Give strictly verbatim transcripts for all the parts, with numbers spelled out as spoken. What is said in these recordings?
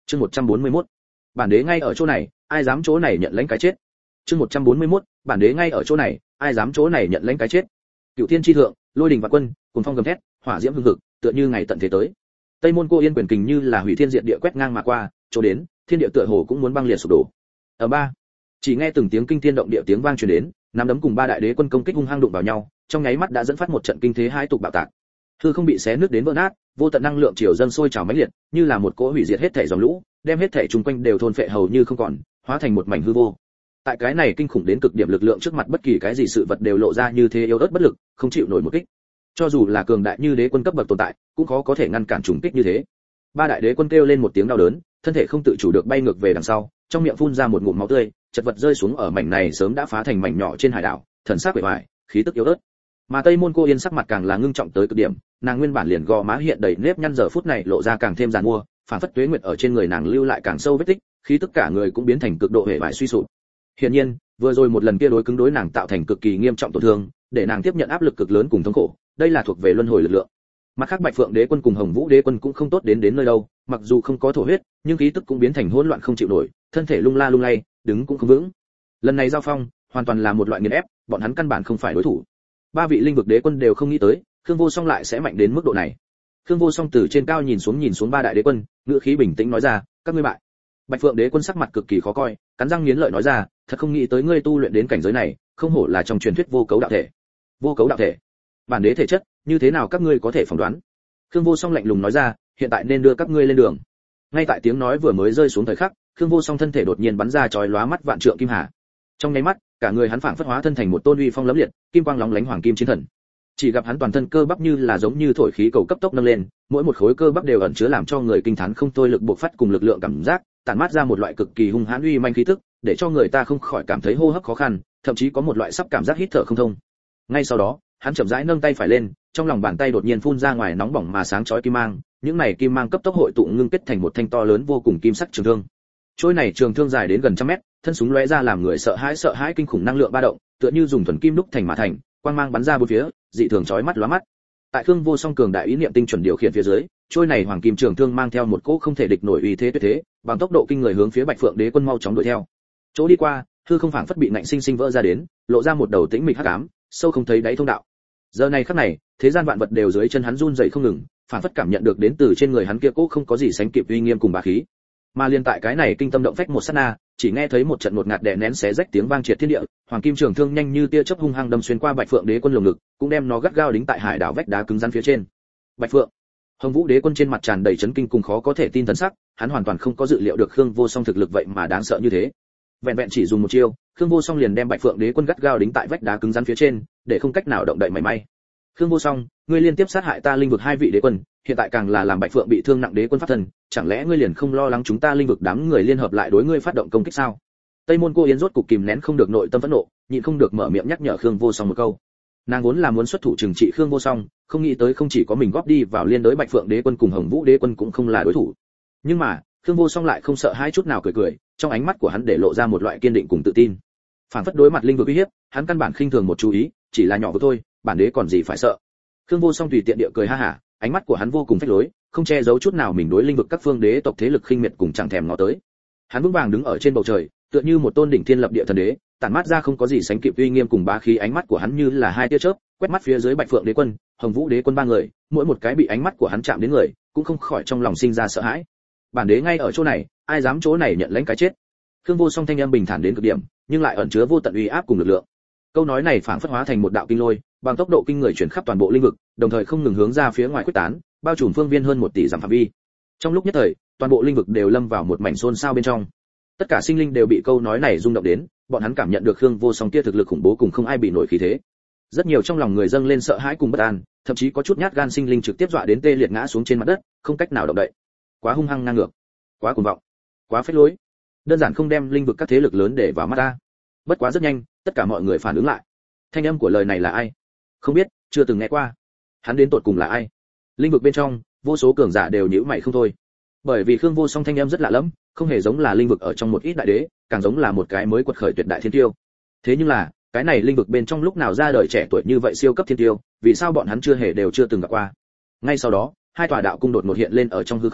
Chương một trăm bốn mươi mốt. Bản đế ngay ở chỗ này, ai dám chỗ này nhận lãnh cái chết. Chương một trăm bốn mươi mốt. Bản đế ngay ở chỗ này, ai dám chỗ này nhận lãnh cái chết. Cửu Thiên chi thượng, lôi đình vạn quân, cùng phong gầm thét, hỏa diễm hừng hực, tựa như ngày tận thế tới. Tây môn Cô Yên quyền kình như là hủy thiên diệt địa quét ngang mà qua, chỗ đến, thiên địa tựa hồ cũng muốn băng liệt sụp đổ. Ở ba, chỉ nghe từng tiếng kinh thiên động địa tiếng vang truyền đến, nắm đấm cùng ba đại đế quân công kích hung hăng đụng vào nhau, trong nháy mắt đã dẫn phát một trận kinh thế hai tục bạo tạc. Hư không bị xé nứt đến vỡ nát, vô tận năng lượng chiều dâng sôi trào mãnh liệt, như là một cỗ hủy diệt hết thảy dòng lũ, đem hết thảy chung quanh đều thôn phệ hầu như không còn, hóa thành một mảnh hư vô. Tại cái này kinh khủng đến cực điểm lực lượng trước mặt bất kỳ cái gì sự vật đều lộ ra như thế yếu ớt bất lực, không chịu nổi một kích. Cho dù là cường đại như đế quân cấp bậc tồn tại, cũng khó có thể ngăn cản trùng kích như thế. Ba đại đế quân kêu lên một tiếng đau đớn, thân thể không tự chủ được bay ngược về đằng sau, trong miệng phun ra một ngụm máu tươi, chật vật rơi xuống ở mảnh này sớm đã phá thành mảnh nhỏ trên hải đảo, thần sắc bề ngoài, khí tức yếu ớt. Mà Tây môn Cô Yên sắc mặt càng là ngưng trọng tới cực điểm, nàng nguyên bản liền gò má hiện đầy nếp nhăn giờ phút này lộ ra càng thêm giàn mua, phản phất tuế nguyệt ở trên người nàng lưu lại càng sâu vết tích, khí tức cả người cũng biến thành cực độ hệ bại suy sụp. Hiển nhiên, vừa rồi một lần kia đối cứng đối nàng tạo thành cực kỳ nghiêm trọng tổn thương, để nàng tiếp nhận áp lực cực lớn cùng thống khổ, đây là thuộc về luân hồi lực lượng. Mặt khác Bạch Phượng Đế quân cùng Hồng Vũ Đế quân cũng không tốt đến đến nơi đâu, mặc dù không có thổ huyết, nhưng khí tức cũng biến thành hỗn loạn không chịu nổi, thân thể lung la lung lay, đứng cũng không vững. Lần này giao phong, hoàn toàn là một loại nghiền ép, bọn hắn căn bản không phải đối thủ. Ba vị linh vực đế quân đều không nghĩ tới, Khương Vô Song lại sẽ mạnh đến mức độ này. Khương Vô Song từ trên cao nhìn xuống nhìn xuống ba đại đế quân, ngữ khí bình tĩnh nói ra, các ngươi bại. Bạch Phượng Đế quân sắc mặt cực kỳ khó coi, cắn răng nghiến lợi nói ra, thật không nghĩ tới ngươi tu luyện đến cảnh giới này, không hổ là trong truyền thuyết vô cấu đạo thể. Vô cấu đạo thể? Bản đế thể chất, như thế nào các ngươi có thể phỏng đoán? Khương Vô Song lạnh lùng nói ra, hiện tại nên đưa các ngươi lên đường. Ngay tại tiếng nói vừa mới rơi xuống thời khắc, Khương Vô Song thân thể đột nhiên bắn ra chói lóa mắt vạn trượng kim hà. Trong nháy mắt, cả người hắn phảng phất hóa thân thành một tôn uy phong lẫm liệt, kim quang lóng lánh hoàng kim chiến thần. Chỉ gặp hắn toàn thân cơ bắp như là giống như thổi khí cầu cấp tốc nâng lên, mỗi một khối cơ bắp đều ẩn chứa làm cho người kinh thán không thôi lực bộc phát cùng lực lượng cảm giác, tản mát ra một loại cực kỳ hung hãn uy manh khí tức, để cho người ta không khỏi cảm thấy hô hấp khó khăn, thậm chí có một loại sắp cảm giác hít thở không thông. Ngay sau đó, hắn chậm rãi nâng tay phải lên, trong lòng bàn tay đột nhiên phun ra ngoài nóng bỏng mà sáng chói kim mang, những này kim mang cấp tốc hội tụ ngưng kết thành một thanh to lớn vô cùng kim sắc trường thương. Trôi này trường thương dài đến gần trăm mét, thân súng lóe ra làm người sợ hãi sợ hãi kinh khủng năng lượng ba động, tựa như dùng thuần kim đúc thành mà thành, quang mang bắn ra bốn phía, dị thường chói mắt lóa mắt. Tại Khương Vô Song cường đại ý niệm tinh chuẩn điều khiển phía dưới, trôi này hoàng kim trường thương mang theo một cỗ không thể địch nổi uy thế tuyệt thế, bằng tốc độ kinh người hướng phía Bạch Phượng Đế quân mau chóng đuổi theo. Chỗ đi qua, hư không phảng phất bị nạnh sinh sinh vỡ ra đến, lộ ra một đầu tĩnh mịch hắc ám, sâu không thấy đáy thông đạo. Giờ này khắc này, thế gian vạn vật đều dưới chân hắn run rẩy không ngừng, phảng phất cảm nhận được đến từ trên người hắn kia cỗ không có gì sánh kịp uy nghiêm cùng bá khí. Mà liên tại cái này kinh tâm động phách một sát na, chỉ nghe thấy một trận một ngạt đè nén xé rách tiếng vang triệt thiên địa, hoàng kim trường thương nhanh như tia chớp hung hăng đâm xuyên qua Bạch Phượng Đế quân lồng ngực, cũng đem nó gắt gao đính tại hải đảo vách đá cứng rắn phía trên. Bạch Phượng, Hồng Vũ Đế quân trên mặt tràn đầy chấn kinh cùng khó có thể tin thần sắc, hắn hoàn toàn không có dự liệu được Khương Vô Song thực lực vậy mà đáng sợ như thế. Vẹn vẹn chỉ dùng một chiêu, Khương Vô Song liền đem Bạch Phượng Đế quân gắt gao đính tại vách đá cứng rắn phía trên, để không cách nào động đậy mảy may. Khương Vô Song, ngươi liên tiếp sát hại ta linh vực hai vị đế quân, hiện tại càng là làm Bạch Phượng bị thương nặng đế quân pháp thân, chẳng lẽ ngươi liền không lo lắng chúng ta linh vực đám người liên hợp lại đối ngươi phát động công kích sao? Tây môn Cô Yên rốt cục kìm nén không được nội tâm phẫn nộ, nhịn không được mở miệng nhắc nhở Khương Vô Song một câu. Nàng vốn là muốn xuất thủ trừng trị Khương Vô Song, không nghĩ tới không chỉ có mình góp đi vào liên đối Bạch Phượng Đế quân cùng Hồng Vũ Đế quân cũng không là đối thủ. Nhưng mà, Khương Vô Song lại không sợ hãi chút nào cười cười, trong ánh mắt của hắn để lộ ra một loại kiên định cùng tự tin. Phản phất đối mặt linh vực uy hiếp, hắn căn bản khinh thường một chú ý, chỉ là nhỏ vô thôi, bản đế còn gì phải sợ. Khương Vô Song tùy tiện địa cười ha hả, ánh mắt của hắn vô cùng phách lối, không che giấu chút nào mình đối linh vực các phương đế tộc thế lực khinh miệt cùng chẳng thèm ngó tới. Hắn vững vàng đứng ở trên bầu trời, tựa như một tôn đỉnh thiên lập địa thần đế, tản mát ra không có gì sánh kịp uy nghiêm cùng bá khí, ánh mắt của hắn như là hai tia chớp, quét mắt phía dưới Bạch Phượng Đế quân, Hồng Vũ Đế quân ba người, mỗi một cái bị ánh mắt của hắn chạm đến người, cũng không khỏi trong lòng sinh ra sợ hãi. Bản đế ngay ở chỗ này, ai dám chỗ này nhận lãnh cái chết. Khương Vô Song thanh âm bình thản đến cực điểm, nhưng lại ẩn chứa vô tận uy áp cùng lực lượng. Câu nói này phảng phất hóa thành một đạo kinh lôi, bằng tốc độ kinh người chuyển khắp toàn bộ linh vực, đồng thời không ngừng hướng ra phía ngoài quyết tán, bao trùm phương viên hơn một tỷ dặm phạm vi. Trong lúc nhất thời, toàn bộ linh vực đều lâm vào một mảnh xôn xao bên trong. Tất cả sinh linh đều bị câu nói này rung động đến, bọn hắn cảm nhận được Khương Vô Song kia thực lực khủng bố cùng không ai bị nổi khí thế. Rất nhiều trong lòng người dâng lên sợ hãi cùng bất an, thậm chí có chút nhát gan sinh linh trực tiếp dọa đến tê liệt ngã xuống trên mặt đất, không cách nào động đậy. Quá hung hăng ngang ngược, quá cuồng vọng, quá phế lối, đơn giản không đem linh vực các thế lực lớn để vào mắt ta. Bất quá rất nhanh, tất cả mọi người phản ứng lại. Thanh âm của lời này là ai? Không biết, chưa từng nghe qua. Hắn đến tột cùng là ai? Linh vực bên trong, vô số cường giả đều nhíu mày không thôi. Bởi vì Khương Vô Song thanh âm rất lạ lẫm, không hề giống là linh vực ở trong một ít đại đế, càng giống là một cái mới quật khởi tuyệt đại thiên tiêu. Thế nhưng là, cái này linh vực bên trong lúc nào ra đời trẻ tuổi như vậy siêu cấp thiên tiêu, vì sao bọn hắn chưa hề đều chưa từng gặp qua? Ngay sau đó, hai tòa đạo cung đột ngột hiện lên ở trong hư không,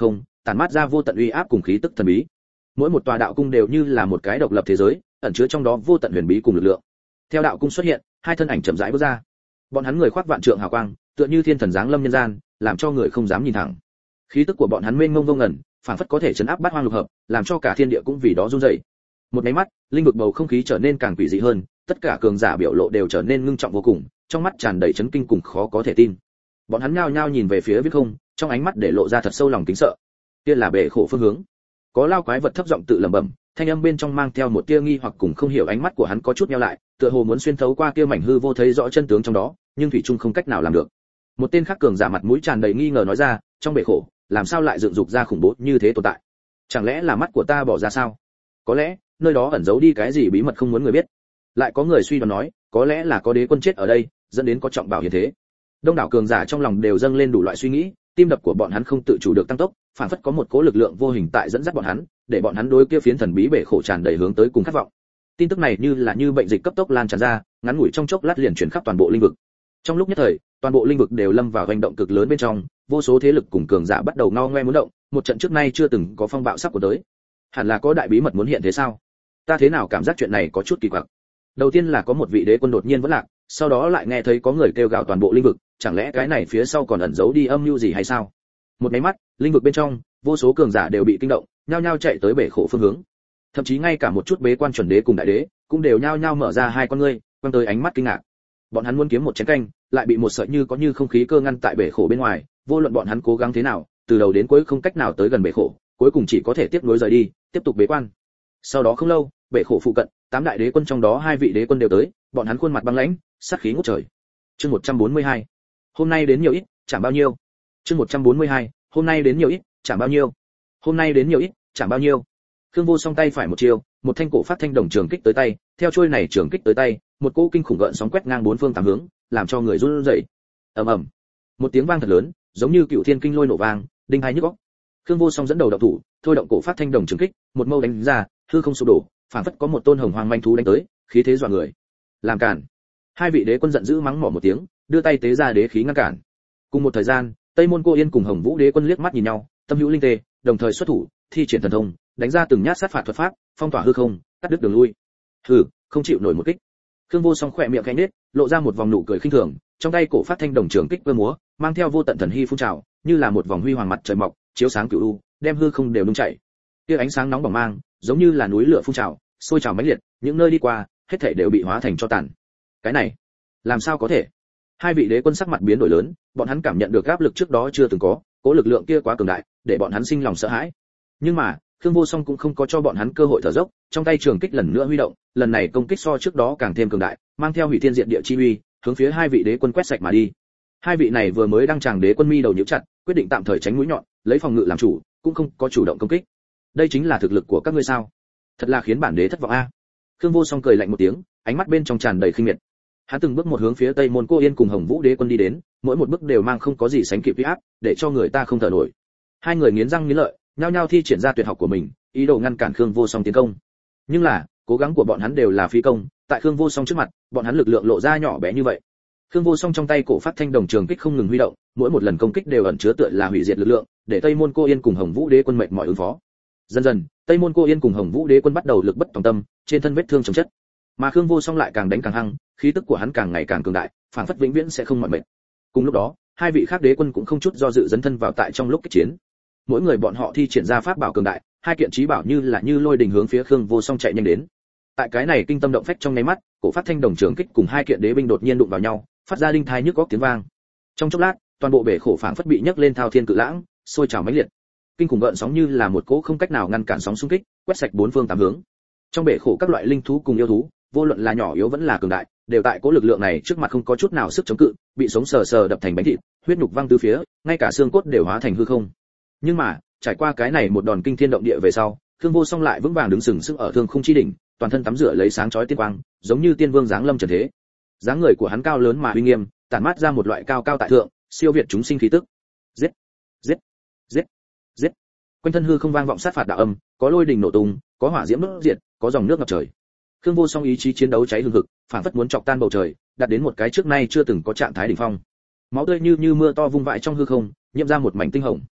tản mát ra vô tận uy áp cùng khí tức thần bí. Mỗi một tòa đạo cung đều như là một cái độc lập thế giới, ẩn chứa trong đó vô tận huyền bí cùng lực lượng. Theo đạo cung xuất hiện, hai thân ảnh chậm rãi bước ra. Bọn hắn người khoác vạn trượng hào quang, tựa như thiên thần giáng lâm nhân gian, làm cho người không dám nhìn thẳng. Khí tức của bọn hắn mênh mông vô ngần, phảng phất có thể chấn áp bát hoang lục hợp, làm cho cả thiên địa cũng vì đó run rẩy. Một cái mắt, linh vực bầu không khí trở nên càng quỷ dị hơn, tất cả cường giả biểu lộ đều trở nên ngưng trọng vô cùng, trong mắt tràn đầy chấn kinh cùng khó có thể tin. Bọn hắn nhao nhao nhìn về phía viết không, trong ánh mắt để lộ ra thật sâu lòng kính sợ. Kia là bể khổ phương hướng. Có lao quái vật thấp giọng tự lẩm bẩm, thanh âm bên trong mang theo một tia nghi hoặc cùng không hiểu, ánh mắt của hắn có chút nheo lại, tựa hồ muốn xuyên thấu qua kia mảnh hư vô thấy rõ chân tướng trong đó, nhưng thủy chung không cách nào làm được. Một tên khác cường giả mặt mũi tràn đầy nghi ngờ nói ra, trong bể khổ, làm sao lại dựng dục ra khủng bố như thế tồn tại? Chẳng lẽ là mắt của ta bỏ ra sao? Có lẽ, nơi đó ẩn giấu đi cái gì bí mật không muốn người biết. Lại có người suy đoán nói, có lẽ là có đế quân chết ở đây, dẫn đến có trọng bảo hiện thế. Đông đảo cường giả trong lòng đều dâng lên đủ loại suy nghĩ, tim đập của bọn hắn không tự chủ được tăng tốc, phản phất có một cỗ lực lượng vô hình tại dẫn dắt bọn hắn, để bọn hắn đối kia phiến thần bí bể khổ tràn đầy hướng tới cùng khát vọng. Tin tức này như là như bệnh dịch cấp tốc lan tràn ra, ngắn ngủi trong chốc lát liền truyền khắp toàn bộ linh vực. Trong lúc nhất thời, toàn bộ linh vực đều lâm vào hành động cực lớn bên trong, vô số thế lực cùng cường giả bắt đầu ngao ngoe muốn động, một trận trước nay chưa từng có phong bạo sắp của tới. Hẳn là có đại bí mật muốn hiện thế sao? Ta thế nào cảm giác chuyện này có chút kỳ quặc. Đầu tiên là có một vị đế quân đột nhiên vẫn lạc, sau đó lại nghe thấy có người kêu gào toàn bộ linh vực, chẳng lẽ cái này phía sau còn ẩn giấu đi âm mưu gì hay sao? Một cái mắt, linh vực bên trong, vô số cường giả đều bị kinh động, nhao nhao chạy tới bể khổ phương hướng. Thậm chí ngay cả một chút bế quan chuẩn đế cùng đại đế, cũng đều nhao nhao mở ra hai con ngươi, quăng tới ánh mắt kinh ngạc. Bọn hắn muốn kiếm một chén canh, lại bị một sợi như có như không khí cơ ngăn tại bể khổ bên ngoài, vô luận bọn hắn cố gắng thế nào, từ đầu đến cuối không cách nào tới gần bể khổ, cuối cùng chỉ có thể tiếp nối rời đi, tiếp tục bế quan. Sau đó không lâu, bể khổ phụ cận, tám đại đế quân trong đó hai vị đế quân đều tới, bọn hắn khuôn mặt băng lãnh, sát khí ngút trời. Chương một trăm bốn mươi hai. Hôm nay đến nhiều ít, chẳng bao nhiêu. Chương một trăm bốn mươi hai. Hôm nay đến nhiều ít, chẳng bao nhiêu. Hôm nay đến nhiều ít, chẳng bao nhiêu. Khương Vô Song tay phải một chiêu, một thanh cổ phát thanh đồng trường kích tới tay, theo chuôi này trường kích tới tay, một cỗ kinh khủng gợn sóng quét ngang bốn phương tám hướng, làm cho người run rẩy. Ầm ầm. Một tiếng vang thật lớn, giống như cựu thiên kinh lôi nổ vang, đinh hai nhức óc. Khương Vô Song dẫn đầu động thủ, thôi động cổ phát thanh đồng trường kích, một mâu đánh ra, hư không sụp đổ, phảng phất có một tôn hồng hoàng manh thú đánh tới, khí thế dọa người. Làm cản. Hai vị đế quân giận dữ mắng mỏ một tiếng, đưa tay tế ra đế khí ngăn cản. Cùng một thời gian, Tây Môn Cô Yên cùng Hồng Vũ đế quân liếc mắt nhìn nhau, tâm hữu linh tê, đồng thời xuất thủ, thi triển thần thông, đánh ra từng nhát sát phạt thuật pháp, phong tỏa hư không, cắt đứt đường lui. Hừ, không chịu nổi một kích. Khương Vô Song khỏe miệng khẽ nhếch, lộ ra một vòng nụ cười khinh thường, trong tay cổ phát thanh đồng trường kích cơ múa, mang theo vô tận thần hy phun trào, như là một vòng huy hoàng mặt trời mọc, chiếu sáng cửu u, đem hư không đều nung chảy. Tia ánh sáng nóng bỏng mang, giống như là núi lửa phun trào, sôi trào mãnh liệt, những nơi đi qua, hết thảy đều bị hóa thành tro tàn. Cái này, làm sao có thể? Hai vị đế quân sắc mặt biến đổi lớn, bọn hắn cảm nhận được áp lực trước đó chưa từng có, cố lực lượng kia quá cường đại, để bọn hắn sinh lòng sợ hãi. Nhưng mà, Khương Vô Song cũng không có cho bọn hắn cơ hội thở dốc, trong tay trường kích lần nữa huy động, lần này công kích so trước đó càng thêm cường đại, mang theo hủy thiên diện địa chi uy, hướng phía hai vị đế quân quét sạch mà đi. Hai vị này vừa mới đăng tràng đế quân mi đầu nhíu chặt, quyết định tạm thời tránh mũi nhọn, lấy phòng ngự làm chủ, cũng không có chủ động công kích. Đây chính là thực lực của các ngươi sao? Thật là khiến bản đế thất vọng a. Khương Vô Song cười lạnh một tiếng, ánh mắt bên trong tràn đầy khinh miệt. Hắn từng bước một hướng phía Tây Môn Cô Yên cùng Hồng Vũ đế quân đi đến, mỗi một bước đều mang không có gì sánh kịp uy áp, để cho người ta không thở nổi. Hai người nghiến răng nghiến lợi, nhao nhao thi triển ra tuyệt học của mình, ý đồ ngăn cản Khương Vô Song tiến công. Nhưng là, cố gắng của bọn hắn đều là phí công, tại Khương Vô Song trước mặt, bọn hắn lực lượng lộ ra nhỏ bé như vậy. Khương Vô Song trong tay cổ phát thanh đồng trường kích không ngừng huy động, mỗi một lần công kích đều ẩn chứa tựa là hủy diệt lực lượng, để Tây Môn Cô Yên cùng Hồng Vũ đế quân mệt mỏi ứng phó. Dần dần, Tây Môn Cô Yên cùng Hồng Vũ đế quân bắt đầu lực bất tòng tâm, trên thân vết thương chồng chất. Mà Khương Vô Song lại càng đánh càng hăng, khí tức của hắn càng ngày càng cường đại, phảng phất vĩnh viễn sẽ không mỏi mệt. Cùng lúc đó, hai vị khác đế quân cũng không chút do dự dấn thân vào tại trong lúc kích chiến. Mỗi người bọn họ thi triển ra pháp bảo cường đại, hai kiện chí bảo như là như lôi đình hướng phía Khương Vô Song chạy nhanh đến. Tại cái này kinh tâm động phách trong nháy mắt, cổ phát thanh đồng trường kích cùng hai kiện đế binh đột nhiên đụng vào nhau, phát ra đinh thai nhức óc tiếng vang. Trong chốc lát, toàn bộ bể khổ phảng phất bị nhấc lên thao thiên cự lãng, sôi trào mãnh liệt. Kinh khủng gợn sóng như là một cỗ không cách nào ngăn cản sóng xung kích, quét sạch bốn phương tám hướng. Trong bể khổ các loại linh thú cùng yêu thú, vô luận là nhỏ yếu vẫn là cường đại, đều tại cỗ lực lượng này trước mặt không có chút nào sức chống cự, bị sống sờ sờ đập thành bánh thịt, huyết nhục văng tứ phía, ngay cả xương cốt đều hóa thành hư không. Nhưng mà, trải qua cái này một đòn kinh thiên động địa về sau, Khương Vô Song lại vững vàng đứng sừng sững ở thương khung chi đỉnh, toàn thân tắm rửa lấy sáng chói tiên quang, giống như tiên vương giáng lâm trần thế. Dáng người của hắn cao lớn mà uy nghiêm, tản mát ra một loại cao cao tại thượng, siêu việt chúng sinh khí tức. Giết, giết, giết, giết. Quanh thân hư không vang vọng sát phạt đạo âm, có lôi đình nổ tung, có hỏa diễm đốt diệt, có dòng nước ngập trời. Khương Vô Song ý chí chiến đấu cháy hừng hực, phảng phất muốn chọc tan bầu trời, đạt đến một cái trước nay chưa từng có trạng thái đỉnh phong. Máu tươi như như mưa to vung vãi trong hư không, nhiễm ra một mảnh tinh hồng.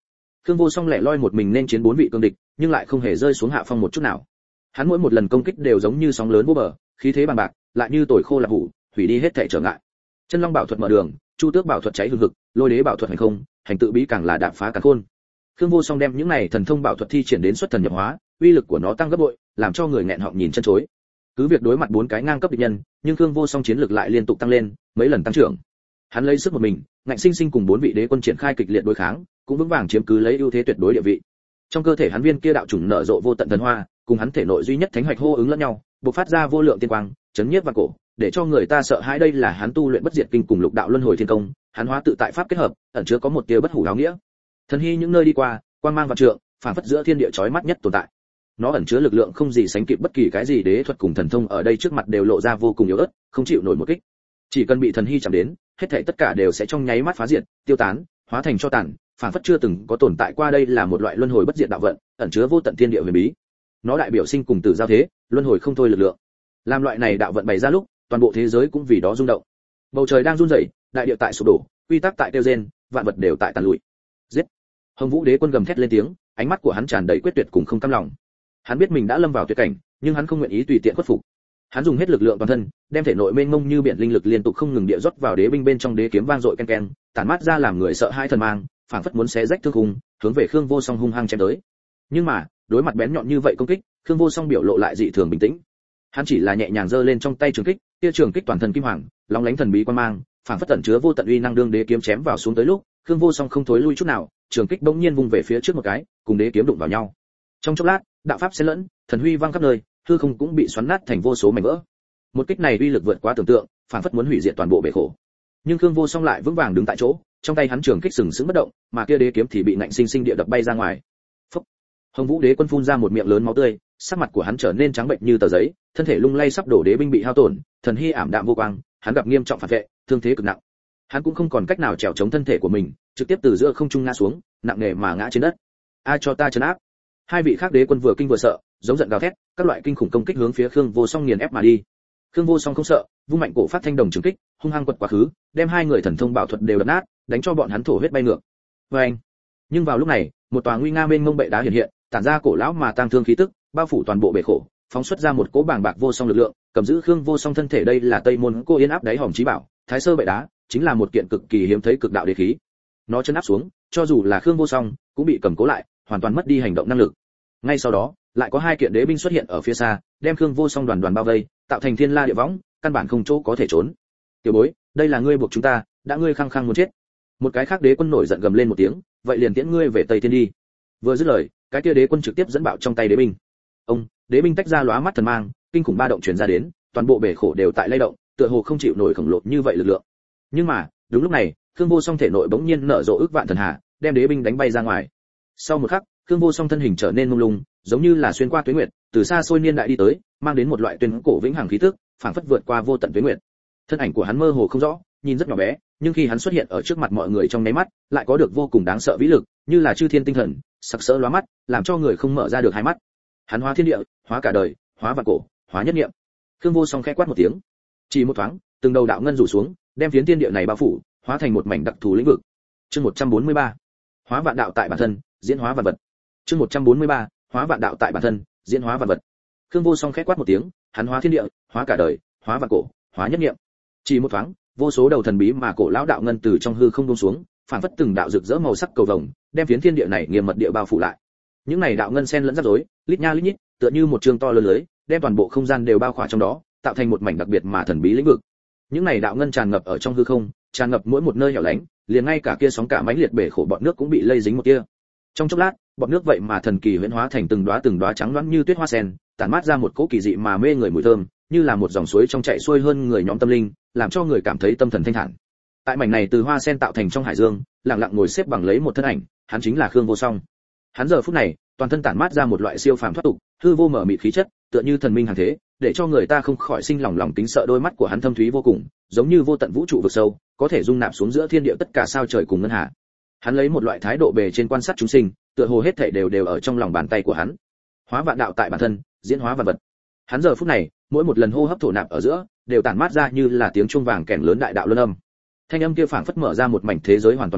Khương Vô Song lẻ loi một mình nên chiến bốn vị cương địch, nhưng lại không hề rơi xuống hạ phong một chút nào. Hắn mỗi một lần công kích đều giống như sóng lớn vô bờ, khí thế bằng bạc, lại như tồi khô là hủ, hủy đi hết thảy trở ngại. Chân Long bảo thuật mở đường, Chu Tước bảo thuật cháy hừng hực, Lôi Đế bảo thuật hành không, hành tự bí càng là đạp phá càn khôn. Khương Vô Song đem những này thần thông bảo thuật thi triển đến xuất thần nhập hóa, uy lực của nó tăng gấp bội, làm cho người nghẹn họng nhìn chân chối. Cứ việc đối mặt bốn cái ngang cấp địch nhân, nhưng Khương Vô Song chiến lực lại liên tục tăng lên, mấy lần tăng trưởng. Hắn lấy sức một mình, ngạnh sinh sinh cùng bốn vị đế quân triển khai kịch liệt đối kháng, cũng vững vàng chiếm cứ lấy ưu thế tuyệt đối địa vị. Trong cơ thể hắn viên kia đạo chủng nở rộ vô tận thần hoa, cùng hắn thể nội duy nhất thánh hoạch hô ứng lẫn nhau, bộc phát ra vô lượng tiên quang, chấn nhiếp vạn cổ, để cho người ta sợ hãi. Đây là hắn tu luyện bất diệt kinh cùng lục đạo luân hồi thiên công, hắn hóa tự tại pháp kết hợp, ẩn chứa có một tia bất hủ áo nghĩa. Thần hy những nơi đi qua, quang mang vạn trượng, phản phất giữa thiên địa chói mắt nhất tồn tại. Nó ẩn chứa lực lượng không gì sánh kịp, bất kỳ cái gì đế thuật cùng thần thông ở đây trước mặt đều lộ ra vô cùng yếu ớt, không chịu nổi một kích. Chỉ cần bị thần hy chạm đến, hết thảy tất cả đều sẽ trong nháy mắt phá diệt, tiêu tán, hóa thành cho tàn, phản phất chưa từng có tồn tại qua. Đây là một loại luân hồi bất diệt đạo vận, ẩn chứa vô tận thiên địa huyền bí. Nó đại biểu sinh cùng tử giao thế, luân hồi không thôi lực lượng. Làm loại này đạo vận bày ra lúc, toàn bộ thế giới cũng vì đó rung động. Bầu trời đang run rẩy, đại địa tại sụp đổ, quy tắc tại tiêu rên, vạn vật đều tại tàn lụi. Giết! Hồng Vũ Đế quân gầm thét lên tiếng, ánh mắt của hắn tràn đầy quyết tuyệt cùng không cam lòng. Hắn biết mình đã lâm vào tuyệt cảnh, nhưng hắn không nguyện ý tùy tiện khuất phục. Hắn dùng hết lực lượng toàn thân, đem thể nội mênh mông như biển linh lực liên tục không ngừng địa rót vào đế binh bên trong, đế kiếm vang dội ken ken, tản mát ra làm người sợ hãi thần mang, phảng phất muốn xé rách thương khung, hướng về Khương Vô Song hung hăng chém tới. Nhưng mà, đối mặt bén nhọn như vậy công kích, Khương Vô Song biểu lộ lại dị thường bình tĩnh. Hắn chỉ là nhẹ nhàng giơ lên trong tay trường kích, kia trường kích toàn thân kim hoàng, lóng lánh thần bí quang mang, phảng phất tẩn chứa vô tận uy năng. Đương đế kiếm chém vào xuống tới lúc, Khương Vô Song không thối lui chút nào, trường kích bỗng nhiên vung về phía trước một cái, cùng đế kiếm đụng vào nhau. Trong chốc lát, đạo pháp xen lẫn, thần huy vang khắp nơi, hư không cũng bị xoắn nát thành vô số mảnh vỡ. Một kích này uy lực vượt quá tưởng tượng, phảng phất muốn hủy diệt toàn bộ bể khổ. Nhưng Khương Vô Song lại vững vàng đứng tại chỗ, trong tay hắn trường kích sừng sững bất động, mà kia đế kiếm thì bị nạnh sinh sinh địa đập bay ra ngoài. Phốc. Hồng Vũ Đế quân phun ra một miệng lớn máu tươi, sắc mặt của hắn trở nên trắng bệnh như tờ giấy, thân thể lung lay sắp đổ, đế binh bị hao tổn, thần hy ảm đạm vô quang, hắn gặp nghiêm trọng phản vệ, thương thế cực nặng. Hắn cũng không còn cách nào trèo chống thân thể của mình, trực tiếp từ giữa không trung ngã xuống, nặng nề mà ngã trên đất. Ai cho ta trấn áp? Hai vị khác đế quân vừa kinh vừa sợ, giống giận gào thét, các loại kinh khủng công kích hướng phía Khương Vô Song nghiền ép mà đi. Khương Vô Song không sợ, vung mạnh cổ phát thanh đồng trường kích, hung hăng quật quá khứ, đem hai người thần thông bảo thuật đều đập nát, đánh cho bọn hắn thổ huyết bay ngược. Oeng! Nhưng vào lúc này, một tòa nguy nga mênh mông bệ đá hiện hiện, tản ra cổ lão mà tang thương khí tức, bao phủ toàn bộ bể khổ, phóng xuất ra một cỗ bàng bạc vô song lực lượng, cầm giữ Khương Vô Song thân thể. Đây là Tây Môn Cô Yên áp đáy hòm chí bảo, Thái Sơ bệ đá, chính là một kiện cực kỳ hiếm thấy cực đạo đế khí. Nó chân áp xuống, cho dù là Khương Vô Song, cũng bị cầm cố lại, hoàn toàn mất đi hành động năng lực. Ngay sau đó, lại có hai kiện đế binh xuất hiện ở phía xa, đem Khương Vô Song đoàn đoàn bao vây, tạo thành thiên la địa võng, căn bản không chỗ có thể trốn. Tiểu bối, đây là ngươi buộc chúng ta, đã ngươi khăng khăng muốn chết. Một cái khác đế quân nổi giận gầm lên một tiếng, vậy liền tiễn ngươi về Tây Thiên đi. Vừa dứt lời, cái kia đế quân trực tiếp dẫn bạo trong tay đế binh. Ông, đế binh tách ra lóa mắt thần mang, kinh khủng ba động truyền ra đến, toàn bộ bể khổ đều tại lay động, tựa hồ không chịu nổi khổng lồ như vậy lực lượng. Nhưng mà, đúng lúc này, Khương Vô Song thể nội bỗng nhiên nở rộ ức vạn thần hà, đem đế binh đánh bay ra ngoài. Sau một khắc, Khương Vô Song thân hình trở nên mông lung, giống như là xuyên qua tuế nguyệt, từ xa xôi niên đại đi tới, mang đến một loại tuyên cổ vĩnh hằng khí tức, phảng phất vượt qua vô tận tuế nguyệt. Thân ảnh của hắn mơ hồ không rõ, nhìn rất nhỏ bé, nhưng khi hắn xuất hiện ở trước mặt mọi người trong nháy mắt, lại có được vô cùng đáng sợ vĩ lực, như là chư thiên tinh thần, sặc sỡ lóa mắt, làm cho người không mở ra được hai mắt. Hắn hóa thiên địa, hóa cả đời, hóa vạn cổ, hóa nhất niệm. Khương Vô Song khẽ quát một tiếng, chỉ một thoáng, từng đầu đạo ngân rủ xuống, đem phiến thiên địa này bao phủ, hóa thành một mảnh đặc thù lĩnh vực. Chương một trăm bốn mươi ba, hóa vạn đạo tại bản thân, diễn hóa vạn vật. Chương một trăm bốn mươi ba, hóa vạn đạo tại bản thân, diễn hóa vạn vật. Khương Vô Song khẽ quát một tiếng, hắn hóa thiên địa, hóa cả đời, hóa vạn cổ, hóa nhất niệm. Chỉ một thoáng, vô số đầu thần bí mà cổ lão đạo ngân từ trong hư không buông xuống, phản phất từng đạo rực rỡ màu sắc cầu vồng, đem phiến thiên địa này nghiêm mật địa bao phủ lại. Những này đạo ngân xen lẫn rắc rối, lít nha lít nhít, tựa như một trường to lớn lưới, đem toàn bộ không gian đều bao khỏa trong đó, tạo thành một mảnh đặc biệt mà thần bí lĩnh vực. Những này đạo ngân tràn ngập ở trong hư không, tràn ngập mỗi một nơi hẻo lánh, liền ngay cả kia sóng cả mãnh liệt bể khổ bọt nước cũng bị lây dính một tia. Trong chốc lát, bọt nước vậy mà thần kỳ huyễn hóa thành từng đóa từng đóa trắng loáng như tuyết hoa sen, tản mát ra một cỗ kỳ dị mà mê người mùi thơm, như là một dòng suối trong chảy xuôi hơn người nhóm tâm linh, làm cho người cảm thấy tâm thần thanh thản. Tại mảnh này từ hoa sen tạo thành trong hải dương, lặng lặng ngồi xếp bằng lấy một thân ảnh, hắn chính là Khương Vô Song. Hắn giờ phút này, toàn thân tản mát ra một loại siêu phàm thoát tục, hư vô mở mịt khí chất, tựa như thần minh hàng thế, để cho người ta không khỏi sinh lòng lòng kính sợ. Đôi mắt của hắn thâm thúy vô cùng, giống như vô tận vũ trụ vực sâu, có thể dung nạp xuống giữa thiên địa tất cả sao trời cùng ngân hà. Hắn lấy một loại thái độ bề trên quan sát chúng sinh, tựa hồ hết thảy đều đều ở trong lòng bàn tay của hắn. Hóa vạn đạo tại bản thân, diễn hóa vạn vật. Hắn giờ phút này, mỗi một lần hô hấp thổ nạp ở giữa, đều tản mát ra như là tiếng chuông vàng kèn lớn đại đạo luân âm. Thanh âm kia phảng phất mở ra một mảnh thế giới hoàn toàn mới,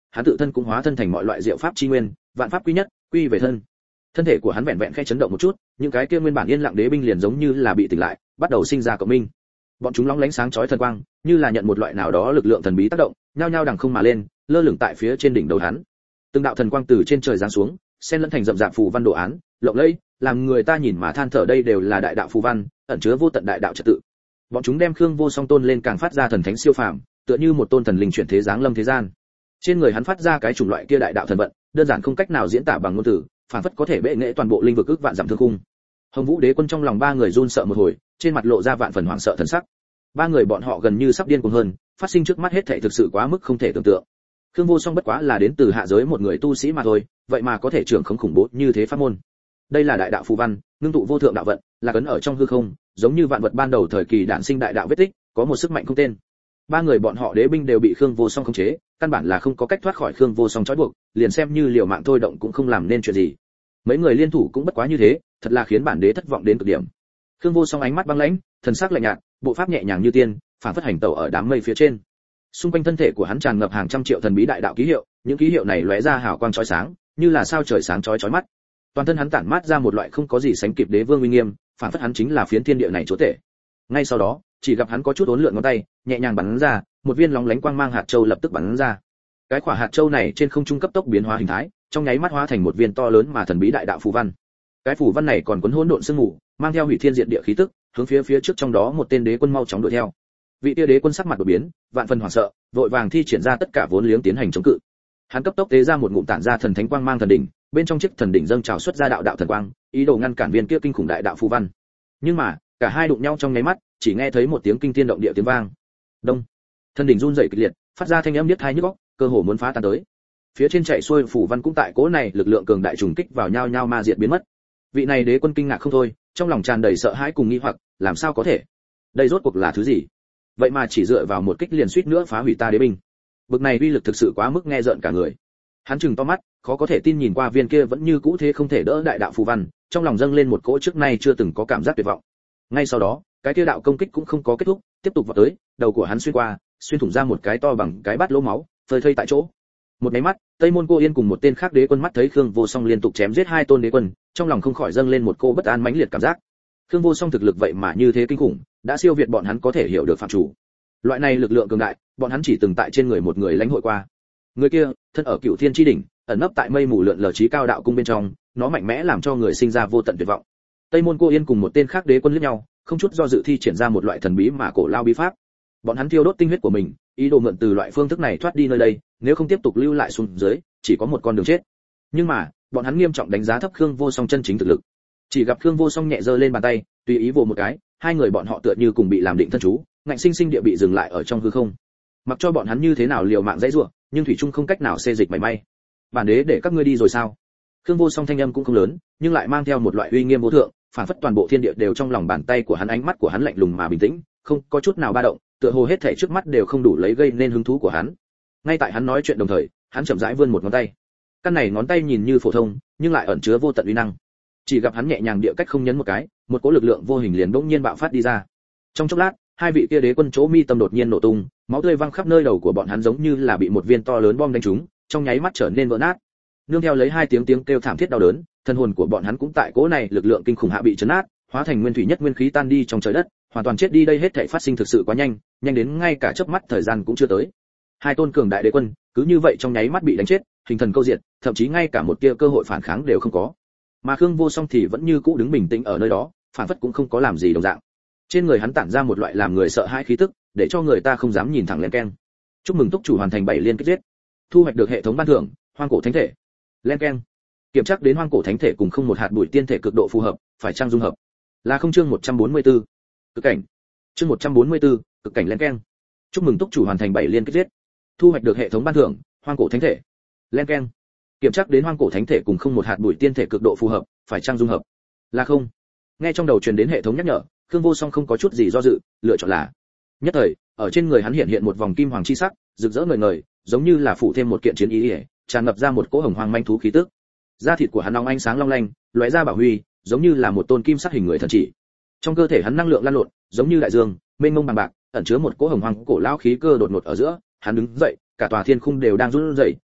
hắn tự thân cũng hóa thân thành mọi loại diệu pháp chi nguyên, vạn pháp quy nhất, quy về thân. Thân thể của hắn vẹn vẹn khẽ chấn động một chút, những cái kia nguyên bản yên lặng đế binh liền giống như là bị tỉnh lại, bắt đầu sinh ra cộng minh. Bọn chúng lóng lánh sáng chói thần quang, như là nhận một loại nào đó lực lượng thần bí tác động, nhao nhao đằng không mà lên, lơ lửng tại phía trên đỉnh đầu hắn. Từng đạo thần quang từ trên trời giáng xuống, xen lẫn thành rậm rạp phù văn đồ án, lộng lẫy, làm người ta nhìn mà than thở, đây đều là đại đạo phù văn, ẩn chứa vô tận đại đạo trật tự. Bọn chúng đem Khương Vô Song tôn lên càng phát ra thần thánh siêu phàm, tựa như một tôn thần linh chuyển thế giáng lâm thế gian. Trên người hắn phát ra cái chủng loại kia đại đạo thần vận, đơn giản không cách nào diễn tả bằng ngôn từ, phản phất có thể bệ nghệ toàn bộ linh vực ước vạn dặm thương khung. Hồng Vũ Đế Quân trong lòng ba người run sợ một hồi, trên mặt lộ ra vạn phần hoảng sợ thần sắc. Ba người bọn họ gần như sắp điên cuồng hơn, phát sinh trước mắt hết thảy thực sự quá mức không thể tưởng tượng. Khương Vô Song bất quá là đến từ hạ giới một người tu sĩ mà thôi, vậy mà có thể trưởng không khủng bố như thế pháp môn. Đây là đại đạo phù văn, ngưng tụ vô thượng đạo vận, là cấn ở trong hư không, giống như vạn vật ban đầu thời kỳ đản sinh đại đạo vết tích, có một sức mạnh không tên. Ba người bọn họ đế binh đều bị Khương Vô Song khống chế, căn bản là không có cách thoát khỏi Khương Vô Song trói buộc, liền xem như liều mạng thôi động cũng không làm nên chuyện gì. Mấy người liên thủ cũng bất quá như thế, thật là khiến bản đế thất vọng đến cực điểm. Khương Vô Song ánh mắt băng lãnh, thần sắc lạnh nhạt, bộ pháp nhẹ nhàng như tiên, phản phất hành tẩu ở đám mây phía trên. Xung quanh thân thể của hắn tràn ngập hàng trăm triệu thần bí đại đạo ký hiệu, những ký hiệu này lóe ra hào quang chói sáng, như là sao trời sáng chói chói mắt. Toàn thân hắn tản mát ra một loại không có gì sánh kịp đế vương uy nghiêm, phản phất hắn chính là phiến thiên địa này chúa tể. Ngay sau đó, chỉ gặp hắn có chút uốn lượn ngón tay, nhẹ nhàng bắn ra, một viên lóng lánh quang mang hạt châu lập tức bắn ra. Cái quả hạt châu này trên không trung cấp tốc biến hóa hình thái, trong nháy mắt hóa thành một viên to lớn mà thần bí đại đạo phù văn. Cái phù văn này còn cuốn hỗn độn sương mù, mang theo hủy thiên diệt địa khí tức, hướng phía phía trước trong đó một tên đế quân mau chóng đuổi theo. Vị tia đế quân sắc mặt đổi biến, vạn phần hoảng sợ, vội vàng thi triển ra tất cả vốn liếng tiến hành chống cự. Hắn cấp tốc tế ra một ngụm tản ra thần thánh quang mang thần đỉnh, bên trong chiếc thần đỉnh dâng trào xuất ra đạo đạo thần quang, ý đồ ngăn cản viên kia kinh khủng đại đạo phù văn. Nhưng mà, cả hai đụng nhau trong nháy mắt, chỉ nghe thấy một tiếng kinh thiên động địa tiếng vang. Đông. Thần đỉnh run rẩy kịch liệt, phát ra thanh âm điếc tai nhức óc, cơ hồ muốn phá tan tới. Phía trên chạy xuôi phù văn cũng tại cỗ này lực lượng cường đại trùng kích vào nhau nhau ma diệt biến mất. Vị này đế quân kinh ngạc không thôi, trong lòng tràn đầy sợ hãi cùng nghi hoặc, làm sao có thể? Đây rốt cuộc là thứ gì? Vậy mà chỉ dựa vào một kích liền suýt nữa phá hủy ta đế binh. Bực này uy lực thực sự quá mức nghe rợn cả người. Hắn trừng to mắt, khó có thể tin nhìn qua viên kia vẫn như cũ thế không thể đỡ đại đạo phù văn, trong lòng dâng lên một cỗ trước nay chưa từng có cảm giác tuyệt vọng. Ngay sau đó, cái kia đạo công kích cũng không có kết thúc, tiếp tục vào tới, đầu của hắn xuyên qua, xuyên thủng ra một cái to bằng cái bát lỗ máu, phơi thây tại chỗ. Một cái mắt, Tây Môn Cô Yên cùng một tên khác đế quân mắt thấy Khương Vô Song liên tục chém giết hai tôn đế quân, trong lòng không khỏi dâng lên một cô bất an mãnh liệt cảm giác. Khương Vô Song thực lực vậy mà như thế kinh khủng, đã siêu việt bọn hắn có thể hiểu được phạm chủ. Loại này lực lượng cường đại, bọn hắn chỉ từng tại trên người một người lãnh hội qua. Người kia, thân ở Cửu Thiên chi đỉnh, ẩn nấp tại mây mù lượn lờ trí cao đạo cung bên trong, nó mạnh mẽ làm cho người sinh ra vô tận tuyệt vọng. Tây Môn Cô Yên cùng một tên khác đế quân liếc nhau, không chút do dự thi triển ra một loại thần bí mà cổ lao bí pháp. Bọn hắn thiêu đốt tinh huyết của mình, ý đồ mượn từ loại phương thức này thoát đi nơi đây, nếu không tiếp tục lưu lại xuống dưới, chỉ có một con đường chết. Nhưng mà, bọn hắn nghiêm trọng đánh giá thấp Khương Vô Song chân chính thực lực. Chỉ gặp Khương Vô Song nhẹ giơ lên bàn tay, tùy ý vồ một cái, hai người bọn họ tựa như cùng bị làm định thân chú, ngạnh sinh sinh địa bị dừng lại ở trong hư không. Mặc cho bọn hắn như thế nào liều mạng dãy rủa, nhưng thủy chung không cách nào xê dịch mảy may. Bản đế để các ngươi đi rồi sao? Khương Vô Song thanh âm cũng không lớn, nhưng lại mang theo một loại uy nghiêm vô thượng, phản phất toàn bộ thiên địa đều trong lòng bàn tay của hắn, ánh mắt của hắn lạnh lùng mà bình tĩnh, không có chút nào ba động, tựa hồ hết thảy trước mắt đều không đủ lấy gây nên hứng thú của hắn. Ngay tại hắn nói chuyện đồng thời, hắn chậm rãi vươn một ngón tay. Căn này ngón tay nhìn như phổ thông, nhưng lại ẩn chứa vô tận uy năng. Chỉ gặp hắn nhẹ nhàng địa cách không nhấn một cái, một cỗ lực lượng vô hình liền bỗng nhiên bạo phát đi ra. Trong chốc lát, hai vị kia đế quân chỗ mi tâm đột nhiên nổ tung, máu tươi văng khắp nơi đầu của bọn hắn giống như là bị một viên to lớn bom đánh trúng, trong nháy mắt trở nên vỡ nát. Nương theo lấy hai tiếng tiếng kêu thảm thiết đau đớn, thân hồn của bọn hắn cũng tại cỗ này lực lượng kinh khủng hạ bị chấn nát, hóa thành nguyên thủy nhất nguyên khí tan đi trong trời đất, hoàn toàn chết đi. Đây hết thảy phát sinh thực sự quá nhanh, nhanh đến ngay cả chớp mắt thời gian cũng chưa tới. Hai tôn cường đại đế quân, cứ như vậy trong nháy mắt bị đánh chết, hình thần câu diệt, thậm chí ngay cả một tia cơ hội phản kháng đều không có. Mà Khương Vô Song thì vẫn như cũ đứng bình tĩnh ở nơi đó, phản phất cũng không có làm gì đồng dạng. Trên người hắn tản ra một loại làm người sợ hãi khí tức, để cho người ta không dám nhìn thẳng lên keng. Chúc mừng túc chủ hoàn thành bảy liên kết giết, thu hoạch được hệ thống ban thưởng, hoang cổ thánh thể. Lên keng. Kiểm tra đến hoang cổ thánh thể cùng không một hạt bụi tiên thể cực độ phù hợp, phải trang dung hợp. Là không chương một trăm bốn mươi tư. Cực cảnh. Chương một trăm bốn mươi tư, cực cảnh lên keng. Chúc mừng túc chủ hoàn thành bảy liên kết giết, thu hoạch được hệ thống ban thưởng, hoang cổ thánh thể. Lên keng. Kiểm tra đến hoang cổ thánh thể cùng không một hạt bụi tiên thể cực độ phù hợp, phải trang dung hợp. Là không. Nghe trong đầu truyền đến hệ thống nhắc nhở, Khương Vô Song không có chút gì do dự, lựa chọn là. Nhất thời, ở trên người hắn hiện hiện một vòng kim hoàng chi sắc, rực rỡ ngời ngời, giống như là phủ thêm một kiện chiến ý, tràn ngập ra một cỗ hồng hoang manh thú khí tức. Da thịt của hắn long ánh sáng long lanh, lóe ra bảo huy, giống như là một tôn kim sắc hình người thần chỉ. Trong cơ thể hắn năng lượng lan lộn, giống như đại dương, mênh mông bằng bạc, ẩn chứa một cỗ hồng hoang cổ lão khí cơ đột ngột ở giữa. Hắn đứng dậy, cả tòa thiên khung đều đang run rẩy,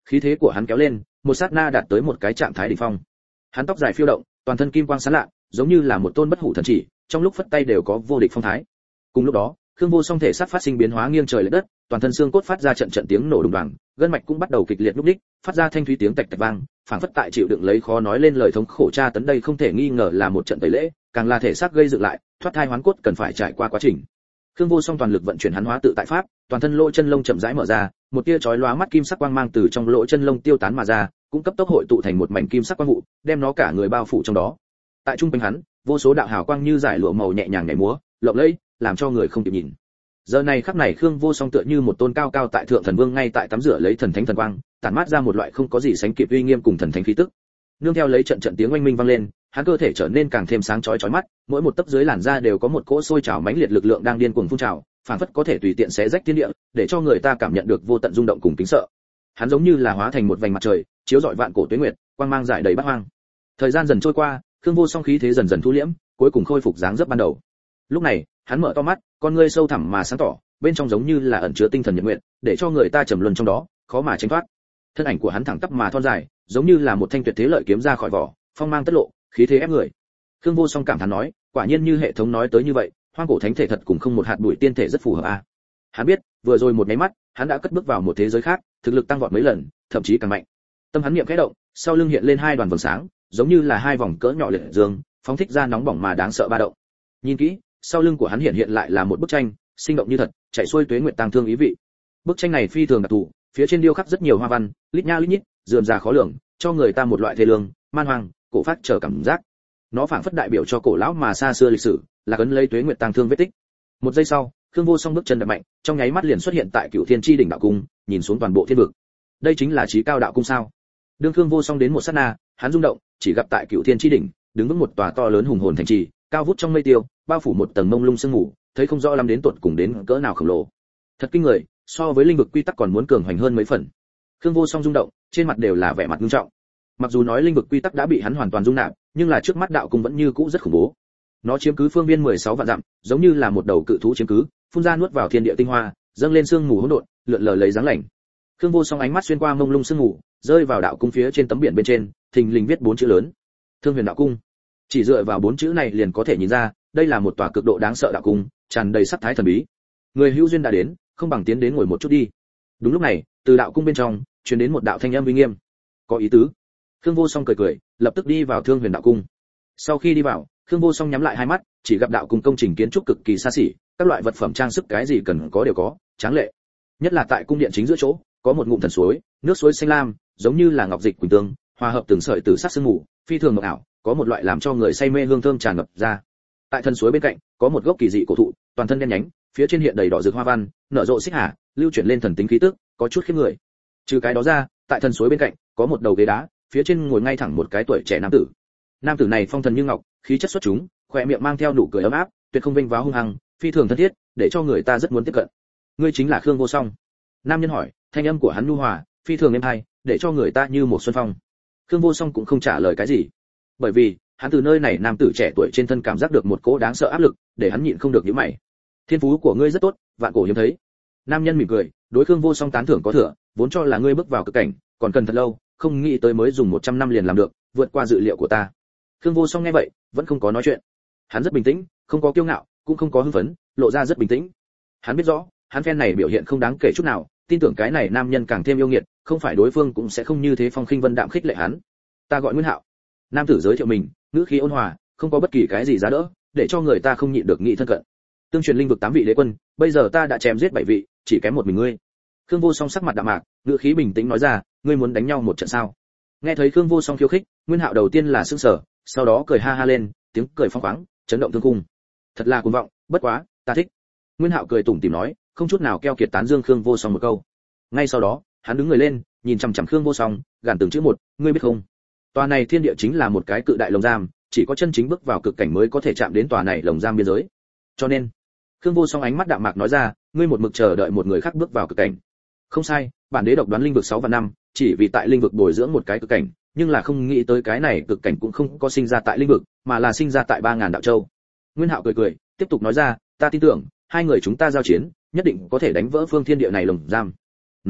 khí thế của hắn kéo lên, một sát na đạt tới một cái trạng thái đỉnh phong. Hắn tóc dài phiêu động, toàn thân kim quang sáng lạ, giống như là một tôn bất hủ thần chỉ, trong lúc phất tay đều có vô địch phong thái. Cùng lúc đó, Khương Vô Song thể xác phát sinh biến hóa nghiêng trời lệch đất, toàn thân xương cốt phát ra trận trận tiếng nổ đùng đoàng, gân mạch cũng bắt đầu kịch liệt lúc đích, phát ra thanh thúy tiếng tạch tạch vang, phảng phất tại chịu đựng lấy khó nói lên lời thống khổ tra tấn. Đây không thể nghi ngờ là một trận tẩy lễ, càng là thể xác gây dựng lại, thoát thai hoán cốt cần phải trải qua quá trình. Khương Vô Song toàn lực vận chuyển hắn hóa tự tại pháp, toàn thân lỗ chân lông chậm rãi mở ra, một tia chói lóa mắt kim sắc quang mang từ trong lỗ chân lông tiêu tán mà ra, cũng cấp tốc hội tụ thành một mảnh kim sắc quang vụ, đem nó cả người bao phủ trong đó. Tại trung quanh hắn, vô số đạo hào quang như giải lụa màu nhẹ nhàng nhảy múa, lộng lẫy, làm cho người không kịp nhìn. Giờ này khắc này Khương Vô Song tựa như một tôn cao cao tại thượng thần vương ngay tại tắm rửa lấy thần thánh thần quang, tản mát ra một loại không có gì sánh kịp uy nghiêm cùng thần thánh khí tức. Nương theo lấy trận trận tiếng oanh minh vang lên, hắn cơ thể trở nên càng thêm sáng chói chói mắt, mỗi một tấc dưới làn da đều có một cỗ sôi trào mãnh liệt lực lượng đang điên cuồng phun trào, phảng phất có thể tùy tiện xé rách thiên địa, để cho người ta cảm nhận được vô tận rung động cùng kính sợ. Hắn giống như là hóa thành một vành mặt trời, chiếu rọi vạn cổ tuế nguyệt, quang mang rải đầy bát hoang. Thời gian dần trôi qua, Khương Vô Song khí thế dần dần thu liễm, cuối cùng khôi phục dáng dấp ban đầu. Lúc này, hắn mở to mắt, con ngươi sâu thẳm mà sáng tỏ, bên trong giống như là ẩn chứa tinh thần nhật nguyện, để cho người ta trầm luân trong đó, khó mà tránh thoát. Thân ảnh của hắn thẳng tắp mà thon dài, giống như là một thanh tuyệt thế lợi kiếm ra khỏi vỏ, phong mang tất lộ, khí thế ép người. Khương Vô Song cảm thán nói, quả nhiên như hệ thống nói tới như vậy, hoang cổ thánh thể thật cùng không một hạt bụi tiên thể rất phù hợp a. Hắn biết, vừa rồi một cái mắt, hắn đã cất bước vào một thế giới khác, thực lực tăng vọt mấy lần, thậm chí càng mạnh. Tâm hắn niệm khẽ động, sau lưng hiện lên hai đoàn vầng sáng, giống như là hai vòng cỡ nhỏ liệt dương, phóng thích ra nóng bỏng mà đáng sợ ba động. Nhìn kỹ, sau lưng của hắn hiện hiện lại là một bức tranh, sinh động như thật, chạy xuôi tuế nguyệt tang thương ý vị. Bức tranh này phi thường đặc thù, phía trên điêu khắc rất nhiều hoa văn, lít nha lít nhít, rườm rà khó lường, cho người ta một loại thê lương, man hoang, cổ phát trở cảm giác. Nó phảng phất đại biểu cho cổ lão mà xa xưa lịch sử, là cấn lấy tuế nguyệt tang thương vết tích. Một giây sau, Khương Vô Song bước chân đập mạnh, trong nháy mắt liền xuất hiện tại Cửu Thiên Chi đỉnh đạo cung, nhìn xuống toàn bộ thiên vực. Đây chính là Chí Cao đạo cung sao? Đương Khương Vô Song đến một sát na, hắn rung động, chỉ gặp tại Cửu Thiên Chi đỉnh, đứng vững một tòa to lớn hùng hồn thành trì, cao vút trong mây tiêu, bao phủ một tầng mông lung sương mù, thấy không rõ lắm đến tột cùng đến cỡ nào khổng lồ. Thật kinh người, so với linh vực quy tắc còn muốn cường hoành hơn mấy phần. Khương Vô Song rung động, trên mặt đều là vẻ mặt nghiêm trọng. Mặc dù nói linh vực quy tắc đã bị hắn hoàn toàn dung nạp, nhưng là trước mắt đạo cung vẫn như cũ rất khủng bố. Nó chiếm cứ phương viên mười sáu vạn dặm, giống như là một đầu cự thú chiếm cứ, phun ra nuốt vào thiên địa tinh hoa, dâng lên sương mù hỗn độn, lượn lờ lấy dáng lạnh. Khương Vô Song ánh mắt xuyên qua mông lung sương mù, rơi vào đạo cung phía trên tấm biển bên trên, thình lình viết bốn chữ lớn: Thương Huyền đạo cung. Chỉ dựa vào bốn chữ này liền có thể nhìn ra, đây là một tòa cực độ đáng sợ đạo cung, tràn đầy sắc thái thần bí. Người hữu duyên đã đến, không bằng tiến đến ngồi một chút đi. Đúng lúc này, từ đạo cung bên trong truyền đến một đạo thanh âm uy nghiêm. Có ý tứ. Khương Vô Song cười cười, lập tức đi vào Thương Huyền đạo cung. Sau khi đi vào, Khương Vô Song nhắm lại hai mắt, chỉ gặp đạo cung công trình kiến trúc cực kỳ xa xỉ, các loại vật phẩm trang sức cái gì cần có đều có, tráng lệ. Nhất là tại cung điện chính giữa chỗ, có một ngụm thần suối, nước suối xanh lam, giống như là ngọc dịch quỳnh tương, hòa hợp từng sợi từ sắc sương mù, phi thường ngọc ảo, có một loại làm cho người say mê hương thơm tràn ngập ra. Tại thần suối bên cạnh, có một gốc kỳ dị cổ thụ, toàn thân đen nhánh, phía trên hiện đầy đỏ rực hoa văn, nở rộ xích hà, lưu chuyển lên thần tính khí tức, có chút khiếp người. Trừ cái đó ra, tại thần suối bên cạnh, có một đầu ghế đá, phía trên ngồi ngay thẳng một cái tuổi trẻ nam tử. Nam tử này phong thần như ngọc, khí chất xuất chúng, khóe miệng mang theo nụ cười ấm áp, tuyệt không vênh váo hung hăng, phi thường thân thiết, để cho người ta rất muốn tiếp cận. Ngươi chính là Khương Vô Song? Nam nhân hỏi, thanh âm của hắn nhu hòa, phi thường êm hay, để cho người ta như một xuân phong. Khương Vô Song cũng không trả lời cái gì, bởi vì hắn từ nơi này nam tử trẻ tuổi trên thân cảm giác được một cỗ đáng sợ áp lực, để hắn nhịn không được nhíu mày. Thiên phú của ngươi rất tốt, vạn cổ hiếm thấy. Nam nhân mỉm cười, đối Khương Vô Song tán thưởng có thừa, vốn cho là ngươi bước vào cực cảnh, còn cần thật lâu, không nghĩ tới mới dùng một trăm năm liền làm được, vượt qua dự liệu của ta. Khương Vô Song nghe vậy, vẫn không có nói chuyện. Hắn rất bình tĩnh, không có kiêu ngạo, cũng không có hưng phấn, lộ ra rất bình tĩnh. Hắn biết rõ, hắn phen này biểu hiện không đáng kể chút nào, tin tưởng cái này nam nhân càng thêm yêu nghiệt, không phải đối phương cũng sẽ không như thế phong khinh vân đạm khích lệ hắn. Ta gọi Nguyên Hạo. Nam tử giới thiệu mình, ngữ khí ôn hòa, không có bất kỳ cái gì giá đỡ, để cho người ta không nhịn được nghĩ thân cận. Tương truyền linh vực tám vị đế quân, bây giờ ta đã chém giết bảy vị, chỉ kém một mình ngươi. Khương Vô Song sắc mặt đạm mạc, ngữ khí bình tĩnh nói ra, ngươi muốn đánh nhau một trận sao? Nghe thấy Khương Vô Song khiêu khích, Nguyên Hạo đầu tiên là sững sờ, sau đó cười ha ha lên, tiếng cười phong khoáng, chấn động thương cung. Thật là cuồng vọng, bất quá, ta thích. Nguyên Hạo cười tủm tỉm nói, không chút nào keo kiệt tán dương Khương Vô Song một câu. Ngay sau đó, hắn đứng người lên, nhìn chằm chằm Khương Vô Song, gàn từng chữ một, ngươi biết không? Tòa này thiên địa chính là một cái cự đại lồng giam, chỉ có chân chính bước vào cực cảnh mới có thể chạm đến tòa này lồng giam biên giới. Cho nên, Khương Vô Song ánh mắt đạm mạc nói ra, ngươi một mực chờ đợi một người khác bước vào cực cảnh. Không sai, bản đế độc đoán linh vực sáu và năm, chỉ vì tại linh vực bồi dưỡng một cái cực cảnh, nhưng là không nghĩ tới cái này cực cảnh cũng không có sinh ra tại linh vực, mà là sinh ra tại ba ngàn đạo châu. Nguyên Hạo cười cười, tiếp tục nói ra, ta tin tưởng, hai người chúng ta giao chiến, nhất định có thể đánh vỡ phương thiên địa này lồng giam. Nói,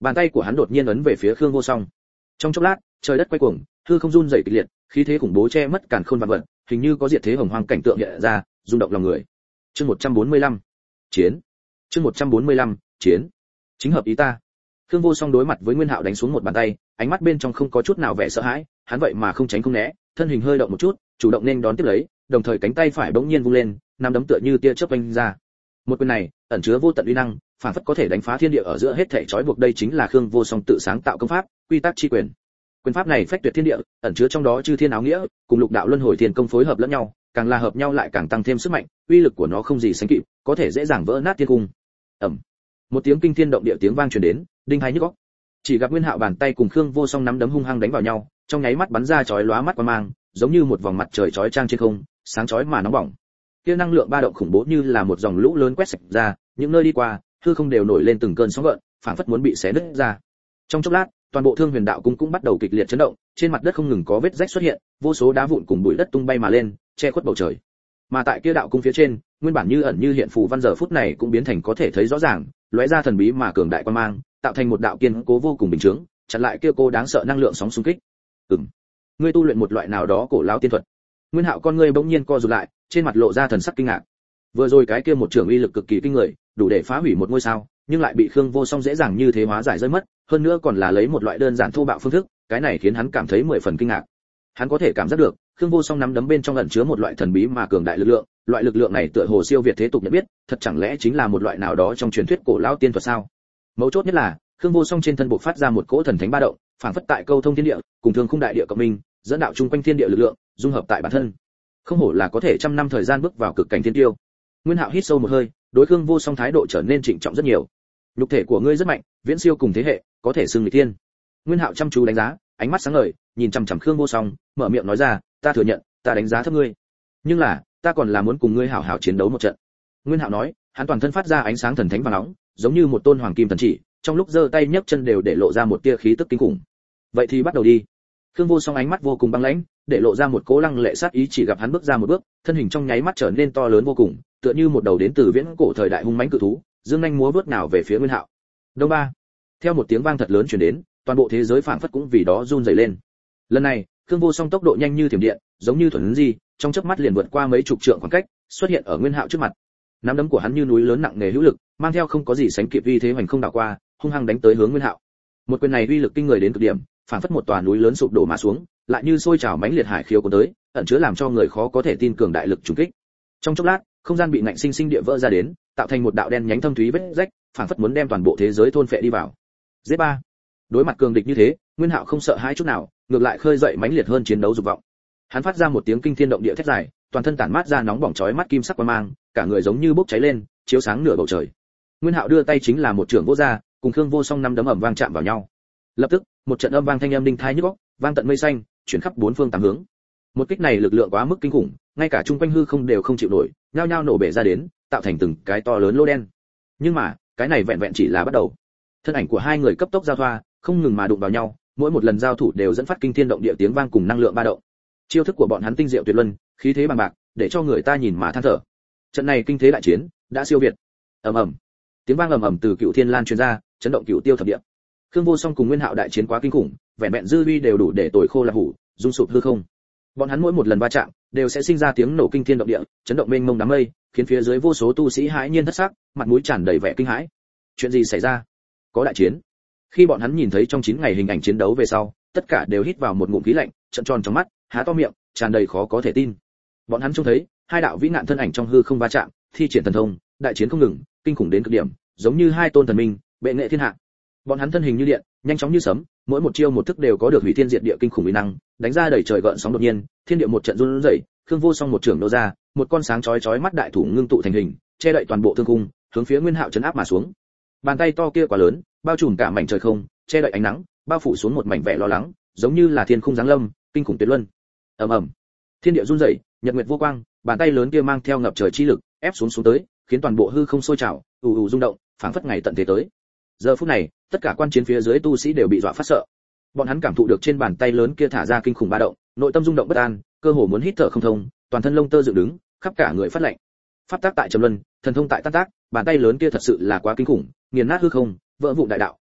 Bàn tay của hắn đột nhiên ấn về phía Khương Vô Song. Trong chốc lát, trời đất quay cuồng, hư không run rẩy kịch liệt, khí thế khủng bố che mất càn khôn vạn vật, hình như có diệt thế hồng hoang cảnh tượng hiện ra, rung động lòng người. Chương một trăm bốn mươi lăm, chiến. Chương một trăm bốn mươi lăm, chiến. Chính hợp ý ta. Khương Vô Song đối mặt với Nguyên Hạo đánh xuống một bàn tay, ánh mắt bên trong không có chút nào vẻ sợ hãi, hắn vậy mà không tránh không né, thân hình hơi động một chút, chủ động nên đón tiếp lấy, đồng thời cánh tay phải bỗng nhiên vung lên, nắm đấm tựa như tia chớp vung ra. Một quyền này, ẩn chứa vô tận uy năng, phản phất có thể đánh phá thiên địa ở giữa hết thảy trói buộc, đây chính là Khương Vô Song tự sáng tạo công pháp, quy tắc chi quyền. Quyền pháp này phách tuyệt thiên địa, ẩn chứa trong đó chư thiên áo nghĩa, cùng lục đạo luân hồi thiên công phối hợp lẫn nhau, càng là hợp nhau lại càng tăng thêm sức mạnh, uy lực của nó không gì sánh kịp, có thể dễ dàng vỡ nát thiên cung. Ầm. Một tiếng kinh thiên động địa tiếng vang truyền đến, đinh hai nhức óc. Chỉ gặp Nguyên Hạo bàn tay cùng Khương Vô Song nắm đấm hung hăng đánh vào nhau, trong nháy mắt bắn ra chói lóa mắt quang mang, giống như một vòng mặt trời chói chang trên không, sáng chói mà nóng bỏng. Kia năng lượng ba động khủng bố như là một dòng lũ lớn quét sạch ra, những nơi đi qua, hư không đều nổi lên từng cơn sóng gợn, phảng phất muốn bị xé nứt ra. Trong chốc lát, toàn bộ Thương Huyền Đạo Cung cũng bắt đầu kịch liệt chấn động, trên mặt đất không ngừng có vết rách xuất hiện, vô số đá vụn cùng bụi đất tung bay mà lên, che khuất bầu trời. Mà tại kia đạo cung phía trên, nguyên bản như ẩn như hiện phù văn giờ phút này cũng biến thành có thể thấy rõ ràng, lóe ra thần bí mà cường đại quang mang, tạo thành một đạo kiên cố vô cùng bình chứng, chặn lại kia cô đáng sợ năng lượng sóng xung kích. Ừm, ngươi tu luyện một loại nào đó cổ lão tiên thuật. Nguyên Hạo con ngươi bỗng nhiên co rụt lại, trên mặt lộ ra thần sắc kinh ngạc. Vừa rồi cái kia một trường uy lực cực kỳ kinh người, đủ để phá hủy một ngôi sao, nhưng lại bị Khương Vô Song dễ dàng như thế hóa giải rơi mất, hơn nữa còn là lấy một loại đơn giản thô bạo phương thức, cái này khiến hắn cảm thấy mười phần kinh ngạc. Hắn có thể cảm giác được, Khương Vô Song nắm đấm bên trong ẩn chứa một loại thần bí mà cường đại lực lượng, loại lực lượng này tựa hồ siêu việt thế tục nhận biết, thật chẳng lẽ chính là một loại nào đó trong truyền thuyết cổ lão tiên thuật sao? Mấu chốt nhất là, Khương Vô Song trên thân bộc phát ra một cỗ thần thánh ba động, phảng phất tại câu thông thiên địa, cùng thương khung đại địa cộng minh, dẫn đạo chung quanh thiên địa lực lượng, dung hợp tại bản thân. Không hổ là có thể trăm năm thời gian bước vào cực cảnh thiên tiêu. Nguyên Hạo hít sâu một hơi, đối Khương Vô Song thái độ trở nên trịnh trọng rất nhiều. Nhục thể của ngươi rất mạnh, viễn siêu cùng thế hệ, có thể xưng người tiên. Nguyên Hạo chăm chú đánh giá, ánh mắt sáng ngời, nhìn chằm chằm Khương Vô Song, mở miệng nói ra, ta thừa nhận, ta đánh giá thấp ngươi. Nhưng là, ta còn là muốn cùng ngươi hảo hảo chiến đấu một trận. Nguyên Hạo nói, hắn toàn thân phát ra ánh sáng thần thánh vàng nóng, giống như một tôn hoàng kim thần chỉ, trong lúc giơ tay nhấc chân đều để lộ ra một tia khí tức kinh khủng. Vậy thì bắt đầu đi. Khương Vô Song ánh mắt vô cùng băng lãnh, để lộ ra một cỗ lăng lệ sát ý, chỉ gặp hắn bước ra một bước, thân hình trong nháy mắt trở nên to lớn vô cùng, tựa như một đầu đến từ viễn cổ thời đại hung mãnh cự thú, dương nhanh múa vớt nào về phía Nguyên Hạo. Đông ba. Theo một tiếng vang thật lớn truyền đến, toàn bộ thế giới phảng phất cũng vì đó run rẩy lên. Lần này, Khương Vô Song tốc độ nhanh như thiểm điện, giống như thuần di, trong chớp mắt liền vượt qua mấy chục trượng khoảng cách, xuất hiện ở Nguyên Hạo trước mặt. Nắm đấm của hắn như núi lớn nặng nề hữu lực, mang theo không có gì sánh kịp uy thế hoành không đảo qua, hung hăng đánh tới hướng Nguyên Hạo. Một quyền này uy lực kinh người đến cực điểm, phảng phất một tòa núi lớn sụp đổ mà xuống, lại như sôi trào mãnh liệt hải khiếu cuốn tới, ẩn chứa làm cho người khó có thể tin cường đại lực trùng kích. Trong chốc lát, không gian bị ngạnh sinh sinh địa vỡ ra đến, tạo thành một đạo đen nhánh thâm thúy vết rách, phảng phất muốn đem toàn bộ thế giới thôn phệ đi vào. giê ba. Đối mặt cường địch như thế, Nguyên Hạo không sợ hãi chút nào, ngược lại khơi dậy mãnh liệt hơn chiến đấu dục vọng. Hắn phát ra một tiếng kinh thiên động địa thét dài, toàn thân tản mát ra nóng bỏng chói mắt kim sắc quang mang, cả người giống như bốc cháy lên, chiếu sáng nửa bầu trời. Nguyên Hạo đưa tay chính là một trường vỗ ra, cùng Khương Vô Song năm đấm ầm vang chạm vào nhau. Lập tức, một trận âm vang thanh âm đinh tai nhức óc, vang tận mây xanh, chuyển khắp bốn phương tám hướng. Một kích này lực lượng quá mức kinh khủng, ngay cả trung quanh hư không đều không chịu nổi, nhao nhao nổ bể ra đến, tạo thành từng cái to lớn lỗ đen. Nhưng mà, cái này vẹn vẹn chỉ là bắt đầu. Thân ảnh của hai người cấp tốc giao thoa, không ngừng mà đụng vào nhau, mỗi một lần giao thủ đều dẫn phát kinh thiên động địa tiếng vang cùng năng lượng ba động. Chiêu thức của bọn hắn tinh diệu tuyệt luân, khí thế bằng bạc, để cho người ta nhìn mà than thở. Trận này kinh thế đại chiến đã siêu việt. Ầm ầm. Tiếng vang ầm ầm từ Cựu Thiên Lan truyền ra, chấn động cựu tiêu thập địa. Khương Vô Song cùng Nguyên Hạo đại chiến quá kinh khủng, vẹn vẹn dư uy đều đủ để tồi khô là hủ, rung sụp hư không. Bọn hắn mỗi một lần va chạm, đều sẽ sinh ra tiếng nổ kinh thiên động địa, chấn động mênh mông đám mây, khiến phía dưới vô số tu sĩ hãi nhiên thất sắc, mặt mũi tràn đầy vẻ kinh hãi. Chuyện gì xảy ra? Có đại chiến. Khi bọn hắn nhìn thấy trong chín ngày hình ảnh chiến đấu về sau, tất cả đều hít vào một ngụm khí lạnh, trợn tròn trong mắt, há to miệng, tràn đầy khó có thể tin. Bọn hắn trông thấy, hai đạo vĩ nạn thân ảnh trong hư không va chạm, thi triển thần thông, đại chiến không ngừng, kinh khủng đến cực điểm, giống như hai tôn thần minh, bệ nghệ thiên hạ. Bọn hắn thân hình như điện, nhanh chóng như sấm, mỗi một chiêu một thức đều có được hủy thiên diệt địa kinh khủng uy năng, đánh ra đầy trời gợn sóng đột nhiên, thiên địa một trận run rẩy, Khương Vô Song một trường nô ra, một con sáng chói chói mắt đại thủ ngưng tụ thành hình, che đậy toàn bộ thương cung, hướng phía Nguyên Hạo chấn áp mà xuống. Bàn tay to kia quá lớn, bao trùm cả mảnh trời không, che đậy ánh nắng, bao phủ xuống một mảnh vẻ lo lắng, giống như là thiên khung giáng lâm, kinh khủng tuyệt luân. Ầm ầm. Thiên địa run rẩy, nhật nguyệt vô quang, bàn tay lớn kia mang theo ngập trời chi lực, ép xuống xuống tới, khiến toàn bộ hư không sôi trào, ù ù rung động, phảng phất ngày tận thế tới. Giờ phút này, tất cả quan chiến phía dưới tu sĩ đều bị dọa phát sợ. Bọn hắn cảm thụ được trên bàn tay lớn kia thả ra kinh khủng ba động, nội tâm rung động bất an, cơ hồ muốn hít thở không thông, toàn thân lông tơ dựng đứng, khắp cả người phát lạnh. Pháp tác tại trầm luân, thần thông tại tan tác, bàn tay lớn kia thật sự là quá kinh khủng, nghiền nát hư không, vỡ vụn đại đạo,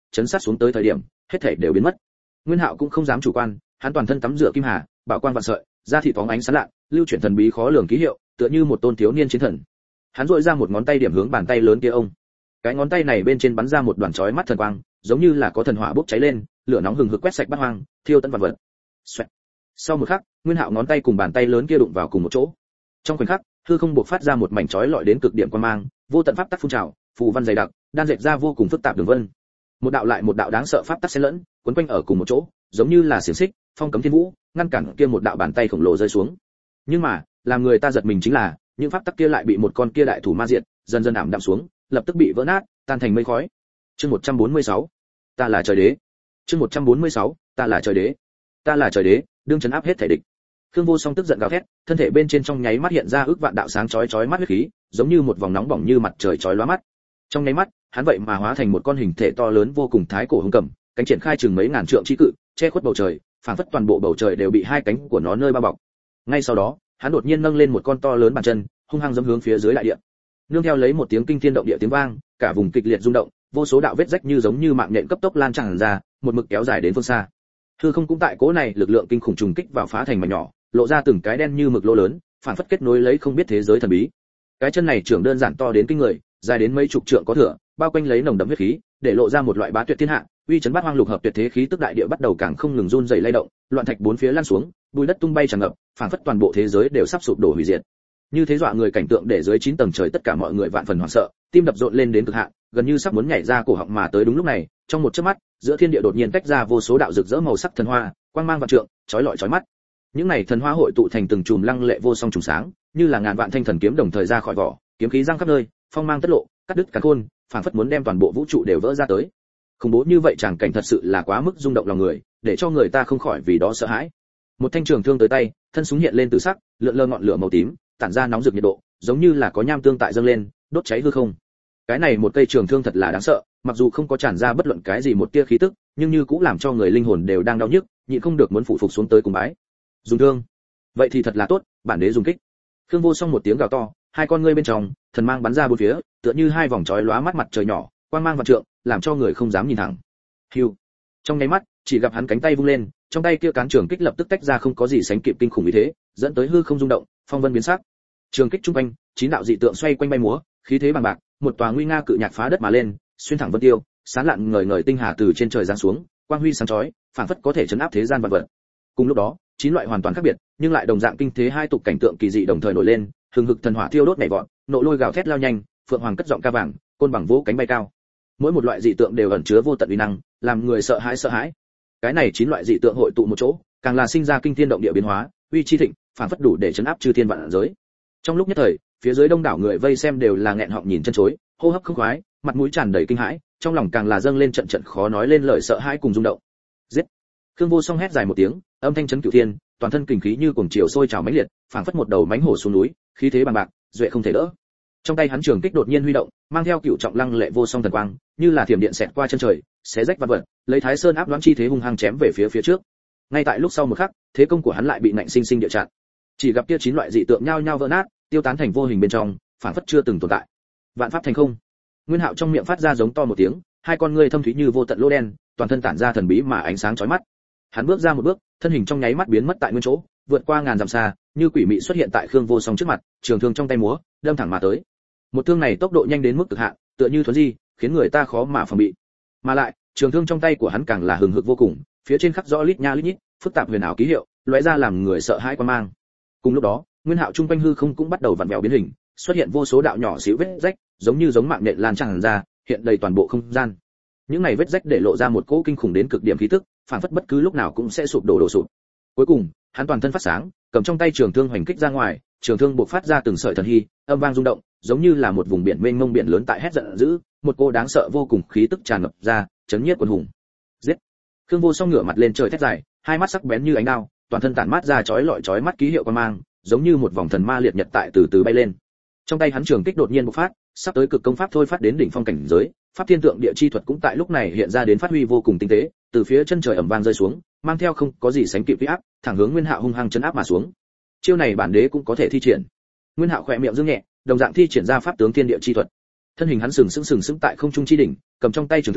chấn sát xuống tới thời điểm, hết thảy đều biến mất. Nguyên Hạo cũng không dám chủ quan, hắn toàn thân tắm rửa kim hà, bảo quang vạn sợi, da thịt phóng ánh sáng lạ, lưu chuyển thần bí khó lường ký hiệu, tựa như một tôn thiếu niên chiến thần. Hắn duỗi ra một ngón tay điểm hướng bàn tay lớn kia ông. Cái ngón tay này bên trên bắn ra một đoàn chói mắt thần quang, giống như là có thần hỏa bốc cháy lên, lửa nóng hừng hực quét sạch bát hoang, thiêu tận vạn vật. Xoẹt. Sau một khắc, Nguyên Hạo ngón tay cùng bàn tay lớn kia đụng vào cùng một chỗ. Trong khoảnh khắc, hư không bộc phát ra một mảnh chói lọi đến cực điểm quang mang, vô tận pháp tắc phun trào, phù văn dày đặc, đan dệt ra vô cùng phức tạp đường vân. Một đạo lại một đạo đáng sợ pháp tắc xen lẫn, quấn quanh ở cùng một chỗ, giống như là xiềng xích, phong cấm thiên vũ, ngăn cản kia một đạo bàn tay khổng lồ rơi xuống. Nhưng mà, làm người ta giật mình chính là, những pháp tắc kia lại bị một con kia đại thủ ma diệt, dần dần ảm đạm xuống, lập tức bị vỡ nát, tan thành mây khói. Chương một trăm bốn mươi sáu, ta là trời đế. Chương một trăm bốn mươi sáu, ta là trời đế. Ta là trời đế, đương trấn áp hết thể địch. Khương Vô Song tức giận gào thét, thân thể bên trên trong nháy mắt hiện ra ước vạn đạo sáng chói chói mắt huyết khí, giống như một vòng nóng bỏng như mặt trời chói lóa mắt. Trong nháy mắt, hắn vậy mà hóa thành một con hình thể to lớn vô cùng thái cổ hung cầm, cánh triển khai chừng mấy ngàn trượng chi cự, che khuất bầu trời, phảng phất toàn bộ bầu trời đều bị hai cánh của nó nơi bao bọc. Ngay sau đó, hắn đột nhiên nâng lên một con to lớn bàn chân, hung hăng giẫm hướng phía dưới đại địa. Nương theo lấy một tiếng kinh thiên động địa tiếng vang, cả vùng kịch liệt rung động, vô số đạo vết rách như giống như mạng nhện cấp tốc lan tràn ra, một mực kéo dài đến phương xa. Hư không cũng tại cố này lực lượng kinh khủng trùng kích vào phá thành mảnh nhỏ, lộ ra từng cái đen như mực lỗ lớn, phản phất kết nối lấy không biết thế giới thần bí. Cái chân này trưởng đơn giản to đến kinh người, dài đến mấy chục trượng có thừa, bao quanh lấy nồng đậm huyết khí, để lộ ra một loại bá tuyệt thiên hạ, uy chấn bát hoang lục hợp tuyệt thế khí tức đại địa bắt đầu càng không ngừng run rẩy lay động, loạn thạch bốn phía lan xuống, bụi đất tung bay tràn ngập, phản phất toàn bộ thế giới đều sắp sụp đổ hủy diệt. Như thế dọa người cảnh tượng để dưới chín tầng trời tất cả mọi người vạn phần hoảng sợ, tim đập rộn lên đến cực hạn, gần như sắp muốn nhảy ra cổ họng mà tới đúng lúc này, trong một chớp mắt, giữa thiên địa đột nhiên tách ra vô số đạo rực rỡ màu sắc thần hoa, quang mang vạn trượng, chói lọi chói mắt. Những này thần hoa hội tụ thành từng chùm lăng lệ vô song trùng sáng, như là ngàn vạn thanh thần kiếm đồng thời ra khỏi vỏ, kiếm khí giăng khắp nơi, phong mang tất lộ, cắt đứt càn khôn, phảng phất muốn đem toàn bộ vũ trụ đều vỡ ra tới. Khủng bố như vậy chẳng cảnh thật sự là quá mức rung động lòng người, để cho người ta không khỏi vì đó sợ hãi. Một thanh trường thương tới tay, thân súng hiện lên từ sắc, lượn lờ ngọn lửa màu tím, tản ra nóng rực nhiệt độ, giống như là có nham tương tại dâng lên, đốt cháy hư không. Cái này một cây trường thương thật là đáng sợ, mặc dù không có tràn ra bất luận cái gì một tia khí tức, nhưng như cũng làm cho người linh hồn đều đang đau nhức, nhịn không được muốn phụ phục xuống tới cùng bái. Dùng thương, vậy thì thật là tốt, bản đế dùng kích. Khương Vô Song một tiếng gào to, hai con ngươi bên trong, thần mang bắn ra bốn phía, tựa như hai vòng chói lóa mắt mặt trời nhỏ, quang mang vạn trượng, làm cho người không dám nhìn thẳng. Hưu. Trong nháy mắt, chỉ gặp hắn cánh tay vung lên, trong tay kia cán trường kích lập tức tách ra không có gì sánh kịp kinh khủng như thế, dẫn tới hư không rung động, phong vân biến sắc. Trường kích trung quanh, chín đạo dị tượng xoay quanh bay múa, khí thế bằng bạc, một tòa nguy nga cự nhạc phá đất mà lên, xuyên thẳng vân tiêu, sáng lạn ngời ngời tinh hà từ trên trời giáng xuống, quang huy sáng chói, phảng phất có thể chấn áp thế gian vạn vật. Cùng lúc đó, chín loại hoàn toàn khác biệt, nhưng lại đồng dạng kinh thế hai tục cảnh tượng kỳ dị đồng thời nổi lên, hừng hực thần hỏa thiêu đốt nhảy vọt, nộ lôi gào thét lao nhanh, phượng hoàng cất giọng ca vàng, côn bằng vỗ cánh bay cao. Mỗi một loại dị tượng đều ẩn chứa vô tận uy năng, làm người sợ hãi sợ hãi. Cái này chín loại dị tượng hội tụ một chỗ, càng là sinh ra kinh thiên động địa biến hóa, uy chi thịnh, phảng phất đủ để chấn áp chư thiên vạn giới. Trong lúc nhất thời, phía dưới đông đảo người vây xem đều là nghẹn họng nhìn chân chối, hô hấp không khoái, mặt mũi tràn đầy kinh hãi, trong lòng càng là dâng lên trận trận khó nói lên lời sợ hãi cùng rung động. Giết! Khương Vô Song hét dài một tiếng, âm thanh chấn cửu thiên, toàn thân kình khí như cuồng chiều sôi trào mãnh liệt, phảng phất một đầu mãnh hổ xuống núi, khí thế bằng bạc, duệ không thể đỡ. Trong tay hắn trường kích đột nhiên huy động, mang theo cựu trọng lăng lệ vô song thần quang, như là thiểm điện xẹt qua chân trời, xé rách vạn vật, lấy Thái Sơn áp đoán chi thế hung hăng chém về phía phía trước. Ngay tại lúc sau một khắc, thế công của hắn lại bị nạnh sinh sinh địa chặn. Chỉ gặp kia chín loại dị tượng nhao nhao vỡ nát, tiêu tán thành vô hình bên trong, phảng phất chưa từng tồn tại. Vạn pháp thành không. Nguyên Hạo trong miệng phát ra giống to một tiếng, hai con ngươi thâm thúy như vô tận lỗ đen, toàn thân tản ra thần bí mà ánh sáng chói mắt. Hắn bước ra một bước, thân hình trong nháy mắt biến mất tại nguyên chỗ, vượt qua ngàn dặm xa, như quỷ mị xuất hiện tại Khương Vô Song trước mặt, trường thương trong tay múa, đâm thẳng mà tới. Một thương này tốc độ nhanh đến mức cực hạn, tựa như thuấn di, khiến người ta khó mà phòng bị. Mà lại, trường thương trong tay của hắn càng là hừng hực vô cùng, phía trên khắc rõ lít nha lít nhít, phức tạp huyền ảo ký hiệu, lóe ra làm người sợ hãi quan mang. Cùng lúc đó, Nguyên Hạo trung quanh hư không cũng bắt đầu vặn vẹo biến hình, xuất hiện vô số đạo nhỏ xíu vết rách, giống như giống mạng nhện lan tràn ra, hiện đầy toàn bộ không gian. Những này vết rách để lộ ra một cỗ kinh khủng đến cực điểm khí tức, phản phất bất cứ lúc nào cũng sẽ sụp đổ đổ sụp. Cuối cùng, hắn toàn thân phát sáng, cầm trong tay trường thương hoành kích ra ngoài, trường thương bộc phát ra từng sợi thần hy, âm vang rung động, giống như là một vùng biển mênh mông biển lớn tại hét giận dữ, một cô đáng sợ vô cùng khí tức tràn ngập ra, chấn nhiếp quần hùng. Giết! Khương Vô Song ngửa mặt lên trời thét dài, hai mắt sắc bén như ánh đao, toàn thân tản mát ra chói lọi chói mắt ký hiệu quan mang, giống như một vòng thần ma liệt nhật tại từ từ bay lên. Trong tay hắn trường kích đột nhiên bộc phát, sắp tới cực công pháp thôi phát đến đỉnh phong cảnh giới, pháp thiên tượng địa chi thuật cũng tại lúc này hiện ra đến phát huy vô cùng tinh tế, từ phía chân trời ầm vang rơi xuống, mang theo không có gì sánh kịp uy áp, thẳng hướng Nguyên Hạo hung hăng chấn áp mà xuống. Chiêu này bản đế cũng có thể thi triển. Nguyên Hạo khẽ miệng dương nhẹ, đồng dạng thi triển ra pháp tướng thiên địa chi thuật. Thân hình hắn sừng sững sừng sững tại không trung chi đỉnh, cầm trong tay trường thương,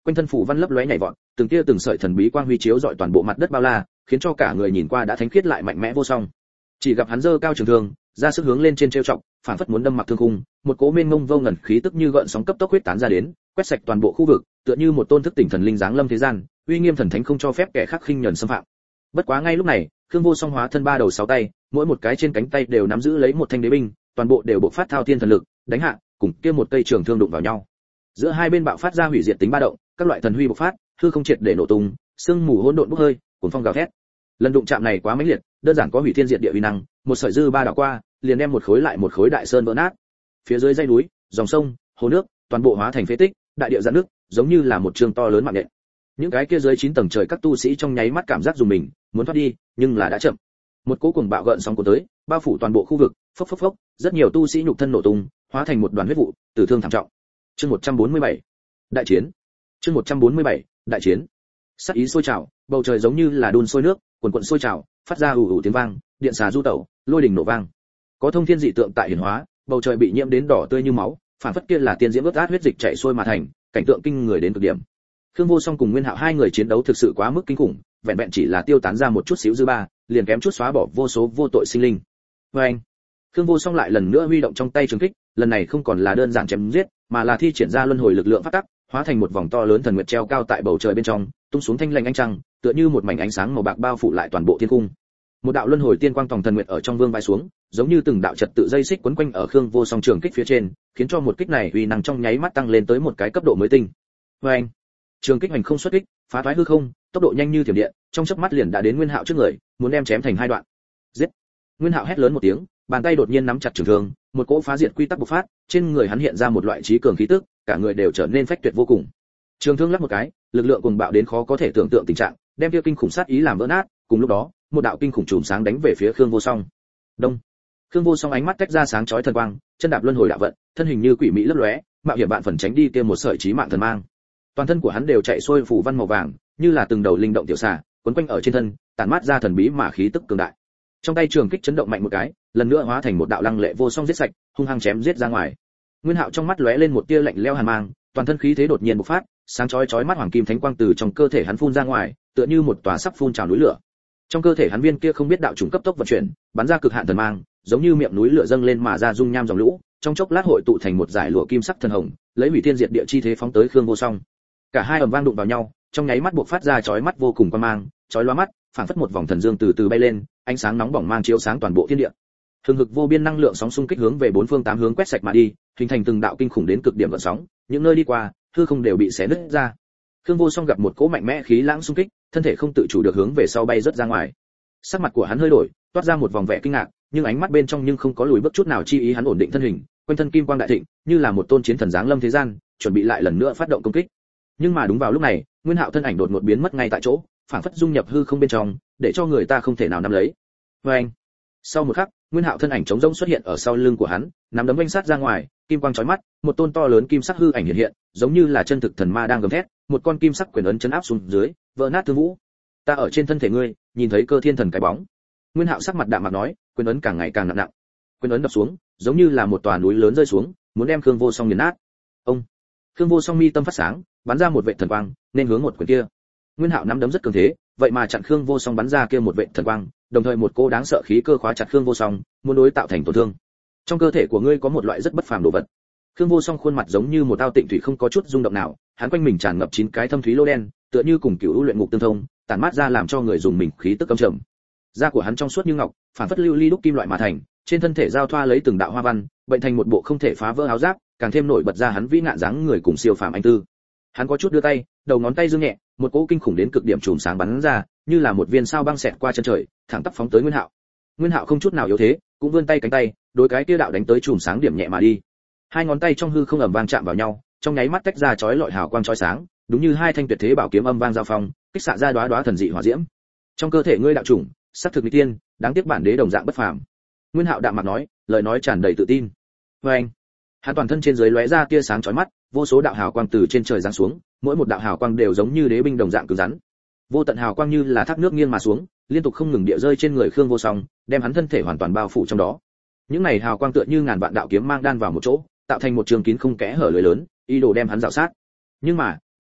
quanh thân phủ văn lấp lóe nhảy vọt, từng tia từng sợi thần bí quang huy chiếu rọi toàn bộ mặt đất bao la, khiến cho cả người nhìn qua đã thánh khiết lại mạnh mẽ vô song. Chỉ gặp hắn giơ cao trường thương, ra sức hướng lên trên trêu chọc, phản phất muốn đâm mặc thương khung, một cỗ mênh mông vô ngần khí tức như gợn sóng cấp tốc huyết tán ra đến, quét sạch toàn bộ khu vực, tựa như một tôn thức tỉnh thần linh giáng lâm thế gian, uy nghiêm thần thánh không cho phép kẻ khác khinh nhẫn xâm phạm. Bất quá ngay lúc này, Khương Vô Song hóa thân ba đầu sáu tay, mỗi một cái trên cánh tay đều nắm giữ lấy một thanh đế binh, toàn bộ đều bộc phát thao thiên thần lực, đánh hạ, cùng kia một cây trường thương đụng vào nhau. Giữa hai bên bạo phát ra hủy diệt tính ba động, các loại thần huy bộc phát, hư không triệt để nổ tung, sương mù hỗn độn bốc hơi, cuồn phong gào thét. Lần đụng chạm này quá mãnh liệt, đơn giản có hủy thiên diệt địa uy năng, một sợi dư ba đảo qua, liền đem một khối lại một khối đại sơn vỡ nát. Phía dưới dãy núi, dòng sông, hồ nước, toàn bộ hóa thành phế tích, đại địa giãn nước, giống như là một trường to lớn mạng nhện. Những cái kia dưới chín tầng trời các tu sĩ trong nháy mắt cảm giác dùng mình, muốn thoát đi, nhưng là đã chậm. Một cỗ cuồng bạo gợn sóng cuốn tới, bao phủ toàn bộ khu vực, phốc phốc phốc, rất nhiều tu sĩ nhục thân nổ tung, hóa thành một đoàn huyết vụ, tử thương thảm trọng. Chương một trăm bốn mươi bảy, đại chiến. Chương một trăm bốn mươi bảy, đại chiến. Sát ý sôi trào, bầu trời giống như là đun sôi nước, cuồn cuộn sôi trào, phát ra ù ù tiếng vang, điện xà du tẩu, lôi đình nổ vang. Có thông thiên dị tượng tại hiển hóa, bầu trời bị nhiễm đến đỏ tươi như máu, phản phất kia là tiên diễm ướt át huyết dịch chảy xuôi mà thành, cảnh tượng kinh người đến cực điểm. Khương Vô Song cùng Nguyên Hạo hai người chiến đấu thực sự quá mức kinh khủng, vẹn vẹn chỉ là tiêu tán ra một chút xíu dư ba, liền kém chút xóa bỏ vô số vô tội sinh linh. Và anh, Khương Vô Song lại lần nữa huy động trong tay trường kích, lần này không còn là đơn giản chém giết, mà là thi triển ra luân hồi lực lượng phát tắc, hóa thành một vòng to lớn thần nguyệt treo cao tại bầu trời bên trong, tung xuống thanh lanh ánh trăng, tựa như một mảnh ánh sáng màu bạc bao phủ lại toàn bộ thiên cung. Một đạo luân hồi tiên quang tòng thần nguyệt ở trong vương vai xuống, giống như từng đạo trật tự dây xích quấn quanh ở Khương Vô Song trường kích phía trên, khiến cho một kích này uy năng trong nháy mắt tăng lên tới một cái cấp độ mới tinh. Và anh, trường kích hành không xuất kích, phá thoái hư không, tốc độ nhanh như thiểm điện, trong chớp mắt liền đã đến Nguyên Hạo trước người, muốn đem chém thành hai đoạn. Giết! Nguyên Hạo hét lớn một tiếng, bàn tay đột nhiên nắm chặt trường thương, một cỗ phá diệt quy tắc bộc phát, trên người hắn hiện ra một loại trí cường khí tức, cả người đều trở nên phách tuyệt vô cùng. Trường thương lắc một cái, lực lượng cuồng bạo đến khó có thể tưởng tượng tình trạng, đem kia kinh khủng sát ý làm vỡ nát, cùng lúc đó, một đạo kinh khủng chùm sáng đánh về phía Khương Vô Song. Đông. Khương Vô Song ánh mắt tách ra sáng chói thần quang, chân đạp luân hồi đạo vận, thân hình như quỷ mỹ lấp lóe, mạo hiểm bạn phần tránh đi kia một sợi chí mạng thần mang. Toàn thân của hắn đều chạy xuôi phủ văn màu vàng, như là từng đầu linh động tiểu xà, quấn quanh ở trên thân, tản mát ra thần bí mà khí tức cường đại. Trong tay trường kích chấn động mạnh một cái, lần nữa hóa thành một đạo lăng lệ vô song giết sạch, hung hăng chém giết ra ngoài. Nguyên Hạo trong mắt lóe lên một tia lạnh lẽo hàn mang, toàn thân khí thế đột nhiên bộc phát, sáng chói chói mắt hoàng kim thánh quang từ trong cơ thể hắn phun ra ngoài, tựa như một tòa sắp phun trào núi lửa. Trong cơ thể hắn viên kia không biết đạo trùng cấp tốc vận chuyển, bắn ra cực hạn thần mang, giống như miệng núi lửa dâng lên mà ra dung nham dòng lũ, trong chốc lát hội tụ thành một dải lụa kim sắc thần hồng, lấy hủy thiên diệt địa chi thế phóng tới Khương Vô Song. Cả hai ầm vang đụng vào nhau, trong nháy mắt bộc phát ra chói mắt vô cùng quang mang, chói lóa mắt, phảng phất một vòng thần dương từ từ bay lên, ánh sáng nóng bỏng mang chiếu sáng toàn bộ thiên địa. Hừng hực vô biên năng lượng sóng xung kích hướng về bốn phương tám hướng quét sạch mà đi, hình thành từng đạo kinh khủng đến cực điểm gợn sóng, những nơi đi qua, hư không đều bị xé nứt ra. Khương Vô Song gặp một cỗ mạnh mẽ khí lãng xung kích, thân thể không tự chủ được hướng về sau bay rất ra ngoài. Sắc mặt của hắn hơi đổi, toát ra một vòng vẻ kinh ngạc, nhưng ánh mắt bên trong nhưng không có lùi bước chút nào, chi ý hắn ổn định thân hình, quanh thân kim quang đại thịnh, như là một tôn chiến thần giáng lâm thế gian, chuẩn bị lại lần nữa phát động công kích. Nhưng mà đúng vào lúc này, Nguyên Hạo thân ảnh đột ngột biến mất ngay tại chỗ, phảng phất dung nhập hư không bên trong, để cho người ta không thể nào nắm lấy. Và anh, sau một khắc, Nguyên Hạo thân ảnh trống rỗng xuất hiện ở sau lưng của hắn, nắm đấm vênh sát ra ngoài, kim quang chói mắt, một tôn to lớn kim sắc hư ảnh hiện hiện, giống như là chân thực thần ma đang gầm thét, một con kim sắc quyền ấn chấn áp xuống dưới, vỡ nát thương vũ. Ta ở trên thân thể ngươi, nhìn thấy cơ thiên thần cái bóng. Nguyên Hạo sắc mặt đạm mạc nói, quyền ấn càng ngày càng nặng nặng. Quyền ấn đập xuống, giống như là một tòa núi lớn rơi xuống, muốn đem Khương Vô Song nghiền nát. Ông. Khương Vô Song mi tâm phát sáng, bắn ra một vệt thần quang, nên hướng một quyền kia. Nguyên Hạo nắm đấm rất cường thế, vậy mà chặn Khương Vô Song bắn ra kia một vệt thần quang, đồng thời một cô đáng sợ khí cơ khóa chặt Khương Vô Song, muốn đối tạo thành tổn thương. Trong cơ thể của ngươi có một loại rất bất phàm đồ vật. Khương Vô Song khuôn mặt giống như một ao tịnh thủy không có chút rung động nào, hắn quanh mình tràn ngập chín cái thâm thúy lỗ đen, tựa như cùng cửu luyện ngục tương thông, tản mát ra làm cho người dùng mình khí tức căm trầm. Da của hắn trong suốt như ngọc, phản phất lưu ly đúc kim loại mà thành, trên thân thể giao thoa lấy từng đạo hoa văn, bệnh thành một bộ không thể phá vỡ áo giáp, càng thêm nổi bật ra hắn vĩ ngạn dáng người cùng siêu phàm anh tư. Hắn có chút đưa tay, đầu ngón tay dương nhẹ, một cỗ kinh khủng đến cực điểm chùm sáng bắn ra, như là một viên sao băng xẹt qua chân trời, thẳng tắp phóng tới Nguyên Hạo. Nguyên Hạo không chút nào yếu thế, cũng vươn tay cánh tay, đối cái kia đạo đánh tới chùm sáng điểm nhẹ mà đi. Hai ngón tay trong hư không ầm vang chạm vào nhau, trong nháy mắt tách ra chói lọi hào quang chói sáng, đúng như hai thanh tuyệt thế bảo kiếm âm vang giao phong, kích xạ ra đóa đóa thần dị hỏa diễm. Trong cơ thể ngươi đạo chủng, sát thực mỹ tiên, đáng tiếc bản đế đồng dạng bất phàm. Nguyên Hạo đạm mạc nói, lời nói tràn đầy tự tin. Và anh, hắn toàn thân trên dưới lóe ra tia sáng chói mắt, vô số đạo hào quang từ trên trời giáng xuống, mỗi một đạo hào quang đều giống như đế binh đồng dạng cứng rắn. Vô tận hào quang như là thác nước nghiêng mà xuống, liên tục không ngừng địa rơi trên người Khương Vô Song, đem hắn thân thể hoàn toàn bao phủ trong đó. Những này hào quang tựa như ngàn vạn đạo kiếm mang đan vào một chỗ, tạo thành một trường kín không kẽ hở lưới lớn, ý đồ đem hắn rào sát. Nhưng mà,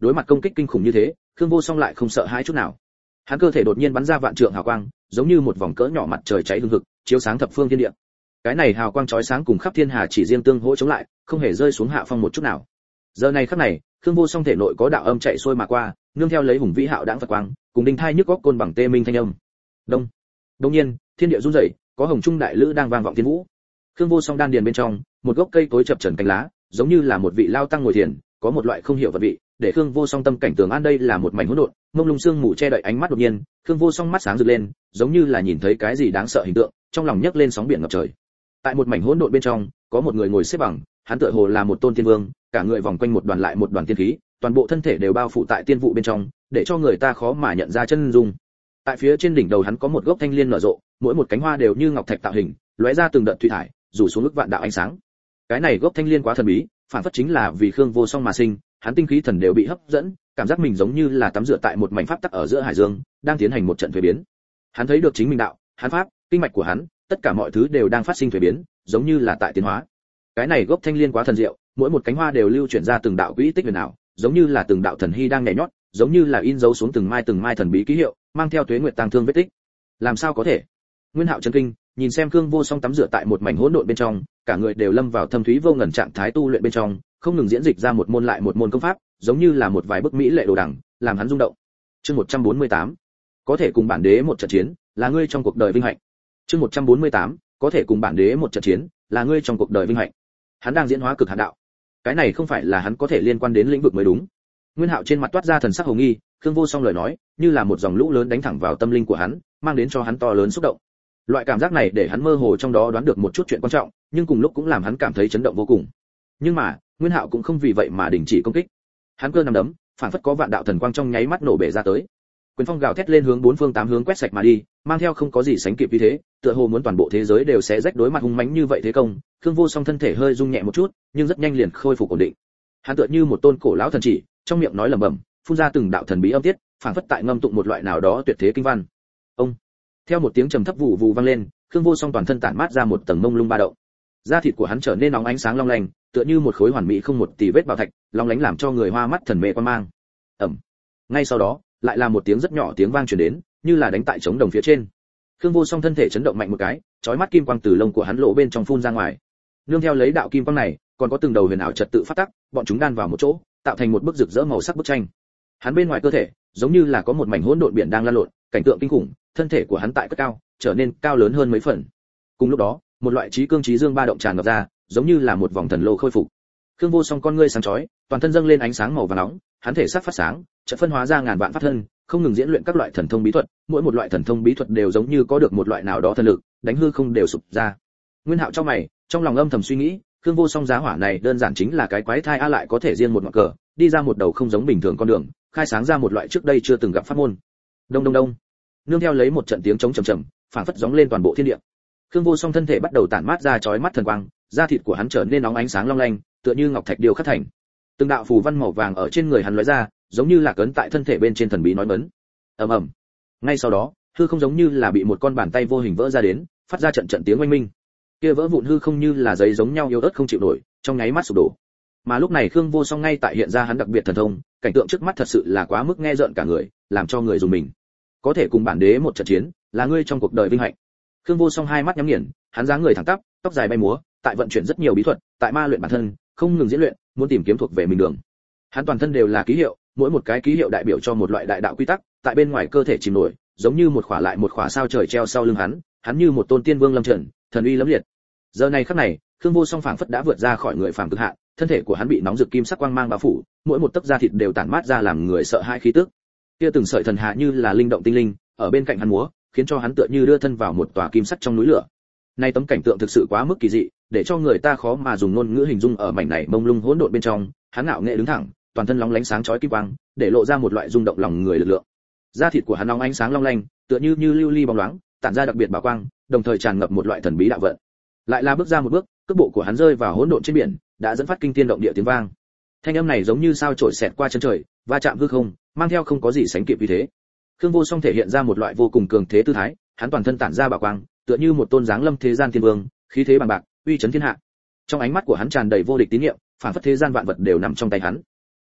đối mặt công kích kinh khủng như thế, Khương Vô Song lại không sợ hãi chút nào. Hắn cơ thể đột nhiên bắn ra vạn trượng hào quang, giống như một vòng cỡ nhỏ mặt trời cháy hừng hực, chiếu sáng thập phương thiên địa. Cái này hào quang chói sáng cùng khắp thiên hà chỉ riêng tương hỗ chống lại, không hề rơi xuống hạ phong một chút nào. Giờ này khắc này, Khương Vô Song thể nội có đạo âm chạy xuôi mà qua, nương theo lấy hùng vĩ hạo đãng Phật quang, cùng đinh thai nhức góc côn bằng tê minh thanh âm. Đông. Đột nhiên, thiên địa rung rẩy, có hồng trung đại lữ đang vang vọng thiên vũ. Khương Vô Song đan điền bên trong, một gốc cây cối chập chờn cánh lá, giống như là một vị lao tăng ngồi thiền, có một loại không hiểu vật vị, để Khương Vô Song tâm cảnh tường an đây là một mảnh hỗn độn, mông lung sương mù che đậy ánh mắt đột nhiên, Khương Vô Song mắt sáng rực lên, giống như là nhìn thấy cái gì đáng sợ hình tượng, trong lòng nhấc lên sóng biển ngập trời. Tại một mảnh hỗn độn bên trong, có một người ngồi xếp bằng, hắn tựa hồ là một tôn tiên vương, cả người vòng quanh một đoàn lại một đoàn tiên khí, toàn bộ thân thể đều bao phủ tại tiên vụ bên trong, để cho người ta khó mà nhận ra chân dung. Tại phía trên đỉnh đầu hắn có một gốc thanh liên nở rộ, mỗi một cánh hoa đều như ngọc thạch tạo hình, lóe ra từng đợt thủy thải, rủ xuống ức vạn đạo ánh sáng. Cái này gốc thanh liên quá thần bí, phản phất chính là vì Khương Vô Song mà sinh, hắn tinh khí thần đều bị hấp dẫn, cảm giác mình giống như là tắm rửa tại một mảnh pháp tắc ở giữa hải dương, đang tiến hành một trận thuế biến. Hắn thấy được chính mình đạo, hắn pháp, kinh mạch của hắn, tất cả mọi thứ đều đang phát sinh thuế biến, giống như là tại tiến hóa. Cái này gốc thanh liên quá thần diệu, mỗi một cánh hoa đều lưu chuyển ra từng đạo quỹ tích huyền ảo, giống như là từng đạo thần hy đang nhảy nhót, giống như là in dấu xuống từng mai từng mai thần bí ký hiệu, mang theo tuế nguyệt tang thương vết tích. Làm sao có thể? Nguyên Hạo chấn kinh, nhìn xem Khương Vô Song tắm rửa tại một mảnh hỗn độn bên trong, cả người đều lâm vào thâm thúy vô ngần trạng thái tu luyện bên trong, không ngừng diễn dịch ra một môn lại một môn công pháp, giống như là một vài bức mỹ lệ đồ đằng, làm hắn rung động. Chương một trăm bốn mươi tám, có thể cùng bản đế một trận chiến, là ngươi trong cuộc đời vinh hạnh. Chương một trăm bốn mươi tám, có thể cùng bản đế một trận chiến, là ngươi trong cuộc đời vinh hạnh. Hắn đang diễn hóa cực hạn đạo. Cái này không phải là hắn có thể liên quan đến lĩnh vực mới đúng. Nguyên Hạo trên mặt toát ra thần sắc hồng nghi, Khương Vô Song lời nói, như là một dòng lũ lớn đánh thẳng vào tâm linh của hắn, mang đến cho hắn to lớn xúc động. Loại cảm giác này để hắn mơ hồ trong đó đoán được một chút chuyện quan trọng, nhưng cùng lúc cũng làm hắn cảm thấy chấn động vô cùng. Nhưng mà, Nguyên Hạo cũng không vì vậy mà đình chỉ công kích. Hắn cơ nắm đấm, phản phất có vạn đạo thần quang trong nháy mắt nổ bể ra tới. Quyền phong gào thét lên hướng bốn phương tám hướng quét sạch mà đi, mang theo không có gì sánh kịp như thế, tựa hồ muốn toàn bộ thế giới đều sẽ rách đối mặt hung mãnh như vậy thế công. Khương Vô Song thân thể hơi rung nhẹ một chút, nhưng rất nhanh liền khôi phục ổn định. Hắn tựa như một tôn cổ lão thần chỉ, trong miệng nói lẩm bẩm, phun ra từng đạo thần bí âm tiết, phản phất tại ngâm tụng một loại nào đó tuyệt thế kinh văn. Ông, theo một tiếng trầm thấp vụ vụ vang lên, Khương Vô Song toàn thân tản mát ra một tầng mông lung ba động. Da thịt của hắn trở nên nóng ánh sáng long lanh, tựa như một khối hoàn mỹ không một tì vết bảo thạch, long lánh làm cho người hoa mắt thần mê quan mang. Ầm. Ngay sau đó, lại là một tiếng rất nhỏ tiếng vang truyền đến, như là đánh tại trống đồng phía trên. Khương Vô Song thân thể chấn động mạnh một cái, chói mắt kim quang từ lông của hắn lỗ bên trong phun ra ngoài. Nương theo lấy đạo kim quang này, còn có từng đầu huyền ảo trật tự phát tắc, bọn chúng đan vào một chỗ, tạo thành một bức rực rỡ màu sắc bức tranh. Hắn bên ngoài cơ thể, giống như là có một mảnh hỗn độn biển đang lan lộn, cảnh tượng kinh khủng, thân thể của hắn tại cất cao, trở nên cao lớn hơn mấy phần. Cùng lúc đó, một loại trí cương trí dương ba động tràn ngập ra, giống như là một vòng thần lô khôi phục. Khương Vô Song con ngươi sáng chói, toàn thân dâng lên ánh sáng màu vàng nóng, hắn thể sắc phát sáng, chợt phân hóa ra ngàn vạn pháp thân, không ngừng diễn luyện các loại thần thông bí thuật, mỗi một loại thần thông bí thuật đều giống như có được một loại nào đó thần lực, đánh hư không đều sụp ra. Nguyên Hạo trong mày, trong lòng âm thầm suy nghĩ, Khương Vô Song giá hỏa này đơn giản chính là cái quái thai a lại có thể riêng một ngọn cờ, đi ra một đầu không giống bình thường con đường, khai sáng ra một loại trước đây chưa từng gặp pháp môn. Đông đông đông. Nương theo lấy một trận tiếng trống trầm trầm, phảng phất gióng lên toàn bộ thiên địa. Khương Vô Song thân thể bắt đầu tản mát ra chói mắt thần quang, da thịt của hắn trở nên nóng ánh sáng long lanh, tựa như ngọc thạch điêu khắc thành. Từng đạo phù văn màu vàng ở trên người hắn lóe ra, giống như là cấn tại thân thể bên trên thần bí nói bấn. Ầm ầm. Ngay sau đó, hư không giống như là bị một con bàn tay vô hình vỡ ra đến, phát ra trận trận tiếng oanh minh. Kia vỡ vụn hư không như là giấy giống nhau yếu ớt không chịu nổi, trong nháy mắt sụp đổ. Mà lúc này Khương Vô Song ngay tại hiện ra hắn đặc biệt thần thông, cảnh tượng trước mắt thật sự là quá mức nghe rợn cả người, làm cho người dùng mình. Có thể cùng bản đế một trận chiến, là ngươi trong cuộc đời vinh hạnh. Khương Vô Song hai mắt nhắm nghiền, hắn dáng người thẳng tắp, tóc dài bay múa, tại vận chuyển rất nhiều bí thuật, tại ma luyện bản thân, không ngừng diễn luyện, muốn tìm kiếm thuộc về mình đường. Hắn toàn thân đều là ký hiệu, mỗi một cái ký hiệu đại biểu cho một loại đại đạo quy tắc, tại bên ngoài cơ thể chìm nổi, giống như một khỏa lại một khỏa sao trời treo sau lưng hắn, hắn như một tôn tiên vương lâm trần, thần uy lẫm liệt. Giờ này khắc này, Khương Vô Song phảng phất đã vượt ra khỏi người phàm cực hạn, thân thể của hắn bị nóng rực kim sắc quang mang bao phủ, mỗi một tấc da thịt đều tản mát ra làm người sợ hãi khí tức. Kia từng sợi thần hạ như là linh động tinh linh, ở bên cạnh hắn múa, khiến cho hắn tựa như đưa thân vào một tòa kim sắc trong núi lửa. Nay tấm cảnh tượng thực sự quá mức kỳ dị, để cho người ta khó mà dùng ngôn ngữ hình dung ở mảnh này mông lung hỗn độn bên trong, hắn ngạo nghệ đứng thẳng, toàn thân lóng lánh sáng chói kim quang, để lộ ra một loại rung động lòng người lực lượng. Da thịt của hắn nóng ánh sáng long lanh, tựa như như lưu ly bóng loáng, tản ra đặc biệt bảo quang, đồng thời tràn ngập một loại thần bí đạo vận. Lại là bước ra một bước, cước bộ của hắn rơi vào hỗn độn trên biển, đã dẫn phát kinh thiên động địa tiếng vang. Thanh âm này giống như sao chổi xẹt qua chân trời, va chạm hư không, mang theo không có gì sánh kịp vì thế. Khương Vô Song thể hiện ra một loại vô cùng cường thế tư thái, hắn toàn thân tản ra bảo quang, tựa như một tôn dáng lâm thế gian thiên vương, khí thế bằng bạc, uy chấn thiên hạ. Trong ánh mắt của hắn tràn đầy vô địch tín niệm, phản phất thế gian vạn vật đều nằm trong tay hắn.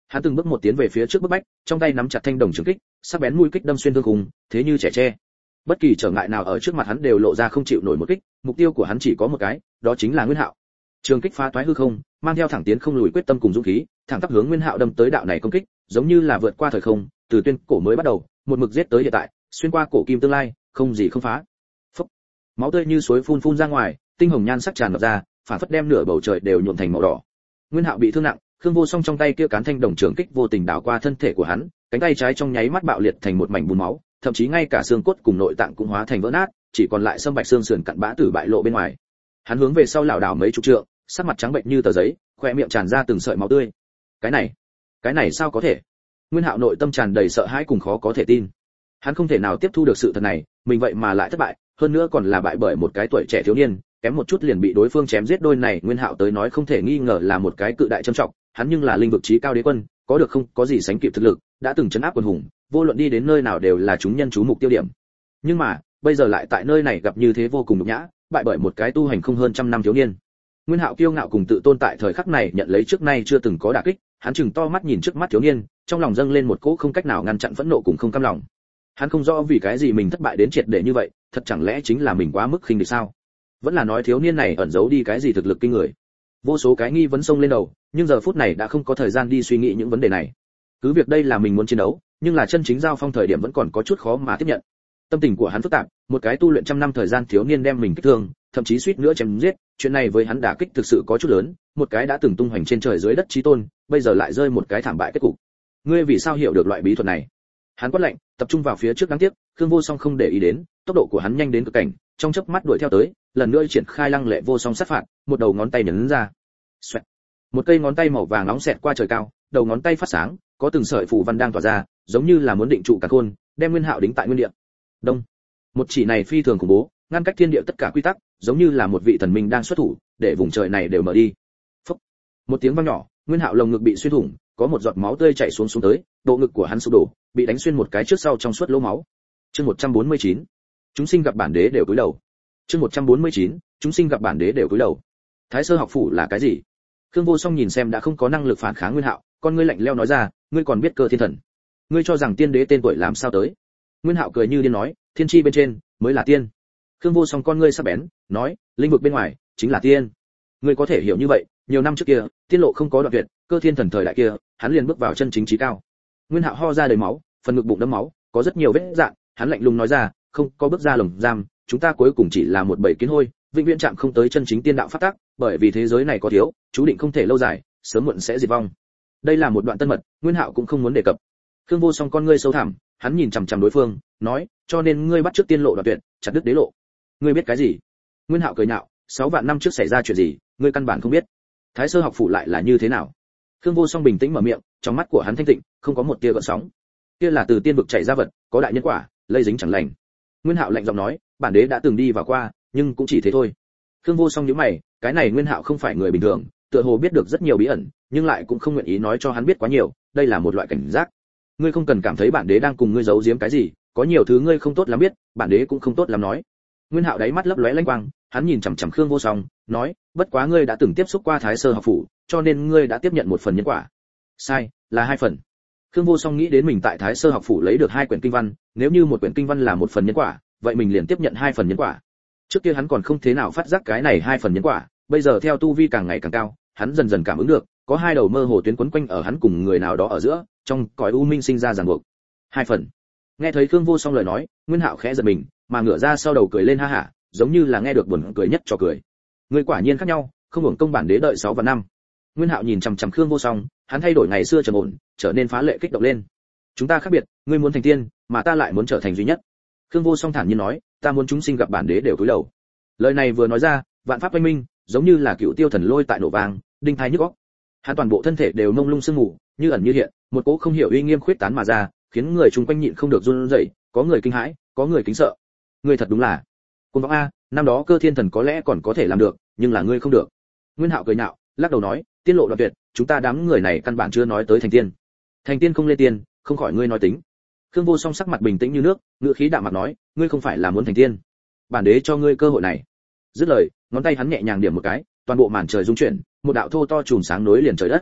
Hắn từng bước một tiến về phía trước bước bách, trong tay nắm chặt thanh đồng trường kích, sắc bén mũi kích đâm xuyên thương khung, thế như trẻ tre. Bất kỳ trở ngại nào ở trước mặt hắn đều lộ ra không chịu nổi một kích, mục tiêu của hắn chỉ có một cái, đó chính là Nguyên Hạo. Trường kích phá toái hư không, mang theo thẳng tiến không lùi quyết tâm cùng dũng khí, thẳng tắp hướng Nguyên Hạo đâm tới đạo này công kích, giống như là vượt qua thời không, từ tuyên cổ mới bắt đầu, một mực giết tới hiện tại, xuyên qua cổ kim tương lai, không gì không phá. Phốc. Máu tươi như suối phun phun ra ngoài, tinh hồng nhan sắc tràn ngập ra, phản phất đem nửa bầu trời đều nhuộm thành màu đỏ. Nguyên Hạo bị thương nặng, Khương Vô Song trong tay kia cán thanh đồng trường kích vô tình đảo qua thân thể của hắn, cánh tay trái trong nháy mắt bạo liệt thành một mảnh bùn máu, thậm chí ngay cả xương cốt cùng nội tạng cũng hóa thành vỡ nát, chỉ còn lại sâm bạch xương sườn cặn bã tử bại lộ bên ngoài. Hắn hướng về sau lảo đảo mấy chục trượng, sắc mặt trắng bệnh như tờ giấy, khóe miệng tràn ra từng sợi máu tươi. Cái này, cái này sao có thể? Nguyên Hạo nội tâm tràn đầy sợ hãi cùng khó có thể tin. Hắn không thể nào tiếp thu được sự thật này, mình vậy mà lại thất bại, hơn nữa còn là bại bởi một cái tuổi trẻ thiếu niên, kém một chút liền bị đối phương chém giết. Đôi này Nguyên Hạo tới nói không thể nghi ngờ là một cái cự đại trầm trọng, hắn nhưng là linh vực chí cao đế quân, có được không có gì sánh kịp thực lực, đã từng trấn áp quân hùng, vô luận đi đến nơi nào đều là chúng nhân chú mục tiêu điểm. Nhưng mà, bây giờ lại tại nơi này gặp như thế vô cùng nhục nhã, bại bởi một cái tu hành không hơn trăm năm thiếu niên. Nguyên Hạo kiêu ngạo cùng tự tôn tại thời khắc này nhận lấy trước nay chưa từng có đả kích, hắn chừng to mắt nhìn trước mắt thiếu niên, trong lòng dâng lên một cỗ không cách nào ngăn chặn phẫn nộ cùng không cam lòng. Hắn không rõ vì cái gì mình thất bại đến triệt để như vậy, thật chẳng lẽ chính là mình quá mức khinh địch sao? Vẫn là nói thiếu niên này ẩn giấu đi cái gì thực lực kinh người? Vô số cái nghi vấn xông lên đầu, nhưng giờ phút này đã không có thời gian đi suy nghĩ những vấn đề này. Cứ việc đây là mình muốn chiến đấu, nhưng là chân chính giao phong thời điểm vẫn còn có chút khó mà tiếp nhận. Tâm tình của hắn phức tạp, một cái tu luyện trăm năm thời gian thiếu niên đem mình kích thương, thậm chí suýt nữa chém giết, chuyện này với hắn đả kích thực sự có chút lớn, một cái đã từng tung hoành trên trời dưới đất chí tôn, bây giờ lại rơi một cái thảm bại kết cục. Ngươi vì sao hiểu được loại bí thuật này? Hắn quát lạnh, tập trung vào phía trước. Đáng tiếc, Khương Vô Song không để ý đến, tốc độ của hắn nhanh đến cực cảnh, trong chớp mắt đuổi theo tới, lần nữa triển khai lăng lệ vô song sát phạt, một đầu ngón tay nhấn ra. Xoẹt. Một cây ngón tay màu vàng nóng xẹt qua trời cao, đầu ngón tay phát sáng, có từng sợi phù văn đang tỏa ra, giống như là muốn định trụ cả khôn, đem Nguyên Hạo đính tại nguyên địa. Đông. Một chỉ này phi thường khủng bố, ngăn cách thiên địa tất cả quy tắc, giống như là một vị thần minh đang xuất thủ, để vùng trời này đều mở đi. Phốc. Một tiếng vang nhỏ, Nguyên Hạo lồng ngực bị xuyên thủng, có một giọt máu tươi chảy xuống xuống tới, bộ ngực của hắn sụp đổ, bị đánh xuyên một cái trước sau trong suốt lỗ máu. Chương một trăm bốn mươi chín. Chúng sinh gặp bản đế đều cúi đầu. Chương một trăm bốn mươi chín. Chúng sinh gặp bản đế đều cúi đầu. Thái Sơ học phủ là cái gì? Khương Vô Song nhìn xem đã không có năng lực phản kháng Nguyên Hạo, con ngươi lạnh lẽo nói ra, ngươi còn biết Cơ Thiên Thần? Ngươi cho rằng tiên đế tên tuổi làm sao tới? Nguyên Hạo cười như điên nói, thiên chi bên trên mới là tiên. Khương Vô Song con ngươi sắc bén, nói, linh vực bên ngoài chính là tiên. Ngươi có thể hiểu như vậy, nhiều năm trước kia, tiên lộ không có đoạn tuyệt, Cơ Thiên Thần thời đại kia, hắn liền bước vào chân chính trí cao. Nguyên Hạo ho ra đầy máu, phần ngực bụng đẫm máu, có rất nhiều vết rạn, hắn lạnh lùng nói ra, không có bước ra lồng giam, chúng ta cuối cùng chỉ là một bầy kiến hôi, vĩnh viễn chạm không tới chân chính tiên đạo pháp tắc, bởi vì thế giới này có thiếu, chú định không thể lâu dài, sớm muộn sẽ diệt vong. Đây là một đoạn tân mật, Nguyên Hạo cũng không muốn đề cập. Khương Vô Song con ngươi sâu thẳm, hắn nhìn chằm chằm đối phương, nói, cho nên ngươi bắt trước tiên lộ đoạn tuyệt, chặt đứt đế lộ. Ngươi biết cái gì? Nguyên Hạo cười nhạo, sáu vạn năm trước xảy ra chuyện gì, ngươi căn bản không biết. Thái Sơ học phủ lại là như thế nào? Khương Vô Song bình tĩnh mở miệng, trong mắt của hắn thanh tịnh, không có một tia gợn sóng. Kia là từ tiên vực chảy ra vật, có đại nhân quả, lây dính chẳng lành. Nguyên Hạo lạnh giọng nói, bản đế đã từng đi vào qua, nhưng cũng chỉ thế thôi. Khương Vô Song nhíu mày, cái này Nguyên Hạo không phải người bình thường, tựa hồ biết được rất nhiều bí ẩn, nhưng lại cũng không nguyện ý nói cho hắn biết quá nhiều, đây là một loại cảnh giác. Ngươi không cần cảm thấy bản đế đang cùng ngươi giấu giếm cái gì, có nhiều thứ ngươi không tốt lắm biết, bản đế cũng không tốt lắm nói. Nguyên Hạo đáy mắt lấp lóe lanh quang, hắn nhìn chằm chằm Khương Vô Song, nói, bất quá ngươi đã từng tiếp xúc qua Thái Sơ học phủ, cho nên ngươi đã tiếp nhận một phần nhân quả. Sai, là hai phần. Khương Vô Song nghĩ đến mình tại Thái Sơ học phủ lấy được hai quyển kinh văn, nếu như một quyển kinh văn là một phần nhân quả, vậy mình liền tiếp nhận hai phần nhân quả. Trước kia hắn còn không thế nào phát giác cái này hai phần nhân quả, bây giờ theo tu vi càng ngày càng cao, hắn dần dần cảm ứng được, có hai đầu mơ hồ tuyến quấn quanh ở hắn cùng người nào đó ở giữa, trong cõi u minh sinh ra ràng buộc. Hai phần. Nghe thấy Khương Vô Song lời nói, Nguyên Hạo khẽ giật mình, mà ngửa ra sau đầu cười lên ha hả, giống như là nghe được buồn cười nhất trò cười. Người quả nhiên khác nhau, không hưởng công bản đế đợi sáu và năm. Nguyên Hạo nhìn chằm chằm Khương Vô Song, hắn thay đổi ngày xưa trầm ổn, trở nên phá lệ kích động lên. Chúng ta khác biệt, ngươi muốn thành tiên, mà ta lại muốn trở thành duy nhất. Khương Vô Song thản nhiên nói, ta muốn chúng sinh gặp bản đế đều cúi đầu. Lời này vừa nói ra, vạn pháp oanh minh, giống như là cựu tiêu thần lôi tại nổ vang, đinh tai nhức óc. Hắn toàn bộ thân thể đều mông lung sương mù, như ẩn như hiện, một cỗ không hiểu uy nghiêm khuyết tán mà ra, khiến người chung quanh nhịn không được run rẩy, có người kinh hãi, có người kính sợ. Ngươi thật đúng là Côn vọng a, năm đó Cơ Thiên Thần có lẽ còn có thể làm được, nhưng là ngươi không được. Nguyên Hạo cười nhạo, lắc đầu nói, tiên lộ đoạn tuyệt, chúng ta đám người này căn bản chưa nói tới thành tiên. Thành tiên không lên tiên, không khỏi ngươi nói tính. Khương Vô Song sắc mặt bình tĩnh như nước, ngữ khí đạm mạc nói, ngươi không phải là muốn thành tiên, bản đế cho ngươi cơ hội này. Dứt lời, ngón tay hắn nhẹ nhàng điểm một cái, toàn bộ màn trời rung chuyển, một đạo thô to chùm sáng nối liền trời đất.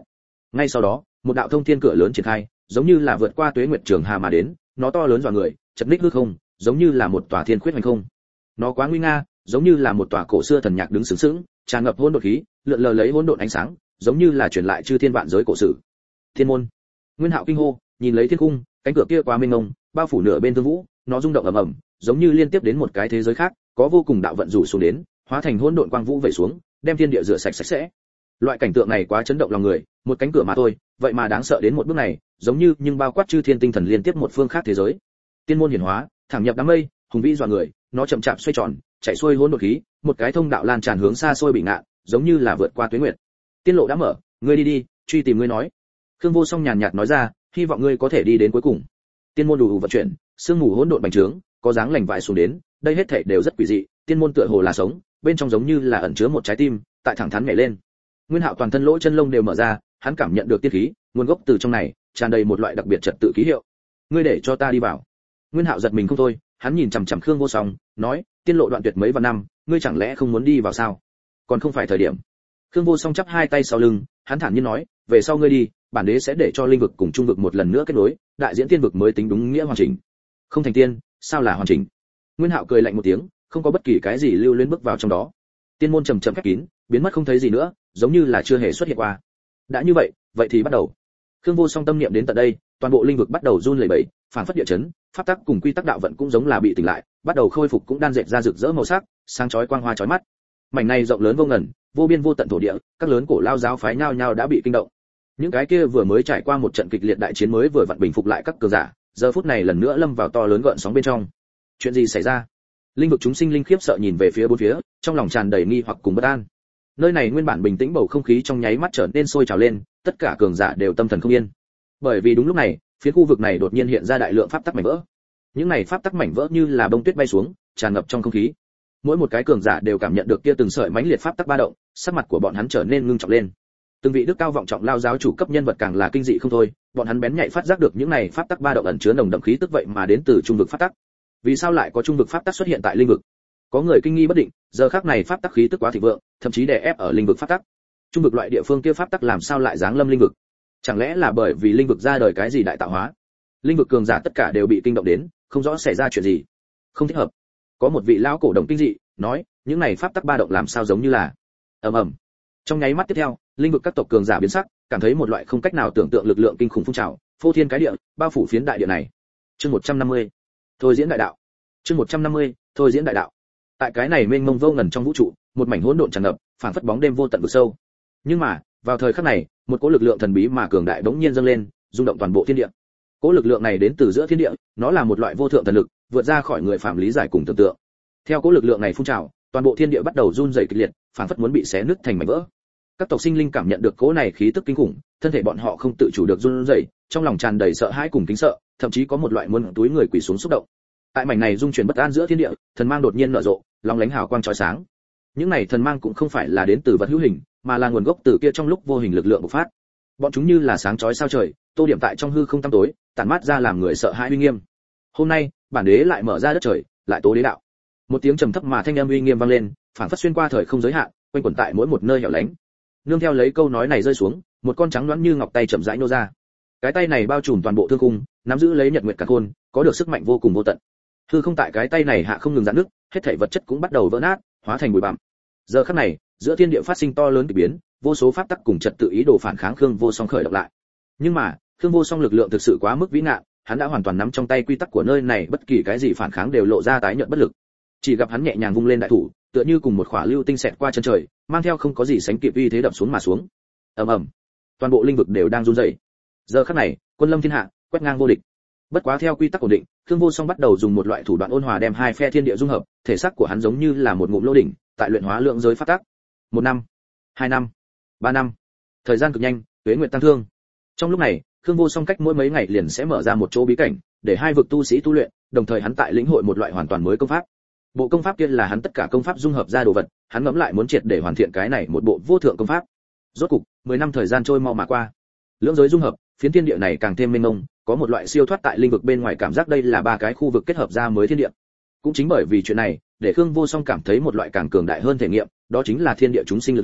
Ngay sau đó, một đạo thông thiên cửa lớn triển khai, giống như là vượt qua tuế nguyệt trường hà mà đến, nó to lớn dọa người, chật ních hư không, giống như là một tòa thiên khuyết hành không. Nó quá nguy nga, giống như là một tòa cổ xưa thần nhạc đứng sướng sướng, tràn ngập hỗn độn khí, lượn lờ lấy hỗn độn ánh sáng, giống như là truyền lại chư thiên vạn giới cổ sử. Thiên môn. Nguyên Hạo kinh hô, nhìn lấy thiên cung, cánh cửa kia quá mênh mông, bao phủ nửa bên thương vũ, nó rung động ầm ầm, giống như liên tiếp đến một cái thế giới khác, có vô cùng đạo vận rủ xuống đến, hóa thành hỗn độn quang vũ vẩy xuống, đem thiên địa rửa sạch sạch sẽ. Loại cảnh tượng này quá chấn động lòng người, một cánh cửa mà thôi, vậy mà đáng sợ đến một bước này, giống như nhưng bao quát chư thiên tinh thần liên tiếp một phương khác thế giới. Tiên môn hiển hóa, thẳng nhập đám mây, hùng vĩ dọa người, nó chậm chạp xoay tròn, chạy xuôi hỗn độn khí, một cái thông đạo lan tràn hướng xa xôi bị ngạn, giống như là vượt qua tuế nguyệt. Tiên lộ đã mở, ngươi đi đi, truy tìm ngươi nói. Khương Vô Song nhàn nhạt nói ra, hy vọng ngươi có thể đi đến cuối cùng. Tiên môn đủ đủ vận chuyển, sương mù hỗn độn bành trướng, có dáng lành vại xuống đến, đây hết thảy đều rất quỷ dị, tiên môn tựa hồ là sống, bên trong giống như là ẩn chứa một trái tim, tại thẳng thắn nhảy lên. Nguyên Hạo toàn thân lỗ chân lông đều mở ra, hắn cảm nhận được tiên khí, nguồn gốc từ trong này, tràn đầy một loại đặc biệt trật tự ký hiệu. Ngươi để cho ta đi vào. Nguyên Hạo giật mình không thôi, hắn nhìn chằm chằm Khương Vô Song, nói, tiên lộ đoạn tuyệt mấy vạn năm, ngươi chẳng lẽ không muốn đi vào sao? Còn không phải thời điểm. Khương Vô Song chắp hai tay sau lưng, hắn thản nhiên nói, về sau ngươi đi, bản đế sẽ để cho linh vực cùng trung vực một lần nữa kết nối, đại diễn tiên vực mới tính đúng nghĩa hoàn chỉnh. Không thành tiên, sao là hoàn chỉnh? Nguyên Hạo cười lạnh một tiếng, không có bất kỳ cái gì lưu luyến bước vào trong đó. Tiên môn chậm chậm khép kín, biến mất không thấy gì nữa, giống như là chưa hề xuất hiện qua. Đã như vậy, vậy thì bắt đầu. Khương Vô Song tâm niệm đến tận đây, toàn bộ linh vực bắt đầu run lẩy bẩy, phản phất địa chấn, pháp tắc cùng quy tắc đạo vận cũng giống là bị tỉnh lại, bắt đầu khôi phục cũng đan dệt ra rực rỡ màu sắc, sáng chói quang hoa chói mắt. Mảnh này rộng lớn vô ngần, vô biên vô tận thổ địa, các lớn cổ lao giáo phái nhao nhao đã bị kinh động. Những cái kia vừa mới trải qua một trận kịch liệt đại chiến mới vừa vặn bình phục lại các cường giả, giờ phút này lần nữa lâm vào to lớn gợn sóng bên trong. Chuyện gì xảy ra? Linh vực chúng sinh linh khiếp sợ nhìn về phía bốn phía, trong lòng tràn đầy nghi hoặc cùng bất an. Nơi này nguyên bản bình tĩnh bầu không khí trong nháy mắt trở nên sôi trào lên, tất cả cường giả đều tâm thần không yên. Bởi vì đúng lúc này, phía khu vực này đột nhiên hiện ra đại lượng pháp tắc mảnh vỡ. Những này pháp tắc mảnh vỡ như là bông tuyết bay xuống, tràn ngập trong không khí. Mỗi một cái cường giả đều cảm nhận được kia từng sợi mãnh liệt pháp tắc ba động, sắc mặt của bọn hắn trở nên ngưng trọng lên. Từng vị đức cao vọng trọng lao giáo chủ cấp nhân vật càng là kinh dị không thôi, bọn hắn bén nhạy phát giác được những này pháp tắc ba động ẩn chứa nồng đậm khí tức vậy mà đến từ trung vực pháp tắc. Vì sao lại có trung vực pháp tắc xuất hiện tại linh vực? Có người kinh nghi bất định, giờ khắc này pháp tắc khí tức quá thịnh vượng, thậm chí đè ép ở linh vực pháp tắc. Trung vực loại địa phương kia pháp tắc làm sao lại giáng lâm linh vực? Chẳng lẽ là bởi vì linh vực ra đời cái gì đại tạo hóa? Linh vực cường giả tất cả đều bị kinh động đến, không rõ xảy ra chuyện gì. Không thích hợp. Có một vị lão cổ đồng kinh dị, nói, những này pháp tắc ba động làm sao giống như là ầm ầm. Trong nháy mắt tiếp theo, linh vực các tộc cường giả biến sắc, cảm thấy một loại không cách nào tưởng tượng lực lượng kinh khủng phun trào, phô thiên cái địa, bao phủ phiến đại địa này. Chương một trăm năm mươi. Thôi diễn đại đạo. Chương một trăm năm mươi. Thôi diễn đại đạo. Tại cái này mênh mông vô ngần trong vũ trụ, một mảnh hỗn độn tràn ngập, phản phất bóng đêm vô tận vực sâu. Nhưng mà, vào thời khắc này, một cỗ lực lượng thần bí mà cường đại bỗng nhiên dâng lên, rung động toàn bộ thiên địa. Cỗ lực lượng này đến từ giữa thiên địa, nó là một loại vô thượng thần lực, vượt ra khỏi người phàm lý giải cùng tưởng tượng. Theo cỗ lực lượng này phun trào, toàn bộ thiên địa bắt đầu run rẩy kịch liệt, phản phất muốn bị xé nứt thành mảnh vỡ. Các tộc sinh linh cảm nhận được cỗ này khí tức kinh khủng, thân thể bọn họ không tự chủ được run rẩy, trong lòng tràn đầy sợ hãi cùng kính sợ, thậm chí có một loại muốn túi người quỳ xuống xúc động. Tại mảnh này dung chuyển bất an giữa thiên địa, thần mang đột nhiên nở rộ, long lánh hào quang chói sáng. Những này thần mang cũng không phải là đến từ vật hữu hình, mà là nguồn gốc từ kia trong lúc vô hình lực lượng bộc phát. Bọn chúng như là sáng chói sao trời, tô điểm tại trong hư không tăm tối, tản mát ra làm người sợ hãi uy nghiêm. Hôm nay, bản đế lại mở ra đất trời, lại tố đế đạo. Một tiếng trầm thấp mà thanh âm uy nghiêm vang lên, phản phất xuyên qua thời không giới hạn, quanh quẩn tại mỗi một nơi hẻo lánh. Nương theo lấy câu nói này rơi xuống, một con trắng nõn như ngọc tay chậm rãi nô ra. Cái tay này bao trùm toàn bộ thương cung, nắm giữ lấy nhật nguyệt càn khôn, có được sức mạnh vô cùng vô tận. Hư không tại cái tay này hạ không ngừng giãn nứt, hết thảy vật chất cũng bắt đầu vỡ nát, hóa thành bụi bặm. Giờ khắc này, giữa thiên địa phát sinh to lớn kỳ biến, vô số pháp tắc cùng trật tự ý đồ phản kháng Khương Vô Song khởi động lại. Nhưng mà, Khương Vô Song lực lượng thực sự quá mức vĩ ngạn, hắn đã hoàn toàn nắm trong tay quy tắc của nơi này, bất kỳ cái gì phản kháng đều lộ ra tái nhợt bất lực. Chỉ gặp hắn nhẹ nhàng vung lên đại thủ, tựa như cùng một khỏa lưu tinh xẹt qua chân trời, mang theo không có gì sánh kịp uy thế đập xuống mà xuống. Ầm ầm, toàn bộ linh vực đều đang run rẩy. Giờ khắc này, quân lâm thiên hạ, quét ngang vô địch. Bất quá theo quy tắc ổn định, Khương Vô Song bắt đầu dùng một loại thủ đoạn ôn hòa đem hai phe thiên địa dung hợp, thể xác của hắn giống như là một ngụm lô đỉnh, tại luyện hóa lượng giới pháp tắc. Một năm, hai năm, ba năm, thời gian cực nhanh, tuế nguyệt tăng thương. Trong lúc này, Khương Vô Song cách mỗi mấy ngày liền sẽ mở ra một chỗ bí cảnh, để hai vực tu sĩ tu luyện, đồng thời hắn tại lĩnh hội một loại hoàn toàn mới công pháp. Bộ công pháp kia là hắn tất cả công pháp dung hợp ra đồ vật, hắn ngẫm lại muốn triệt để hoàn thiện cái này một bộ vô thượng công pháp. Rốt cục, mười năm thời gian trôi mau mà qua. Lưỡng giới dung hợp, phiến thiên địa này càng thêm mênh mông, có một loại siêu thoát tại linh vực bên ngoài cảm giác đây là ba cái khu vực kết hợp ra mới thiên địa. Cũng chính bởi vì chuyện này, để Khương Vô Song cảm thấy một loại càng cường đại hơn thể nghiệm, đó chính là thiên địa chúng sinh lực lượng,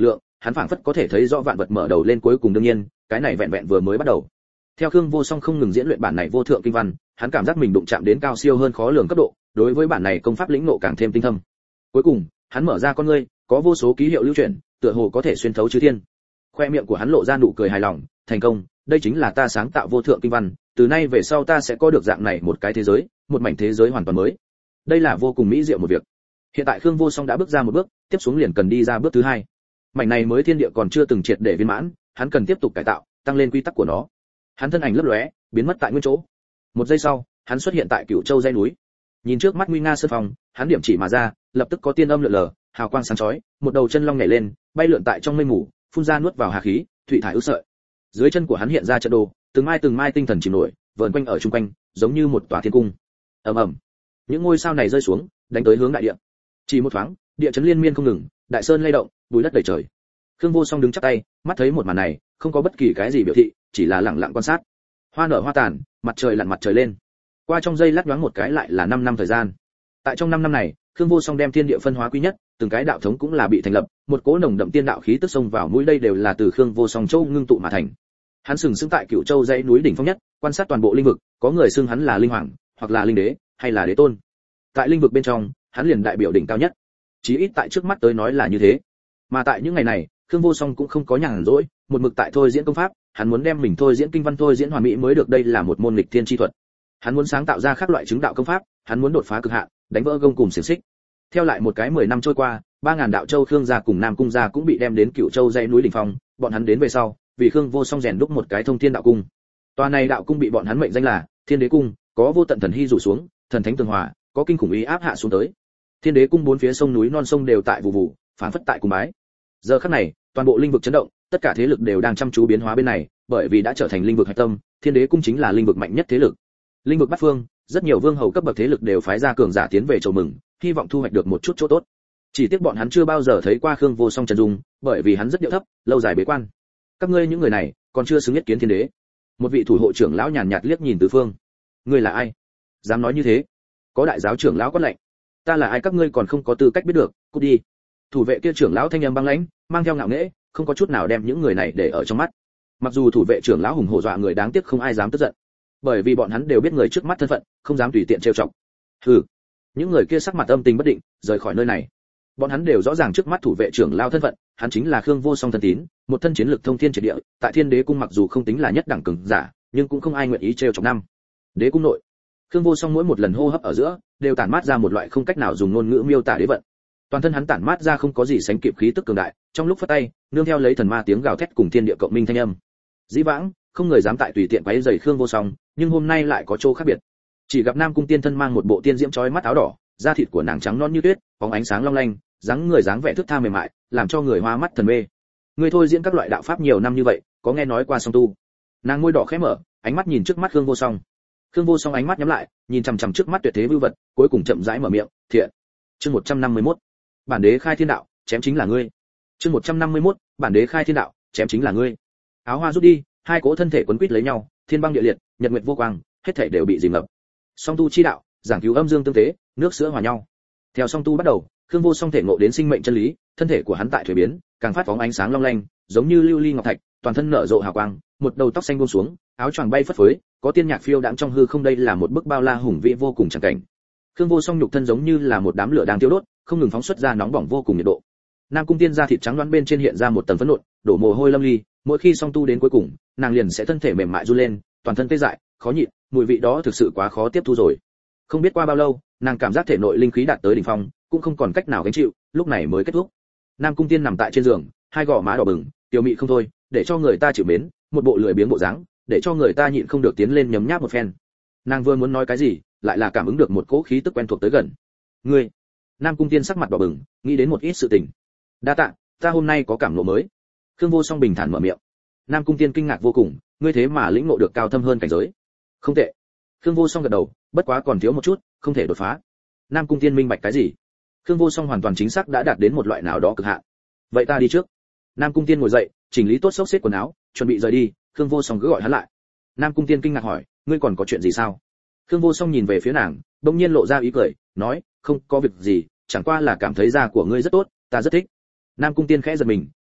hắn phảng phất có thể thấy rõ vạn vật mở đầu lên cuối cùng, đương nhiên cái này vẹn vẹn vừa mới bắt đầu. Theo Khương Vô Song không ngừng diễn luyện bản này vô thượng kinh văn, hắn cảm giác mình đụng chạm đến cao siêu hơn khó lường cấp độ, đối với bản này công pháp lĩnh ngộ càng thêm tinh thâm. Cuối cùng, hắn mở ra con ngươi, có vô số ký hiệu lưu chuyển, tựa hồ có thể xuyên thấu chư thiên. Khoe miệng của hắn lộ ra nụ cười hài lòng, thành công, đây chính là ta sáng tạo vô thượng kinh văn, từ nay về sau ta sẽ có được dạng này một cái thế giới, một mảnh thế giới hoàn toàn mới. Đây là vô cùng mỹ diệu một việc. Hiện tại Khương Vô Song đã bước ra một bước, tiếp xuống liền cần đi ra bước thứ hai. Mảnh này mới thiên địa còn chưa từng triệt để viên mãn, hắn cần tiếp tục cải tạo, tăng lên quy tắc của nó. Hắn thân ảnh lấp lóe, biến mất tại nguyên chỗ. Một giây sau, hắn xuất hiện tại Cửu Châu dãy núi. Nhìn trước mắt nguy nga sơn phong, hắn điểm chỉ mà ra, lập tức có tiên âm lượn lờ, hào quang sáng chói, một đầu chân long nhảy lên, bay lượn tại trong mây mù, phun ra nuốt vào hà khí, thủy thải ứ sợi. Dưới chân của hắn hiện ra trận đồ, từng mai từng mai tinh thần chìm nổi, vờn quanh ở trung quanh, giống như một tòa thiên cung. Ầm ầm, những ngôi sao này rơi xuống, đánh tới hướng đại địa. Chỉ một thoáng, địa chấn liên miên không ngừng, đại sơn lay động, bụi đất đầy trời. Khương Vô Song đứng chắp tay, mắt thấy một màn này, không có bất kỳ cái gì biểu thị, chỉ là lặng lặng quan sát. Hoa nở hoa tàn, mặt trời lặn mặt trời lên. Qua trong giây lát nhoáng một cái lại là năm năm thời gian. Tại trong năm năm này, Khương Vô Song đem thiên địa phân hóa quy nhất, từng cái đạo thống cũng là bị thành lập, một cỗ nồng đậm tiên đạo khí tức xông vào mũi, đây đều là từ Khương Vô Song châu ngưng tụ mà thành. Hắn sừng sững tại Cửu Châu dãy núi đỉnh phong nhất, quan sát toàn bộ linh vực, có người xưng hắn là linh hoàng, hoặc là linh đế, hay là đế tôn. Tại linh vực bên trong, hắn liền đại biểu đỉnh cao nhất. Chí ít tại trước mắt tới nói là như thế. Mà tại những ngày này, Khương Vô Song cũng không có nhàn rỗi, một mực tại thôi diễn công pháp, hắn muốn đem mình thôi diễn kinh văn thôi diễn hoàn mỹ mới được, đây là một môn nghịch thiên chi thuật. Hắn muốn sáng tạo ra các loại chứng đạo công pháp, hắn muốn đột phá cực hạn, đánh vỡ gông cùng xiềng xích. Theo lại một cái mười năm trôi qua, ba ngàn đạo châu Khương gia cùng Nam cung gia cũng bị đem đến Cửu Châu dãy núi đỉnh phong, bọn hắn đến về sau, vì Khương Vô Song rèn đúc một cái thông thiên đạo cung. Tòa này đạo cung bị bọn hắn mệnh danh là Thiên Đế cung, có vô tận thần hy rủ xuống, thần thánh tường hòa, có kinh khủng ý áp hạ xuống tới. Thiên Đế cung bốn phía sông núi non sông đều tại vụ vụ, phản phất tại cùng bái. Giờ khắc này, toàn bộ linh vực chấn động, tất cả thế lực đều đang chăm chú biến hóa bên này, bởi vì đã trở thành linh vực hạch tâm, Thiên Đế cung chính là linh vực mạnh nhất thế lực. Linh vực bát phương, rất nhiều vương hầu cấp bậc thế lực đều phái ra cường giả tiến về chầu mừng, hy vọng thu hoạch được một chút chỗ tốt. Chỉ tiếc bọn hắn chưa bao giờ thấy qua Khương Vô Song trần dung, bởi vì hắn rất điệu thấp, lâu dài bế quan. Các ngươi những người này, còn chưa xứng nhất kiến thiên đế. Một vị thủ hộ trưởng lão nhàn nhạt liếc nhìn tứ phương. Ngươi là ai? Dám nói như thế? Có đại giáo trưởng lão quát lệnh. Ta là ai các ngươi còn không có tư cách biết được, cút đi. Thủ vệ kia trưởng lão thanh âm băng lãnh, mang theo ngạo nghễ, không có chút nào đem những người này để ở trong mắt. Mặc dù thủ vệ trưởng lão hùng hổ dọa người, đáng tiếc không ai dám tức giận, bởi vì bọn hắn đều biết người trước mắt thân phận, không dám tùy tiện trêu chọc. Hừ. Những người kia sắc mặt âm tình bất định, rời khỏi nơi này. Bọn hắn đều rõ ràng trước mắt thủ vệ trưởng lão thân phận, hắn chính là Khương Vô Song thân tín, một thân chiến lực thông thiên triệt địa, tại Thiên Đế cung mặc dù không tính là nhất đẳng cường giả, nhưng cũng không ai nguyện ý trêu chọc năm. Đế cung nội, Khương Vô Song mỗi một lần hô hấp ở giữa, đều tản mát ra một loại không cách nào dùng ngôn ngữ miêu tả đế vận. Toàn thân hắn tản mát ra không có gì sánh kịp khí tức cường đại, trong lúc phất tay, nương theo lấy thần ma tiếng gào thét cùng thiên địa cộng minh thanh âm. Dĩ vãng, không người dám tại tùy tiện quấy rầy Khương Vô Song, nhưng hôm nay lại có chỗ khác biệt. Chỉ gặp Nam cung tiên thân mang một bộ tiên diễm chói mắt áo đỏ, da thịt của nàng trắng non như tuyết, bóng ánh sáng long lanh, dáng người dáng vẻ thướt tha mềm mại, làm cho người hoa mắt thần mê. Người thôi diễn các loại đạo pháp nhiều năm như vậy, có nghe nói qua song tu? Nàng môi đỏ khẽ mở, ánh mắt nhìn trước mắt Khương Vô Song. Khương Vô Song ánh mắt nhắm lại, nhìn chằm chằm trước mắt tuyệt thế vưu vật, cuối cùng chậm rãi mở miệng, "Thiện." Chương một trăm năm mươi mốt. Bản đế khai thiên đạo, chém chính là ngươi. Chương một trăm năm mươi mốt. Bản đế khai thiên đạo, chém chính là ngươi. Áo hoa rút đi, hai cỗ thân thể quấn quýt lấy nhau, thiên băng địa liệt, nhật nguyệt vô quang, hết thảy đều bị dìm ngập. Song tu chi đạo, giảng cứu âm dương tương tế, nước sữa hòa nhau. Theo song tu bắt đầu, Khương Vô Song thể ngộ đến sinh mệnh chân lý, thân thể của hắn tại thuế biến, càng phát phóng ánh sáng long lanh, giống như lưu ly ngọc thạch, toàn thân nở rộ hào quang, một đầu tóc xanh buông xuống, áo choàng bay phất phới, có tiên nhạc phiêu đãng trong hư không, đây là một bức bao la hùng vĩ vô cùng chẳng cảnh. Khương Vô Song nhục thân giống như là một đám lửa đang thiêu đốt, không ngừng phóng xuất ra nóng bỏng vô cùng nhiệt độ. Nam cung tiên da thịt trắng loáng bên trên hiện ra một tầng phấn nộn, đổ mồ hôi lâm ly, mỗi khi song tu đến cuối cùng, nàng liền sẽ thân thể mềm mại run lên, toàn thân tê dại, khó nhịn, mùi vị đó thực sự quá khó tiếp thu rồi. Không biết qua bao lâu, nàng cảm giác thể nội linh khí đạt tới đỉnh phong, cũng không còn cách nào gánh chịu, lúc này mới kết thúc. Nam cung tiên nằm tại trên giường, hai gò má đỏ bừng, tiểu mị không thôi, để cho người ta chịu mến, một bộ lười biếng bộ dáng, để cho người ta nhịn không được tiến lên nhấm nháp một phen. Nàng vừa muốn nói cái gì, lại là cảm ứng được một cỗ khí tức quen thuộc tới gần. Ngươi. Nam cung tiên sắc mặt đỏ bừng, nghĩ đến một ít sự tình. Đa tạ, ta hôm nay có cảm ngộ mới. Khương Vô Song bình thản mở miệng. Nam cung tiên kinh ngạc vô cùng, ngươi thế mà lĩnh ngộ được cao thâm hơn cảnh giới. Không tệ. Khương Vô Song gật đầu, bất quá còn thiếu một chút, không thể đột phá. Nam cung tiên minh bạch cái gì? Khương Vô Song hoàn toàn chính xác đã đạt đến một loại nào đó cực hạn. Vậy ta đi trước. Nam cung tiên ngồi dậy, chỉnh lý tốt xốc xếp quần áo, chuẩn bị rời đi. Khương Vô Song cứ gọi hắn lại. Nam cung tiên kinh ngạc hỏi, ngươi còn có chuyện gì sao? Khương Vô Song nhìn về phía nàng, bỗng nhiên lộ ra ý cười, nói, không có việc gì, chẳng qua là cảm thấy da của ngươi rất tốt, ta rất thích. Nam cung tiên khẽ giật mình,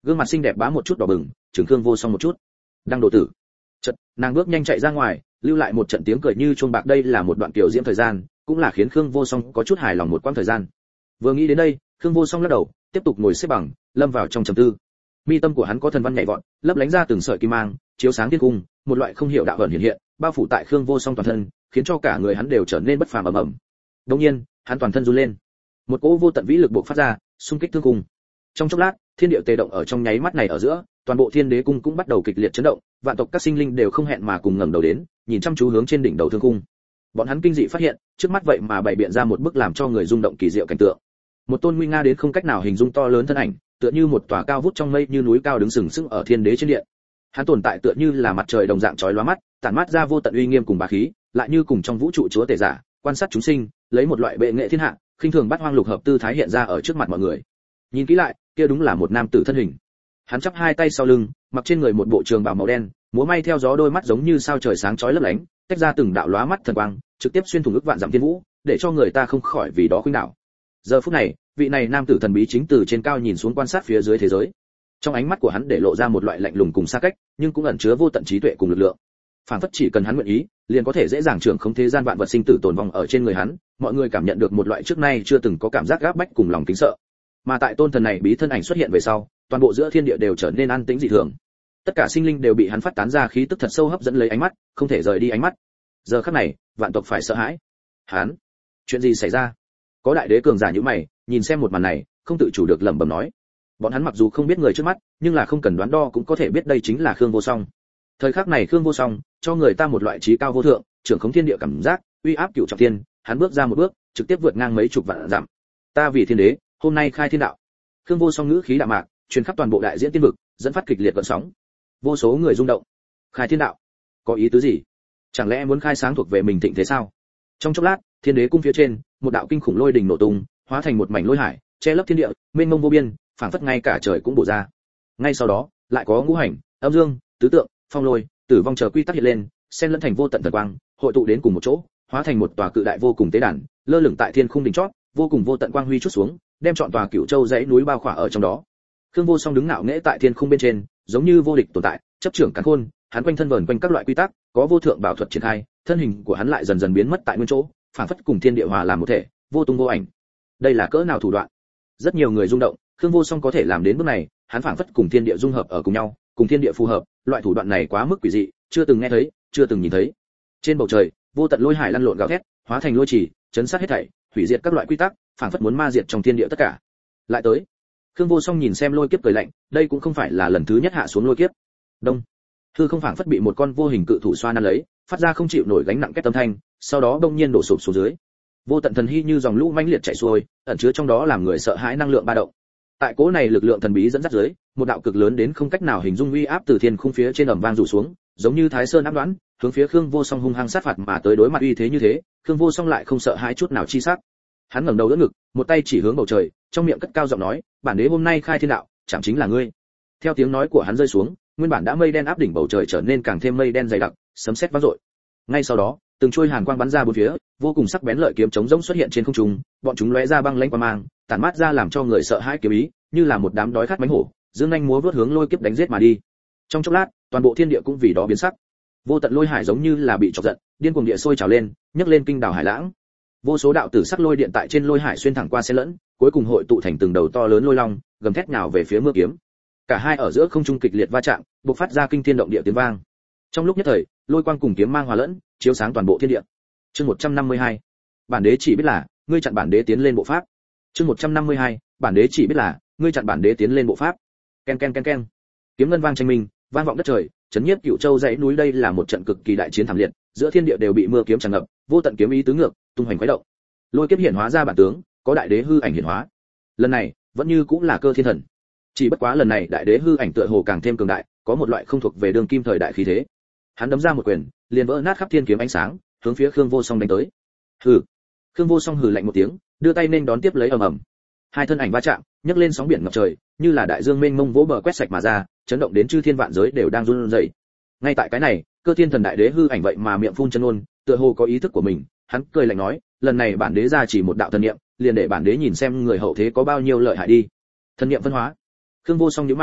gương mặt xinh đẹp bá một chút đỏ bừng, trừng Khương Vô Song một chút. Đang độ tử. Chợt, nàng bước nhanh chạy ra ngoài, lưu lại một trận tiếng cười như chuông bạc, đây là một đoạn tiểu diễm thời gian, cũng là khiến Khương Vô Song có chút hài lòng một quãng thời gian. Vừa nghĩ đến đây, Khương Vô Song lắc đầu, tiếp tục ngồi xếp bằng, lâm vào trong trầm tư. Mi tâm của hắn có thần văn nhảy vọt, lấp lánh ra từng sợi kim mang, chiếu sáng thiên cung, một loại không hiểu đạo ẩn hiện hiện, bao phủ tại Khương Vô Song toàn thân, khiến cho cả người hắn đều trở nên bất phàm ầm ầm. Đột nhiên, hắn toàn thân run lên. Một cỗ vô tận vĩ lực bộc phát ra, xung kích thương cung. Trong chốc lát, thiên địa tê động ở trong nháy mắt này ở giữa, toàn bộ Thiên Đế cung cũng bắt đầu kịch liệt chấn động, vạn tộc các sinh linh đều không hẹn mà cùng ngẩng đầu đến, nhìn chăm chú hướng trên đỉnh đầu thương cung. Bọn hắn kinh dị phát hiện, trước mắt vậy mà bày biện ra một bức làm cho người rung động kỳ diệu cảnh tượng. Một tôn nguy nga đến không cách nào hình dung to lớn thân ảnh, tựa như một tòa cao vút trong mây như núi cao đứng sừng sững ở Thiên Đế trên điện. Hắn tồn tại tựa như là mặt trời đồng dạng chói lóa mắt, tản mát ra vô tận uy nghiêm cùng bá khí, lại như cùng trong vũ trụ chúa tể giả, quan sát chúng sinh, lấy một loại bệ nghệ thiên hạ, khinh thường bắt hoang lục hợp tư thái hiện ra ở trước mặt mọi người. Nhìn kỹ lại, kia đúng là một nam tử thân hình. Hắn chắp hai tay sau lưng, mặc trên người một bộ trường bào màu đen, múa may theo gió, đôi mắt giống như sao trời sáng chói lấp lánh, tách ra từng đạo lóa mắt thần quang, trực tiếp xuyên thủng ức vạn dặm thiên vũ, để cho người ta không khỏi vì đó khuynh đảo. Giờ phút này, vị này nam tử thần bí chính từ trên cao nhìn xuống quan sát phía dưới thế giới. Trong ánh mắt của hắn để lộ ra một loại lạnh lùng cùng xa cách, nhưng cũng ẩn chứa vô tận trí tuệ cùng lực lượng. Phản phất chỉ cần hắn nguyện ý, liền có thể dễ dàng trưởng khống thế gian vạn vật sinh tử tồn vong ở trên người hắn, mọi người cảm nhận được một loại trước nay chưa từng có cảm giác gáp bách cùng lòng kính sợ. Mà tại tôn thần này bí thân ảnh xuất hiện về sau, toàn bộ giữa thiên địa đều trở nên an tĩnh dị thường. Tất cả sinh linh đều bị hắn phát tán ra khí tức thật sâu hấp dẫn lấy ánh mắt, không thể rời đi ánh mắt. Giờ khắc này, vạn tộc phải sợ hãi. Hắn, chuyện gì xảy ra? Có đại đế cường giả như mày, nhìn xem một màn này, không tự chủ được lẩm bẩm nói. Bọn hắn mặc dù không biết người trước mắt, nhưng là không cần đoán đo cũng có thể biết đây chính là Khương Vô Song. Thời khắc này Khương Vô Song cho người ta một loại trí cao vô thượng, trưởng khống thiên địa cảm giác, uy áp cửu trọng thiên, hắn bước ra một bước, trực tiếp vượt ngang mấy chục vạn dặm. Ta vì thiên đế, hôm nay khai thiên đạo. Khương Vô Song ngữ khí đạm mạc, truyền khắp toàn bộ đại diễn tiên vực, dẫn phát kịch liệt gợn sóng. Vô số người rung động. Khai thiên đạo, có ý tứ gì? Chẳng lẽ muốn khai sáng thuộc về mình thịnh thế sao? Trong chốc lát, Thiên Đế cung phía trên, một đạo kinh khủng lôi đình nổ tung, hóa thành một mảnh lôi hải, che lấp thiên địa, mênh mông vô biên, phảng phất ngay cả trời cũng bổ ra. Ngay sau đó, lại có ngũ hành, âm dương, tứ tượng, phong lôi, tử vong chờ quy tắc hiện lên, xen lẫn thành vô tận thần quang, hội tụ đến cùng một chỗ, hóa thành một tòa cự đại vô cùng tế đàn, lơ lửng tại thiên khung đỉnh chót, vô cùng vô tận quang huy chút xuống, đem trọn tòa Cửu Châu dãy núi bao khỏa ở trong đó. Khương Vô Song đứng ngạo nghễ tại thiên khung bên trên, giống như vô địch tồn tại, chấp trưởng càn khôn, hắn quanh thân vờn quanh các loại quy tắc, có vô thượng bảo thuật triển khai, thân hình của hắn lại dần dần biến mất tại nguyên chỗ, phảng phất cùng thiên địa hòa làm một thể, vô tung vô ảnh. Đây là cỡ nào thủ đoạn? Rất nhiều người rung động, Khương Vô Song có thể làm đến bước này, hắn phảng phất cùng thiên địa dung hợp ở cùng nhau, cùng thiên địa phù hợp, loại thủ đoạn này quá mức quỷ dị, chưa từng nghe thấy, chưa từng nhìn thấy. Trên bầu trời, vô tận lôi hải lăn lộn gào thét, hóa thành lôi trì, chấn sát hết thảy, hủy diệt các loại quy tắc, phảng phất muốn ma diệt trong thiên địa tất cả. Lại tới. Khương Vô Song nhìn xem lôi kiếp cười lạnh, đây cũng không phải là lần thứ nhất hạ xuống lôi kiếp. Đông. Hư không phảng phất bị một con vô hình cự thủ xoa nắn lấy, phát ra không chịu nổi gánh nặng két âm thanh, sau đó bỗng nhiên đổ sụp xuống dưới. Vô tận thần hy như dòng lũ mãnh liệt chảy xuôi, ẩn chứa trong đó làm người sợ hãi năng lượng ba động. Tại cố này lực lượng thần bí dẫn dắt dưới, một đạo cực lớn đến không cách nào hình dung uy áp từ thiên khung phía trên ầm vang rủ xuống, giống như Thái Sơn áp đoán, hướng phía Khương Vô Song hung hăng sát phạt mà tới. Đối mặt uy thế như thế, Khương Vô Song lại không sợ hãi chút nào chi sắc. Hắn ngẩng đầu đỡ ngực, một tay chỉ hướng bầu trời, trong miệng cất cao giọng nói, bản đế hôm nay khai thiên đạo, chẳng chính là ngươi. Theo tiếng nói của hắn rơi xuống, nguyên bản đã mây đen áp đỉnh bầu trời trở nên càng thêm mây đen dày đặc, sấm sét vang dội. Ngay sau đó, từng chuôi hàn quang bắn ra bốn phía, vô cùng sắc bén lợi kiếm chống rỗng xuất hiện trên không trung, bọn chúng lóe ra băng lãnh quang mang, tản mát ra làm cho người sợ hãi kiếm ý, như là một đám đói khát mãnh hổ, dương nhanh múa vút hướng lôi kiếp đánh giết mà đi. Trong chốc lát, toàn bộ thiên địa cũng vì đó biến sắc. Vô tận lôi hải giống như là bị chọc giận, điên cuồng địa sôi trào lên, nhấc lên kinh đảo hải lãng. Vô số đạo tử sắc lôi điện tại trên lôi hải xuyên thẳng qua xen lẫn, cuối cùng hội tụ thành từng đầu to lớn lôi long, gầm thét nhào về phía mưa kiếm. Cả hai ở giữa không trung kịch liệt va chạm, bộc phát ra kinh thiên động địa tiếng vang. Trong lúc nhất thời, lôi quang cùng kiếm mang hòa lẫn, chiếu sáng toàn bộ thiên địa. Chương một trăm năm mươi hai. Bản đế chỉ biết là, ngươi chặn bản đế tiến lên bộ pháp. Chương một trăm năm mươi hai. Bản đế chỉ biết là, ngươi chặn bản đế tiến lên bộ pháp. Ken ken ken ken. Kiếm ngân vang tranh minh, vang vọng đất trời, chấn nhiếp Cửu Châu dãy núi. Đây là một trận cực kỳ đại chiến thảm liệt, giữa thiên địa đều bị mưa kiếm tràn ngập, vô tận kiếm ý tứ ngược, tung hoành khuấy động. Lôi kiếp hiển hóa ra bản tướng, có đại đế hư ảnh hiển hóa. Lần này, vẫn như cũng là Cơ Thiên Thần. Chỉ bất quá lần này đại đế hư ảnh tựa hồ càng thêm cường đại, có một loại không thuộc về đường kim thời đại khí thế. Hắn đấm ra một quyền, liền vỡ nát khắp thiên kiếm ánh sáng, hướng phía Khương Vô Song đánh tới. Hừ. Khương Vô Song hừ lạnh một tiếng, đưa tay nên đón tiếp lấy ầm ầm. Hai thân ảnh va chạm, nhấc lên sóng biển ngập trời, như là đại dương mênh mông vỗ bờ quét sạch mà ra, chấn động đến chư thiên vạn giới đều đang run rẩy. Ngay tại cái này, Cơ Thiên Thần đại đế hư ảnh vậy mà miệng phun chân ngôn, tựa hồ có ý thức của mình, hắn cười lạnh nói, lần này bản đế ra chỉ một đạo thần niệm, liền để bản đế nhìn xem người hậu thế có bao nhiêu lợi hại đi. Thần niệm phân hóa. Khương Vô Song nhíu mày,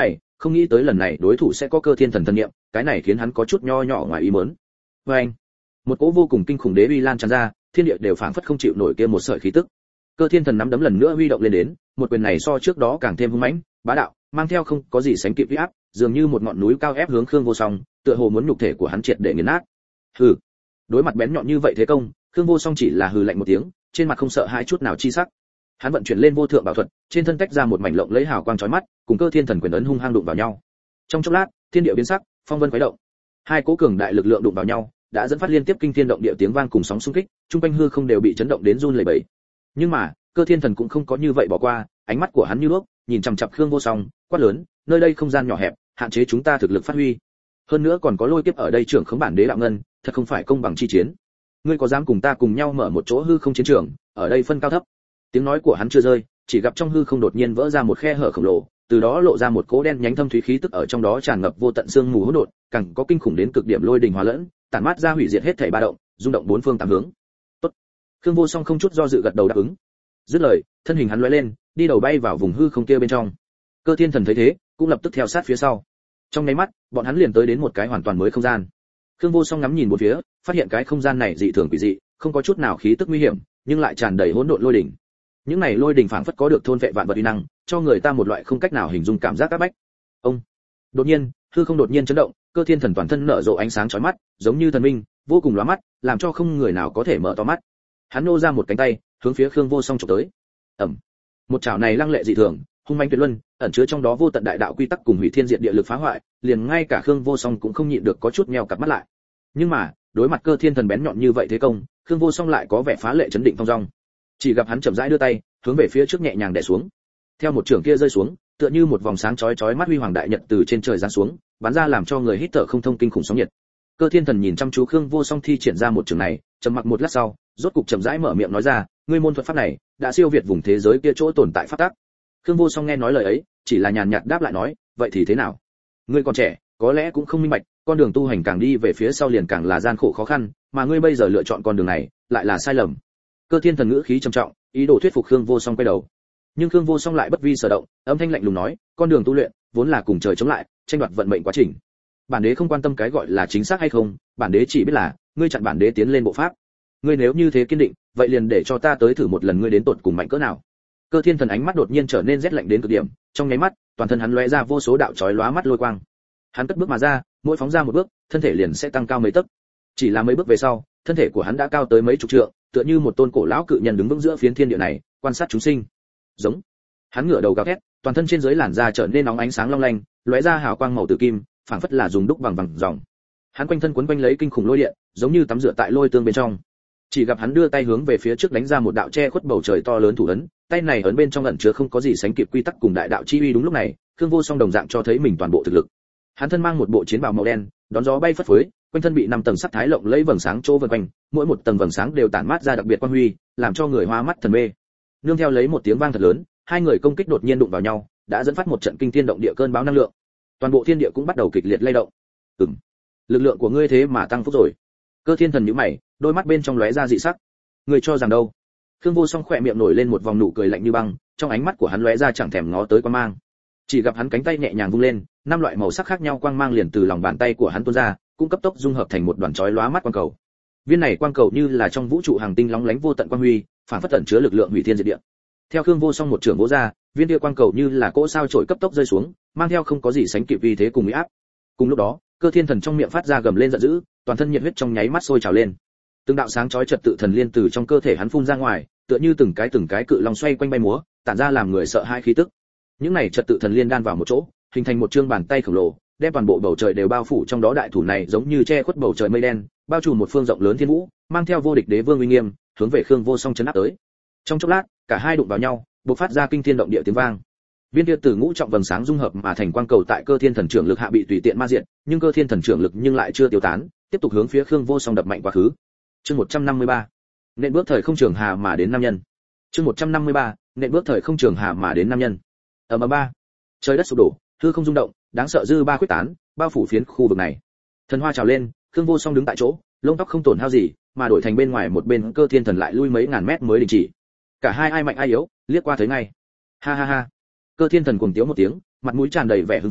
không nghĩ tới lần này đối thủ sẽ có Cơ Thiên Thần thần niệm, cái này khiến hắn có chút nho nhỏ ngoài ý muốn. Và anh, một cỗ vô cùng kinh khủng đế uy lan tràn ra, thiên địa đều phảng phất không chịu nổi kia một sợi khí tức. Cơ Thiên Thần nắm đấm lần nữa huy động lên đến, một quyền này so trước đó càng thêm hung mãnh, bá đạo, mang theo không có gì sánh kịp uy áp, dường như một ngọn núi cao ép hướng Khương Vô Song, tựa hồ muốn nhục thể của hắn triệt để nghiền nát. Hừ. Đối mặt bén nhọn như vậy thế công, Khương Vô Song chỉ là hừ lạnh một tiếng, trên mặt không sợ hãi chút nào chi sắc. Hắn vận chuyển lên vô thượng bảo thuật, trên thân tách ra một mảnh lộng lấy hào quang chói mắt, cùng Cơ Thiên Thần quyền ấn hung hăng đụng vào nhau. Trong chốc lát, thiên địa biến sắc, phong vân khuấy động. Hai cỗ cường đại lực lượng đụng vào nhau, đã dẫn phát liên tiếp kinh thiên động địa tiếng vang cùng sóng xung kích, trung quanh hư không đều bị chấn động đến run lẩy bẩy. Nhưng mà, Cơ Thiên Thần cũng không có như vậy bỏ qua, ánh mắt của hắn như đuốc, nhìn chằm chằm Khương Vô Song, quát lớn, nơi đây không gian nhỏ hẹp, hạn chế chúng ta thực lực phát huy. Hơn nữa còn có lôi kiếp ở đây trưởng khống bản đế đạo ngân, thật không phải công bằng chi chiến. Ngươi có dám cùng ta cùng nhau mở một chỗ hư không chiến trường, ở đây phân cao thấp. Tiếng nói của hắn chưa rơi, chỉ gặp trong hư không đột nhiên vỡ ra một khe hở khổng lồ, từ đó lộ ra một cỗ đen nhánh thâm thúy khí tức ở trong đó tràn ngập vô tận sương mù hỗn độn, càng có kinh khủng đến cực điểm lôi đình hóa lẫn, tản mát ra hủy diệt hết thảy ba động, rung động bốn phương tám hướng. Tốt. Khương Vô Song không chút do dự gật đầu đáp ứng. Dứt lời, thân hình hắn lóe lên, đi đầu bay vào vùng hư không kia bên trong. Cơ Thiên Thần thấy thế, cũng lập tức theo sát phía sau. Trong nháy mắt, bọn hắn liền tới đến một cái hoàn toàn mới không gian. Khương Vô Song ngắm nhìn một phía, phát hiện cái không gian này dị thường quỷ dị, không có chút nào khí tức nguy hiểm, nhưng lại tràn đầy hỗn độn lôi đỉnh. Những này lôi đỉnh phảng phất có được thôn vệ vạn vật uy năng, cho người ta một loại không cách nào hình dung cảm giác áp bách. Ông. Đột nhiên, hư không đột nhiên chấn động, Cơ Thiên Thần toàn thân nở rộ ánh sáng chói mắt, giống như thần minh, vô cùng lóa mắt, làm cho không người nào có thể mở to mắt. Hắn nô ra một cánh tay, hướng phía Khương Vô Song chụp tới. Ầm. Một chảo này lăng lệ dị thường, hung manh tuyệt luân, ẩn chứa trong đó vô tận đại đạo quy tắc cùng hủy thiên diệt địa lực phá hoại, liền ngay cả Khương Vô Song cũng không nhịn được có chút nheo cặp mắt lại. Nhưng mà, đối mặt Cơ Thiên Thần bén nhọn như vậy thế công, Khương Vô Song lại có vẻ phá lệ chấn định phong dong. Chỉ gặp hắn chậm rãi đưa tay, hướng về phía trước nhẹ nhàng đè xuống. Theo một trường kia rơi xuống, tựa như một vòng sáng chói chói mắt huy hoàng đại nhật từ trên trời giáng xuống, bắn ra làm cho người hít thở không thông kinh khủng sóng nhiệt. Cơ Thiên Thần nhìn chăm chú Khương Vô Song thi triển ra một trường này, trầm mặc một lát sau, rốt cục chậm rãi mở miệng nói ra, ngươi môn thuật pháp này đã siêu việt vùng thế giới kia chỗ tồn tại pháp tắc. Khương Vô Song nghe nói lời ấy, chỉ là nhàn nhạt đáp lại nói, vậy thì thế nào? Ngươi còn trẻ, có lẽ cũng không minh bạch, con đường tu hành càng đi về phía sau liền càng là gian khổ khó khăn, mà ngươi bây giờ lựa chọn con đường này, lại là sai lầm. Cơ Thiên Thần ngữ khí trầm trọng, ý đồ thuyết phục Khương Vô Song quay đầu. Nhưng Khương Vô Song lại bất vi sở động, âm thanh lạnh lùng nói, con đường tu luyện vốn là cùng trời chống lại, tranh đoạt vận mệnh quá trình. Bản đế không quan tâm cái gọi là chính xác hay không, bản đế chỉ biết là ngươi chặn bản đế tiến lên bộ pháp. Ngươi nếu như thế kiên định, vậy liền để cho ta tới thử một lần ngươi đến tột cùng mạnh cỡ nào. Cơ Thiên Thần ánh mắt đột nhiên trở nên rét lạnh đến cực điểm, trong nháy mắt, toàn thân hắn lóe ra vô số đạo chói lóa mắt lôi quang. Hắn cất bước mà ra, mỗi phóng ra một bước, thân thể liền sẽ tăng cao mấy tấc. Chỉ là mấy bước về sau, thân thể của hắn đã cao tới mấy chục trượng, tựa như một tôn cổ lão cự nhân đứng vững giữa phiến thiên địa này, quan sát chúng sinh. Giống. Hắn ngửa đầu gào thét, toàn thân trên dưới làn da trở nên nóng ánh sáng long lanh, lóe ra hào quang màu tử kim, phảng phất là dùng đúc bằng vàng ròng. Hắn quanh thân quấn quanh lấy kinh khủng lôi điện, giống như tắm rửa tại lôi tương bên trong. Chỉ gặp hắn đưa tay hướng về phía trước đánh ra một đạo che khuất bầu trời to lớn thủ ấn, tay này ấn bên trong ẩn chứa không có gì sánh kịp quy tắc cùng đại đạo chi uy. Đúng lúc này, Khương Vô Song đồng dạng cho thấy mình toàn bộ thực lực. Hắn thân mang một bộ chiến bào màu đen, đón gió bay phất phới, quanh thân bị năm tầng sắt thái lộng lấy vầng sáng chỗ vần quanh, mỗi một tầng vầng sáng đều tản mát ra đặc biệt quang huy, làm cho người hoa mắt thần mê. Nương theo lấy một tiếng vang thật lớn, hai người công kích đột nhiên đụng vào nhau, đã dẫn phát một trận kinh thiên động địa cơn bão năng lượng. Toàn bộ thiên địa cũng bắt đầu kịch liệt lay động. Ừm, lực lượng của ngươi thế mà tăng phúc rồi. Cơ Thiên Thần nhíu mày, đôi mắt bên trong lóe ra dị sắc. Ngươi cho rằng đâu? Khương Vô Song khỏe miệng nổi lên một vòng nụ cười lạnh như băng, trong ánh mắt của hắn lóe ra chẳng thèm ngó tới quang mang. Chỉ gặp hắn cánh tay nhẹ nhàng vung lên, năm loại màu sắc khác nhau quang mang liền từ lòng bàn tay của hắn tuôn ra, cũng cấp tốc dung hợp thành một đoàn chói lóa mắt quang cầu. Viên này quang cầu như là trong vũ trụ hàng tinh lóng lánh vô tận quang huy, phản phất ẩn chứa lực lượng hủy thiên diệt địa. Theo Khương Vô Song một trường vỗ ra, viên kia quang cầu như là cỗ sao chổi cấp tốc rơi xuống, mang theo không có gì sánh kịp uy thế cùng uy áp. Cùng lúc đó, Cơ Thiên Thần trong miệng phát ra gầm lên giận dữ, toàn thân nhiệt huyết trong nháy mắt sôi trào lên. Từng đạo sáng chói trật tự thần liên từ trong cơ thể hắn phun ra ngoài, tựa như từng cái từng cái cự long xoay quanh bay múa, tản ra làm người sợ hãi khí tức. Những này trật tự thần liên đan vào một chỗ, hình thành một trương bàn tay khổng lồ, đem toàn bộ bầu trời đều bao phủ trong đó. Đại thủ này giống như che khuất bầu trời mây đen, bao trùm một phương rộng lớn thiên vũ, mang theo vô địch đế vương uy nghiêm, hướng về Khương Vô Song chấn áp tới. Trong chốc lát, cả hai đụng vào nhau, bộc phát ra kinh thiên động địa tiếng vang. Viên kia từ ngũ trọng vầng sáng dung hợp mà thành quang cầu tại Cơ Thiên Thần trưởng lực hạ bị tùy tiện ma diệt, nhưng Cơ Thiên Thần trưởng lực nhưng lại chưa tiêu tán, tiếp tục hướng phía Khương Vô Song đập mạnh quá khứ. Chương một trăm năm mươi ba. Nện bước thời không trường hà mà đến nam nhân. Chương một trăm năm mươi ba. Nện bước thời không trường hà mà đến nam nhân. Ầm ầm ba. Trời đất sụp đổ, hư không rung động, đáng sợ dư ba quyết tán, bao phủ phiến khu vực này. Thần hoa trào lên, Khương Vô Song đứng tại chỗ, lông tóc không tổn hao gì, mà đổi thành bên ngoài một bên Cơ Thiên Thần lại lui mấy ngàn mét mới đình chỉ. Cả hai ai mạnh ai yếu, liếc qua thấy ngay. Ha ha ha. Cơ Thiên Thần cuồng tiếu một tiếng, mặt mũi tràn đầy vẻ hưng phấn,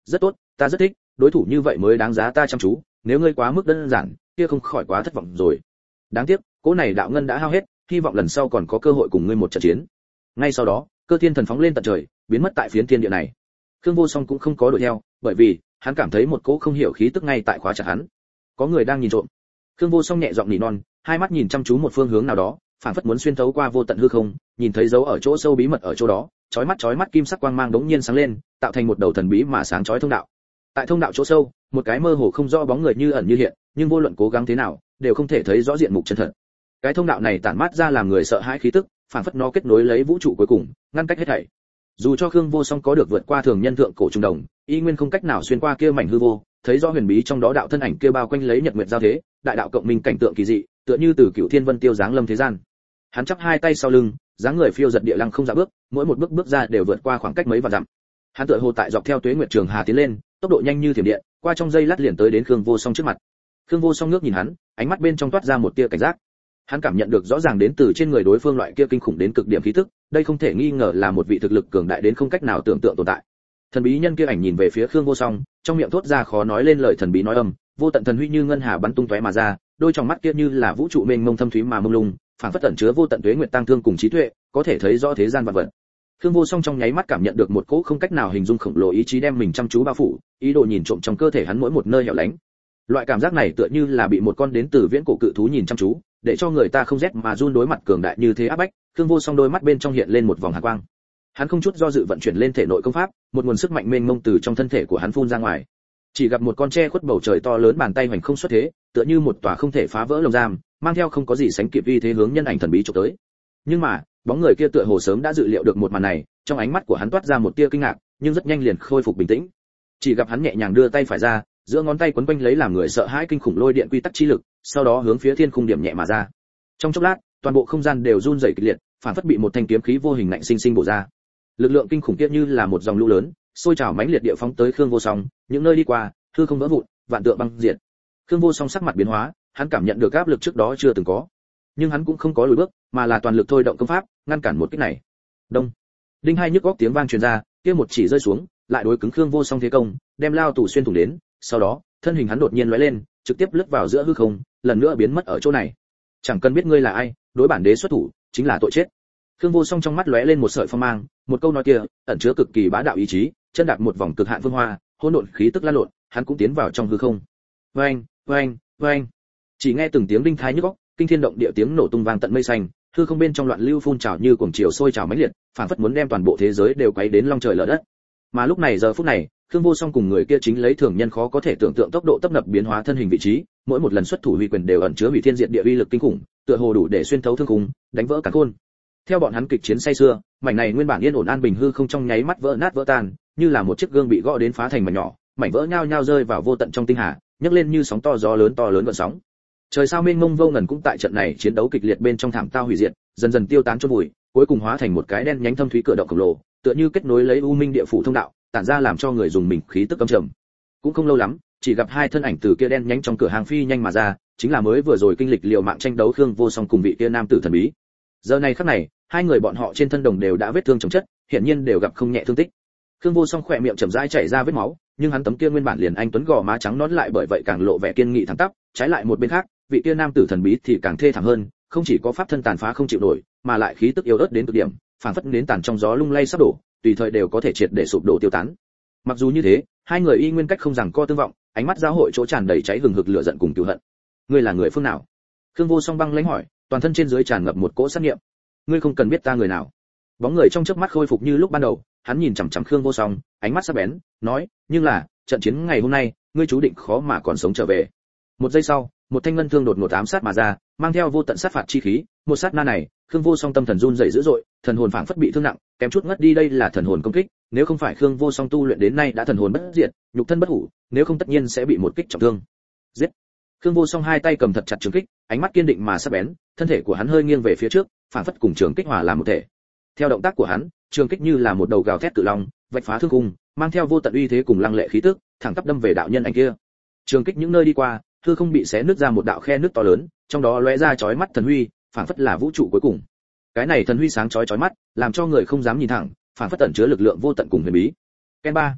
rất tốt, ta rất thích, đối thủ như vậy mới đáng giá ta chăm chú, nếu ngươi quá mức đơn giản, kia không khỏi quá thất vọng rồi. Đáng tiếc, cỗ này đạo ngân đã hao hết, hy vọng lần sau còn có cơ hội cùng ngươi một trận chiến. Ngay sau đó, Cơ Thiên Thần phóng lên tận trời, biến mất tại phiến thiên địa này. Khương Vô Song cũng không có đuổi theo, bởi vì hắn cảm thấy một cỗ không hiểu khí tức ngay tại khóa chặt hắn. Có người đang nhìn trộm. Khương Vô Song nhẹ giọng nỉ non, hai mắt nhìn chăm chú một phương hướng nào đó, phảng phất muốn xuyên thấu qua vô tận hư không, nhìn thấy dấu ở chỗ sâu bí mật ở chỗ đó, chói mắt chói mắt kim sắc quang mang đống nhiên sáng lên, tạo thành một đầu thần bí mà sáng chói thông đạo. Tại thông đạo chỗ sâu, một cái mơ hồ không rõ bóng người như ẩn như hiện, nhưng vô luận cố gắng thế nào, đều không thể thấy rõ diện mục chân thật. Cái thông đạo này tản mát ra làm người sợ hãi khí tức, phảng phất nó kết nối lấy vũ trụ cuối cùng, ngăn cách hết thảy. Dù cho Khương Vô Song có được vượt qua thường nhân thượng cổ trung đồng, y nguyên không cách nào xuyên qua kia mảnh hư vô, thấy rõ huyền bí trong đó đạo thân ảnh kia bao quanh lấy nhật nguyệt giao thế, đại đạo cộng minh cảnh tượng kỳ dị, tựa như từ cửu thiên vân tiêu giáng lâm thế gian. Hắn chắp hai tay sau lưng, dáng người phiêu giật địa lăng không dạ bước, mỗi một bước bước ra đều vượt qua khoảng cách mấy vạn dặm. Hắn tựa hồ tại dọc theo tuế nguyệt trường hà tiến lên, tốc độ nhanh như thiểm điện, qua trong giây lát liền tới đến Khương Vô Song trước mặt. Khương Vô Song ngước nhìn hắn, ánh mắt bên trong toát ra một tia cảnh giác. Hắn cảm nhận được rõ ràng đến từ trên người đối phương loại kia kinh khủng đến cực điểm khí tức, đây không thể nghi ngờ là một vị thực lực cường đại đến không cách nào tưởng tượng tồn tại. Thần bí nhân kia ảnh nhìn về phía Khương Vô Song, trong miệng thốt ra khó nói lên lời thần bí nói âm, vô tận thần huy như ngân hà bắn tung tóe mà ra, đôi tròng mắt kia như là vũ trụ mênh mông thâm thúy mà mông lung, phảng phất ẩn chứa vô tận tuế nguyệt tăng thương cùng trí tuệ, có thể thấy rõ thế gian vạn vật. Khương Vô Song trong nháy mắt cảm nhận được một cỗ không cách nào hình dung khổng lồ ý chí đem mình chăm chú bao phủ, ý đồ nhìn trộm trong cơ thể hắn mỗi một nơi hẻo lánh. Loại cảm giác này tựa như là bị một con đến từ viễn cổ cự thú nhìn chăm chú, để cho người ta không rét mà run đối mặt cường đại như thế áp bách. Khương Vô Song đôi mắt bên trong hiện lên một vòng hàn quang. Hắn không chút do dự vận chuyển lên thể nội công pháp, một nguồn sức mạnh mênh mông từ trong thân thể của hắn phun ra ngoài. Chỉ gặp một con tre khuất bầu trời to lớn bàn tay hoành không xuất thế, tựa như một tòa không thể phá vỡ lồng giam, mang theo không có gì sánh kịp uy thế hướng nhân ảnh thần bí chụp tới. Nhưng mà, bóng người kia tựa hồ sớm đã dự liệu được một màn này, trong ánh mắt của hắn toát ra một tia kinh ngạc, nhưng rất nhanh liền khôi phục bình tĩnh. Chỉ gặp hắn nhẹ nhàng đưa tay phải ra, giữa ngón tay quấn quanh lấy làm người sợ hãi kinh khủng lôi điện quy tắc chi lực, sau đó hướng phía thiên khung điểm nhẹ mà ra. Trong chốc lát, toàn bộ không gian đều run rẩy kịch liệt, phản phất bị một thanh kiếm khí vô hình lạnh sinh sinh bổ ra. Lực lượng kinh khủng kia như là một dòng lũ lớn, sôi trào mãnh liệt địa phóng tới Khương Vô Song, những nơi đi qua, hư không vỡ vụn, vạn tượng băng diệt. Khương Vô Song sắc mặt biến hóa, hắn cảm nhận được áp lực trước đó chưa từng có, nhưng hắn cũng không có lùi bước, mà là toàn lực thôi động công pháp, ngăn cản một kích này. Đông, đinh hai nhức óc tiếng vang truyền ra, kia một chỉ rơi xuống, lại đối cứng Khương Vô Song thế công, đem lao tù xuyên thủng đến, sau đó, thân hình hắn đột nhiên lóe lên, trực tiếp lướt vào giữa hư không, lần nữa biến mất ở chỗ này. Chẳng cần biết ngươi là ai, đối bản đế xuất thủ, chính là tội chết. Khương Vô Song trong mắt lóe lên một sợi phong mang, một câu nói kia, ẩn chứa cực kỳ bá đạo ý chí, chân đạp một vòng cực hạn phương hoa, hỗn độn khí tức lan lộn, hắn cũng tiến vào trong hư không. Oeng, oeng, oeng. Chỉ nghe từng tiếng đinh thái nhức óc, kinh thiên động địa tiếng nổ tung vang tận mây xanh, hư không bên trong loạn lưu phun trào như cuồng chiều sôi trào mãnh liệt, phảng phất muốn đem toàn bộ thế giới đều quấy đến long trời lở đất. Mà lúc này giờ phút này, Khương Vô Song cùng người kia chính lấy thường nhân khó có thể tưởng tượng tốc độ tấp nập biến hóa thân hình vị trí, mỗi một lần xuất thủ huy quyền đều ẩn chứa hủy thiên diệt địa uy lực kinh khủng, tựa hồ đủ để xuyên thấu thương khung, đánh vỡ cả khôn. Theo bọn hắn kịch chiến say xưa, mảnh này nguyên bản yên ổn an bình hư không trong nháy mắt vỡ nát vỡ tan, như là một chiếc gương bị gõ đến phá thành mảnh nhỏ, mảnh vỡ nhao nhao rơi vào vô tận trong tinh hà, nhấc lên như sóng to gió lớn to lớn gợn sóng. Trời sao mênh mông vô ngần cũng tại trận này chiến đấu kịch liệt bên trong thảm tao hủy diệt, dần dần tiêu tán chôn bụi, cuối cùng hóa thành một cái đen nhánh thâm thúy cửa động khổng lồ, tựa như kết nối lấy u minh địa phủ thông đạo, tản ra làm cho người dùng mình khí tức âm trầm. Cũng không lâu lắm, chỉ gặp hai thân ảnh từ kia đen nhánh trong cửa hàng phi nhanh mà ra, chính là mới vừa rồi kinh lịch liều mạng tranh đấu Khương Vô Song cùng vị kia nam tử thần bí. Giờ này khắc này, hai người bọn họ trên thân đồng đều đã vết thương chồng chất, hiển nhiên đều gặp không nhẹ thương tích. Khương Vô Song khỏe miệng chậm rãi chảy ra vết máu, nhưng hắn tấm kia nguyên bản liền anh tuấn gò má trắng nõn lại bởi vậy càng lộ vẻ kiên nghị thẳng tắp, trái lại một bên khác, vị kia nam tử thần bí thì càng thê thảm hơn, không chỉ có pháp thân tàn phá không chịu nổi, mà lại khí tức yếu ớt đến cực điểm, phảng phất nến tàn trong gió lung lay sắp đổ, tùy thời đều có thể triệt để sụp đổ tiêu tán. Mặc dù như thế, hai người y nguyên cách không rằng co tương vọng, ánh mắt giáo hội chỗ tràn đầy cháy hừng hực lửa giận cùng cừu hận. Ngươi là người phương nào? Khương Vô Song băng lãnh hỏi, toàn thân trên dưới tràn ngập một cỗ sát nghiệm. Ngươi không cần biết ta người nào. Bóng người trong chớp mắt khôi phục như lúc ban đầu, hắn nhìn chằm chằm Khương Vô Song, ánh mắt sắc bén, nói, nhưng là, trận chiến ngày hôm nay, ngươi chú định khó mà còn sống trở về. Một giây sau, một thanh ngân thương đột ngột ám sát mà ra, mang theo vô tận sát phạt chi khí, một sát na này, Khương Vô Song tâm thần run rẩy dữ dội, thần hồn phảng phất bị thương nặng, kém chút ngất đi. Đây là thần hồn công kích, nếu không phải Khương Vô Song tu luyện đến nay đã thần hồn bất diệt, nhục thân bất hủ, nếu không tất nhiên sẽ bị một kích trọng thương. Giết! Khương Vô Song hai tay cầm thật chặt trường kích, ánh mắt kiên định mà sắc bén, thân thể của hắn hơi nghiêng về phía trước, phảng phất cùng trường kích hòa làm một thể. Theo động tác của hắn, trường kích như là một đầu gào thét cự long, vạch phá thương khung, mang theo vô tận uy thế cùng lăng lệ khí tức, thẳng tắp đâm về đạo nhân ảnh kia. Trường kích những nơi đi qua, hư không bị xé nứt ra một đạo khe nứt to lớn, trong đó lóe ra chói mắt thần huy, phảng phất là vũ trụ cuối cùng. Cái này thần huy sáng chói chói mắt, làm cho người không dám nhìn thẳng, phảng phất tẩn chứa lực lượng vô tận cùng huyền bí. Ken ba.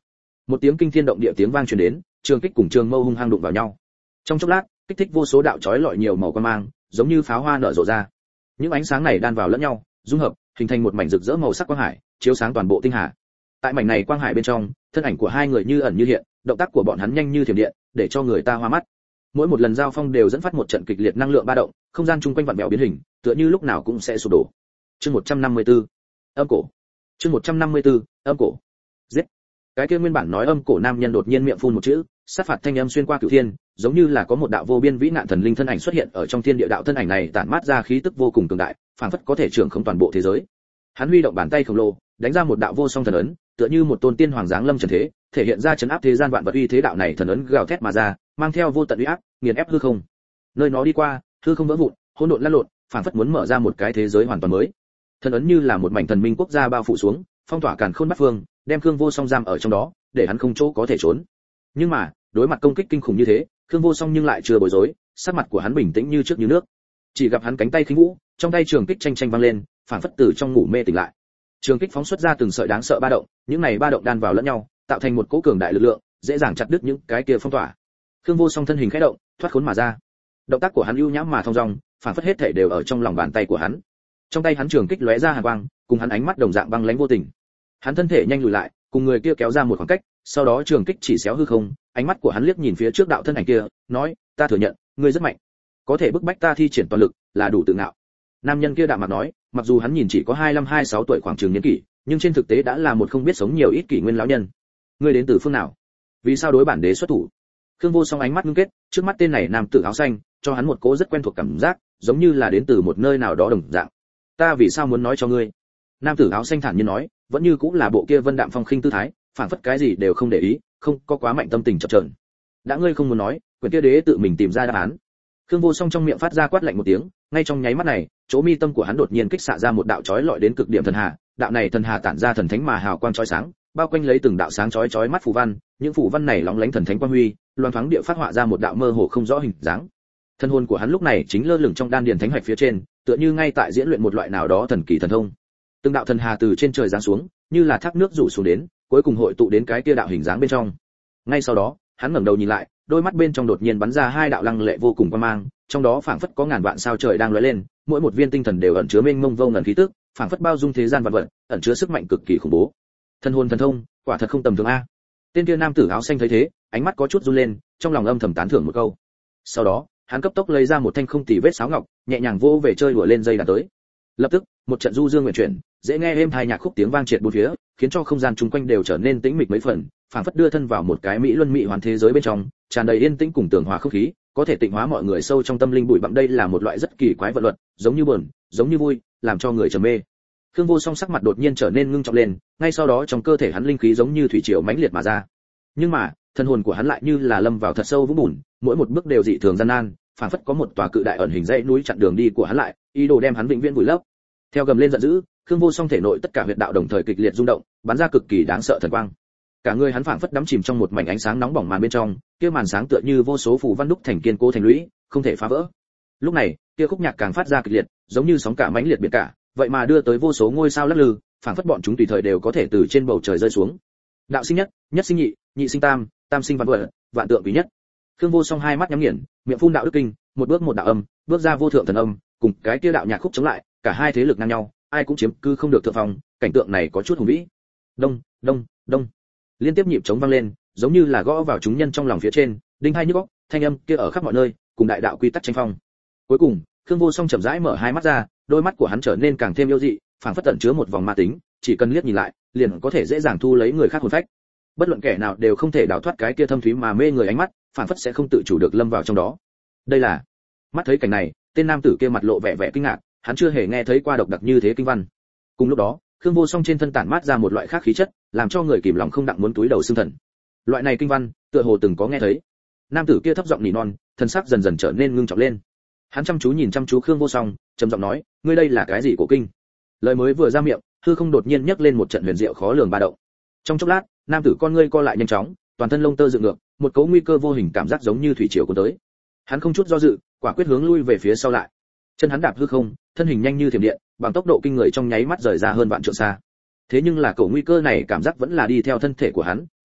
Một tiếng kinh thiên động địa tiếng vang truyền đến, trường kích cùng trường mâu hung hăng đụng vào nhau. Trong chốc lát, kích thích vô số đạo chói lọi nhiều màu quang mang, giống như pháo hoa nở rộ ra. Những ánh sáng này đan vào lẫn nhau, dung hợp, hình thành một mảnh rực rỡ màu sắc quang hải, chiếu sáng toàn bộ tinh hà. Tại mảnh này quang hải bên trong, thân ảnh của hai người như ẩn như hiện, động tác của bọn hắn nhanh như thiểm điện, để cho người ta hoa mắt. Mỗi một lần giao phong đều dẫn phát một trận kịch liệt năng lượng ba động, không gian chung quanh vặn vẹo biến hình, tựa như lúc nào cũng sẽ sụp đổ. Chương một trăm năm mươi tư, âm cổ. Chương một trăm năm mươi tư, âm cổ. Giết. Cái kia nguyên bản nói âm cổ nam nhân đột nhiên miệng phun một chữ, sát phạt thanh âm xuyên qua cửu thiên, giống như là có một đạo vô biên vĩ nạn thần linh thân ảnh xuất hiện ở trong thiên địa. Đạo thân ảnh này tản mát ra khí tức vô cùng cường đại, phảng phất có thể trưởng khống toàn bộ thế giới. Hắn huy động bàn tay khổng lồ, đánh ra một đạo vô song thần ấn, tựa như một tôn tiên hoàng giáng lâm trần thế, thể hiện ra trấn áp thế gian vạn vật uy thế. Đạo này thần ấn gào thét mà ra, mang theo vô tận uy áp, nghiền ép hư không. Nơi nó đi qua, hư không vỡ vụn, hỗn độn lăn lộn, phảng phất muốn mở ra một cái thế giới hoàn toàn mới. Thần ấn như là một mảnh thần minh quốc gia bao phủ xuống, phong tỏa càn khôn bát phương, đem Khương Vô Song giam ở trong đó, để hắn không chỗ có thể trốn. Nhưng mà, đối mặt công kích kinh khủng như thế, Khương Vô Song nhưng lại chưa bối rối, sắc mặt của hắn bình tĩnh như trước như nước. Chỉ gặp hắn cánh tay khinh vũ, trong tay trường kích tranh tranh vang lên, phảng phất từ trong ngủ mê tỉnh lại. Trường kích phóng xuất ra từng sợi đáng sợ ba động, những này ba động đan vào lẫn nhau, tạo thành một cỗ cường đại lực lượng, dễ dàng chặt đứt những cái kia phong tỏa. Khương Vô Song thân hình khẽ động, thoát khốn mà ra. Động tác của hắn ưu nhã mà thong dong, phảng phất hết thảy đều ở trong lòng bàn tay của hắn. Trong tay hắn trường kích lóe ra hàn quang, cùng hắn ánh mắt đồng dạng băng lãnh vô tình. Hắn thân thể nhanh lùi lại, cùng người kia kéo ra một khoảng cách, sau đó trường kích chỉ xéo hư không, ánh mắt của hắn liếc nhìn phía trước đạo thân ảnh kia, nói, ta thừa nhận, ngươi rất mạnh, có thể bức bách ta thi triển toàn lực, là đủ tự ngạo. Nam nhân kia đạm mặt nói, mặc dù hắn nhìn chỉ có hai mươi lăm hai mươi sáu tuổi khoảng chừng niên kỷ, nhưng trên thực tế đã là một không biết sống nhiều ít kỷ nguyên lão nhân. Ngươi đến từ phương nào? Vì sao đối bản đế xuất thủ? Khương Vô Song ánh mắt ngưng kết, trước mắt tên này nam tử áo xanh, cho hắn một cỗ rất quen thuộc cảm giác, giống như là đến từ một nơi nào đó đồng dạng. Ta vì sao muốn nói cho ngươi? Nam tử áo xanh thản nhiên nói, vẫn như cũng là bộ kia vân đạm phong khinh tư thái, phảng phất cái gì đều không để ý, không có quá mạnh tâm tình chập chờn. Đã ngươi không muốn nói, quyền kia đế tự mình tìm ra đáp án. Khương Vô Song trong miệng phát ra quát lạnh một tiếng, ngay trong nháy mắt này, chỗ mi tâm của hắn đột nhiên kích xạ ra một đạo chói lọi đến cực điểm thần hà, đạo này thần hà tản ra thần thánh mà hào quang chói sáng, bao quanh lấy từng đạo sáng chói chói mắt phù văn, những phù văn này lóng lánh thần thánh quang huy, loan thoáng địa phát họa ra một đạo mơ hồ không rõ hình dáng. Thân hồn của hắn lúc này chính lơ lửng trong đan điền thánh hạch phía trên, tựa như ngay tại diễn luyện một loại nào đó thần kỳ thần thông. Từng đạo thần hà từ trên trời giáng xuống, như là thác nước rủ xuống đến, cuối cùng hội tụ đến cái kia đạo hình dáng bên trong. Ngay sau đó, hắn ngẩng đầu nhìn lại, đôi mắt bên trong đột nhiên bắn ra hai đạo lăng lệ vô cùng quang mang, trong đó phảng phất có ngàn vạn sao trời đang lóe lên, mỗi một viên tinh thần đều ẩn chứa mênh mông vô ngần khí tức, phảng phất bao dung thế gian vạn vật, ẩn chứa sức mạnh cực kỳ khủng bố. Thần hồn thần thông, quả thật không tầm thường a. Tên kia nam tử áo xanh thấy thế, ánh mắt có chút run lên, trong lòng âm thầm tán thưởng một câu. Sau đó, hắn cấp tốc lấy ra một thanh không tì vết sáo ngọc, nhẹ nhàng vỗ về chơi đùa lên dây đàn tới. Lập tức, một trận du dương nguyện chuyển, dễ nghe êm tai nhạc khúc tiếng vang triệt bốn phía, khiến cho không gian chung quanh đều trở nên tĩnh mịch mấy phần, phảng phất đưa thân vào một cái mỹ luân mỹ hoàn thế giới bên trong, tràn đầy yên tĩnh cùng tường hòa không khí, có thể tịnh hóa mọi người sâu trong tâm linh bụi bặm. Đây là một loại rất kỳ quái vận luật, giống như buồn, giống như vui, làm cho người trầm mê. Khương Vô Song sắc mặt đột nhiên trở nên ngưng trọng lên, ngay sau đó trong cơ thể hắn linh khí giống như thủy triều mãnh liệt mà ra. Nhưng mà, thân hồn của hắn lại như là lâm vào thật sâu vũng bùn, mỗi một bước đều dị thường gian nan, phảng phất có một tòa cự đại ẩn hình dãy núi chặn đường đi của hắn lại, ý đồ đem hắn vĩnh viễn vùi lấp. Theo gầm lên giận dữ, Khương Vô Song thể nội tất cả huyệt đạo đồng thời kịch liệt rung động, bắn ra cực kỳ đáng sợ thần quang. Cả người hắn phảng phất đắm chìm trong một mảnh ánh sáng nóng bỏng màn bên trong, kia màn sáng tựa như vô số phù văn đúc thành kiên cố thành lũy, không thể phá vỡ. Lúc này, kia khúc nhạc càng phát ra kịch liệt, giống như sóng cả mãnh liệt biển cả, vậy mà đưa tới vô số ngôi sao lắc lư, phảng phất bọn chúng tùy thời đều có thể từ trên bầu trời rơi xuống. Đạo sinh nhất, nhất sinh nhị, nhị sinh tam, tam sinh vạn vật, vạn tượng quý nhất. Khương Vô Song hai mắt nhắm nghiền, miệng phun đạo đức kinh, một bước một đạo âm, bước ra vô thượng thần âm, cùng cái kia đạo nhạc khúc chống lại, cả hai thế lực ngang nhau, ai cũng chiếm cứ không được thượng phong, cảnh tượng này có chút hùng vĩ. Đông, đông, đông. Liên tiếp nhịp trống vang lên, giống như là gõ vào chúng nhân trong lòng phía trên, đinh hai nhức óc, thanh âm kia ở khắp mọi nơi, cùng đại đạo quy tắc tranh phong. Cuối cùng, Khương Vô Song chậm rãi mở hai mắt ra, đôi mắt của hắn trở nên càng thêm yêu dị, phảng phất tẩn chứa một vòng ma tính, chỉ cần liếc nhìn lại, liền có thể dễ dàng thu lấy người khác hồn phách. Bất luận kẻ nào đều không thể đào thoát cái kia thâm thúy mà mê người ánh mắt, phảng phất sẽ không tự chủ được lâm vào trong đó. Đây là... Mắt thấy cảnh này, tên nam tử kia mặt lộ vẻ vẻ kinh ngạc, hắn chưa hề nghe thấy qua độc đặc như thế kinh văn. Cùng lúc đó, Khương Vô Song trên thân tản mát ra một loại khác khí chất, làm cho người kìm lòng không đặng muốn túi đầu xương thần. Loại này kinh văn, tựa hồ từng có nghe thấy. Nam tử kia thấp giọng nỉ non, thân sắc dần dần trở nên ngưng trọng lên. Hắn chăm chú nhìn chăm chú Khương Vô Song, trầm giọng nói, ngươi đây là cái gì cổ kinh? Lời mới vừa ra miệng, hư không đột nhiên nhấc lên một trận huyền diệu khó lường ba động. Trong chốc lát, nam tử con ngươi co lại nhanh chóng, toàn thân lông tơ dựng ngược, một cấu nguy cơ vô hình cảm giác giống như thủy triều cuốn tới. Hắn không chút do dự, quả quyết hướng lui về phía sau lại. Chân hắn đạp hư không, thân hình nhanh như thiểm điện, bằng tốc độ kinh người trong nháy mắt rời ra hơn vạn trượng xa. Thế nhưng là cổ nguy cơ này cảm giác vẫn là đi theo thân thể của hắn,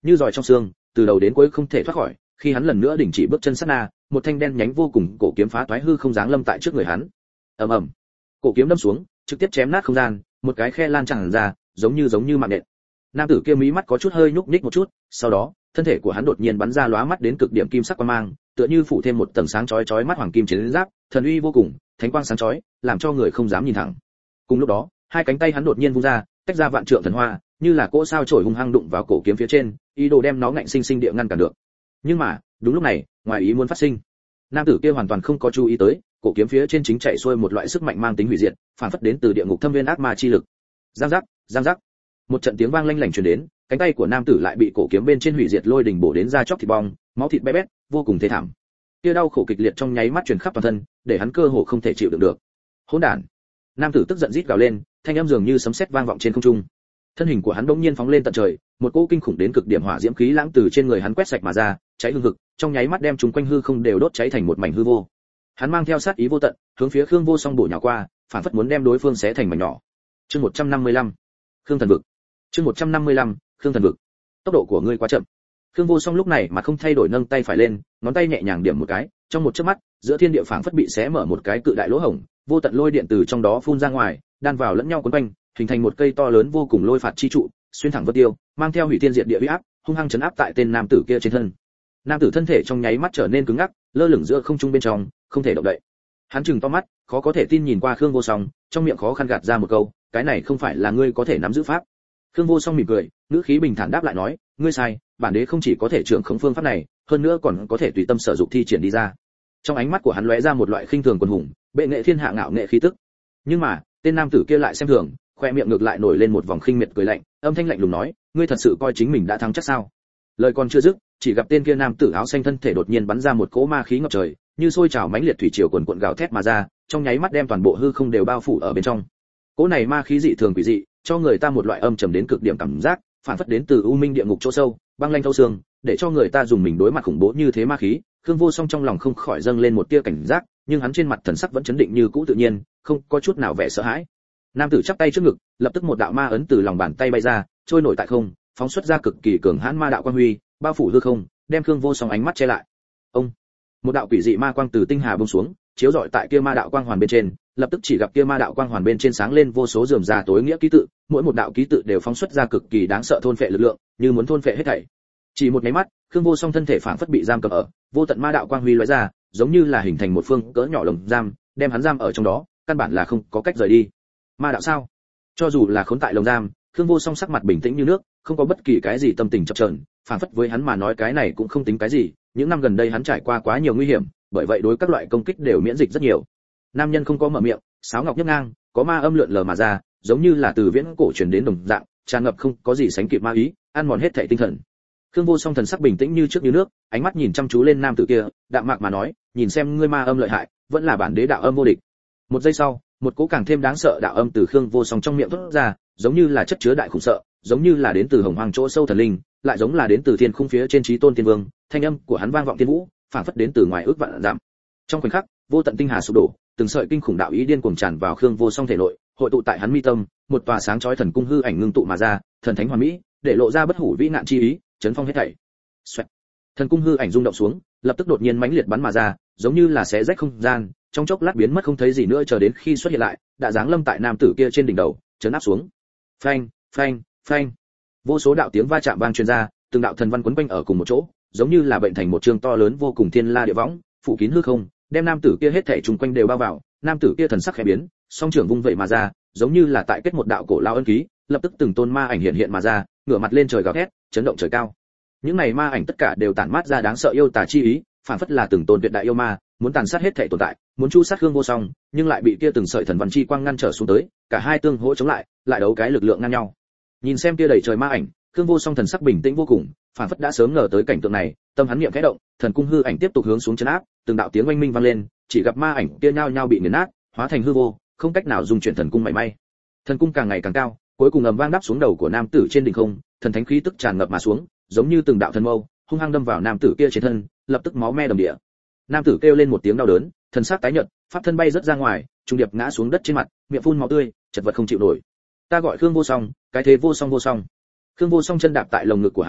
như giỏi trong xương, từ đầu đến cuối không thể thoát khỏi. Khi hắn lần nữa đình chỉ bước chân sát na, một thanh đen nhánh vô cùng cổ kiếm phá toái hư không giáng lâm tại trước người hắn. Ầm ầm, cổ kiếm đâm xuống, trực tiếp chém nát không gian, một cái khe lan tràn ra, giống như giống như mạng nện. Nam tử kia mí mắt có chút hơi nhúc nhích một chút, sau đó, thân thể của hắn đột nhiên bắn ra lóa mắt đến cực điểm kim sắc quang mang, tựa như phủ thêm một tầng sáng chói chói mắt hoàng kim chiến giáp, thần uy vô cùng, thánh quang sáng chói, làm cho người không dám nhìn thẳng. Cùng lúc đó, hai cánh tay hắn đột nhiên vung ra, tách ra vạn trượng thần hoa, như là cỗ sao chổi hung hăng đụng vào cổ kiếm phía trên, ý đồ đem nó ngạnh sinh sinh địa ngăn cản được. Nhưng mà, đúng lúc này, ngoài ý muốn phát sinh. Nam tử kia hoàn toàn không có chú ý tới, cổ kiếm phía trên chính chạy xuôi một loại sức mạnh mang tính hủy diệt, phản phất đến từ địa ngục thâm viên ác ma chi lực. Giang giác, giang giác. Một trận tiếng vang lanh lảnh truyền đến, cánh tay của nam tử lại bị cổ kiếm bên trên hủy diệt lôi đình bổ đến da chóc thịt bong, máu thịt bé bét, vô cùng thê thảm. Kia đau khổ kịch liệt trong nháy mắt truyền khắp toàn thân, để hắn cơ hồ không thể chịu đựng được. Hỗn đản! Nam tử tức giận rít gào lên, thanh âm dường như sấm sét vang vọng trên không trung. Thân hình của hắn bỗng nhiên phóng lên tận trời, một cỗ kinh khủng đến cực điểm hỏa diễm khí lãng từ trên người hắn quét sạch mà ra, cháy hừng hực, trong nháy mắt đem chúng quanh hư không đều đốt cháy thành một mảnh hư vô. Hắn mang theo sát ý vô tận, hướng phía Khương Vô Song bổ nhào qua, phản phất muốn đem đối phương xé thành mảnh nhỏ. Chương một trăm năm mươi lăm, Khương Thần Vực. Chương một trăm năm mươi lăm, Khương Thần Vực. Tốc độ của ngươi quá chậm. Khương Vô Song lúc này mà không thay đổi nâng tay phải lên, ngón tay nhẹ nhàng điểm một cái, trong một chớp mắt, giữa thiên địa phảng phất bị xé mở một cái cự đại lỗ hổng, vô tận lôi điện từ trong đó phun ra ngoài, đan vào lẫn nhau quấn quanh, hình thành một cây to lớn vô cùng lôi phạt chi trụ, xuyên thẳng vân tiêu, mang theo hủy thiên diệt địa uy áp, hung hăng chấn áp tại tên nam tử kia trên thân. Nam tử thân thể trong nháy mắt trở nên cứng ngắc, lơ lửng giữa không trung bên trong, không thể động đậy. Hắn trừng to mắt, khó có thể tin nhìn qua Khương Vô Song, trong miệng khó khăn gạt ra một câu, cái này không phải là ngươi có thể nắm giữ pháp. Khương Vô Song mỉm cười, ngữ khí bình thản đáp lại nói, ngươi sai, bản đế không chỉ có thể trưởng khống phương pháp này, hơn nữa còn có thể tùy tâm sử dụng thi triển đi ra. Trong ánh mắt của hắn lóe ra một loại khinh thường quần hùng, bệ nghệ thiên hạ ngạo nghệ khí tức. Nhưng mà, tên nam tử kia lại xem thường, khoe miệng ngược lại nổi lên một vòng khinh miệt cười lạnh, âm thanh lạnh lùng nói, ngươi thật sự coi chính mình đã thắng chắc sao? Lời còn chưa dứt, chỉ gặp tên kia nam tử áo xanh thân thể đột nhiên bắn ra một cỗ ma khí ngập trời, như sôi trào mãnh liệt thủy triều cuồn cuộn gào thét mà ra, trong nháy mắt đem toàn bộ hư không đều bao phủ ở bên trong. Cỗ này ma khí dị thường quỷ dị, cho người ta một loại âm trầm đến cực điểm cảm giác, phản phất đến từ u minh địa ngục chỗ sâu, băng lanh thấu xương, để cho người ta dùng mình đối mặt khủng bố như thế ma khí. Khương Vô Song trong lòng không khỏi dâng lên một tia cảnh giác, nhưng hắn trên mặt thần sắc vẫn chấn định như cũ tự nhiên, không có chút nào vẻ sợ hãi. Nam tử chắp tay trước ngực, lập tức một đạo ma ấn từ lòng bàn tay bay ra, trôi nổi tại không, phóng xuất ra cực kỳ cường hãn ma đạo quang huy, bao phủ hư không, đem Khương Vô Song ánh mắt che lại. Ông, một đạo quỷ dị ma quang từ tinh hà bông xuống, chiếu rọi tại kia ma đạo quang hoàn bên trên, lập tức chỉ gặp kia ma đạo quang hoàn bên trên sáng lên vô số rườm rà tối nghĩa ký tự, mỗi một đạo ký tự đều phóng xuất ra cực kỳ đáng sợ thôn phệ lực lượng, như muốn thôn phệ hết thảy. Chỉ một cái mắt, Khương Vô Song thân thể phảng phất bị giam cầm ở, vô tận ma đạo quang huy lóe ra, giống như là hình thành một phương cỡ nhỏ lồng giam, đem hắn giam ở trong đó, căn bản là không có cách rời đi. Ma đạo sao? Cho dù là khốn tại lồng giam, Khương Vô Song sắc mặt bình tĩnh như nước, không có bất kỳ cái gì tâm tình chập chờn, phảng phất với hắn mà nói cái này cũng không tính cái gì, những năm gần đây hắn trải qua quá nhiều nguy hiểm, bởi vậy đối các loại công kích đều miễn dịch rất nhiều. Nam nhân không có mở miệng, sáo ngọc nhấc ngang, có ma âm lượn lờ mà ra, giống như là từ viễn cổ truyền đến đồng dạng, tràn ngập không có gì sánh kịp ma ý, ăn mòn hết thảy tinh thần. Khương Vô Song thần sắc bình tĩnh như trước như nước, ánh mắt nhìn chăm chú lên nam tử kia, đạm mạc mà nói, nhìn xem ngươi ma âm lợi hại, vẫn là bản đế đạo âm vô địch. Một giây sau, một cỗ càng thêm đáng sợ đạo âm từ Khương Vô Song trong miệng thoát ra, giống như là chất chứa đại khủng sợ, giống như là đến từ hồng hoàng chỗ sâu thần linh, lại giống là đến từ thiên khung phía trên chí tôn tiên vương, thanh âm của hắn vang vọng thiên vũ, phảng phất đến từ ngoài ước vạn dặm. Trong khoảnh khắc, vô tận tinh hà sụp đổ, từng sợi kinh khủng đạo ý điên cuồng tràn vào Khương Vô Song thể nội, hội tụ tại hắn mi tâm, một tòa sáng chói thần cung hư ảnh ngưng tụ mà ra, thần thánh hoàn mỹ, để lộ ra bất hủ vĩ nạn chi ý, chấn phong hết thảy. Xoẹt. Thần cung hư ảnh rung động xuống, lập tức đột nhiên mãnh liệt bắn mà ra, giống như là xé rách không gian, trong chốc lát biến mất không thấy gì nữa, chờ đến khi xuất hiện lại, đã giáng lâm tại nam tử kia trên đỉnh đầu, chấn áp xuống. Phanh, phanh, phanh. Vô số đạo tiếng va chạm vang truyền ra, từng đạo thần văn quấn quanh ở cùng một chỗ, giống như là bệnh thành một trường to lớn vô cùng thiên la địa võng, phủ kín hư không, đem nam tử kia hết thảy trùng quanh đều bao vào. Nam tử kia thần sắc khẽ biến, song trưởng vung vậy mà ra, giống như là tại kết một đạo cổ lao ân ký, lập tức từng tôn ma ảnh hiện hiện mà ra, ngửa mặt lên trời gào thét, chấn động trời cao. Những này ma ảnh tất cả đều tản mát ra đáng sợ yêu tà chi ý, phản phất là từng tôn tuyệt đại yêu ma, muốn tàn sát hết thảy tồn tại, muốn chu sát Khương Vô Song, nhưng lại bị kia từng sợi thần văn chi quang ngăn trở xuống tới, cả hai tương hỗ chống lại, lại đấu cái lực lượng ngang nhau. Nhìn xem kia đầy trời ma ảnh, Khương Vô Song thần sắc bình tĩnh vô cùng, phản phất đã sớm ngờ tới cảnh tượng này, tâm hắn niệm khẽ động, thần cung hư ảnh tiếp tục hướng xuống chấn áp, từng đạo tiếng oanh minh vang lên, chỉ gặp ma ảnh kia nhao nhao bị nghiền nát, hóa thành hư vô, không cách nào dung chuyển thần cung mảy may. Thần cung càng ngày càng cao, cuối cùng ầm vang đáp xuống đầu của nam tử trên đỉnh không, thần thánh khí tức tràn ngập mà xuống, giống như từng đạo thần mâu, hung hăng đâm vào nam tử kia trên thân, lập tức máu me đầm địa. Nam tử kêu lên một tiếng đau đớn, thần sắc tái nhợt, pháp thân bay rất ra ngoài, trung điệp ngã xuống đất trên mặt, miệng phun máu tươi, chật vật không chịu nổi. Ta gọi Khương Vô Song, cái thế vô song vô song. Khương Vô Song chân đạp tại lồng ngực của hắn,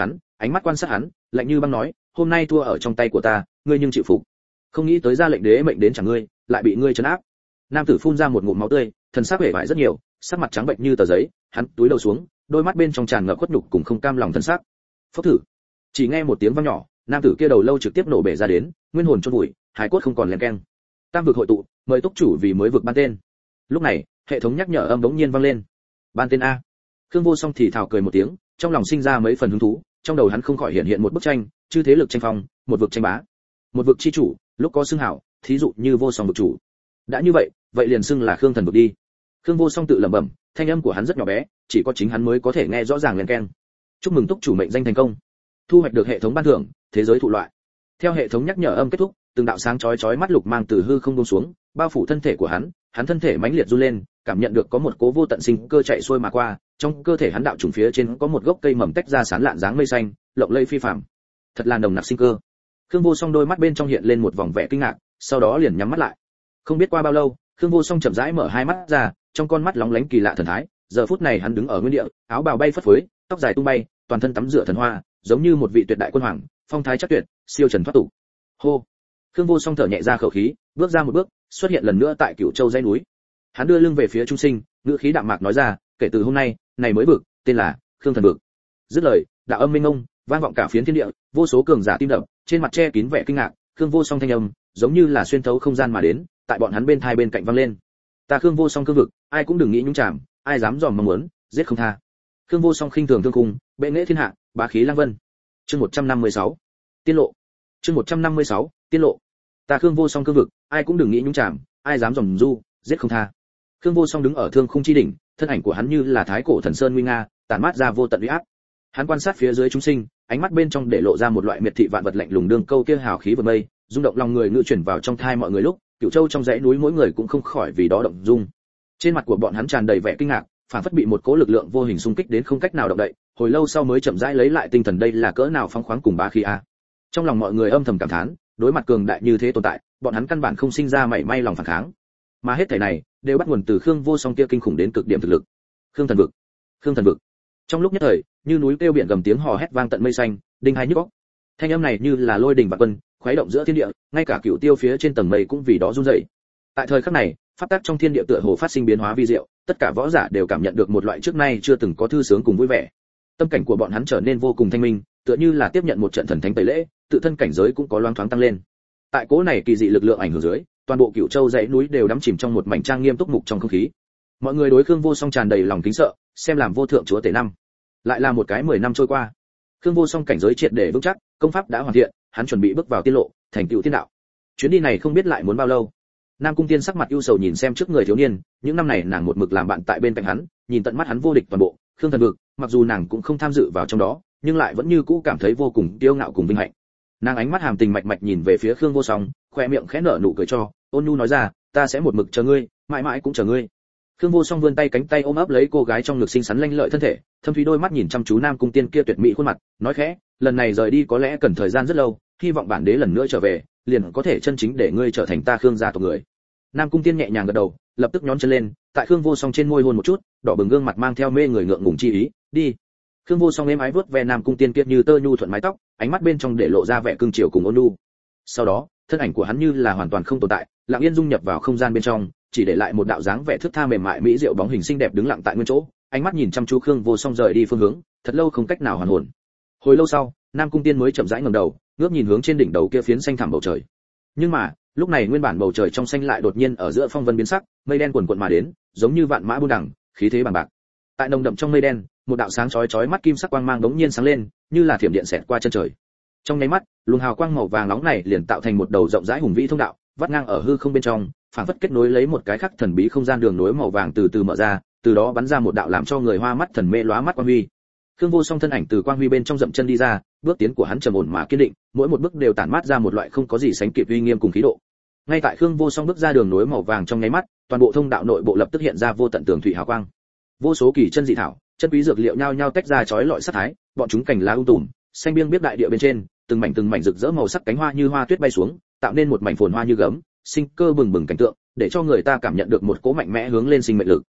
ánh mắt quan sát hắn, lạnh như băng nói, hôm nay thua ở trong tay của ta, ngươi nhưng chịu phục. Không nghĩ tới ra lệnh đế mệnh đến chẳng ngươi, lại bị ngươi trấn áp. Nam tử phun ra một ngụm máu tươi, thần sắc vẻ vải rất nhiều, sắc mặt trắng bệnh như tờ giấy, hắn túi đầu xuống, đôi mắt bên trong tràn ngập khuất nhục cùng không cam lòng thần sắc. Phốc thử. Chỉ nghe một tiếng vang nhỏ, nam tử kia đầu lâu trực tiếp nổ bể ra đến, nguyên hồn chôn vùi, hải cốt không còn lèn keng. Tam vực hội tụ, mời túc chủ vì mới vực ban tên. Lúc này, hệ thống nhắc nhở âm bỗng nhiên vang lên. Ban tên a. Khương Vô Song thì thào cười một tiếng, trong lòng sinh ra mấy phần hứng thú, trong đầu hắn không khỏi hiện hiện một bức tranh, chư thế lực tranh phong, một vực tranh bá. Một vực chi chủ, lúc có xưng hảo, thí dụ như Vô Song vực chủ. Đã như vậy, vậy liền xưng là Khương thần vực đi. Khương Vô Song tự lẩm bẩm, thanh âm của hắn rất nhỏ bé, chỉ có chính hắn mới có thể nghe rõ ràng lên keng. Chúc mừng túc chủ mệnh danh thành công, thu hoạch được hệ thống ban thưởng, thế giới thụ loại. Theo hệ thống nhắc nhở âm kết thúc, từng đạo sáng chói chói mắt lục mang từ hư không buông xuống, bao phủ thân thể của hắn, hắn thân thể mãnh liệt run lên, cảm nhận được có một cố vô tận sinh cơ chạy xuôi mà qua, trong cơ thể hắn đạo trùng phía trên có một gốc cây mầm tách ra sáng lạn dáng mây xanh, lộng lẫy phi phàm. Thật là nồng nặc sinh cơ. Khương Vô Song đôi mắt bên trong hiện lên một vòng vẻ kinh ngạc, sau đó liền nhắm mắt lại. Không biết qua bao lâu, Khương Vô Song chậm rãi mở hai mắt ra, trong con mắt lóng lánh kỳ lạ thần thái, giờ phút này hắn đứng ở nguyên địa, áo bào bay phất phới, tóc dài tung bay, toàn thân tắm rửa thần hoa, giống như một vị tuyệt đại quân hoàng, phong thái chắc tuyệt, siêu trần thoát tục. Hô. Khương Vô Song thở nhẹ ra khẩu khí, bước ra một bước, xuất hiện lần nữa tại Cửu Châu dãy núi. Hắn đưa lưng về phía Trung Sinh, ngữ khí đạm mạc nói ra, kể từ hôm nay, này mới vực, tên là Khương Thần vực. Dứt lời, đạo âm minh ngông, vang vọng cả phiến thiên địa, vô số cường giả tim đập, trên mặt che kín vẻ kinh ngạc, Khương Vô Song thanh âm, giống như là xuyên thấu không gian mà đến, tại bọn hắn bên thai bên cạnh vang lên. Ta Khương Vô Song cương vực, ai cũng đừng nghĩ nhúng chàm, ai dám dòm mong muốn, giết không tha. Khương Vô Song khinh thường thương cung, bệ nghệ thiên hạ, bá khí lang vân. Chương một trăm năm mươi sáu, Tiên lộ. Chương một trăm năm mươi sáu, Tiên lộ. Ta Khương Vô Song cương vực, ai cũng đừng nghĩ nhúng chàm, ai dám dòm du, giết không tha. Khương Vô Song đứng ở thương khung chi đỉnh, thân ảnh của hắn như là thái cổ thần sơn nguy nga, tản mát ra vô tận uy áp. Hắn quan sát phía dưới chúng sinh, ánh mắt bên trong để lộ ra một loại miệt thị vạn vật lạnh lùng đương câu kia hào khí vượt mây, rung động lòng người ngự chuyển vào trong thai mọi người lúc, Cửu Châu trong dãy núi mỗi người cũng không khỏi vì đó động dung. Trên mặt của bọn hắn tràn đầy vẻ kinh ngạc, phản phất bị một cỗ lực lượng vô hình xung kích đến không cách nào động đậy, hồi lâu sau mới chậm rãi lấy lại tinh thần, đây là cỡ nào phóng khoáng cùng bá khí a. Trong lòng mọi người âm thầm cảm thán, đối mặt cường đại như thế tồn tại, bọn hắn căn bản không sinh ra mảy may lòng phản kháng. Mà hết thảy này đều bắt nguồn từ Khương Vô Song kia kinh khủng đến cực điểm thực lực. Khương Thần vực, Khương Thần vực. Trong lúc nhất thời, như núi kêu biển gầm tiếng hò hét vang tận mây xanh, đinh hai nhức óc. Thanh âm này như là lôi đình vạn quân, khuấy động giữa thiên địa, ngay cả cửu tiêu phía trên tầng mây cũng vì đó run rẩy. Tại thời khắc này, pháp tắc trong thiên địa tựa hồ phát sinh biến hóa vi diệu, tất cả võ giả đều cảm nhận được một loại trước nay chưa từng có thư sướng cùng vui vẻ. Tâm cảnh của bọn hắn trở nên vô cùng thanh minh, tựa như là tiếp nhận một trận thần thánh tẩy lễ, tự thân cảnh giới cũng có loáng thoáng tăng lên. Tại cố này kỳ dị lực lượng ảnh hưởng dưới, toàn bộ Cửu Châu dãy núi đều đắm chìm trong một mảnh trang nghiêm túc mục trong không khí. Mọi người đối Khương Vô Song tràn đầy lòng kính sợ, xem làm vô thượng chúa tể năm. Lại là một cái mười năm trôi qua, Khương Vô Song cảnh giới triệt để vững chắc, công pháp đã hoàn thiện, hắn chuẩn bị bước vào tiên lộ, thành tựu tiên đạo. Chuyến đi này không biết lại muốn bao lâu. Nam Cung Tiên sắc mặt ưu sầu nhìn xem trước người thiếu niên, những năm này nàng một mực làm bạn tại bên cạnh hắn, nhìn tận mắt hắn vô địch toàn bộ Khương Thần vực, mặc dù nàng cũng không tham dự vào trong đó, nhưng lại vẫn như cũ cảm thấy vô cùng kiêu ngạo cùng vinh hạnh. Nàng ánh mắt hàm tình mạch mạch nhìn về phía Khương Vô Song, khoe miệng khẽ nở nụ cười cho, ôn nhu nói ra, ta sẽ một mực chờ ngươi, mãi mãi cũng chờ ngươi. Khương Vô Song vươn tay cánh tay ôm ấp lấy cô gái trong ngực xinh xắn lanh lợi thân thể, thâm thúy đôi mắt nhìn chăm chú Nam Cung Tiên kia tuyệt mỹ khuôn mặt, nói khẽ, lần này rời đi có lẽ cần thời gian rất lâu, hy vọng bản đế lần nữa trở về, liền có thể chân chính để ngươi trở thành ta Khương gia tộc người. Nam Cung Tiên nhẹ nhàng gật đầu, lập tức nhón chân lên, tại Khương Vô Song trên môi hôn một chút, đỏ bừng gương mặt mang theo mê người ngượng ngùng chi ý, đi. Khương Vô Song êm ái vuốt ve Nam Cung Tiên kia như tơ nhu thuận mái tóc, ánh mắt bên trong để lộ ra vẻ cương triều cùng ôn nhu. Sau đó, thân ảnh của hắn như là hoàn toàn không tồn tại, lặng yên dung nhập vào không gian bên trong, chỉ để lại một đạo dáng vẻ thướt tha mềm mại mỹ diệu bóng hình xinh đẹp đứng lặng tại nguyên chỗ, ánh mắt nhìn chăm chú Khương Vô Song rời đi phương hướng, thật lâu không cách nào hoàn hồn. Hồi lâu sau, Nam Cung Tiên mới chậm rãi ngẩng đầu, ngước nhìn hướng trên đỉnh đầu kia phiến xanh thẳm bầu trời. Nhưng mà, lúc này nguyên bản bầu trời trong xanh lại đột nhiên ở giữa phong vân biến sắc, mây đen quần quần mà đến, giống như vạn mã buôn đằng, khí thế bằng bạc. Tại nồng đậm trong mây đen, một đạo sáng chói chói mắt kim sắc quang mang đống nhiên sáng lên, như là thiểm điện xẹt qua chân trời. Trong nháy mắt, luồng hào quang màu vàng nóng này liền tạo thành một đầu rộng rãi hùng vĩ thông đạo, vắt ngang ở hư không bên trong, phảng phất kết nối lấy một cái khắc thần bí không gian đường nối màu vàng từ từ mở ra, từ đó bắn ra một đạo làm cho người hoa mắt thần mê lóa mắt quang huy. Khương Vô Song thân ảnh từ quang huy bên trong dậm chân đi ra, bước tiến của hắn trầm ổn mà kiên định, mỗi một bước đều tản mát ra một loại không có gì sánh kịp uy nghiêm cùng khí độ. Ngay tại Khương Vô Song bước ra đường nối màu vàng trong nháy mắt, toàn bộ thông đạo nội bộ lập tức hiện ra vô tận tường thủy hào quang. Vô số kỳ chân dị thảo, chân quý dược liệu nhao nhao tách ra chói lọi sắc thái, bọn chúng cành lá um tùm, xanh biếc biết đại địa bên trên, từng mảnh từng mảnh rực rỡ màu sắc cánh hoa như hoa tuyết bay xuống, tạo nên một mảnh phồn hoa như gấm, sinh cơ bừng bừng cảnh tượng, để cho người ta cảm nhận được một cỗ mạnh mẽ hướng lên sinh mệnh lực.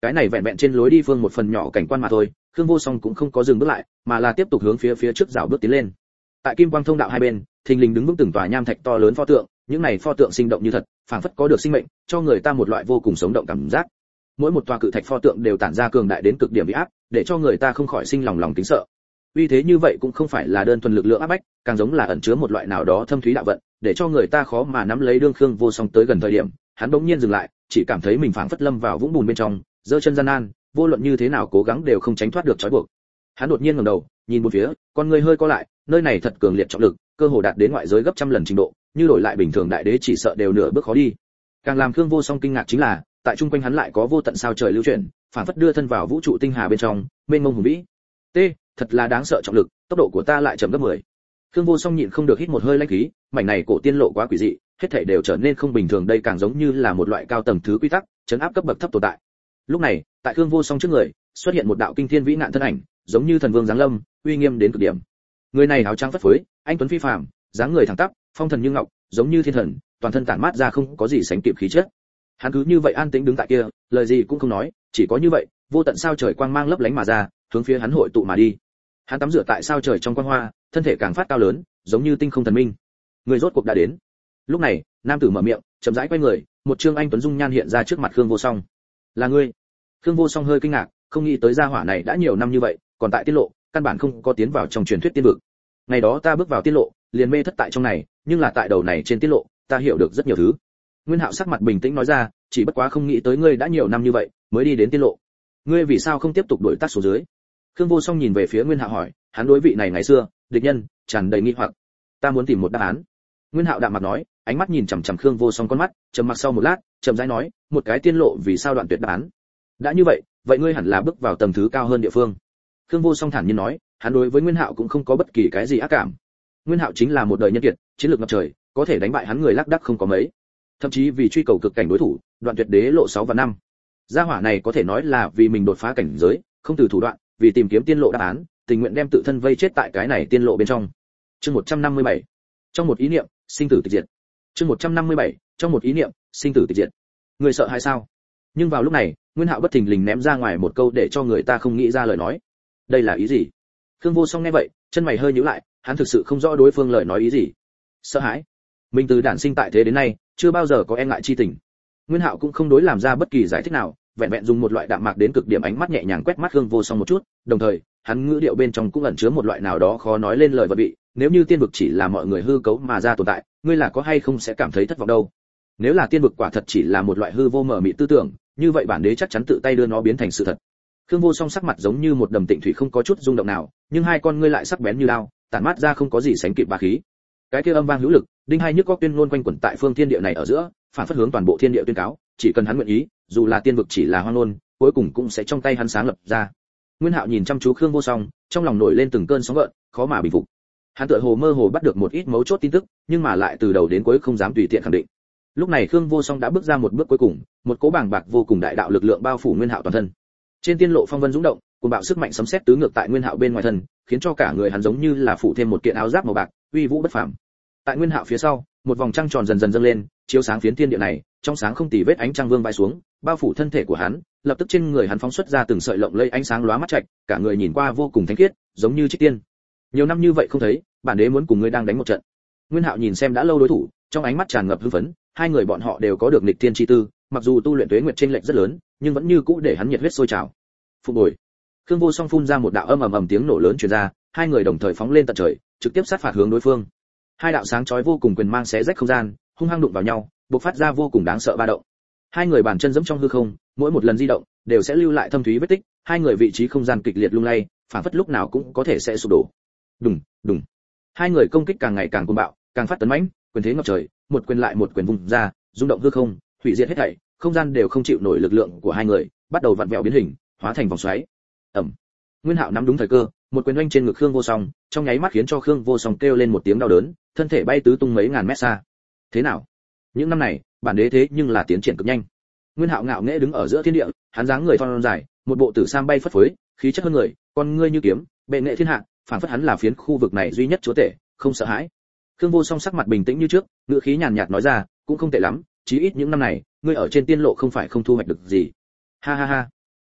Cái này vẹn vẹn trên lối đi phương một phần nhỏ cảnh quan mà thôi, Khương Vô Song cũng không có dừng bước lại, mà là tiếp tục hướng phía phía trước dạo bước tiến lên. Tại kim quang thông đạo hai bên, thình lình đứng vững từng tòa nham thạch to lớn pho tượng, những này pho tượng sinh động như thật, phảng phất có được sinh mệnh, cho người ta một loại vô cùng sống động cảm giác. Mỗi một tòa cự thạch pho tượng đều tản ra cường đại đến cực điểm uy áp, để cho người ta không khỏi sinh lòng lòng kính sợ. Uy thế như vậy cũng không phải là đơn thuần lực lượng áp bách, càng giống là ẩn chứa một loại nào đó thâm thúy đạo vận, để cho người ta khó mà nắm lấy. Đương Khương Vô Song tới gần thời điểm, hắn bỗng nhiên dừng lại, chỉ cảm thấy mình phảng phất lâm vào vũng bùn bên trong, giơ chân gian nan, vô luận như thế nào cố gắng đều không tránh thoát được trói buộc. Hắn đột nhiên ngẩng đầu, nhìn bốn phía, con người hơi co lại, nơi này thật cường liệt trọng lực, cơ hồ đạt đến ngoại giới gấp trăm lần trình độ, như đổi lại bình thường đại đế chỉ sợ đều nửa bước khó đi. Càng làm Khương Vô Song kinh ngạc chính là, tại trung quanh hắn lại có vô tận sao trời lưu chuyển, phảng phất đưa thân vào vũ trụ tinh hà bên trong, mênh mông hùng vĩ. T, thật là đáng sợ trọng lực, tốc độ của ta lại chậm gấp mười. Khương Vô Song nhịn không được hít một hơi lãnh khí, mảnh này cổ tiên lộ quá quỷ dị, hết thảy đều trở nên không bình thường, đây càng giống như là một loại cao tầng thứ quy tắc, chấn áp cấp bậc thấp tồn tại. Lúc này, tại Khương Vô Song trước người, xuất hiện một đạo kinh thiên vĩ nạn thân ảnh, giống như thần vương giáng lâm, uy nghiêm đến cực điểm. Người này áo trắng phất phới, anh tuấn phi phàm, dáng người thẳng tắp, phong thần như ngọc, giống như thiên thần, toàn thân tản mát ra không có gì sánh kịp khí chất. Hắn cứ như vậy an tĩnh đứng tại kia, lời gì cũng không nói, chỉ có như vậy, vô tận sao trời quang mang lấp lánh mà ra, hướng phía hắn hội tụ mà đi. Hắn tắm rửa tại sao trời trong quang hoa, thân thể càng phát cao lớn, giống như tinh không thần minh. Người rốt cuộc đã đến. Lúc này, nam tử mở miệng, chậm rãi quay người, một trương anh tuấn dung nhan hiện ra trước mặt Khương Vô Song. Là ngươi? Khương Vô Song hơi kinh ngạc, không nghĩ tới gia hỏa này đã nhiều năm như vậy, còn tại tiết lộ, căn bản không có tiến vào trong truyền thuyết tiên vực. Ngày đó ta bước vào tiết lộ, liền mê thất tại trong này, nhưng là tại đầu này trên tiết lộ, ta hiểu được rất nhiều thứ. Nguyên Hạo sắc mặt bình tĩnh nói ra, chỉ bất quá không nghĩ tới ngươi đã nhiều năm như vậy, mới đi đến tiết lộ. Ngươi vì sao không tiếp tục đuổi tắt xuống dưới? Khương Vô Song nhìn về phía Nguyên Hạo hỏi, hắn đối vị này ngày xưa, địch nhân, tràn đầy nghi hoặc. Ta muốn tìm một đáp án. Nguyên Hạo đạm mặt nói, ánh mắt nhìn chằm chằm Khương Vô Song con mắt, trầm mặc sau một lát, chậm rãi nói, một cái tiên lộ vì sao đoạn tuyệt đáp án? Đã như vậy, vậy ngươi hẳn là bước vào tầng thứ cao hơn địa phương. Khương Vô Song thản nhiên nói, hắn đối với Nguyên Hạo cũng không có bất kỳ cái gì ác cảm. Nguyên Hạo chính là một đời nhân kiệt, chiến lược ngập trời, có thể đánh bại hắn người lác đác không có mấy. Thậm chí vì truy cầu cực cảnh đối thủ, đoạn tuyệt đế lộ sáu và năm. Gia hỏa này có thể nói là vì mình đột phá cảnh giới, không từ thủ đoạn, vì tìm kiếm tiên lộ đáp án, tình nguyện đem tự thân vây chết tại cái này tiên lộ bên trong. Chương một trăm năm mươi bảy. Trong một ý niệm, sinh tử tịch diệt. Chương một trăm năm mươi bảy. Trong một ý niệm, sinh tử tịch diệt. Người sợ hay sao? Nhưng vào lúc này, Nguyên Hạo bất thình lình ném ra ngoài một câu để cho người ta không nghĩ ra lời nói. Đây là ý gì? Khương Vô Song nghe vậy, chân mày hơi nhíu lại, hắn thực sự không rõ đối phương lời nói ý gì. Sợ hãi? Mình từ đản sinh tại thế đến nay, chưa bao giờ có e ngại chi tình. Nguyên Hạo cũng không đối làm ra bất kỳ giải thích nào, vẹn vẹn dùng một loại đạm mạc đến cực điểm ánh mắt nhẹ nhàng quét mắt Khương Vô Song một chút, đồng thời, hắn ngữ điệu bên trong cũng ẩn chứa một loại nào đó khó nói lên lời vật vị, nếu như tiên vực chỉ là mọi người hư cấu mà ra tồn tại, ngươi là có hay không sẽ cảm thấy thất vọng đâu. Nếu là tiên vực quả thật chỉ là một loại hư vô mờ mịt tư tưởng, như vậy bản đế chắc chắn tự tay đưa nó biến thành sự thật. Khương Vô Song sắc mặt giống như một đầm tịnh thủy không có chút rung động nào, nhưng hai con ngươi lại sắc bén như đao, tản mát ra không có gì sánh kịp bá khí. Cái kia âm vang hữu lực, đinh hai nhức óc tuyên ngôn quanh quẩn tại phương thiên địa này ở giữa, phản phất hướng toàn bộ thiên địa tuyên cáo, chỉ cần hắn nguyện ý, dù là tiên vực chỉ là hoang ngôn, cuối cùng cũng sẽ trong tay hắn sáng lập ra. Nguyên Hạo nhìn chăm chú Khương Vô Song, trong lòng nổi lên từng cơn sóng gợn, khó mà bình phục. Hắn tựa hồ mơ hồ bắt được một ít mấu chốt tin tức, nhưng mà lại từ đầu đến cuối không dám tùy tiện khẳng định. Lúc này Khương Vô Song đã bước ra một bước cuối cùng, một cỗ bàng bạc vô cùng đại đạo lực lượng bao phủ Nguyên Hạo toàn thân. Trên tiên lộ phong vân dũng động, cuồng bạo sức mạnh sấm sét tứ ngược tại Nguyên Hạo bên ngoài thân, khiến cho cả người hắn giống như là phủ thêm một kiện áo giáp màu bạc, uy vũ bất phàm. Tại Nguyên Hạo phía sau, một vòng trăng tròn dần dần dâng lên, chiếu sáng phiến thiên địa này, trong sáng không tì vết ánh trăng vương bay xuống, bao phủ thân thể của hắn, lập tức trên người hắn phóng xuất ra từng sợi lộng lẫy ánh sáng lóa mắt trạch, cả người nhìn qua vô cùng thánh khiết, giống như trích tiên. Nhiều năm như vậy không thấy, bản đế muốn cùng ngươi đang đánh một trận. Nguyên Hạo nhìn xem đã lâu đối thủ, trong ánh mắt tràn ngập hưng phấn, hai người bọn họ đều có được nghịch thiên chi tư, mặc dù tu luyện tuế nguyệt chênh lệch rất lớn, nhưng vẫn như cũ để hắn nhiệt huyết sôi trào. Phục hồi. Khương Vô Song phun ra một đạo âm ầm ầm tiếng nổ lớn truyền ra, hai người đồng thời phóng lên tận trời, trực tiếp sát phạt hướng đối phương. Hai đạo sáng chói vô cùng quyền mang xé rách không gian, hung hăng đụng vào nhau, bộc phát ra vô cùng đáng sợ ba động. Hai người bàn chân giẫm trong hư không, mỗi một lần di động đều sẽ lưu lại thâm thúy vết tích, hai người vị trí không gian kịch liệt lung lay, phản phất lúc nào cũng có thể sẽ sụp đổ. Đùng, đùng. Hai người công kích càng ngày càng cuồng bạo, càng phát tấn mãnh, quyền thế ngập trời, một quyền lại một quyền vung ra, rung động hư không, hủy diệt hết thảy, không gian đều không chịu nổi lực lượng của hai người, bắt đầu vặn vẹo biến hình, hóa thành vòng xoáy. Ầm. Nguyên Hạo nắm đúng thời cơ, một quyền oanh trên ngực Khương Vô Song, trong nháy mắt khiến cho Khương Vô Song kêu lên một tiếng đau đớn, thân thể bay tứ tung mấy ngàn mét xa. Thế nào? Những năm này, bản đế thế nhưng là tiến triển cực nhanh. Nguyên Hạo ngạo nghễ đứng ở giữa thiên địa, hắn dáng người thon dài, một bộ tử sam bay phất phới, khí chất hơn người, con ngươi như kiếm, bệ nghệ thiên hạ, phản phất hắn là phiến khu vực này duy nhất chúa tể, không sợ hãi. Khương Vô Song sắc mặt bình tĩnh như trước, ngữ khí nhàn nhạt nói ra, cũng không tệ lắm, chí ít những năm này, ngươi ở trên tiên lộ không phải không thu hoạch được gì. Ha ha ha.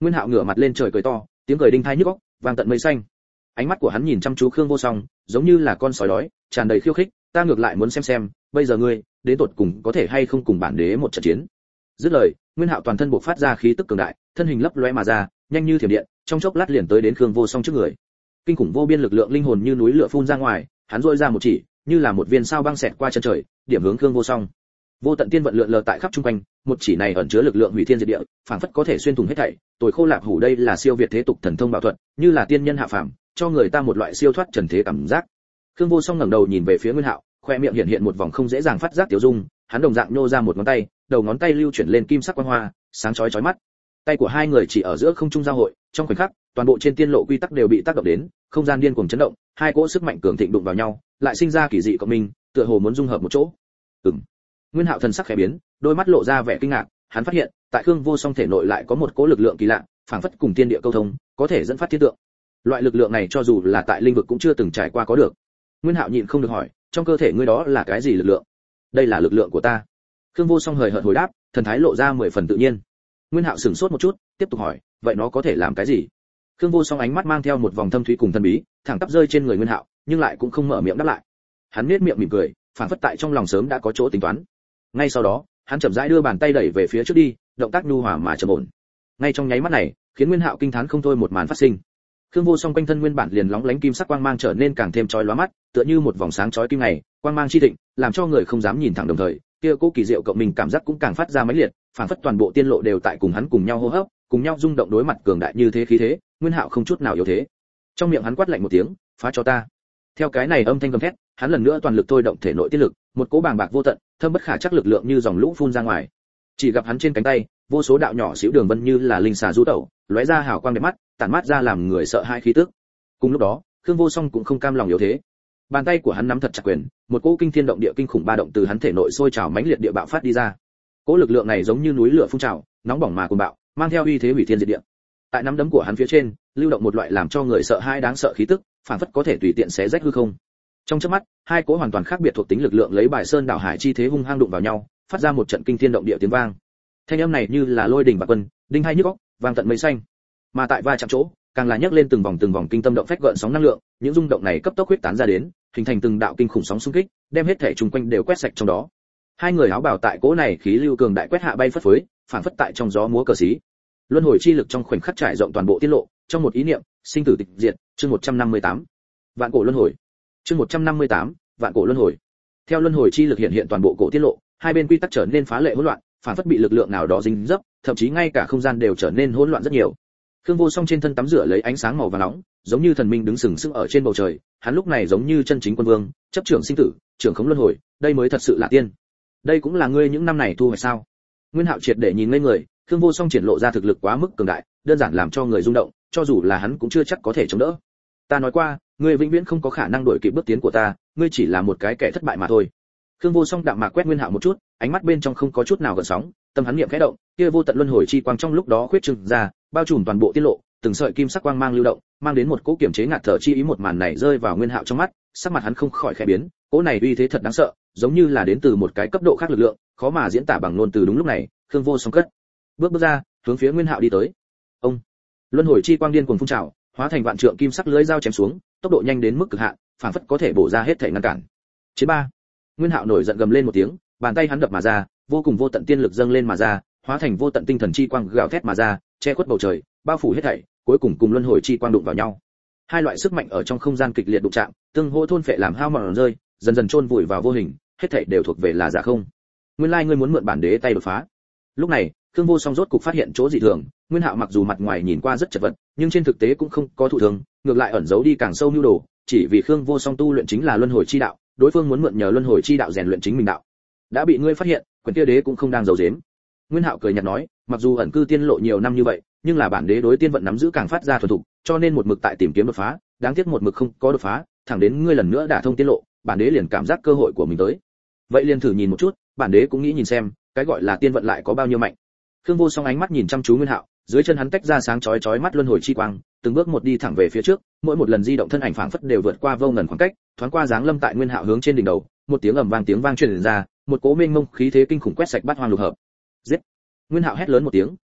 Nguyên Hạo ngửa mặt lên trời cười to, tiếng cười đinh tai nhức óc, vang tận mây xanh. Ánh mắt của hắn nhìn chăm chú Khương Vô Song, giống như là con sói đói, tràn đầy khiêu khích, ta ngược lại muốn xem xem, bây giờ ngươi, đến tột cùng có thể hay không cùng bản đế một trận chiến. Dứt lời, Nguyên Hạo toàn thân bộc phát ra khí tức cường đại, thân hình lấp lóe mà ra, nhanh như thiểm điện, trong chốc lát liền tới đến Khương Vô Song trước người. Kinh khủng vô biên lực lượng linh hồn như núi lửa phun ra ngoài, hắn rũa ra một chỉ, như là một viên sao băng xẹt qua chân trời, điểm hướng Khương Vô Song. Vô tận tiên vận lượn lờ tại khắp trung quanh, một chỉ này ẩn chứa lực lượng hủy thiên diệt địa, phảng phất có thể xuyên thủng hết thảy. Tồi khô lạp hủ đây là siêu việt thế tục thần thông bảo thuật, như là tiên nhân hạ phàm, cho người ta một loại siêu thoát trần thế cảm giác. Khương Vô Song ngẩng đầu nhìn về phía Nguyên Hạo, khoe miệng hiện hiện một vòng không dễ dàng phát giác tiểu dung, hắn đồng dạng nhô ra một ngón tay, đầu ngón tay lưu chuyển lên kim sắc quang hoa, sáng chói chói mắt. Tay của hai người chỉ ở giữa không trung giao hội, trong khoảnh khắc, toàn bộ trên tiên lộ quy tắc đều bị tác động đến, không gian điên cuồng chấn động, hai cỗ sức mạnh cường thịnh đụng vào nhau, lại sinh ra kỳ dị cộng minh, tựa hồ muốn dung hợp một chỗ. Ừm. Nguyên Hạo thần sắc khẽ biến, đôi mắt lộ ra vẻ kinh ngạc, hắn phát hiện, tại Khương Vô Song thể nội lại có một cỗ lực lượng kỳ lạ, phảng phất cùng tiên địa câu thông, có thể dẫn phát thiên tượng. Loại lực lượng này cho dù là tại linh vực cũng chưa từng trải qua có được. Nguyên Hạo nhịn không được hỏi, trong cơ thể ngươi đó là cái gì lực lượng? Đây là lực lượng của ta. Khương Vô Song hời hợt hồi đáp, thần thái lộ ra mười phần tự nhiên. Nguyên Hạo sửng sốt một chút, tiếp tục hỏi, vậy nó có thể làm cái gì? Khương Vô Song ánh mắt mang theo một vòng thâm thúy cùng thần bí, thẳng tắp rơi trên người Nguyên Hạo, nhưng lại cũng không mở miệng đáp lại. Hắn nhếch miệng mỉm cười, phảng phất tại trong lòng sớm đã có chỗ tính toán. Ngay sau đó, hắn chậm rãi đưa bàn tay đẩy về phía trước đi, động tác nhu hòa mà trầm ổn. Ngay trong nháy mắt này, khiến Nguyên Hạo kinh thán không thôi một màn phát sinh. Khương Vô Song quanh thân nguyên bản liền lóng lánh kim sắc quang mang trở nên càng thêm chói lóa mắt, tựa như một vòng sáng chói kim ngày, quang mang chi thịnh, làm cho người không dám nhìn thẳng đồng thời, kia cố kỳ diệu cộng mình cảm giác cũng càng phát ra mãnh liệt, phảng phất toàn bộ tiên lộ đều tại cùng hắn cùng nhau hô hấp, cùng nhau rung động đối mặt cường đại như thế khí thế, Nguyên Hạo không chút nào yếu thế. Trong miệng hắn quát lạnh một tiếng, phá cho ta. Theo cái này âm thanh gầm thét, hắn lần nữa toàn lực thôi động thể nội tiên lực, một cỗ bàng bạc vô tận, thâm bất khả chắc lực lượng như dòng lũ phun ra ngoài. Chỉ gặp hắn trên cánh tay, vô số đạo nhỏ xíu đường vân như là linh xà du tẩu, lóe ra hào quang đẹp mắt, tản mát ra làm người sợ hãi khí tức. Cùng lúc đó, Khương Vô Song cũng không cam lòng yếu thế. Bàn tay của hắn nắm thật chặt quyền, một cỗ kinh thiên động địa kinh khủng ba động từ hắn thể nội sôi trào mãnh liệt địa bạo phát đi ra. Cỗ lực lượng này giống như núi lửa phun trào, nóng bỏng mà cuồng bạo, mang theo uy thế hủy thiên diệt địa. Tại nắm đấm của hắn phía trên, lưu động một loại làm cho người sợ hãi đáng sợ khí tức, phản phất có thể tùy tiện xé rách hư không. Trong chớp mắt, hai cỗ hoàn toàn khác biệt thuộc tính lực lượng lấy bài sơn đảo hải chi thế hung hăng đụng vào nhau, phát ra một trận kinh thiên động địa tiếng vang. Thanh âm này như là lôi đình bạc quân, đinh hai nhức óc, vang tận mây xanh. Mà tại va chạm chỗ, càng là nhấc lên từng vòng từng vòng kinh tâm động phách gợn sóng năng lượng, những rung động này cấp tốc huyết tán ra đến, hình thành từng đạo kinh khủng sóng xung kích, đem hết thể xung quanh đều quét sạch trong đó. Hai người áo bào tại cỗ này khí lưu cường đại quét hạ bay phất phới, phản phất tại trong gió múa cờ xí. Luân hồi chi lực trong khoảnh khắc trải rộng toàn bộ tiết lộ, trong một ý niệm, sinh tử tịch diệt, chương một trăm năm mươi tám. Vạn cổ luân hồi. Chương một trăm năm mươi tám, vạn cổ luân hồi. Theo luân hồi chi lực hiện hiện toàn bộ cổ tiết lộ, hai bên quy tắc trở nên phá lệ hỗn loạn, phản phất bị lực lượng nào đó dính dấp, thậm chí ngay cả không gian đều trở nên hỗn loạn rất nhiều. Khương Vô Song trên thân tắm rửa lấy ánh sáng màu vàng nóng, giống như thần minh đứng sừng sững ở trên bầu trời, hắn lúc này giống như chân chính quân vương, chấp trưởng sinh tử, trưởng khống luân hồi, đây mới thật sự là tiên. Đây cũng là ngươi những năm này thu hoạch sao? Nguyên Hạo triệt để nhìn ngây người, Khương Vô Song triển lộ ra thực lực quá mức cường đại, đơn giản làm cho người rung động, cho dù là hắn cũng chưa chắc có thể chống đỡ. Ta nói qua, ngươi vĩnh viễn không có khả năng đuổi kịp bước tiến của ta, ngươi chỉ là một cái kẻ thất bại mà thôi. Khương Vô Song đạm mạc quét Nguyên Hạo một chút, ánh mắt bên trong không có chút nào gợn sóng, tâm hắn niệm khẽ động, kia vô tận luân hồi chi quang trong lúc đó khuyết trừng ra, bao trùm toàn bộ tiết lộ, từng sợi kim sắc quang mang lưu động, mang đến một cỗ kiểm chế ngạt thở chi ý. Một màn này rơi vào Nguyên Hạo trong mắt, sắc mặt hắn không khỏi khẽ biến, cỗ này uy thế thật đáng sợ, giống như là đến từ một cái cấp độ khác lực lượng, khó mà diễn tả bằng ngôn từ. Đúng lúc này, Khương Vô Song cất bước bước ra, hướng phía Nguyên Hạo đi tới. Ông, luân hồi chi quang điên cuồng phun trào, hóa thành vạn trượng kim sắc lưới dao chém xuống, tốc độ nhanh đến mức cực hạn, phản phất có thể bổ ra hết thể ngăn cản. Chiến ba. Nguyên Hạo nổi giận gầm lên một tiếng, bàn tay hắn đập mà ra, vô cùng vô tận tiên lực dâng lên mà ra, hóa thành vô tận tinh thần chi quang gào thét mà ra, che khuất bầu trời, bao phủ hết thảy, cuối cùng cùng luân hồi chi quang đụng vào nhau. Hai loại sức mạnh ở trong không gian kịch liệt đụng chạm, tương hỗ thôn phệ làm hao mòn rơi, dần dần chôn vùi vào vô hình, hết thảy đều thuộc về là giả không. Nguyên lai ngươi muốn mượn bản đế tay đột phá. Lúc này, Khương Vô Song rốt cục phát hiện chỗ dị thường, Nguyên Hạo mặc dù mặt ngoài nhìn qua rất chật vật, nhưng trên thực tế cũng không có thụ thường, ngược lại ẩn giấu đi càng sâu nhu đồ, chỉ vì Khương Vô Song tu luyện chính là luân hồi chi đạo, đối phương muốn mượn nhờ luân hồi chi đạo rèn luyện chính mình đạo. Đã bị ngươi phát hiện, quyền kia đế cũng không đang giấu giếm. Nguyên Hạo cười nhạt nói, mặc dù ẩn cư tiên lộ nhiều năm như vậy, nhưng là bản đế đối tiên vận nắm giữ càng phát ra thuần thục, cho nên một mực tại tìm kiếm đột phá, đáng tiếc một mực không có đột phá, thẳng đến ngươi lần nữa đả thông tiên lộ, bản đế liền cảm giác cơ hội của mình tới. Vậy liền thử nhìn một chút, bản đế cũng nghĩ nhìn xem, cái gọi là tiên vận lại có bao nhiêu mạnh. Khương Vô Song ánh mắt nhìn chăm chú Nguyên Hạo, dưới chân hắn tách ra sáng chói chói mắt luân hồi chi quang, từng bước một đi thẳng về phía trước, mỗi một lần di động thân ảnh phảng phất đều vượt qua vô ngần khoảng cách, thoáng qua dáng lâm tại Nguyên Hạo hướng trên đỉnh đầu, một tiếng ầm vang tiếng vang truyền ra, một cỗ mênh mông khí thế kinh khủng quét sạch bát hoang lục hợp. Giết! Nguyên Hạo hét lớn một tiếng,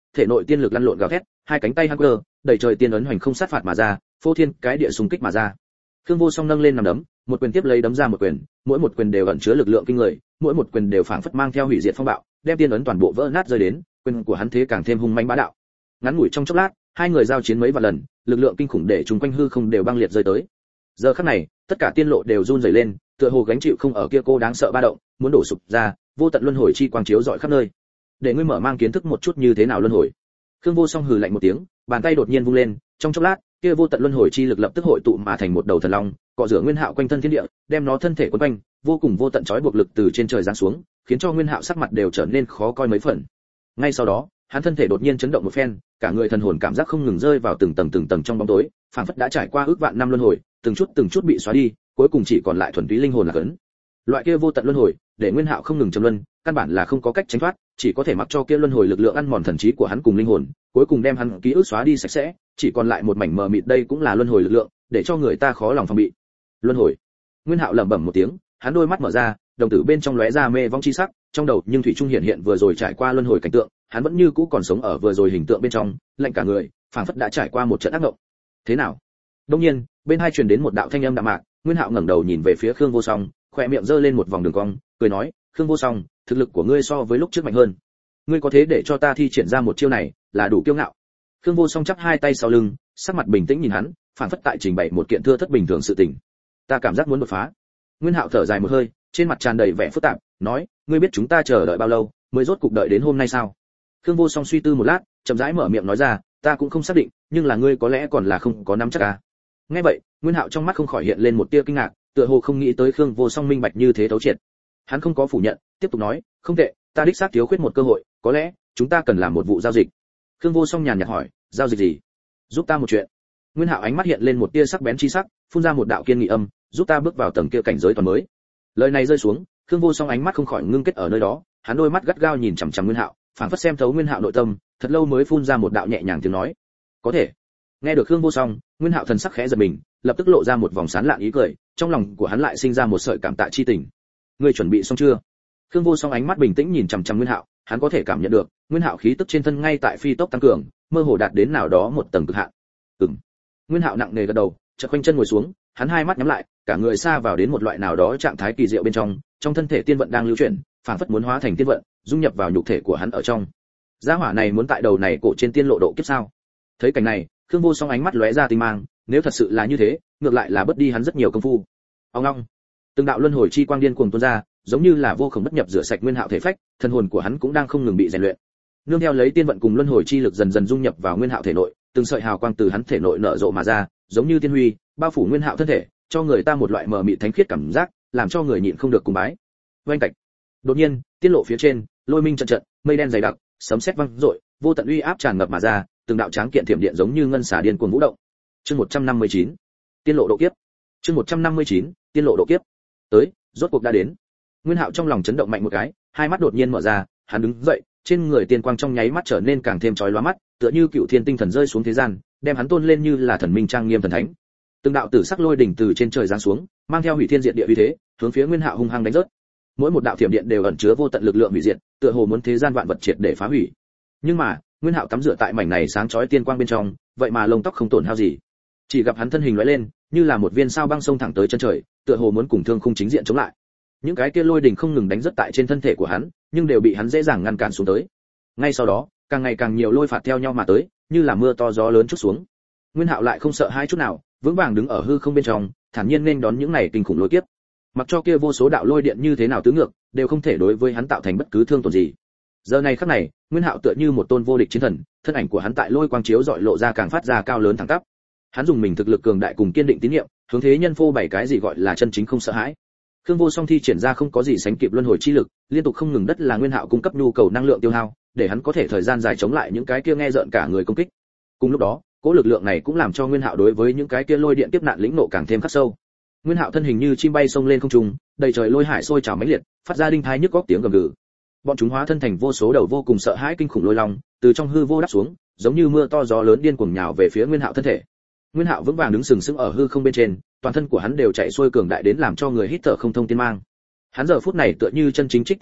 thể nội tiên lực lăn lộn gào thét, hai cánh tay hăng cơ, đẩy trời tiên ấn hoành không sát phạt mà ra, phô thiên cái địa xung kích mà ra. Khương Vô Song nâng lên nằm đấm, một quyền tiếp lấy đấm ra một quyền, mỗi một quyền đều ẩn chứa lực lượng kinh người, mỗi một quyền đều phảng phất mang theo hủy diệt phong bạo, đem tiên ấn toàn bộ vỡ nát rơi đến, quyền của hắn thế càng thêm hung mãnh bá đạo. Ngắn ngủi trong chốc lát, hai người giao chiến mấy vạn lần, lực lượng kinh khủng để chúng quanh hư không đều băng liệt rơi tới. Giờ khắc này, tất cả tiên lộ đều run rẩy lên, tựa hồ gánh chịu không ở kia cô đáng sợ ba động, muốn đổ sụp ra, vô tận luân hồi chi quang chiếu rọi khắp nơi. Để ngươi mở mang kiến thức một chút như thế nào luân hồi. Khương Vô Song hừ lạnh một tiếng, bàn tay đột nhiên vung lên, trong chốc lát, kia vô tận luân hồi chi lực lập tức hội tụ mà thành một đầu thần long, cọ rửa Nguyên Hạo quanh thân thiên địa, đem nó thân thể quấn quanh, vô cùng vô tận chói buộc lực từ trên trời giáng xuống, khiến cho Nguyên Hạo sắc mặt đều trở nên khó coi mấy phần. Ngay sau đó, hắn thân thể đột nhiên chấn động một phen, cả người thần hồn cảm giác không ngừng rơi vào từng tầng từng tầng trong bóng tối, phảng phất đã trải qua ước vạn năm luân hồi, từng chút từng chút bị xóa đi, cuối cùng chỉ còn lại thuần túy linh hồn là cấn. Loại kia vô tận luân hồi, để Nguyên Hạo không ngừng trầm luân, căn bản là không có cách tránh thoát, chỉ có thể mặc cho kia luân hồi lực lượng ăn mòn thần trí của hắn cùng linh hồn, cuối cùng đem hắn ký ức xóa đi sạch sẽ, chỉ còn lại một mảnh mờ mịt, đây cũng là luân hồi lực lượng, để cho người ta khó lòng phòng bị. Luân hồi. Nguyên Hạo lẩm bẩm một tiếng, hắn đôi mắt mở ra, đồng tử bên trong lóe ra mê vong chi sắc, trong đầu nhưng thủy trung hiện hiện vừa rồi trải qua luân hồi cảnh tượng, hắn vẫn như cũ còn sống ở vừa rồi hình tượng bên trong, lạnh cả người, phảng phất đã trải qua một trận ác mộng. Thế nào? Đương nhiên, bên hai truyền đến một đạo thanh âm đạm mạc, Nguyên Hạo ngẩng đầu nhìn về phía Khương Vô Song, khóe miệng giơ lên một vòng đường cong, cười nói, "Khương Vô Song, thực lực của ngươi so với lúc trước mạnh hơn. Ngươi có thế để cho ta thi triển ra một chiêu này, là đủ kiêu ngạo." Khương Vô Song chắp hai tay sau lưng, sắc mặt bình tĩnh nhìn hắn, phảng phất tại trình bày một kiện thưa thất bình thường sự tình. "Ta cảm giác muốn đột phá." Nguyên Hạo thở dài một hơi, trên mặt tràn đầy vẻ phức tạp, nói, "Ngươi biết chúng ta chờ đợi bao lâu, mới rốt cục đợi đến hôm nay sao?" Khương Vô Song suy tư một lát, chậm rãi mở miệng nói ra, "Ta cũng không xác định, nhưng là ngươi có lẽ còn là không có nắm chắc à?" Nghe vậy, Nguyên Hạo trong mắt không khỏi hiện lên một tia kinh ngạc, tựa hồ không nghĩ tới Khương Vô Song minh bạch như thế thấu triệt. Hắn không có phủ nhận, tiếp tục nói, "Không tệ, ta đích xác thiếu khuyết một cơ hội, có lẽ chúng ta cần làm một vụ giao dịch." Khương Vô Song nhàn nhạt hỏi, "Giao dịch gì?" "Giúp ta một chuyện." Nguyên Hạo ánh mắt hiện lên một tia sắc bén chi sắc, phun ra một đạo kiên nghị âm, "Giúp ta bước vào tầng kia cảnh giới toàn mới." Lời này rơi xuống, Khương Vô Song ánh mắt không khỏi ngưng kết ở nơi đó, hắn đôi mắt gắt gao nhìn chằm chằm Nguyên Hạo, phảng phất xem thấu Nguyên Hạo nội tâm, thật lâu mới phun ra một đạo nhẹ nhàng tiếng nói, "Có thể." Nghe được Khương Vô Song, Nguyên Hạo thần sắc khẽ giật mình, lập tức lộ ra một vòng sán lạn ý cười, trong lòng của hắn lại sinh ra một sợi cảm tạ chi tình. "Ngươi chuẩn bị xong chưa?" Khương Vô Song ánh mắt bình tĩnh nhìn chằm chằm Nguyên Hạo, hắn có thể cảm nhận được, Nguyên Hạo khí tức trên thân ngay tại phi tốc tăng cường, mơ hồ đạt đến nào đó một tầng cực hạn. "Ừm." Nguyên Hạo nặng nề gật đầu, chợt khoanh chân ngồi xuống, hắn hai mắt nhắm lại, cả người sa vào đến một loại nào đó trạng thái kỳ diệu bên trong, trong thân thể tiên vận đang lưu chuyển, phảng phất muốn hóa thành tiên vận, dung nhập vào nhục thể của hắn ở trong. Gia hỏa này muốn tại đầu này cổ trên tiên lộ độ kiếp sao? Thấy cảnh này, Khương Vô Song ánh mắt lóe ra tinh mang, nếu thật sự là như thế, ngược lại là bất đi hắn rất nhiều công phu. Ông ngoong, từng đạo luân hồi chi quang điên cuồng tuôn ra, giống như là vô cùng bất nhập rửa sạch Nguyên Hạo thể phách, thần hồn của hắn cũng đang không ngừng bị rèn luyện. Nương theo lấy tiên vận cùng luân hồi chi lực dần dần dung nhập vào Nguyên Hạo thể nội, từng sợi hào quang từ hắn thể nội nở rộ mà ra, giống như tiên huy, bao phủ Nguyên Hạo thân thể, cho người ta một loại mờ mịt thánh khiết cảm giác, làm cho người nhịn không được cùng bái. Oanh cạch. Đột nhiên, tiên lộ phía trên, lôi minh trận trận, mây đen dày đặc, sấm sét vang rội, vô tận uy áp tràn ngập mà ra, từng đạo tráng kiện thiểm điện giống như ngân xà điên cuồng vũ động. Chương một trăm năm mươi chín, tiên lộ độ kiếp. Chương một trăm năm mươi chín, tiên lộ độ kiếp. Tới, rốt cuộc đã đến. Nguyên Hạo trong lòng chấn động mạnh một cái, hai mắt đột nhiên mở ra, hắn đứng dậy, trên người tiên quang trong nháy mắt trở nên càng thêm chói lóa mắt, tựa như cựu thiên tinh thần rơi xuống thế gian, đem hắn tôn lên như là thần minh trang nghiêm thần thánh. Từng đạo tử sắc lôi đỉnh từ trên trời giáng xuống, mang theo hủy thiên diệt địa uy thế, hướng phía Nguyên Hạo hung hăng đánh rớt. Mỗi một đạo thiểm điện đều ẩn chứa vô tận lực lượng hủy diệt, tựa hồ muốn thế gian vạn vật triệt để phá hủy. Nhưng mà, Nguyên Hạo tắm rửa tại mảnh này sáng chói tiên quang bên trong, vậy mà lông tóc không tổn hao gì. Chỉ gặp hắn thân hình lóe lên, như là một viên sao băng sông thẳng tới chân trời, tựa hồ muốn cùng thương khung chính diện chống lại. Những cái kia lôi đỉnh không ngừng đánh rớt tại trên thân thể của hắn, nhưng đều bị hắn dễ dàng ngăn cản xuống tới. Ngay sau đó, càng ngày càng nhiều lôi phạt theo nhau mà tới, như là mưa to gió lớn trút xuống. Nguyên Hạo lại không sợ hai chút nào, vững vàng đứng ở hư không bên trong, thản nhiên nên đón những này kinh khủng lôi kiếp. Mặc cho kia vô số đạo lôi điện như thế nào tứ ngược, đều không thể đối với hắn tạo thành bất cứ thương tổn gì. Giờ này khắc này, Nguyên Hạo tựa như một tôn vô địch chiến thần, thân ảnh của hắn tại lôi quang chiếu dọi lộ ra càng phát ra cao lớn thẳng tắp. Hắn dùng mình thực lực cường đại cùng kiên định tín niệm, hướng thế nhân phô bày cái gì gọi là chân chính không sợ hãi. Khương Vô Song thi triển ra không có gì sánh kịp luân hồi chi lực, liên tục không ngừng đất là Nguyên Hạo cung cấp nhu cầu năng lượng tiêu hao, để hắn có thể thời gian dài chống lại những cái kia nghe rợn cả người công kích. Cùng lúc đó, cỗ lực lượng này cũng làm cho Nguyên Hạo đối với những cái kia lôi điện tiếp nạn lĩnh nộ càng thêm khắc sâu. Nguyên Hạo thân hình như chim bay xông lên không trung, đầy trời lôi hải sôi trào mãnh liệt, phát ra đinh thai nhức góc tiếng gầm gừ. Bọn chúng hóa thân thành vô số đầu vô cùng sợ hãi kinh khủng lôi long, từ trong hư vô đáp xuống, giống như mưa to gió lớn điên cuồng nhào về phía Nguyên Hạo thân thể. Nguyên Hạo vững vàng đứng sừng sững ở hư không bên trên, toàn thân của hắn đều chạy xuôi cường đại đến làm cho người hít thở không thông tiên mang. Hắn giờ phút này tựa như chân chính trích tiên nhân,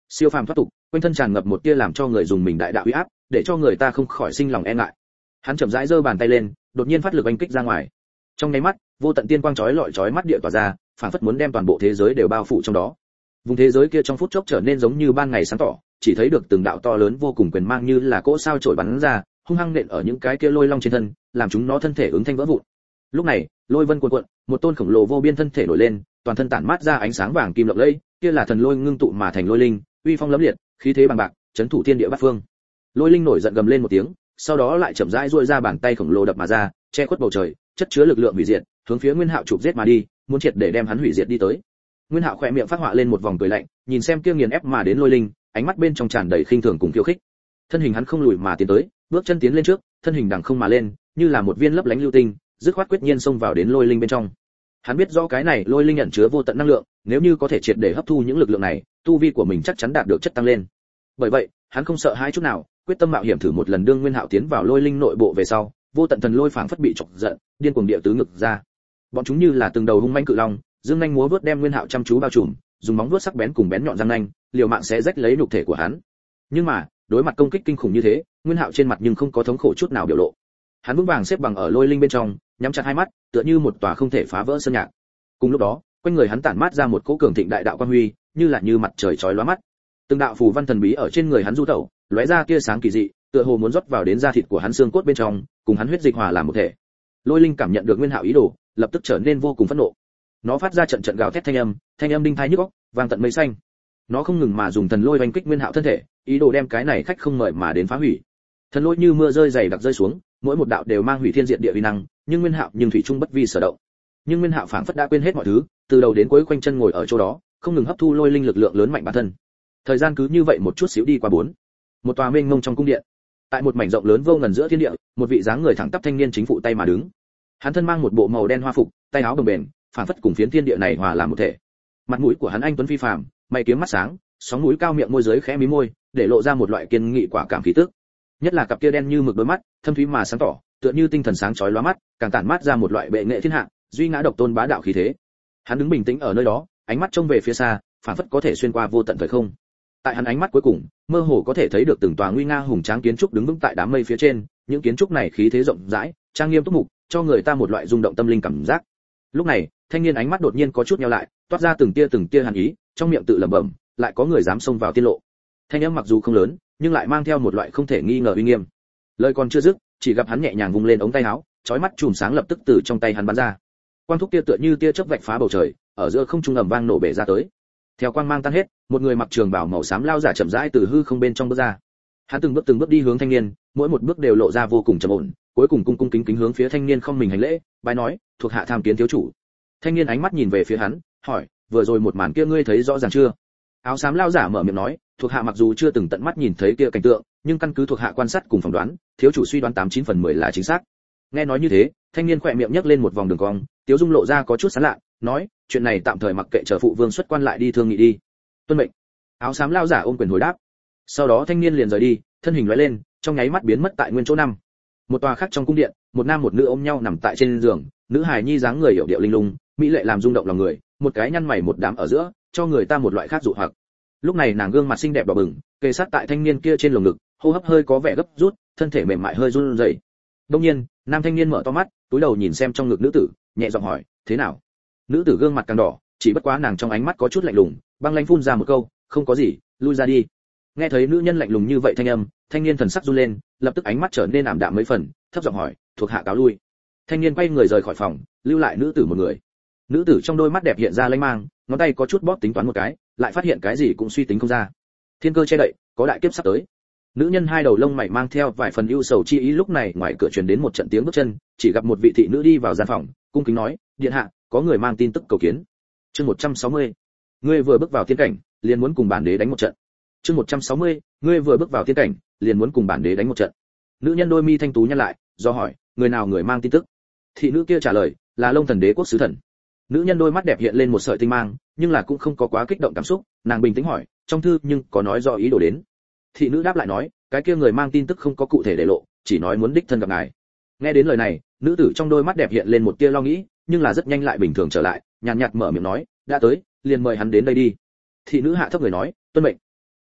Siêu phàm thoát tục, quanh thân tràn ngập một tia làm cho người dùng mình đại đạo uy áp, để cho người ta không khỏi sinh lòng e ngại. Hắn chậm rãi giơ bàn tay lên, đột nhiên phát lực oanh kích ra ngoài. Trong nháy mắt, vô tận tiên quang chói lọi chói mắt địa tỏa ra, phảng phất muốn đem toàn bộ thế giới đều bao phủ trong đó. Vùng thế giới kia trong phút chốc trở nên giống như ban ngày sáng tỏ, chỉ thấy được từng đạo to lớn vô cùng quyền mang như là cỗ sao chổi bắn ra, hung hăng nện ở những cái kia lôi long trên thân, làm chúng nó thân thể ứng thanh vỡ vụn. Lúc này, lôi vân cuộn cuộn, một tôn khổng lồ vô biên thân thể nổi lên, toàn thân tản mát ra ánh sáng vàng kim lộng lẫy, kia là thần lôi ngưng tụ mà thành lôi linh, uy phong lẫm liệt, khí thế bằng bạc, chấn thủ thiên địa bát phương. Lôi linh nổi giận gầm lên một tiếng, sau đó lại chậm rãi duỗi ra bàn tay khổng lồ đập mà ra, che khuất bầu trời, chất chứa lực lượng hủy diệt, hướng phía Nguyên Hạo chụp giết mà đi, muốn triệt để đem hắn hủy diệt đi tới. Nguyên Hạo khẽ miệng phát họa lên một vòng cười lạnh, nhìn xem kia nghiền ép mà đến lôi linh, ánh mắt bên trong tràn đầy khinh thường cùng khiêu khích. Thân hình hắn không lùi mà tiến tới, bước chân tiến lên trước, thân hình đằng không mà lên, như là một viên lấp lánh lưu tinh, dứt khoát quyết nhiên xông vào đến lôi linh bên trong. Hắn biết rõ cái này lôi linh ẩn chứa vô tận năng lượng, nếu như có thể triệt để hấp thu những lực lượng này, tu vi của mình chắc chắn đạt được chất tăng lên. Bởi vậy, hắn không sợ hãi chút nào, quyết tâm mạo hiểm thử một lần đương Nguyên Hạo tiến vào lôi linh nội bộ về sau, vô tận thần lôi phảng phất bị chọc giận, điên cuồng địa tứ ngực ra. Bọn chúng như là từng đầu hung manh cự long, dương nhanh múa vuốt đem Nguyên Hạo chăm chú bao trùm, dùng móng vuốt sắc bén cùng bén nhọn răng nanh, liều mạng xé rách lấy nhục thể của hắn. Nhưng mà, đối mặt công kích kinh khủng như thế, Nguyên Hạo trên mặt nhưng không có thống khổ chút nào biểu lộ. Hắn vững vàng xếp bằng ở lôi linh bên trong, nhắm chặt hai mắt, tựa như một tòa không thể phá vỡ sơn nhạc. Cùng lúc đó, quanh người hắn tản mát ra một cỗ cường thịnh đại đạo quang huy, như là như mặt trời chói lóa mắt. Từng đạo phù văn thần bí ở trên người hắn du tẩu, lóe ra tia sáng kỳ dị, tựa hồ muốn rót vào đến da thịt của hắn xương cốt bên trong, cùng hắn huyết dịch hòa làm một thể. Lôi linh cảm nhận được Nguyên Hạo ý đồ, lập tức trở nên vô cùng phẫn nộ. Nó phát ra trận trận gào thét thanh âm, thanh âm đinh tai nhức óc, vang tận mây xanh. Nó không ngừng mà dùng thần lôi oanh kích Nguyên Hạo thân thể, ý đồ đem cái này khách không mời mà đến phá hủy. Thần lôi như mưa rơi dày đặc rơi xuống, mỗi một đạo đều mang hủy thiên diệt địa uy năng, nhưng Nguyên Hạo nhưng thủy chung bất vi sở động. Nhưng Nguyên Hạo phảng phất đã quên hết mọi thứ, từ đầu đến cuối quanh chân ngồi ở chỗ đó, không ngừng hấp thu lôi linh lực lượng lớn mạnh bản thân. Thời gian cứ như vậy một chút xíu đi qua bốn. Một tòa mênh mông trong cung điện, tại một mảnh rộng lớn vô ngần giữa thiên địa, một vị dáng người thẳng tắp thanh niên chính phụ tay mà đứng. Hắn thân mang một bộ màu đen hoa phục, tay áo bồng bềnh, phảng phất cùng phiến thiên địa này hòa làm một thể. Mặt mũi của hắn anh tuấn phi phàm, mày kiếm mắt sáng, sóng mũi cao miệng môi dưới khẽ mí môi, để lộ ra một loại kiên nghị quả cảm khí tức. Nhất là cặp kia đen như mực đôi mắt, thâm thúy mà sáng tỏ, tựa như tinh thần sáng chói lóa mắt, càng tản mát ra một loại bệ nghệ thiên hạ, duy ngã độc tôn bá đạo khí thế. Hắn đứng bình tĩnh ở nơi đó, ánh mắt trông về phía xa, phảng phất có thể xuyên qua vô tận thời không. Tại hắn ánh mắt cuối cùng, mơ hồ có thể thấy được từng tòa nguy nga hùng tráng kiến trúc đứng vững tại đám mây phía trên, những kiến trúc này khí thế rộng rãi, trang nghiêm túc mục, cho người ta một loại rung động tâm linh cảm giác. Lúc này, thanh niên ánh mắt đột nhiên có chút nheo lại, toát ra từng tia từng tia hàn ý, trong miệng tự lẩm bẩm, lại có người dám xông vào tiên lộ. Thanh âm mặc dù không lớn, nhưng lại mang theo một loại không thể nghi ngờ uy nghiêm. Lời còn chưa dứt, chỉ gặp hắn nhẹ nhàng vung lên ống tay áo, chói mắt chùm sáng lập tức từ trong tay hắn bắn ra. Quang thúc kia tựa như tia chớp vạch phá bầu trời, ở giữa không trung ầm vang nổ bể ra tới. Theo quang mang tan hết, một người mặc trường bào màu xám lao giả chậm rãi từ hư không bên trong bước ra. Hắn từng bước từng bước đi hướng thanh niên, mỗi một bước đều lộ ra vô cùng trầm ổn, cuối cùng cung cung kính kính hướng phía thanh niên không mình hành lễ, bái nói, thuộc hạ tham kiến thiếu chủ. Thanh niên ánh mắt nhìn về phía hắn, hỏi, vừa rồi một màn kia ngươi thấy rõ ràng chưa? Áo xám lao giả mở miệng nói, thuộc hạ mặc dù chưa từng tận mắt nhìn thấy kia cảnh tượng, nhưng căn cứ thuộc hạ quan sát cùng phỏng đoán, thiếu chủ suy đoán tám chín phần mười là chính xác. Nghe nói như thế, thanh niên khỏe miệng nhếch lên một vòng đường cong, tiếu dung lộ ra có chút sán lạ, nói, chuyện này tạm thời mặc kệ, chờ phụ vương xuất quan lại đi thương nghị đi. Tuân mệnh. Áo xám lao giả ôm quyền hồi đáp. Sau đó thanh niên liền rời đi, thân hình lóe lên, trong nháy mắt biến mất tại nguyên chỗ năm. Một tòa khác trong cung điện, một nam một nữ ôm nhau nằm tại trên giường, nữ hài nhi dáng người hiểu điệu linh lung, mỹ lệ làm rung động lòng người, một cái nhăn mày một đám ở giữa, cho người ta một loại khác dụ hoặc. Lúc này nàng gương mặt xinh đẹp đỏ bừng, kề sát tại thanh niên kia trên lồng ngực, hô hấp hơi có vẻ gấp rút, thân thể mềm mại hơi run rẩy. Đương nhiên, nam thanh niên mở to mắt, túi đầu nhìn xem trong ngực nữ tử, nhẹ giọng hỏi, thế nào? Nữ tử gương mặt càng đỏ, chỉ bất quá nàng trong ánh mắt có chút lạnh lùng, băng lãnh phun ra một câu, không có gì, lui ra đi. Nghe thấy nữ nhân lạnh lùng như vậy thanh âm, thanh niên thần sắc run lên, lập tức ánh mắt trở nên ảm đạm mấy phần, thấp giọng hỏi, thuộc hạ cáo lui. Thanh niên quay người rời khỏi phòng, lưu lại nữ tử một người. Nữ tử trong đôi mắt đẹp hiện ra lanh mang, ngón tay có chút bóp tính toán một cái, lại phát hiện cái gì cũng suy tính không ra. Thiên cơ che đậy, có đại kiếp sắp tới. Nữ nhân hai đầu lông mày mang theo vài phần ưu sầu chi ý, lúc này ngoài cửa truyền đến một trận tiếng bước chân, chỉ gặp một vị thị nữ đi vào gian phòng, cung kính nói, điện hạ, có người mang tin tức cầu kiến. Chương một trăm sáu mươi. Ngươi vừa bước vào tiên cảnh, liền muốn cùng bản đế đánh một trận. Chương một trăm sáu mươi. Ngươi vừa bước vào tiên cảnh, liền muốn cùng bản đế đánh một trận. Nữ nhân đôi mi thanh tú nhăn lại, do hỏi, người nào người mang tin tức? Thị nữ kia trả lời, là Long Thần Đế quốc sứ thần. Nữ nhân đôi mắt đẹp hiện lên một sợi tinh mang, nhưng là cũng không có quá kích động cảm xúc, nàng bình tĩnh hỏi, trong thư nhưng có nói rõ ý đồ đến. Thị nữ đáp lại nói, cái kia người mang tin tức không có cụ thể để lộ, chỉ nói muốn đích thân gặp ngài. Nghe đến lời này, nữ tử trong đôi mắt đẹp hiện lên một tia lo nghĩ, nhưng là rất nhanh lại bình thường trở lại, nhàn nhạt mở miệng nói, đã tới, liền mời hắn đến đây đi. Thị nữ hạ thấp người nói, tuân mệnh.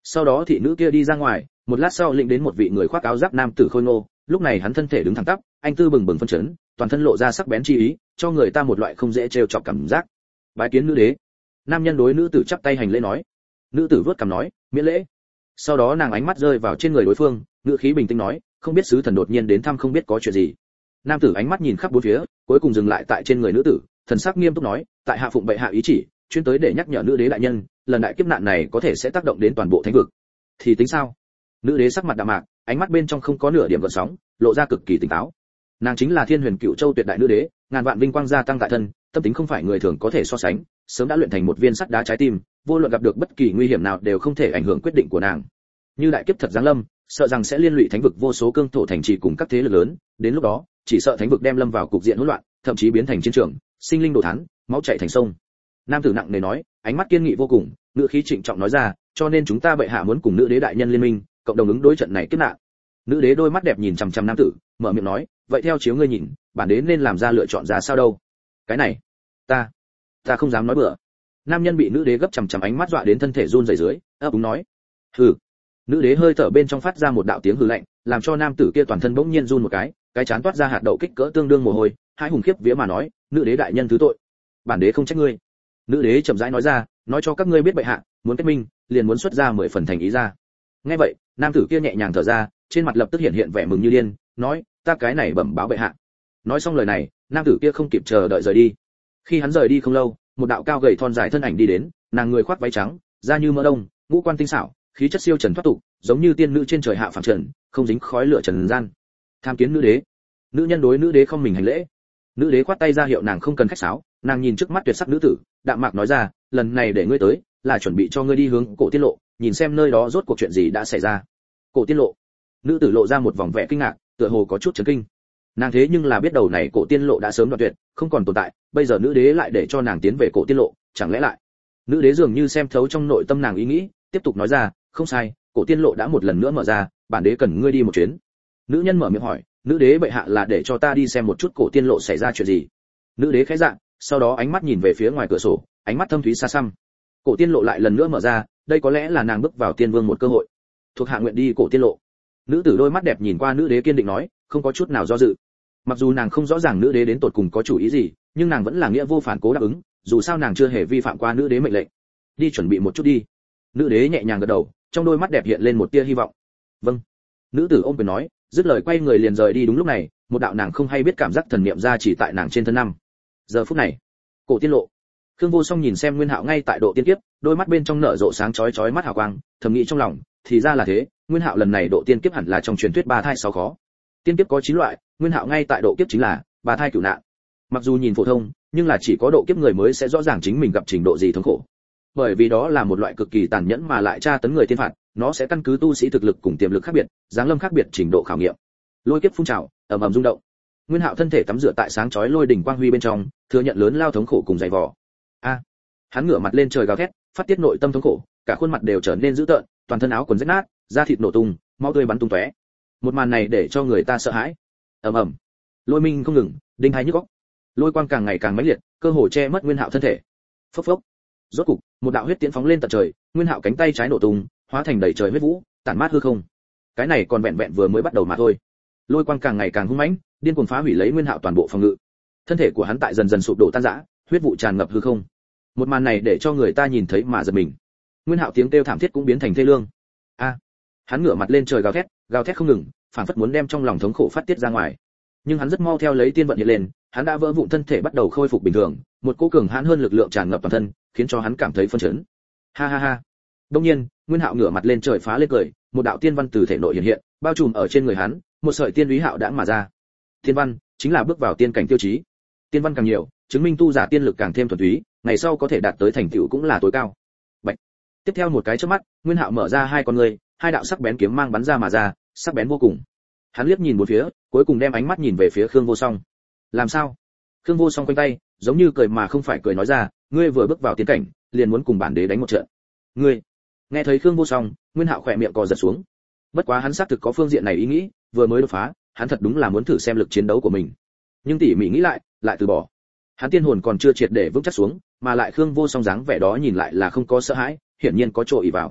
Sau đó thị nữ kia đi ra ngoài, một lát sau lĩnh đến một vị người khoác áo giáp nam tử khôi ngô, lúc này hắn thân thể đứng thẳng tắp, anh tư bừng bừng phân chấn, toàn thân lộ ra sắc bén chi ý, cho người ta một loại không dễ trêu chọc cảm giác. Bái kiến nữ đế. Nam nhân đối nữ tử chắp tay hành lễ nói. Nữ tử vớt cằm nói, miễn lễ. Sau đó nàng ánh mắt rơi vào trên người đối phương, ngữ khí bình tĩnh nói, không biết sứ thần đột nhiên đến thăm không biết có chuyện gì. Nam tử ánh mắt nhìn khắp bốn phía, cuối cùng dừng lại tại trên người nữ tử, thần sắc nghiêm túc nói, tại hạ phụng bệ hạ ý chỉ, chuyên tới để nhắc nhở nữ đế đại nhân, lần đại kiếp nạn này có thể sẽ tác động đến toàn bộ thánh vực. Thì tính sao? Nữ đế sắc mặt đạm mạc, ánh mắt bên trong không có nửa điểm gợn sóng, lộ ra cực kỳ tỉnh táo. Nàng chính là Thiên Huyền Cựu Châu tuyệt đại nữ đế, ngàn vạn vinh quang gia tăng tại thân, tâm tính không phải người thường có thể so sánh, sớm đã luyện thành một viên sắt đá trái tim, vô luận gặp được bất kỳ nguy hiểm nào đều không thể ảnh hưởng quyết định của nàng. Như đại kiếp thật giáng lâm, sợ rằng sẽ liên lụy thánh vực vô số cương thổ thành trì cùng các thế lực lớn, đến lúc đó, chỉ sợ thánh vực đem lâm vào cục diện hỗn loạn, thậm chí biến thành chiến trường, sinh linh đồ thán, máu chảy thành sông. Nam tử nặng nề nói, ánh mắt kiên nghị vô cùng, ngữ khí trịnh trọng nói ra, cho nên chúng ta bệ hạ muốn cùng nữ đế đại nhân liên minh, cộng đồng ứng đối trận này kiếp nạn. Nữ đế đôi mắt đẹp nhìn chằm chằm nam tử, mở miệng nói, vậy theo chiếu ngươi nhìn, bản đế nên làm ra lựa chọn ra sao đâu? Cái này, ta, ta không dám nói bừa. Nam nhân bị nữ đế gấp chằm chằm ánh mắt dọa đến thân thể run rẩy dưới, ấp úng nói, hừ. Nữ đế hơi thở bên trong phát ra một đạo tiếng hừ lạnh, làm cho nam tử kia toàn thân bỗng nhiên run một cái, cái chán toát ra hạt đậu kích cỡ tương đương mồ hôi, hai hùng khiếp vía mà nói, nữ đế đại nhân thứ tội, bản đế không trách ngươi. Nữ đế chậm rãi nói ra, nói cho các ngươi biết bệ hạ muốn kết minh, liền muốn xuất ra mười phần thành ý ra. Nghe vậy, nam tử kia nhẹ nhàng thở ra, trên mặt lập tức hiện hiện vẻ mừng như điên, nói, ta cái này bẩm báo bệ hạ. Nói xong lời này, nam tử kia không kịp chờ đợi rời đi. Khi hắn rời đi không lâu, một đạo cao gầy thon dài thân ảnh đi đến, nàng người khoác váy trắng, da như mỡ đông, ngũ quan tinh xảo, khí chất siêu trần thoát tục, giống như tiên nữ trên trời hạ phàm trần, không dính khói lửa trần gian. Tham kiến nữ đế. Nữ nhân đối nữ đế không mình hành lễ. Nữ đế khoát tay ra hiệu nàng không cần khách sáo, nàng nhìn trước mắt tuyệt sắc nữ tử, đạm mạc nói ra, lần này để ngươi tới, là chuẩn bị cho ngươi đi hướng cổ tiết lộ, nhìn xem nơi đó rốt cuộc chuyện gì đã xảy ra. Cổ tiết lộ. Nữ tử lộ ra một vòng vẻ kinh ngạc, tựa hồ có chút chấn kinh. Nàng thế nhưng là biết đầu này cổ tiên lộ đã sớm đoạn tuyệt, không còn tồn tại, bây giờ nữ đế lại để cho nàng tiến về cổ tiên lộ, chẳng lẽ lại? Nữ đế dường như xem thấu trong nội tâm nàng ý nghĩ, tiếp tục nói ra, không sai, cổ tiên lộ đã một lần nữa mở ra, bản đế cần ngươi đi một chuyến. Nữ nhân mở miệng hỏi, nữ đế bệ hạ là để cho ta đi xem một chút cổ tiên lộ xảy ra chuyện gì? Nữ đế khẽ dạ, sau đó ánh mắt nhìn về phía ngoài cửa sổ, ánh mắt thâm thúy xa xăm. Cổ tiên lộ lại lần nữa mở ra, đây có lẽ là nàng bước vào tiên vương một cơ hội. Thuộc hạ nguyện đi cổ tiên lộ. Nữ tử đôi mắt đẹp nhìn qua nữ đế kiên định nói, không có chút nào do dự. Mặc dù nàng không rõ ràng nữ đế đến tột cùng có chủ ý gì, nhưng nàng vẫn là nghĩa vô phản cố đáp ứng, dù sao nàng chưa hề vi phạm qua nữ đế mệnh lệnh. Đi chuẩn bị một chút đi. Nữ đế nhẹ nhàng gật đầu, trong đôi mắt đẹp hiện lên một tia hy vọng. Vâng. Nữ tử ôm quyền nói, dứt lời quay người liền rời đi. Đúng lúc này, một đạo nàng không hay biết cảm giác thần niệm ra chỉ tại nàng trên thân năm. Giờ phút này, cổ tiên lộ. Khương Vô Song nhìn xem Nguyên Hạo ngay tại độ tiên kiếp, đôi mắt bên trong nở rộ sáng chói chói mắt hào quang, thầm nghĩ trong lòng, thì ra là thế, Nguyên Hạo lần này độ tiên kiếp hẳn là trong truyền thuyết ba thai sáu khó. Tiên kiếp có chín loại, Nguyên Hạo ngay tại độ kiếp chính là ba thai cửu nạn. Mặc dù nhìn phổ thông, nhưng là chỉ có độ kiếp người mới sẽ rõ ràng chính mình gặp trình độ gì thống khổ. Bởi vì đó là một loại cực kỳ tàn nhẫn mà lại tra tấn người tiên phạt, nó sẽ căn cứ tu sĩ thực lực cùng tiềm lực khác biệt, giáng lâm khác biệt trình độ khảo nghiệm. Lôi kiếp phun trào, ầm ầm rung động. Nguyên Hạo thân thể tắm rửa tại sáng chói lôi đỉnh quang huy bên trong, thừa nhận lớn lao thống khổ cùng dày vò. A! Hắn ngửa mặt lên trời gào thét, phát tiết nội tâm thống khổ, cả khuôn mặt đều trở nên dữ tợn, toàn thân áo quần rách nát, da thịt nổ tung, máu tươi bắn tung tóe. Một màn này để cho người ta sợ hãi. Ầm ầm. Lôi minh không ngừng, đinh hai nhức óc. Lôi quang càng ngày càng mãnh liệt, cơ hồ che mất Nguyên Hạo thân thể. Phốc phốc. Rốt cục, một đạo huyết tiễn phóng lên tận trời, Nguyên Hạo cánh tay trái nổ tung, hóa thành đầy trời huyết vũ, tản mát hư không. Cái này còn vẹn vẹn vừa mới bắt đầu mà thôi. Lôi quang càng ngày càng hung mãnh, điên cuồng phá hủy lấy Nguyên Hạo toàn bộ phòng ngự. Thân thể của hắn tại dần dần sụp đổ tan rã, huyết vụ tràn ngập hư không. Một màn này để cho người ta nhìn thấy mà giật mình. Nguyên Hạo tiếng kêu thảm thiết cũng biến thành thê lương. A! Hắn ngửa mặt lên trời gào thét, gào thét không ngừng, phản phất muốn đem trong lòng thống khổ phát tiết ra ngoài. Nhưng hắn rất mau theo lấy tiên vận hiện lên, hắn đã vỡ vụn thân thể bắt đầu khôi phục bình thường, một cỗ cường hãn hơn lực lượng tràn ngập toàn thân, khiến cho hắn cảm thấy phấn chấn. Ha ha ha. Đương nhiên, Nguyên Hạo ngửa mặt lên trời phá lên cười, một đạo tiên văn từ thể nội hiện hiện, bao trùm ở trên người hắn, một sợi tiên úy hạo đãng mà ra. Tiên văn chính là bước vào tiên cảnh tiêu chí. Tiên văn càng nhiều, chứng minh tu giả tiên lực càng thêm thuần túy, ngày sau có thể đạt tới thành tựu cũng là tối cao. Bạch. Tiếp theo một cái chớp mắt, Nguyên Hạo mở ra hai con người, hai đạo sắc bén kiếm mang bắn ra mà ra, sắc bén vô cùng. Hắn liếc nhìn bốn phía, cuối cùng đem ánh mắt nhìn về phía Khương Vô Song. Làm sao? Khương Vô Song quanh tay, giống như cười mà không phải cười nói ra, ngươi vừa bước vào tiên cảnh, liền muốn cùng bản đế đánh một trận. Ngươi? Nghe thấy Khương Vô Song, Nguyên Hạo khỏe miệng cò giật xuống. Bất quá hắn xác thực có phương diện này ý nghĩ, vừa mới đột phá, hắn thật đúng là muốn thử xem lực chiến đấu của mình. Nhưng tỉ mỉ nghĩ lại, lại từ bỏ. Hắn tiên hồn còn chưa triệt để vững chắc xuống, mà lại Khương Vô Song dáng vẻ đó nhìn lại là không có sợ hãi, hiển nhiên có chỗ ỷ vào.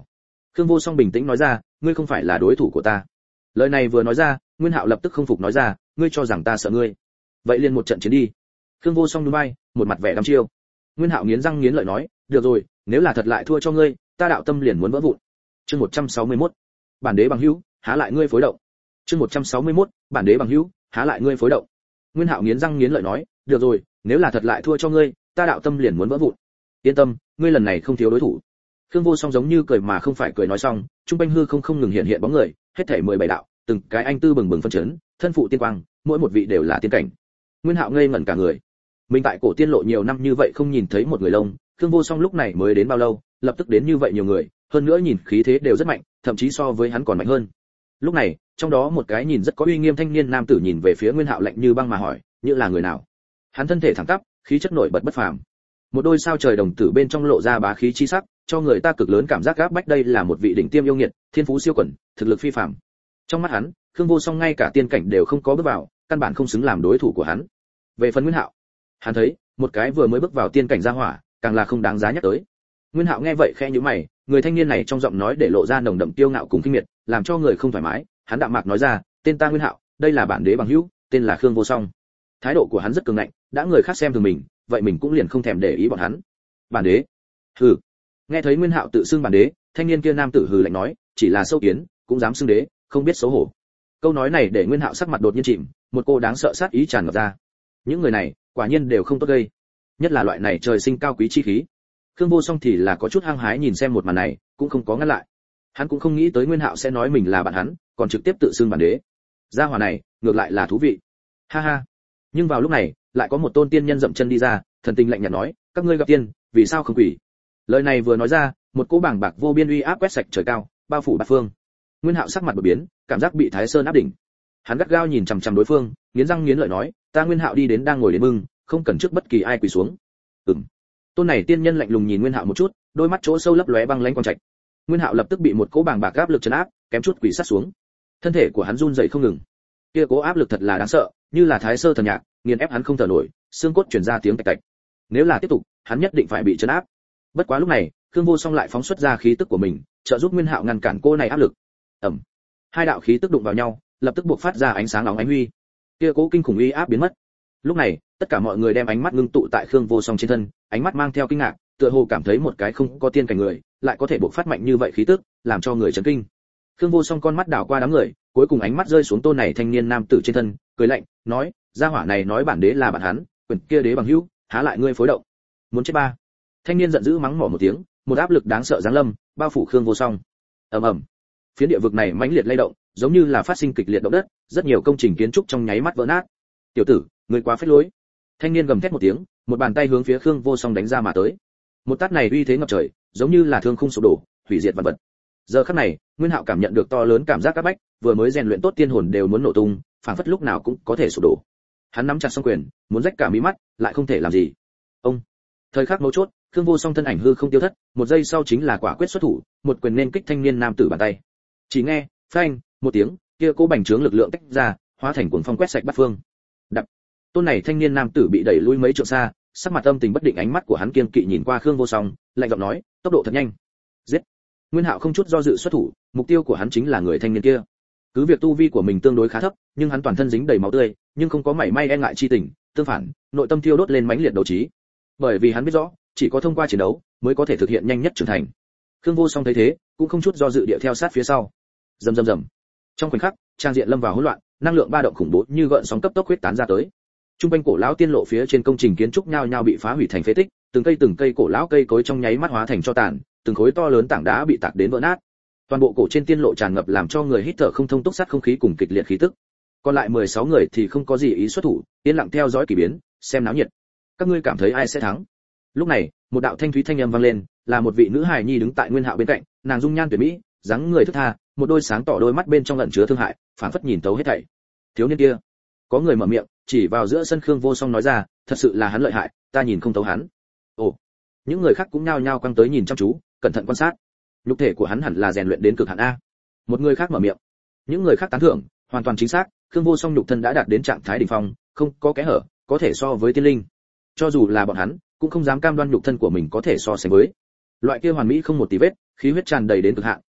Khương Vô Song bình tĩnh nói ra, ngươi không phải là đối thủ của ta. Lời này vừa nói ra, Nguyên Hạo lập tức không phục nói ra, ngươi cho rằng ta sợ ngươi? Vậy liền một trận chiến đi. Khương Vô Song nhún vai, một mặt vẻ đăm chiêu. Nguyên Hạo nghiến răng nghiến lợi nói, được rồi, nếu là thật lại thua cho ngươi, ta đạo tâm liền muốn vỡ vụn. Chương một trăm sáu mươi mốt, bản đế bằng hữu, há lại ngươi phối động. Chương một trăm sáu mươi mốt, bản đế bằng hữu, há lại ngươi phối động. Nguyên Hạo nghiến răng nghiến lợi nói, được rồi, nếu là thật lại thua cho ngươi, ta đạo tâm liền muốn vỡ vụn. Yên tâm, ngươi lần này không thiếu đối thủ. Khương Vô Song giống như cười mà không phải cười nói xong, trung quanh hư không không ngừng hiện hiện bóng người, hết thảy mười bảy đạo, từng cái anh tư bừng bừng phân chấn, thân phụ tiên quang, mỗi một vị đều là tiên cảnh. Nguyên Hạo ngây ngẩn cả người. Mình tại cổ tiên lộ nhiều năm như vậy không nhìn thấy một người lông, Khương Vô Song lúc này mới đến bao lâu, lập tức đến như vậy nhiều người, hơn nữa nhìn khí thế đều rất mạnh, thậm chí so với hắn còn mạnh hơn. Lúc này, trong đó một cái nhìn rất có uy nghiêm thanh niên nam tử nhìn về phía Nguyên Hạo lạnh như băng mà hỏi, như là người nào? Hắn thân thể thẳng tắp, khí chất nổi bật bất phàm. Một đôi sao trời đồng tử bên trong lộ ra bá khí chi sắc, cho người ta cực lớn cảm giác áp bách, đây là một vị đỉnh tiêm yêu nghiệt, thiên phú siêu quần, thực lực phi phàm. Trong mắt hắn, Khương Vô Song ngay cả tiên cảnh đều không có bước vào, căn bản không xứng làm đối thủ của hắn. Về phần Nguyên Hạo, hắn thấy, một cái vừa mới bước vào tiên cảnh ra hỏa, càng là không đáng giá nhắc tới. Nguyên Hạo nghe vậy khẽ nhíu mày, người thanh niên này trong giọng nói để lộ ra nồng đậm tiêu ngạo cùng kinh miệt, làm cho người không thoải mái. Hắn đạm mạc nói ra, tên ta Nguyên Hạo, đây là bản đế bằng hữu, tên là Khương Vô Song. Thái độ của hắn rất cường ngạnh, đã người khác xem thường mình, vậy mình cũng liền không thèm để ý bọn hắn. Bản đế? Hừ. Nghe thấy Nguyên Hạo tự xưng bản đế, thanh niên kia nam tử hừ lạnh nói, chỉ là sâu kiến, cũng dám xưng đế, không biết xấu hổ. Câu nói này để Nguyên Hạo sắc mặt đột nhiên chìm, một cô đáng sợ sát ý tràn ngập ra. Những người này, quả nhiên đều không tốt gây, nhất là loại này trời sinh cao quý chi khí. Khương Vô Song thì là có chút hăng hái nhìn xem một màn này, cũng không có ngăn lại. Hắn cũng không nghĩ tới Nguyên Hạo sẽ nói mình là bạn hắn, còn trực tiếp tự xưng bản đế. Gia hỏa này, ngược lại là thú vị. Ha ha. Nhưng vào lúc này, lại có một tôn tiên nhân dậm chân đi ra, thần tình lạnh nhạt nói, các ngươi gặp tiên, vì sao không quỳ? Lời này vừa nói ra, một cỗ bảng bạc vô biên uy áp quét sạch trời cao, bao phủ bát phương. Nguyên Hạo sắc mặt đột biến, cảm giác bị Thái Sơn áp đỉnh. Hắn gắt gao nhìn chằm chằm đối phương, nghiến răng nghiến lợi nói, ta Nguyên Hạo đi đến đang ngồi đến bưng, không cần trước bất kỳ ai quỳ xuống. Ừm. Tôn này tiên nhân lạnh lùng nhìn Nguyên Hạo một chút, đôi mắt chỗ sâu lấp lóe băng lãnh quang trạch. Nguyên Hạo lập tức bị một cỗ bàng bạc áp lực trấn áp, kém chút quỳ sát xuống. Thân thể của hắn run rẩy không ngừng. Kia cỗ áp lực thật là đáng sợ, như là Thái Sơ thần nhạc, nghiền ép hắn không thở nổi, xương cốt truyền ra tiếng tạch tạch. Nếu là tiếp tục, hắn nhất định phải bị trấn áp. Bất quá lúc này, Khương Vô Song lại phóng xuất ra khí tức của mình, trợ giúp Nguyên Hạo ngăn cản cô này áp lực. Ầm. Hai đạo khí tức đụng vào nhau, lập tức buộc phát ra ánh sáng óng ánh huy. Kia cỗ kinh khủng uy áp biến mất. Lúc này, tất cả mọi người đem ánh mắt ngưng tụ tại Khương Vô Song trên thân, ánh mắt mang theo kinh ngạc, tựa hồ cảm thấy một cái không có tiên cảnh người, lại có thể bộc phát mạnh như vậy khí tức, làm cho người chấn kinh. Khương Vô Song con mắt đảo qua đám người, cuối cùng ánh mắt rơi xuống tôn này thanh niên nam tử trên thân, cười lạnh, nói, gia hỏa này nói bản đế là bạn hắn, quyền kia đế bằng hữu, há lại ngươi phối động? Muốn chết ba. Thanh niên giận dữ mắng mỏ một tiếng, một áp lực đáng sợ giáng lâm, bao phủ Khương Vô Song. Ầm ầm. Phiến địa vực này mãnh liệt lay động, giống như là phát sinh kịch liệt động đất, rất nhiều công trình kiến trúc trong nháy mắt vỡ nát. Tiểu tử, ngươi quá phế lối. Thanh niên gầm thét một tiếng, một bàn tay hướng phía Khương Vô Song đánh ra mà tới. Một tát này uy thế ngập trời, giống như là thương khung sụp đổ, hủy diệt vạn vật. Giờ khắc này, Nguyên Hạo cảm nhận được to lớn cảm giác áp bách, vừa mới rèn luyện tốt tiên hồn đều muốn nổ tung, phảng phất lúc nào cũng có thể sụp đổ. Hắn nắm chặt song quyền, muốn rách cả mí mắt, lại không thể làm gì. Ông. Thời khắc mấu chốt, Khương Vô Song thân ảnh hư không tiêu thất, một giây sau chính là quả quyết xuất thủ, một quyền nên kích thanh niên nam tử bàn tay. Chỉ nghe, phanh, một tiếng, kia cố bành trướng lực lượng tách ra, hóa thành cuồng phong quét sạch bát phương. Đập. Tôn này thanh niên nam tử bị đẩy lui mấy trượng xa, sắc mặt âm tình bất định, ánh mắt của hắn kiên kỵ nhìn qua Khương Vô Song, lạnh giọng nói, tốc độ thật nhanh. Giết. Nguyên Hạo không chút do dự xuất thủ, mục tiêu của hắn chính là người thanh niên kia. Cứ việc tu vi của mình tương đối khá thấp, nhưng hắn toàn thân dính đầy máu tươi, nhưng không có mảy may e ngại chi tình, tương phản, nội tâm thiêu đốt lên mãnh liệt đấu trí. Bởi vì hắn biết rõ, chỉ có thông qua chiến đấu mới có thể thực hiện nhanh nhất trưởng thành. Khương Vô Song thấy thế, cũng không chút do dự địa theo sát phía sau. Rầm rầm rầm. Trong khoảnh khắc, trang diện lâm vào hỗn loạn, năng lượng ba động khủng bố như gợn sóng cấp tốc huyết tán ra tới. Trung quanh cổ lão tiên lộ phía trên công trình kiến trúc nhao nhao bị phá hủy thành phế tích, từng cây từng cây cổ lão cây cối trong nháy mắt hóa thành tro tàn, từng khối to lớn tảng đá bị tạc đến vỡ nát. Toàn bộ cổ trên tiên lộ tràn ngập làm cho người hít thở không thông túc sát không khí cùng kịch liệt khí tức. Còn lại mười sáu người thì không có gì ý xuất thủ, yên lặng theo dõi kỳ biến, xem náo nhiệt. Các ngươi cảm thấy ai sẽ thắng? Lúc này, một đạo thanh thúy thanh âm vang lên, là một vị nữ hài nhi đứng tại Nguyên Hạo bên cạnh, nàng dung nhan tuyệt mỹ, dáng người thướt tha, một đôi sáng tỏ đôi mắt bên trong ẩn chứa thương hại, phảng phất nhìn thấu hết thảy. Thiếu niên kia, có người mở miệng, chỉ vào giữa sân Khương Vô Song nói ra, thật sự là hắn lợi hại, ta nhìn không thấu hắn. Ồ, những người khác cũng nhao nhao quăng tới nhìn chăm chú, cẩn thận quan sát. Nhục thể của hắn hẳn là rèn luyện đến cực hạn a. Một người khác mở miệng. Những người khác tán thưởng, hoàn toàn chính xác, Khương Vô Song nhục thân đã đạt đến trạng thái đỉnh phong, không có kẽ hở, có thể so với tiên linh. Cho dù là bọn hắn, cũng không dám cam đoan nhục thân của mình có thể so sánh với. Loại kia hoàn mỹ không một tí vết, khí huyết tràn đầy đến cực hạn,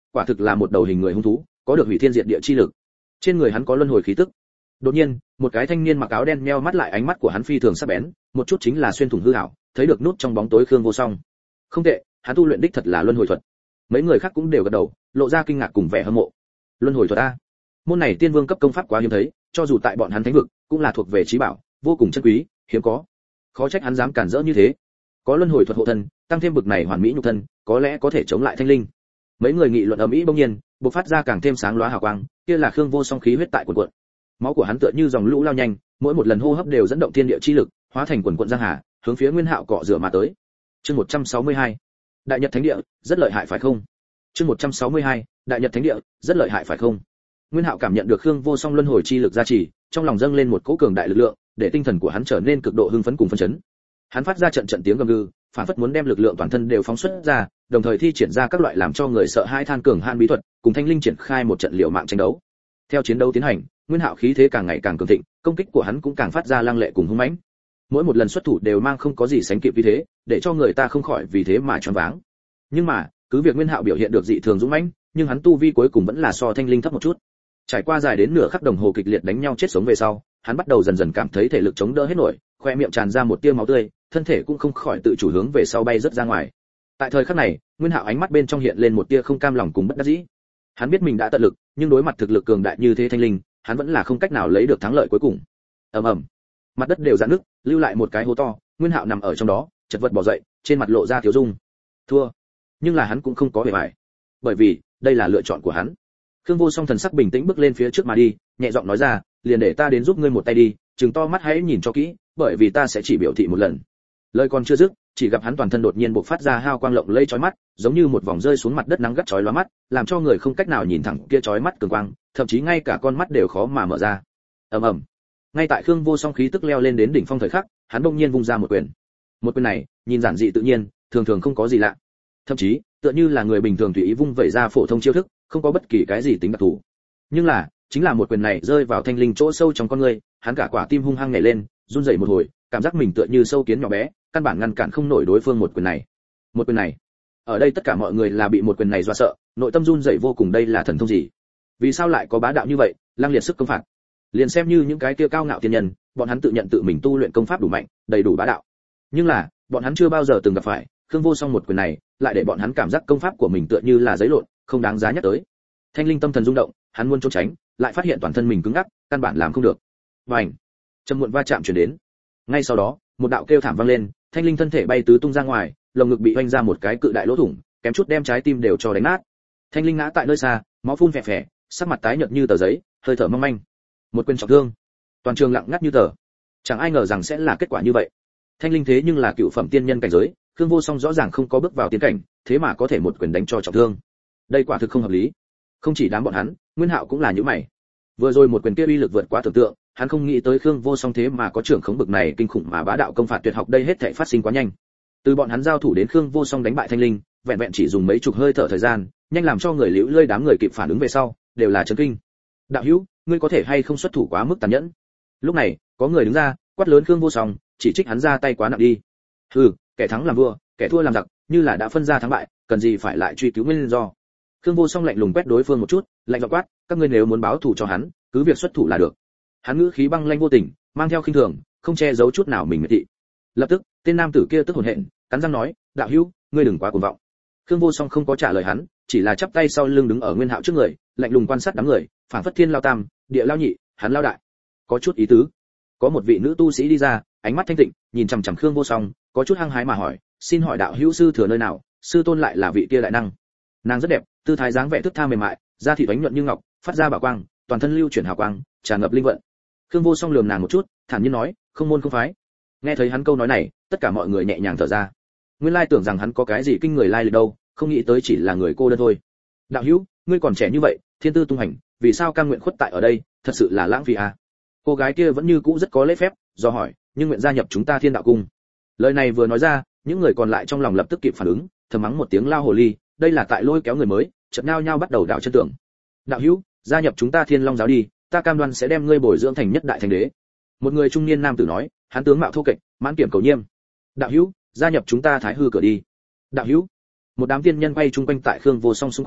quả thực là một đầu hình người hung thú, có được hủy thiên diệt địa chi lực. Trên người hắn có luân hồi khí tức. Đột nhiên, một cái thanh niên mặc áo đen nheo mắt lại, ánh mắt của hắn phi thường sắc bén, một chút chính là xuyên thủng hư ảo, thấy được nút trong bóng tối Khương Vô Song. Không tệ, hắn tu luyện đích thật là luân hồi thuật. Mấy người khác cũng đều gật đầu, lộ ra kinh ngạc cùng vẻ hâm mộ. Luân hồi thuật a, môn này tiên vương cấp công pháp quá hiếm thấy, cho dù tại bọn hắn thánh vực, cũng là thuộc về trí bảo, vô cùng chân quý, hiếm có. Khó trách hắn dám cản rỡ như thế. Có luân hồi thuật hộ thân, tăng thêm bực này hoàn mỹ nhục thân, có lẽ có thể chống lại thanh linh. Mấy người nghị luận ầm ĩ bỗng nhiên, bộc phát ra càng thêm sáng lóa hào quang, kia là Khương Vô Song khí huyết tại cuộn cuộn. Máu của hắn tựa như dòng lũ lao nhanh, mỗi một lần hô hấp đều dẫn động thiên địa chi lực, hóa thành quần quần giang hà, hướng phía Nguyên Hạo cọ rửa mà tới. Chương một trăm sáu mươi hai, Đại Nhật Thánh Địa, rất lợi hại phải không? Chương một trăm sáu mươi hai, Đại Nhật Thánh Địa, rất lợi hại phải không? Nguyên Hạo cảm nhận được Khương Vô Song luân hồi chi lực gia trì, trong lòng dâng lên một cỗ cường đại lực lượng, để tinh thần của hắn trở nên cực độ hưng phấn cùng phấn chấn. Hắn phát ra trận trận tiếng gầm gừ, phản phất muốn đem lực lượng toàn thân đều phóng xuất ra, đồng thời thi triển ra các loại làm cho người sợ hãi than cường han bí thuật, cùng thanh linh triển khai một trận liều mạng tranh đấu. Theo chiến đấu tiến hành, Nguyên Hạo khí thế càng ngày càng cường thịnh, công kích của hắn cũng càng phát ra lăng lệ cùng hung mãnh. Mỗi một lần xuất thủ đều mang không có gì sánh kịp vì thế, để cho người ta không khỏi vì thế mà choáng váng. Nhưng mà, cứ việc Nguyên Hạo biểu hiện được dị thường dũng mãnh, nhưng hắn tu vi cuối cùng vẫn là so thanh linh thấp một chút. Trải qua dài đến nửa khắc đồng hồ kịch liệt đánh nhau chết sống về sau, hắn bắt đầu dần dần cảm thấy thể lực chống đỡ hết nổi, khoe miệng tràn ra một tia máu tươi, thân thể cũng không khỏi tự chủ hướng về sau bay rất ra ngoài. Tại thời khắc này, Nguyên Hạo ánh mắt bên trong hiện lên một tia không cam lòng cùng bất đắc dĩ. Hắn biết mình đã tận lực, nhưng đối mặt thực lực cường đại như thế thanh linh, hắn vẫn là không cách nào lấy được thắng lợi cuối cùng. Ầm ầm, mặt đất đều rạn nứt, lưu lại một cái hố to, Nguyên Hạo nằm ở trong đó, chật vật bò dậy, trên mặt lộ ra thiếu dung. Thua, nhưng là hắn cũng không có vẻ bại, bởi vì đây là lựa chọn của hắn. Khương Vô Song thần sắc bình tĩnh bước lên phía trước mà đi, nhẹ giọng nói ra, liền để ta đến giúp ngươi một tay đi, trừng to mắt hãy nhìn cho kỹ, bởi vì ta sẽ chỉ biểu thị một lần. Lời còn chưa dứt, chỉ gặp hắn toàn thân đột nhiên bộc phát ra hào quang lộng lẫy chói mắt, giống như một vòng rơi xuống mặt đất nắng gắt chói lóa mắt, làm cho người không cách nào nhìn thẳng kia chói mắt cường quang, thậm chí ngay cả con mắt đều khó mà mở ra. Ầm ầm. Ngay tại Khương Vô Song khí tức leo lên đến đỉnh phong thời khắc, hắn bỗng nhiên vung ra một quyền. Một quyền này, nhìn giản dị tự nhiên, thường thường không có gì lạ. Thậm chí, tựa như là người bình thường tùy ý vung vẩy ra phổ thông chiêu thức, không có bất kỳ cái gì tính đặc thù. Nhưng là, chính là một quyền này rơi vào thanh linh chỗ sâu trong con người, hắn cả quả tim hung hăng nhảy lên, run rẩy một hồi, cảm giác mình tựa như sâu kiến nhỏ bé, căn bản ngăn cản không nổi đối phương một quyền này. Một quyền này. Ở đây tất cả mọi người là bị một quyền này dọa sợ, nội tâm run rẩy vô cùng, đây là thần thông gì? Vì sao lại có bá đạo như vậy, lăng liệt sức công phạt? Liền xem như những cái kia cao ngạo tiên nhân, bọn hắn tự nhận tự mình tu luyện công pháp đủ mạnh, đầy đủ bá đạo. Nhưng là, bọn hắn chưa bao giờ từng gặp phải, Khương Vô Song một quyền này, lại để bọn hắn cảm giác công pháp của mình tựa như là giấy lộn, không đáng giá nhắc tới. Thanh linh tâm thần rung động, hắn muốn trốn tránh, lại phát hiện toàn thân mình cứng ngắc, căn bản làm không được. Bành! Trầm muộn va chạm truyền đến. Ngay sau đó, một đạo kêu thảm vang lên, thanh linh thân thể bay tứ tung ra ngoài, lồng ngực bị oanh ra một cái cự đại lỗ thủng, kém chút đem trái tim đều cho đánh nát. Thanh linh ngã tại nơi xa, máu phun phè phè, sắc mặt tái nhợt như tờ giấy, hơi thở mong manh. Một quyền trọng thương, toàn trường lặng ngắt như tờ. Chẳng ai ngờ rằng sẽ là kết quả như vậy. Thanh linh thế nhưng là cựu phẩm tiên nhân cảnh giới, Khương Vô Song rõ ràng không có bước vào tiên cảnh, thế mà có thể một quyền đánh cho trọng thương. Đây quả thực không hợp lý. Không chỉ đám bọn hắn, Nguyên Hạo cũng là như mày. Vừa rồi một quyền kia uy lực vượt quá tưởng tượng, hắn không nghĩ tới Khương Vô Song thế mà có trưởng khống bực này kinh khủng mà bá đạo công phạt tuyệt học, đây hết thảy phát sinh quá nhanh. Từ bọn hắn giao thủ đến Khương Vô Song đánh bại thanh linh, vẹn vẹn chỉ dùng mấy chục hơi thở thời gian, nhanh làm cho người liễu lơi đám người kịp phản ứng về sau, đều là chấn kinh. Đạo hữu, ngươi có thể hay không xuất thủ quá mức tàn nhẫn? Lúc này, có người đứng ra, quát lớn Khương Vô Song, chỉ trích hắn ra tay quá nặng đi. Hừ, kẻ thắng làm vua, kẻ thua làm giặc, như là đã phân ra thắng bại, cần gì phải lại truy cứu nguyên do? Khương Vô Song lạnh lùng quét đối phương một chút, lạnh giọng quát, các ngươi nếu muốn báo thù cho hắn, cứ việc xuất thủ là được. Hắn ngữ khí băng lãnh vô tình, mang theo khinh thường, không che giấu chút nào mình miệt thị. Lập tức, tên nam tử kia tức hổn hển, cắn răng nói, đạo hữu, ngươi đừng quá cuồng vọng. Khương Vô Song không có trả lời hắn, chỉ là chắp tay sau lưng đứng ở Nguyên Hạo trước người, lạnh lùng quan sát đám người, phảng phất thiên lao tam, địa lao nhị, hắn lao đại. Có chút ý tứ. Có một vị nữ tu sĩ đi ra, ánh mắt thanh tịnh, nhìn chằm chằm Khương Vô Song, có chút hăng hái mà hỏi, xin hỏi đạo hữu sư thừa nơi nào, sư tôn lại là vị kia đại năng? Nàng rất đẹp, tư thái dáng vẻ thướt tha mềm mại, da thịt ánh nhuận như ngọc, phát ra bảo quang, toàn thân lưu chuyển hào quang, tràn ngập linh vận. Khương Vô Song lườm nàng một chút, thản nhiên nói, không môn không phái. Nghe thấy hắn câu nói này, tất cả mọi người nhẹ nhàng thở ra. Nguyên lai tưởng rằng hắn có cái gì kinh người lai lịch đâu, không nghĩ tới chỉ là người cô đơn thôi. Đạo hữu, ngươi còn trẻ như vậy, thiên tư tung hành, vì sao cam nguyện khuất tại ở đây, thật sự là lãng phí à? Cô gái kia vẫn như cũ rất có lễ phép, do hỏi, nhưng nguyện gia nhập chúng ta Thiên Đạo Cung. Lời này vừa nói ra, những người còn lại trong lòng lập tức kịp phản ứng, thầm mắng một tiếng lao hồ ly, đây là tại lôi kéo người mới, chợt nhao nhao bắt đầu đảo chân tưởng. Đạo hữu, gia nhập chúng ta Thiên Long giáo đi, ta cam đoan sẽ đem ngươi bồi dưỡng thành nhất đại thánh đế. Một người trung niên nam tử nói, hắn tướng mạo thô kệch, mãn kiểm cầu nhiêm. Đạo hữu, gia nhập chúng ta Thái Hư cửa đi. Đạo hữu. Một đám tiên nhân quay chung quanh tại Khương Vô Song xung quanh,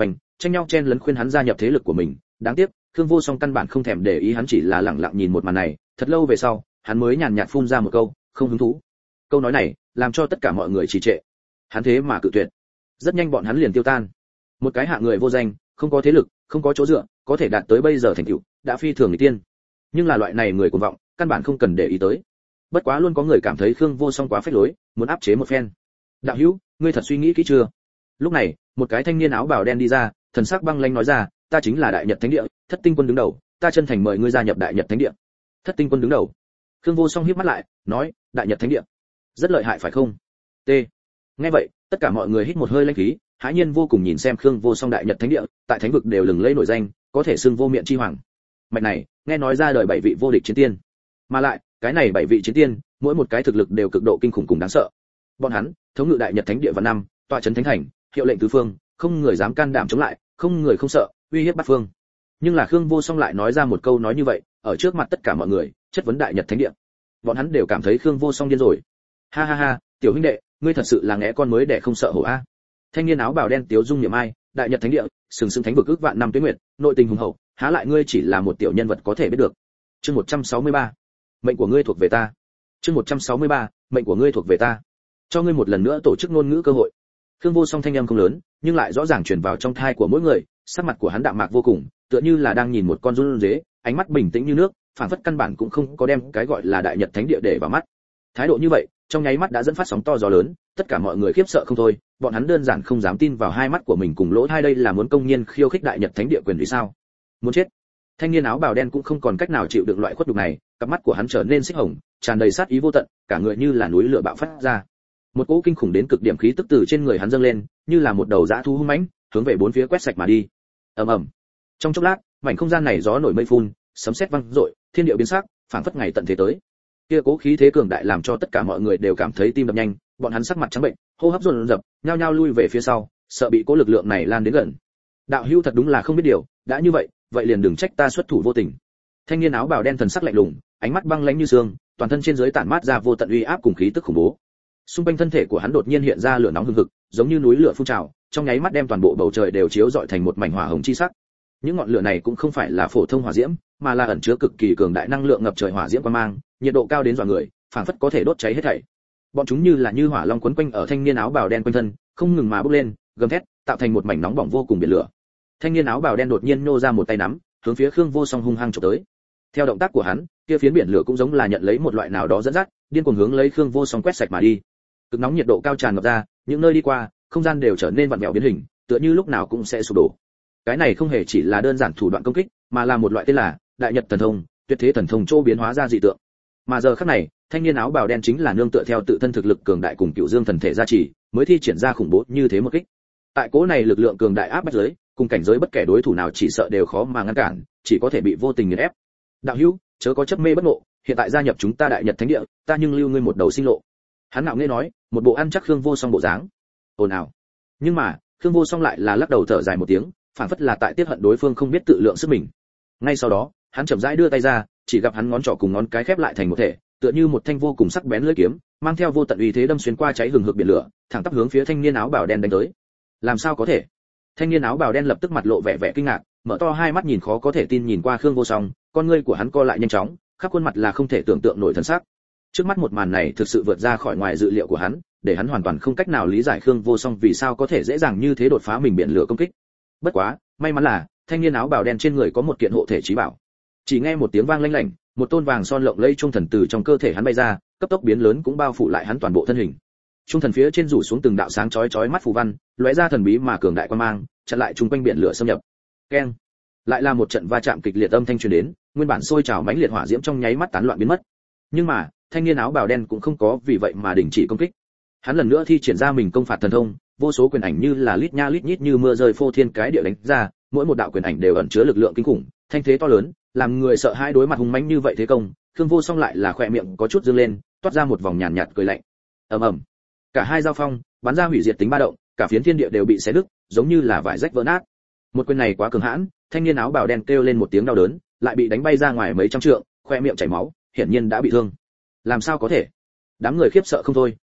tranh nhau chen lấn khuyên hắn gia nhập thế lực của mình. Đáng tiếc Khương Vô Song căn bản không thèm để ý hắn, chỉ là lẳng lặng nhìn một màn này. Thật lâu về sau hắn mới nhàn nhạt phun ra một câu, không hứng thú. Câu nói này làm cho tất cả mọi người trì trệ. Hắn thế mà cự tuyệt. Rất nhanh bọn hắn liền tiêu tan. Một cái hạng người vô danh, không có thế lực, không có chỗ dựa, có thể đạt tới bây giờ thành tựu, đã phi thường người tiên. Nhưng là loại này người cuồng vọng, căn bản không cần để ý tới. Bất quá luôn có người cảm thấy Khương Vô Song quá phách lối, muốn áp chế một phen. Đạo hữu, ngươi thật suy nghĩ kỹ chưa? Lúc này, một cái thanh niên áo bào đen đi ra, thần sắc băng lãnh nói ra, ta chính là Đại Nhật Thánh Địa, Thất Tinh Quân đứng đầu, ta chân thành mời ngươi gia nhập Đại Nhật Thánh Địa. Thất Tinh Quân đứng đầu. Khương Vô Song híp mắt lại, nói, Đại Nhật Thánh Địa, rất lợi hại phải không? T. Nghe vậy, tất cả mọi người hít một hơi lãnh khí, hãi nhiên vô cùng nhìn xem Khương Vô Song. Đại Nhật Thánh Địa, tại thánh vực đều lừng lẫy nổi danh, có thể xưng vô miệng chi hoàng. Mạch này, nghe nói ra đời bảy vị vô địch chiến tiên, mà lại, cái này bảy vị chiến tiên, mỗi một cái thực lực đều cực độ kinh khủng cùng đáng sợ. Bọn hắn, thống ngự Đại Nhật Thánh Địa vạn năm, tọa trấn thánh thành, hiệu lệnh tứ phương, không người dám can đảm chống lại, không người không sợ, uy hiếp bát phương. Nhưng là Khương Vô Song lại nói ra một câu nói như vậy, ở trước mặt tất cả mọi người, chất vấn Đại Nhật Thánh Địa. Bọn hắn đều cảm thấy Khương Vô Song điên rồi. Ha ha ha, tiểu huynh đệ, ngươi thật sự là ngẽ con mới để không sợ hổ a. Thanh niên áo bào đen tiếu dung niệm ai, Đại Nhật Thánh Địa, sừng sững thánh vực ước vạn năm tuế nguyệt, nội tình hùng hậu, há lại ngươi chỉ là một tiểu nhân vật có thể biết được. Chương một trăm sáu mươi ba, mệnh của ngươi thuộc về ta. Chương một trăm sáu mươi ba, mệnh của ngươi thuộc về ta. Cho ngươi một lần nữa tổ chức ngôn ngữ cơ hội. Khương Vô Song thanh âm không lớn, nhưng lại rõ ràng truyền vào trong thai của mỗi người, sắc mặt của hắn đạm mạc vô cùng, tựa như là đang nhìn một con run rế, ánh mắt bình tĩnh như nước, phản phất căn bản cũng không có đem cái gọi là Đại Nhật Thánh Địa để vào mắt. Thái độ như vậy, trong nháy mắt đã dẫn phát sóng to gió lớn, tất cả mọi người khiếp sợ không thôi, bọn hắn đơn giản không dám tin vào hai mắt của mình cùng lỗ tai. Đây là muốn công nhiên khiêu khích Đại Nhật Thánh Địa quyền uy sao? Muốn chết. Thanh niên áo bào đen cũng không còn cách nào chịu đựng loại khuất nhục này, cặp mắt của hắn trở nên xích hồng, tràn đầy sát ý vô tận, cả người như là núi lửa bạo phát ra. Một cỗ kinh khủng đến cực điểm khí tức từ trên người hắn dâng lên, như là một đầu dã thú hung mãnh, hướng về bốn phía quét sạch mà đi. Ầm ầm. Trong chốc lát, mảnh không gian này gió nổi mây phun, sấm sét vang rội, thiên địa biến sắc, phảng phất ngày tận thế tới. Kia cố khí thế cường đại làm cho tất cả mọi người đều cảm thấy tim đập nhanh, bọn hắn sắc mặt trắng bệnh, hô hấp dồn dập, nhao nhao lui về phía sau, sợ bị cố lực lượng này lan đến gần. Đạo hữu thật đúng là không biết điều, đã như vậy, vậy liền đừng trách ta xuất thủ vô tình. Thanh niên áo bào đen thần sắc lạnh lùng, ánh mắt băng lãnh như xương, toàn thân trên dưới tản mát ra vô tận uy áp cùng khí tức khủng bố. Xung quanh thân thể của hắn đột nhiên hiện ra lửa nóng hừng hực, giống như núi lửa phun trào, trong nháy mắt đem toàn bộ bầu trời đều chiếu rọi thành một mảnh hỏa hồng chi sắc. Những ngọn lửa này cũng không phải là phổ thông hỏa diễm, mà là ẩn chứa cực kỳ cường đại năng lượng ngập trời hỏa diễm quang mang, nhiệt độ cao đến dọa người, phảng phất có thể đốt cháy hết thảy. Bọn chúng như là như hỏa long quấn quanh ở thanh niên áo bào đen quanh thân, không ngừng mà bốc lên, gầm thét, tạo thành một mảnh nóng bỏng vô cùng biển lửa. Thanh niên áo bào đen đột nhiên nhô ra một tay nắm, hướng phía Khương Vô Song hung hăng chụp tới. Theo động tác của hắn, kia phiến biển lửa cũng giống là nhận lấy một loại nào đó dẫn dắt, điên cuồng hướng lấy Khương Vô Song quét sạch mà đi. Cực nóng nhiệt độ cao tràn ngập ra, những nơi đi qua, không gian đều trở nên vặn vẹo biến hình, tựa như lúc nào cũng sẽ sụp đổ. Cái này không hề chỉ là đơn giản thủ đoạn công kích, mà là một loại tên là Đại Nhật Thần Thông, tuyệt thế thần thông chỗ biến hóa ra dị tượng. Mà giờ khắc này, thanh niên áo bào đen chính là nương tựa theo tự thân thực lực cường đại cùng Cửu Dương thần thể gia trì, mới thi triển ra khủng bố như thế một kích. Tại cố này lực lượng cường đại áp bách giới, cùng cảnh giới bất kể đối thủ nào chỉ sợ đều khó mà ngăn cản, chỉ có thể bị vô tình nghiền ép. Đạo hữu, chớ có chấp mê bất ngộ, hiện tại gia nhập chúng ta Đại Nhật Thánh Địa, ta nhưng lưu ngươi một đầu sinh lộ. Hắn ngạo nghễ nói, một bộ ăn chắc Khương Vô Song bộ dáng. Ồn ào. Nhưng mà, Khương Vô Song lại là lắc đầu thở dài một tiếng, phản phất là tại tiết hận đối phương không biết tự lượng sức mình. Ngay sau đó, hắn chậm rãi đưa tay ra, chỉ gặp hắn ngón trỏ cùng ngón cái khép lại thành một thể, tựa như một thanh vô cùng sắc bén lưỡi kiếm, mang theo vô tận uy thế đâm xuyên qua cháy hừng hực biển lửa, thẳng tắp hướng phía thanh niên áo bào đen đánh tới. Làm sao có thể? Thanh niên áo bào đen lập tức mặt lộ vẻ vẻ kinh ngạc, mở to hai mắt nhìn khó có thể tin nhìn qua Khương Vô Song, con ngươi của hắn co lại nhanh chóng, khắp khuôn mặt là không thể tưởng tượng nổi thần sắc. Trước mắt một màn này thực sự vượt ra khỏi ngoài dự liệu của hắn, để hắn hoàn toàn không cách nào lý giải Khương Vô Song vì sao có thể dễ dàng như thế đột phá mình biển lửa công kích. Bất quá, may mắn là thanh niên áo bào đen trên người có một kiện hộ thể chí bảo. Chỉ nghe một tiếng vang lanh lảnh, một tôn vàng son lộng lẫy trung thần từ trong cơ thể hắn bay ra, cấp tốc biến lớn cũng bao phủ lại hắn toàn bộ thân hình. Trung thần phía trên rủ xuống từng đạo sáng chói chói mắt phù văn, lóe ra thần bí mà cường đại quan mang, chặn lại chung quanh biển lửa xâm nhập. Keng! Lại là một trận va chạm kịch liệt âm thanh truyền đến, nguyên bản sôi trào mãnh liệt hỏa diễm trong nháy mắt tán loạn biến mất. Nhưng mà, thanh niên áo bào đen cũng không có vì vậy mà đình chỉ công kích. Hắn lần nữa thi triển ra mình công phạt thần thông, vô số quyền ảnh như là lít nha lít nhít như mưa rơi phô thiên cái địa đánh ra, mỗi một đạo quyền ảnh đều ẩn chứa lực lượng kinh khủng, thanh thế to lớn, làm người sợ hãi. Đối mặt hung mãnh như vậy thế công, Khương Vô Song lại là khóe miệng có chút dương lên, toát ra một vòng nhàn nhạt, nhạt cười lạnh. Ầm ầm. Cả hai giao phong, bắn ra hủy diệt tính ba động, cả phiến thiên địa đều bị xé nứt, giống như là vải rách vỡ nát. Một quyền này quá cường hãn, thanh niên áo bào đen kêu lên một tiếng đau đớn, lại bị đánh bay ra ngoài mấy trăm trượng, khóe miệng chảy máu, hiển nhiên đã bị thương. Làm sao có thể? Đám người khiếp sợ không thôi,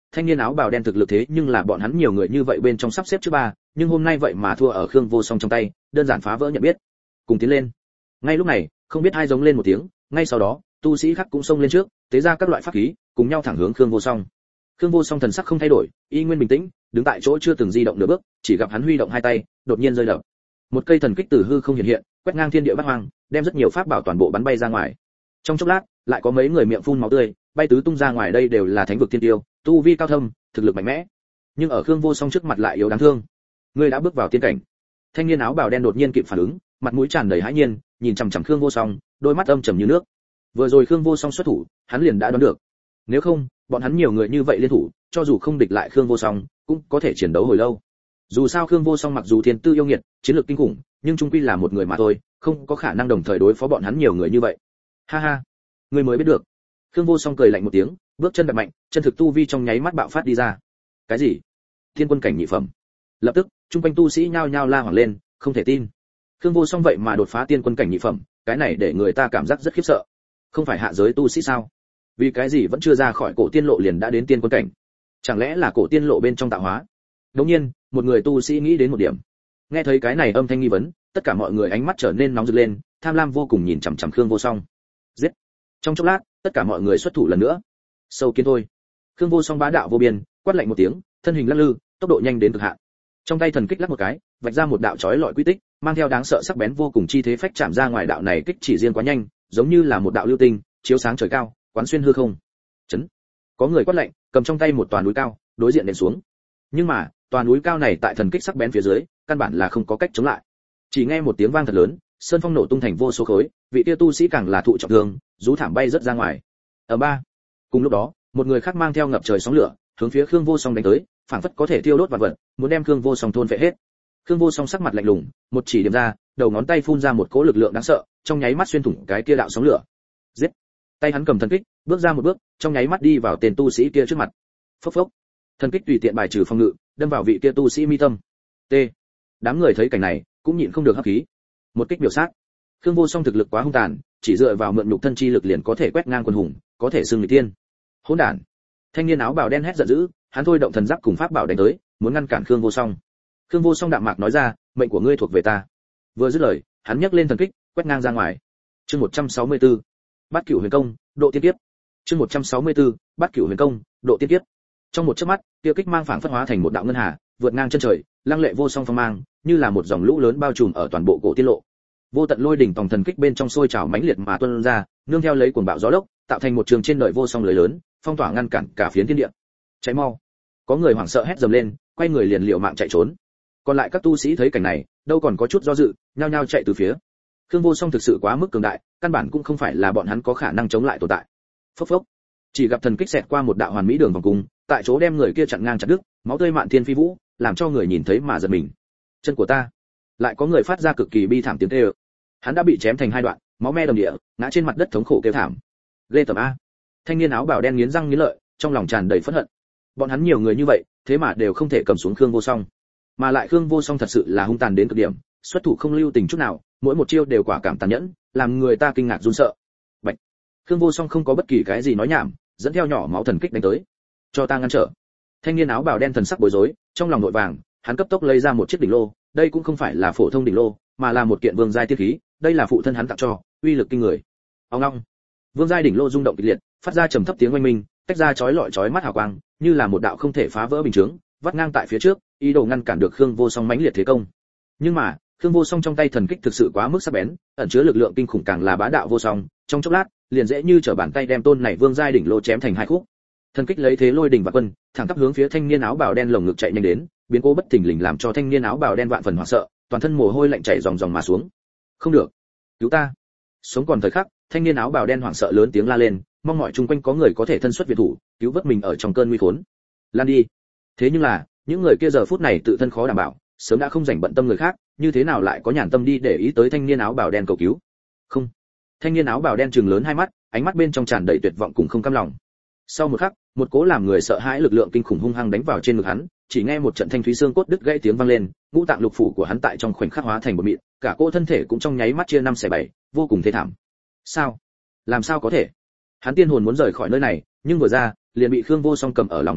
thanh niên áo bào đen thực lực thế nhưng là bọn hắn nhiều người như vậy bên trong sắp xếp thứ ba, nhưng hôm nay vậy mà thua ở Khương Vô Song trong tay, đơn giản phá vỡ nhận biết. Cùng tiến lên. Ngay lúc này, không biết ai giống lên một tiếng, ngay sau đó, tu sĩ khác cũng xông lên trước, tế ra các loại pháp khí, cùng nhau thẳng hướng Khương Vô Song. Khương Vô Song thần sắc không thay đổi, y nguyên bình tĩnh, đứng tại chỗ chưa từng di động nửa bước, chỉ gặp hắn huy động hai tay, đột nhiên rơi đập. Một cây thần kích từ hư không hiện hiện, quét ngang thiên địa bát hoang, đem rất nhiều pháp bảo toàn bộ bắn bay ra ngoài. Trong chốc lát, lại có mấy người miệng phun máu tươi, bay tứ tung ra ngoài, đây đều là thánh vực thiên tiêu, tu vi cao thâm, thực lực mạnh mẽ. Nhưng ở Khương Vô Song trước mặt lại yếu đáng thương. Ngươi đã bước vào tiên cảnh. Thanh niên áo bào đen đột nhiên kịp phản ứng, mặt mũi tràn đầy hãi nhiên, nhìn chằm chằm Khương Vô Song, đôi mắt âm trầm như nước. Vừa rồi Khương Vô Song xuất thủ, hắn liền đã đoán được. Nếu không, bọn hắn nhiều người như vậy liên thủ, cho dù không địch lại Khương Vô Song, cũng có thể chiến đấu hồi lâu. Dù sao Khương Vô Song mặc dù thiên tư yêu nghiệt, chiến lược kinh khủng, nhưng trung quy là một người mà thôi, không có khả năng đồng thời đối phó bọn hắn nhiều người như vậy. Ha ha, ngươi mới biết được. Khương Vô Song cười lạnh một tiếng, bước chân đạp mạnh, chân thực tu vi trong nháy mắt bạo phát đi ra. Cái gì? Thiên quân cảnh nhị phẩm? Lập tức, trung quanh tu sĩ nhao nhao la hoảng lên, không thể tin. Khương Vô Song vậy mà đột phá tiên quân cảnh nhị phẩm, cái này để người ta cảm giác rất khiếp sợ. Không phải hạ giới tu sĩ sao? Vì cái gì vẫn chưa ra khỏi cổ tiên lộ liền đã đến tiên quân cảnh? Chẳng lẽ là cổ tiên lộ bên trong tạo hóa? Đột nhiên, một người tu sĩ nghĩ đến một điểm. Nghe thấy cái này âm thanh nghi vấn, tất cả mọi người ánh mắt trở nên nóng rực lên, tham lam vô cùng nhìn chằm chằm Khương Vô Song. Giết! Trong chốc lát, tất cả mọi người xuất thủ lần nữa. Sâu kiến thôi. Khương Vô Song bá đạo vô biên, quát lạnh một tiếng, thân hình lắc lư, tốc độ nhanh đến cực hạn. Trong tay thần kích lắc một cái, vạch ra một đạo chói lọi quy tích, mang theo đáng sợ sắc bén vô cùng chi thế phách chạm ra ngoài, đạo này kích chỉ riêng quá nhanh, giống như là một đạo lưu tinh, chiếu sáng trời cao, quán xuyên hư không. Chấn! Có người quát lạnh, cầm trong tay một tòa núi cao, đối diện nện xuống. Nhưng mà, tòa núi cao này tại thần kích sắc bén phía dưới, căn bản là không có cách chống lại. Chỉ nghe một tiếng vang thật lớn, sơn phong nổ tung thành vô số khối, vị tiêu tu sĩ càng là thụ trọng thương, rú thảm bay rất ra ngoài. Ở ba, cùng lúc đó, một người khác mang theo ngập trời sóng lửa, hướng phía Khương Vô Song đánh tới, phảng phất có thể thiêu đốt vạn vật, muốn đem Khương Vô Song thôn phệ hết. Khương Vô Song sắc mặt lạnh lùng, một chỉ điểm ra, đầu ngón tay phun ra một cỗ lực lượng đáng sợ, trong nháy mắt xuyên thủng cái kia đạo sóng lửa. Giết! Tay hắn cầm thần kích, bước ra một bước, trong nháy mắt đi vào tên tu sĩ kia trước mặt. Phốc phốc! Thần kích tùy tiện bài trừ phòng ngự, đâm vào vị kia tu sĩ mi tâm. T. Đám người thấy cảnh này, cũng nhịn không được hấp khí. Một kích biểu sát. Khương Vô Song thực lực quá hung tàn, chỉ dựa vào mượn nhục thân chi lực liền có thể quét ngang quân hùng, có thể xưng người tiên. Hỗn đản! Thanh niên áo bào đen hét giận dữ, hắn thôi động thần giáp cùng pháp bảo đánh tới, muốn ngăn cản Khương Vô Song. Khương Vô Song đạm mạc nói ra, mệnh của ngươi thuộc về ta. Vừa dứt lời, hắn nhấc lên thần kích, quét ngang ra ngoài. Chương một trăm sáu mươi tư, Bát Cửu Huyền Công, độ tiên kiếp. Chương một trăm sáu mươi tư, Bát Cửu Huyền Công, độ tiên kiếp. Trong một chớp mắt, tiêu kích mang phảng phất hóa thành một đạo ngân hà, vượt ngang chân trời, lăng lệ vô song phong mang, như là một dòng lũ lớn bao trùm ở toàn bộ cổ tiên lộ. Vô tận lôi đỉnh tòng thần kích bên trong sôi trào mãnh liệt mà tuôn ra, nương theo lấy cuồng bạo gió lốc, tạo thành một trường trên đời vô song lưới lớn, phong tỏa ngăn cản cả phiến thiên địa. Cháy mau! Có người hoảng sợ hét dầm lên, quay người liền liều mạng chạy trốn. Còn lại các tu sĩ thấy cảnh này, đâu còn có chút do dự, nhao nhao chạy từ phía. Khương Vô Song thực sự quá mức cường đại, căn bản cũng không phải là bọn hắn có khả năng chống lại tồn tại. Phốc phốc! Chỉ gặp thần kích xẹt qua một đạo hoàn mỹ đường vòng cung, tại chỗ đem người kia chặn ngang chặt đứt, máu tươi mạn thiên phi vũ, làm cho người nhìn thấy mà giật mình. Chân của ta! Lại có người phát ra cực kỳ bi thảm tiếng kêu. Hắn đã bị chém thành hai đoạn, máu me đầm địa, ngã trên mặt đất thống khổ kêu thảm. Ghê tởm a! Thanh niên áo bào đen nghiến răng nghiến lợi, trong lòng tràn đầy phẫn hận. Bọn hắn nhiều người như vậy, thế mà đều không thể cầm xuống Khương Vô Song. Mà lại Khương Vô Song thật sự là hung tàn đến cực điểm, xuất thủ không lưu tình chút nào, mỗi một chiêu đều quả cảm tàn nhẫn, làm người ta kinh ngạc run sợ. Bạch! Khương Vô Song không có bất kỳ cái gì nói nhảm, dẫn theo nhỏ máu thần kích đánh tới. Cho ta ngăn trở! Thanh niên áo bào đen thần sắc bối rối, trong lòng nội vàng, hắn cấp tốc lấy ra một chiếc đỉnh lô, đây cũng không phải là phổ thông đỉnh lô, mà là một kiện vương giai tiên khí, đây là phụ thân hắn tặng cho, uy lực kinh người. Ong ong! Vương giai đỉnh lô rung động kịch liệt, phát ra trầm thấp tiếng oanh minh, tách ra chói lọi chói mắt hào quang, như là một đạo không thể phá vỡ bình chướng, vắt ngang tại phía trước, ý đồ ngăn cản được Khương Vô Song mãnh liệt thế công. Nhưng mà, Khương Vô Song trong tay thần kích thực sự quá mức sắc bén, ẩn chứa lực lượng kinh khủng càng là bá đạo vô song, trong chốc lát, liền dễ như trở bàn tay đem tôn này vương giai đỉnh lô chém thành hai khúc. Thần kích lấy thế lôi đỉnh và quân, thẳng tắp hướng phía thanh niên áo bào đen lồng ngực chạy nhanh đến, biến cố bất thình lình làm cho thanh niên áo bào đen vạn phần hoảng sợ, toàn thân mồ hôi lạnh chảy ròng ròng mà xuống. Không được, cứu ta! Sống còn thời khắc, thanh niên áo bào đen hoảng sợ lớn tiếng la lên, mong mọi chung quanh có người có thể thân xuất viện thủ, cứu vớt mình ở trong cơn nguy khốn. Lan đi! Thế nhưng là, những người kia giờ phút này tự thân khó đảm bảo, sớm đã không rảnh bận tâm người khác, như thế nào lại có nhàn tâm đi để ý tới thanh niên áo bào đen cầu cứu? Không! Thanh niên áo bào đen trừng lớn hai mắt, ánh mắt bên trong tràn đầy tuyệt vọng cùng không cam lòng. Sau một khắc, một cố làm người sợ hãi lực lượng kinh khủng hung hăng đánh vào trên ngực hắn, chỉ nghe một trận thanh thúy xương cốt đứt gãy tiếng vang lên, ngũ tạng lục phủ của hắn tại trong khoảnh khắc hóa thành một mịn, cả cỗ thân thể cũng trong nháy mắt chia năm xẻ bảy, vô cùng thê thảm. Sao? Làm sao có thể? Hắn tiên hồn muốn rời khỏi nơi này, nhưng vừa ra, liền bị Khương Vô Song cầm ở lòng bàn tay,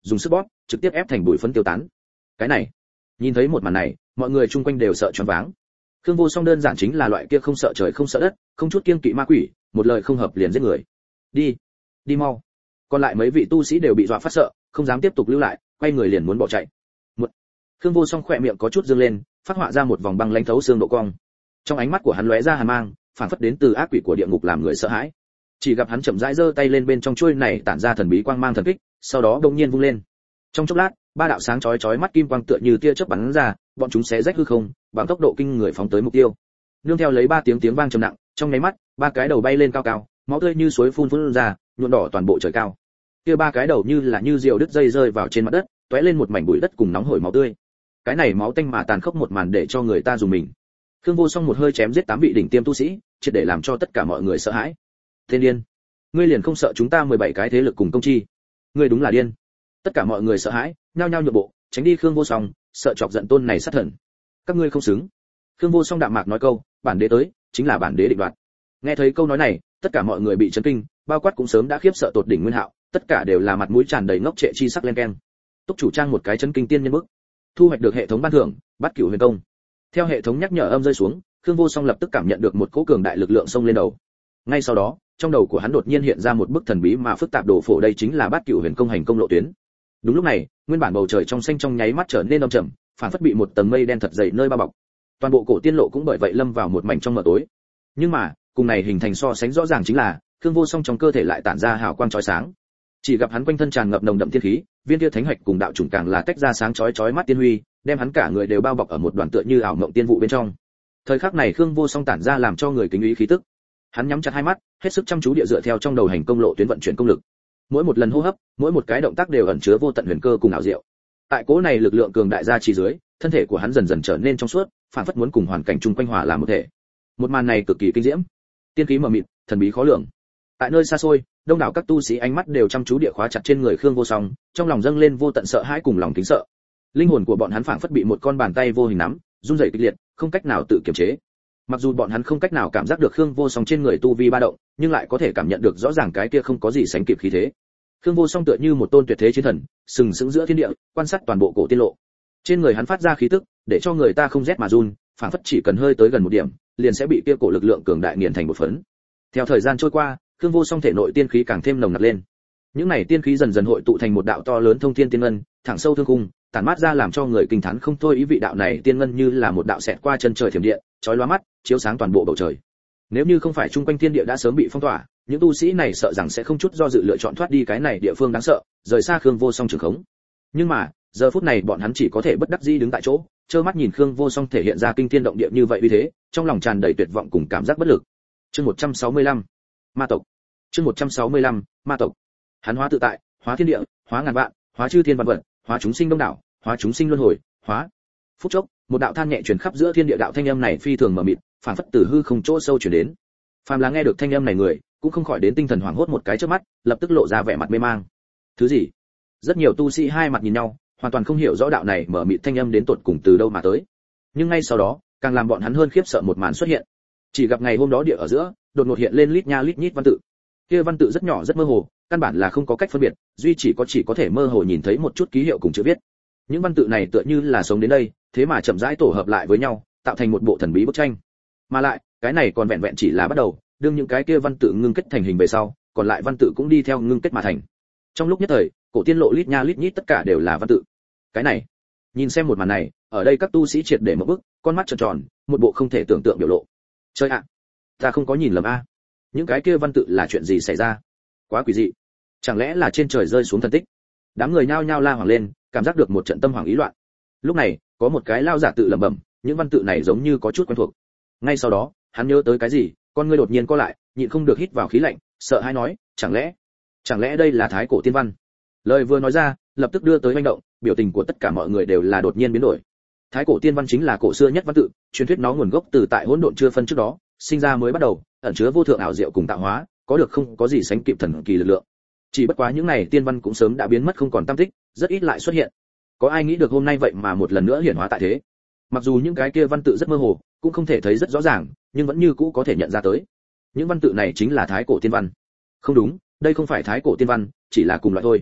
dùng sức bóp, trực tiếp ép thành bụi phấn tiêu tán. Cái này, nhìn thấy một màn này, mọi người chung quanh đều sợ choáng váng. Khương Vô Song đơn giản chính là loại kia không sợ trời không sợ đất, không chút kiêng kỵ ma quỷ, một lời không hợp liền giết người. Đi, đi mau. Còn lại mấy vị tu sĩ đều bị dọa phát sợ, không dám tiếp tục lưu lại, quay người liền muốn bỏ chạy. Một, Khương Vô Song khỏe miệng có chút dương lên, phát họa ra một vòng băng lãnh thấu xương độ cong. Trong ánh mắt của hắn lóe ra hàn mang, phản phất đến từ ác quỷ của địa ngục làm người sợ hãi. Chỉ gặp hắn chậm rãi giơ tay lên bên trong chuôi này tản ra thần bí quang mang thần kích, sau đó đột nhiên vung lên. Trong chốc lát, ba đạo sáng chói chói mắt kim quang tựa như tia chớp bắn ra, bọn chúng xé rách hư không, bằng tốc độ kinh người phóng tới mục tiêu. Nương theo lấy ba tiếng tiếng vang trầm nặng, trong nháy mắt, ba cái đầu bay lên cao cao, máu tươi như suối phun phun ra, nhuộm đỏ toàn bộ trời cao. Kia ba cái đầu như là như diều đứt dây rơi vào trên mặt đất, tóe lên một mảnh bụi đất cùng nóng hổi máu tươi. Cái này máu tanh mà tàn khốc một màn để cho người ta dùng mình. Khương Vô Song một hơi chém giết tám vị đỉnh tiêm tu sĩ, triệt để làm cho tất cả mọi người sợ hãi. Thiên điên, ngươi liền không sợ chúng ta mười bảy cái thế lực cùng công chi? Ngươi đúng là điên. Tất cả mọi người sợ hãi, nhao nhao nhượng bộ, tránh đi Khương Vô Song, sợ chọc giận tôn này sát thần. Các ngươi không xứng. Khương Vô Song đạm mạc nói câu, bản đế tới, chính là bản đế định đoạt. Nghe thấy câu nói này, tất cả mọi người bị chấn kinh, bao quát cũng sớm đã khiếp sợ tột đỉnh Nguyên Hạo, tất cả đều là mặt mũi tràn đầy ngốc trệ chi sắc lên keng. Túc chủ trang một cái chấn kinh tiên nhân bức. Thu hoạch được hệ thống ban thưởng, Bát Cửu Huyền Công. Theo hệ thống nhắc nhở âm rơi xuống, Khương Vô Song lập tức cảm nhận được một cỗ cường đại lực lượng xông lên đầu. Ngay sau đó, trong đầu của hắn đột nhiên hiện ra một bức thần bí mà phức tạp đồ phổ, đây chính là Bát Cửu Huyền Công hành công lộ tuyến. Đúng lúc này, nguyên bản bầu trời trong xanh trong nháy mắt trở nên âm trầm, phản phất bị một tầng mây đen thật dày nơi bao bọc. Toàn bộ cổ tiên lộ cũng bởi vậy lâm vào một mảnh trong mờ tối. Nhưng mà, cùng này hình thành so sánh rõ ràng chính là, Khương Vô Song trong cơ thể lại tản ra hào quang chói sáng. Chỉ gặp hắn quanh thân tràn ngập nồng đậm tiên khí, viên kia thánh hạch cùng đạo chủng càng là tách ra sáng chói chói mắt tiên huy, đem hắn cả người đều bao bọc ở một đoàn tựa như ảo mộng tiên vụ bên trong. Thời khắc này Khương Vô Song tản ra làm cho người kính ý khí tức. Hắn nhắm chặt hai mắt, hết sức chăm chú địa dựa theo trong đầu hành công lộ tuyến vận chuyển công lực. Mỗi một lần hô hấp, mỗi một cái động tác đều ẩn chứa vô tận huyền cơ cùng ảo diệu. Tại cố này lực lượng cường đại ra chỉ dưới, thân thể của hắn dần dần trở nên trong suốt, phản phất muốn cùng hoàn cảnh chung quanh hòa làm một thể. Một màn này cực kỳ kinh diễm, tiên khí mờ mịt, thần bí khó lường. Tại nơi xa xôi, đông đảo các tu sĩ ánh mắt đều chăm chú địa khóa chặt trên người Khương Vô Song, trong lòng dâng lên vô tận sợ hãi cùng lòng kính sợ. Linh hồn của bọn hắn phảng phất bị một con bàn tay vô hình nắm, run rẩy kịch liệt, không cách nào tự kiềm chế. Mặc dù bọn hắn không cách nào cảm giác được Khương Vô Song trên người tu vi ba động, nhưng lại có thể cảm nhận được rõ ràng cái kia không có gì sánh kịp khí thế. Khương Vô Song tựa như một tôn tuyệt thế chiến thần, sừng sững giữa thiên địa, quan sát toàn bộ cổ tiên lộ. Trên người hắn phát ra khí tức, để cho người ta không rét mà run, phảng phất chỉ cần hơi tới gần một điểm, liền sẽ bị kia cổ lực lượng cường đại nghiền thành một phấn. Theo thời gian trôi qua, Khương Vô Song thể nội tiên khí càng thêm nồng nặc lên. Những này tiên khí dần dần hội tụ thành một đạo to lớn thông thiên tiên ngân, thẳng sâu thương khung, tản mát ra làm cho người kinh thán không thôi. Ý vị đạo này tiên ngân như là một đạo xẹt qua chân trời thiểm điện, chói lóa mắt, chiếu sáng toàn bộ bầu trời. Nếu như không phải trung quanh thiên địa đã sớm bị phong tỏa, những tu sĩ này sợ rằng sẽ không chút do dự lựa chọn thoát đi cái này địa phương đáng sợ, rời xa Khương Vô Song trường khống. Nhưng mà, giờ phút này bọn hắn chỉ có thể bất đắc dĩ đứng tại chỗ, trơ mắt nhìn Khương Vô Song thể hiện ra kinh thiên động địa như vậy uy thế, trong lòng tràn đầy tuyệt vọng cùng cảm giác bất lực. Chương một trăm sáu mươi lăm, Ma tộc. Chương một trăm sáu mươi lăm, Ma tộc. Hắn hóa tự tại, hóa thiên địa, hóa ngàn vạn, hóa chư thiên vạn vật, hóa chúng sinh đông đảo, hóa chúng sinh luân hồi, hóa. Phút chốc, một đạo than nhẹ truyền khắp giữa thiên địa, đạo thanh âm này phi thường mờ mịt, phản phất từ hư không chỗ sâu truyền đến. Phàm là nghe được thanh âm này người, cũng không khỏi đến tinh thần hoảng hốt một cái chớp mắt, lập tức lộ ra vẻ mặt mê mang. Thứ gì? Rất nhiều tu sĩ hai mặt nhìn nhau, hoàn toàn không hiểu rõ đạo này mờ mịt thanh âm đến tột cùng từ đâu mà tới. Nhưng ngay sau đó, càng làm bọn hắn hơn khiếp sợ một màn xuất hiện. Chỉ gặp ngày hôm đó địa ở giữa, đột ngột hiện lên lít nha lít nhít văn tự. Kia văn tự rất nhỏ rất mơ hồ, căn bản là không có cách phân biệt, duy chỉ có chỉ có thể mơ hồ nhìn thấy một chút ký hiệu cùng chữ viết. Những văn tự này tựa như là sống đến đây, thế mà chậm rãi tổ hợp lại với nhau, tạo thành một bộ thần bí bức tranh. Mà lại, cái này còn vẹn vẹn chỉ là bắt đầu, đương những cái kia văn tự ngưng kết thành hình về sau, còn lại văn tự cũng đi theo ngưng kết mà thành. Trong lúc nhất thời, cổ tiên lộ lít nha lít nhít tất cả đều là văn tự. Cái này, nhìn xem một màn này, ở đây các tu sĩ triệt để một bức, con mắt tròn tròn, một bộ không thể tưởng tượng biểu lộ. Chơi ạ, ta không có nhìn lầm a. Những cái kia văn tự là chuyện gì xảy ra? Quá quỷ dị. Chẳng lẽ là trên trời rơi xuống thần tích? Đám người nhao nhao la hoảng lên, cảm giác được một trận tâm hoảng ý loạn. Lúc này, có một cái lao giả tự lẩm bẩm, những văn tự này giống như có chút quen thuộc. Ngay sau đó, hắn nhớ tới cái gì, con ngươi đột nhiên co lại, nhịn không được hít vào khí lạnh, sợ hãi nói, chẳng lẽ, chẳng lẽ đây là thái cổ tiên văn? Lời vừa nói ra, lập tức đưa tới manh động, biểu tình của tất cả mọi người đều là đột nhiên biến đổi. Thái cổ tiên văn chính là cổ xưa nhất văn tự, truyền thuyết nó nguồn gốc từ tại hỗn độn chưa phân trước đó, sinh ra mới bắt đầu, ẩn chứa vô thượng ảo diệu cùng tạo hóa, có được không có gì sánh kịp thần kỳ lực lượng. Chỉ bất quá những này tiên văn cũng sớm đã biến mất không còn tăm tích, rất ít lại xuất hiện. Có ai nghĩ được hôm nay vậy mà một lần nữa hiển hóa tại thế? Mặc dù những cái kia văn tự rất mơ hồ, cũng không thể thấy rất rõ ràng, nhưng vẫn như cũ có thể nhận ra tới. Những văn tự này chính là thái cổ tiên văn. Không đúng, đây không phải thái cổ tiên văn, chỉ là cùng loại thôi.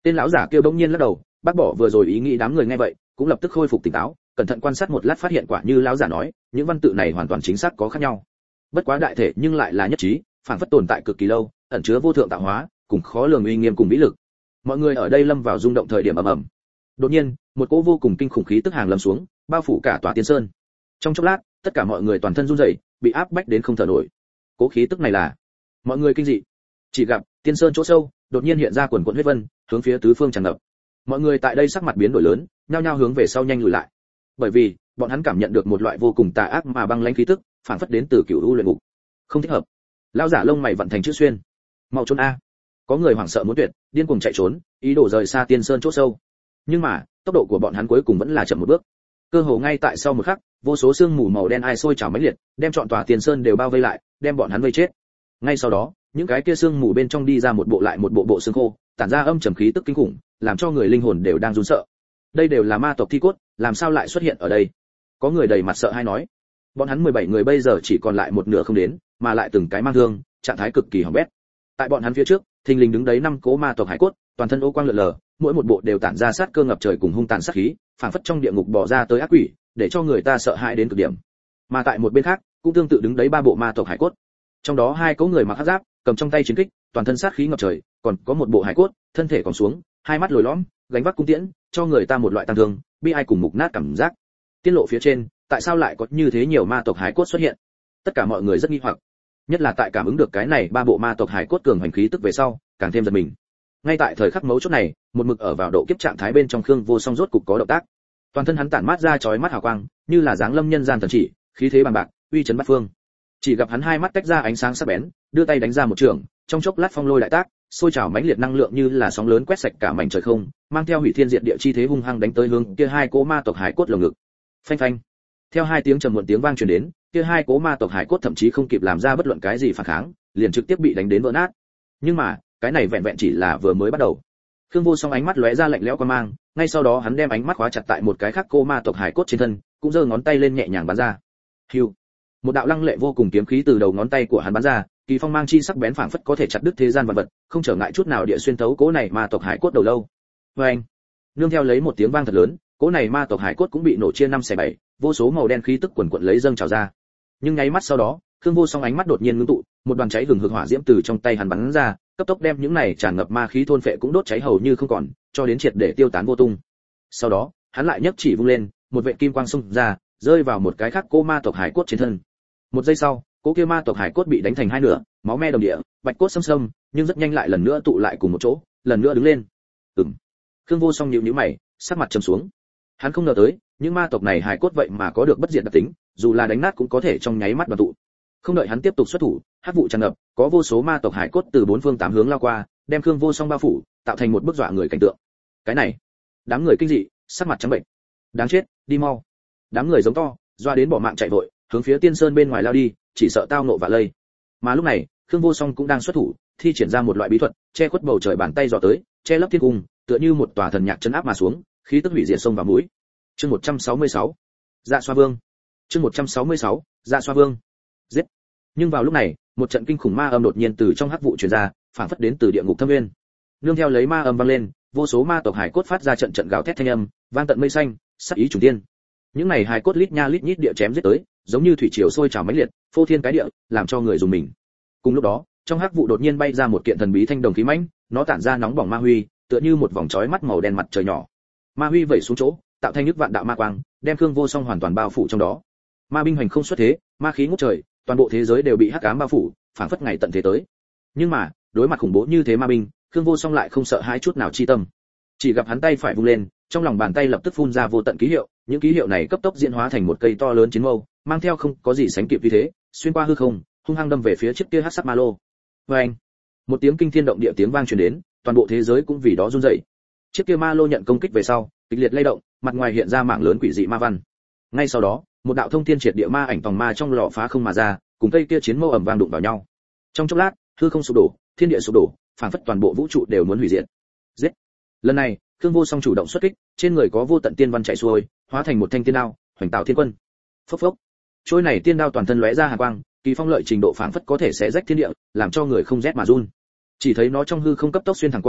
Tên lão giả kia bỗng nhiên lắc đầu, bác bỏ vừa rồi ý nghĩ. Đám người nghe vậy cũng lập tức khôi phục tỉnh táo, cẩn thận quan sát một lát, phát hiện quả như lão giả nói, những văn tự này hoàn toàn chính xác có khác nhau. Bất quá đại thể nhưng lại là nhất trí, phản phất tồn tại cực kỳ lâu, ẩn chứa vô thượng tạo hóa, cùng khó lường uy nghiêm cùng vĩ lực. Mọi người ở đây lâm vào rung động thời điểm ầm ầm. Đột nhiên, một cỗ vô cùng kinh khủng khí tức hàng lâm xuống, bao phủ cả tòa Tiên Sơn. Trong chốc lát, tất cả mọi người toàn thân run rẩy, bị áp bách đến không thở nổi. Cỗ khí tức này là... Mọi người kinh dị. Chỉ gặp Tiên Sơn chỗ sâu, đột nhiên hiện ra quần quần huyết vân, hướng phía tứ phương tràn ngập. Mọi người tại đây sắc mặt biến đổi lớn, nhao nhao hướng về sau nhanh lùi lại. Bởi vì, bọn hắn cảm nhận được một loại vô cùng tà ác mà băng lãnh khí tức, phản phất đến từ cửu u luyện ngục. Không thích hợp. Lão giả lông mày vận thành chữ xuyên. Mau trốn a. Có người hoảng sợ muốn tuyệt, điên cuồng chạy trốn, ý đồ rời xa Tiên Sơn chỗ sâu. Nhưng mà, tốc độ của bọn hắn cuối cùng vẫn là chậm một bước. Cơ hồ ngay tại sau một khắc, vô số sương mù màu đen ai sôi trào mãnh liệt, đem trọn tòa Tiên Sơn đều bao vây lại, đem bọn hắn vây chết. Ngay sau đó, những cái kia sương mù bên trong đi ra một bộ lại một bộ bộ xương khô, tản ra âm trầm khí tức kinh khủng, làm cho người linh hồn đều đang run sợ. Đây đều là ma tộc thi cốt, làm sao lại xuất hiện ở đây? Có người đầy mặt sợ hãi nói. Bọn hắn mười bảy người bây giờ chỉ còn lại một nửa không đến, mà lại từng cái mang thương, trạng thái cực kỳ hỏng bét. Tại bọn hắn phía trước, thình lình đứng đấy năm cố ma tộc hải cốt, toàn thân ô quang lượn lờ, mỗi một bộ đều tản ra sát cơ ngập trời cùng hung tàn sát khí, phảng phất trong địa ngục bò ra tới ác quỷ, để cho người ta sợ hãi đến cực điểm. Mà tại một bên khác, cũng tương tự đứng đấy ba bộ ma tộc hải cốt. Trong đó hai cố người mặc hắc giáp, cầm trong tay chiến kích, toàn thân sát khí ngập trời, còn có một bộ hải cốt, thân thể còn xuống, hai mắt lồi lõm, gánh vác cung tiễn, cho người ta một loại tăng thương, bi ai cùng mục nát cảm giác. Tiết lộ phía trên, tại sao lại có như thế nhiều ma tộc hải cốt xuất hiện? Tất cả mọi người rất nghi hoặc, nhất là tại cảm ứng được cái này ba bộ ma tộc hải cốt cường hành khí tức về sau, càng thêm giật mình. Ngay tại thời khắc mấu chốt này, một mực ở vào độ kiếp trạng thái bên trong Khương Vô Song rốt cục có động tác. Toàn thân hắn tản mát ra chói mắt hào quang, như là dáng lâm nhân gian thần chỉ, khí thế bằng bạc, uy chấn bát phương. Chỉ gặp hắn hai mắt tách ra ánh sáng sắc bén, đưa tay đánh ra một trường, trong chốc lát phong lôi đại tác, sôi trào mãnh liệt năng lượng như là sóng lớn quét sạch cả mảnh trời không, mang theo hủy thiên diệt địa chi thế hung hăng đánh tới hướng kia hai cố ma tộc hải cốt lồng ngực. Phanh phanh. Theo hai tiếng trầm muộn tiếng vang truyền đến, kia hai cố ma tộc hải cốt thậm chí không kịp làm ra bất luận cái gì phản kháng, liền trực tiếp bị đánh đến vỡ nát. Nhưng mà, cái này vẹn vẹn chỉ là vừa mới bắt đầu. Khương Vô Song ánh mắt lóe ra lạnh lẽo quan mang, ngay sau đó hắn đem ánh mắt khóa chặt tại một cái khác cô ma tộc hải cốt trên thân, cũng giơ ngón tay lên nhẹ nhàng bắn ra. Hưu. Một đạo lăng lệ vô cùng kiếm khí từ đầu ngón tay của hắn bắn ra, kỳ phong mang chi sắc bén phảng phất có thể chặt đứt thế gian vạn vật, không trở ngại chút nào địa xuyên thấu cố này ma tộc hải cốt đầu lâu. Oeng. Nương theo lấy một tiếng vang thật lớn, cố này ma tộc hải cốt cũng bị nổ chia năm xẻ bảy, vô số màu đen khí tức quần quật lấy dâng trào ra. Nhưng nháy mắt sau đó, Khương Vô Song ánh mắt đột nhiên ngưng tụ, một đoàn cháy hừng hực hỏa diễm từ trong tay hắn bắn ra, cấp tốc đem những này tràn ngập ma khí thôn phệ cũng đốt cháy hầu như không còn, cho đến triệt để tiêu tán vô tung. Sau đó, hắn lại nhấc chỉ vung lên, một vệt kim quang xung ra, rơi vào một cái khác cô ma tộc hải cốt trên thân. Một giây sau, cố kia ma tộc hải cốt bị đánh thành hai nửa, máu me đồng địa, bạch cốt xâm xâm, nhưng rất nhanh lại lần nữa tụ lại cùng một chỗ, lần nữa đứng lên. Ừm. Khương Vô Song nhíu nhíu mày, sắc mặt trầm xuống. Hắn không ngờ tới, những ma tộc này hải cốt vậy mà có được bất diệt đặc tính, dù là đánh nát cũng có thể trong nháy mắt đoàn tụ. Không đợi hắn tiếp tục xuất thủ, hắc vụ tràn ngập, có vô số ma tộc hải cốt từ bốn phương tám hướng lao qua, đem Khương Vô Song bao phủ, tạo thành một bức dọa người cảnh tượng. Cái này, đám người kinh dị, sắc mặt trắng bệnh. Đáng chết, đi mau. Đám người giống to, doa đến bỏ mạng chạy vội, hướng phía Tiên Sơn bên ngoài lao đi, chỉ sợ tao nộ vạ lây. Mà lúc này, Khương Vô Song cũng đang xuất thủ, thi triển ra một loại bí thuật, che khuất bầu trời bàn tay dò tới, che lấp thiên cung, tựa như một tòa thần nhạc trấn áp mà xuống, khí tức hủy diệt sông vào mũi. Chương một trăm sáu mươi sáu, Dạ Xoa Vương. Chương một trăm sáu mươi sáu, Dạ Xoa Vương. Giết. Nhưng vào lúc này, một trận kinh khủng ma âm đột nhiên từ trong hắc vụ truyền ra, phảng phất đến từ địa ngục thâm nguyên. Nương theo lấy ma âm vang lên, vô số ma tộc hải cốt phát ra trận trận gào thét thanh âm, vang tận mây xanh, sắc ý trùng thiên. Những này hải cốt lít nha lít nhít địa chém giết tới, giống như thủy triều sôi trào mãnh liệt, phô thiên cái địa, làm cho người dùng mình. Cùng lúc đó, trong hắc vụ đột nhiên bay ra một kiện thần bí thanh đồng khí mãnh, nó tản ra nóng bỏng ma huy, tựa như một vòng chói mắt màu đen mặt trời nhỏ. Ma huy vẩy xuống chỗ, tạo thành nhức vạn đạo ma quang, đem Khương Vô Song hoàn toàn bao phủ trong đó. Ma binh hành không xuất thế, ma khí ngút trời, toàn bộ thế giới đều bị hắc ám bao phủ, phảng phất ngày tận thế tới. Nhưng mà, đối mặt khủng bố như thế ma binh, Khương Vô Song lại không sợ hãi chút nào chi tâm. Chỉ gặp hắn tay phải vung lên, trong lòng bàn tay lập tức phun ra vô tận ký hiệu, những ký hiệu này cấp tốc diễn hóa thành một cây to lớn chiến mâu, mang theo không có gì sánh kịp như thế, xuyên qua hư không, hung hăng đâm về phía chiếc kia hắc sắc ma lô. Oeng! Một tiếng kinh thiên động địa tiếng vang truyền đến, toàn bộ thế giới cũng vì đó run rẩy. Chiếc kia ma lô nhận công kích về sau, kịch liệt lay động, mặt ngoài hiện ra mảng lớn quỷ dị ma văn. Ngay sau đó, một đạo thông thiên triệt địa ma ảnh tòng ma trong lò phá không mà ra, cùng cây kia chiến mâu ầm vang đụng vào nhau. Trong chốc lát, hư không sụp đổ, thiên địa sụp đổ, phảng phất toàn bộ vũ trụ đều muốn hủy diệt. Giết! Lần này, Khương Vô Song chủ động xuất kích, trên người có vô tận tiên văn chạy xuôi, hóa thành một thanh tiên đao, hoành tạo thiên quân. Phốc phốc. Trôi này tiên đao toàn thân lóe ra hàn quang, kỳ phong lợi trình độ phảng phất có thể xé rách thiên địa, làm cho người không rét mà run. Chỉ thấy nó trong hư không cấp tốc xuyên thẳng qua,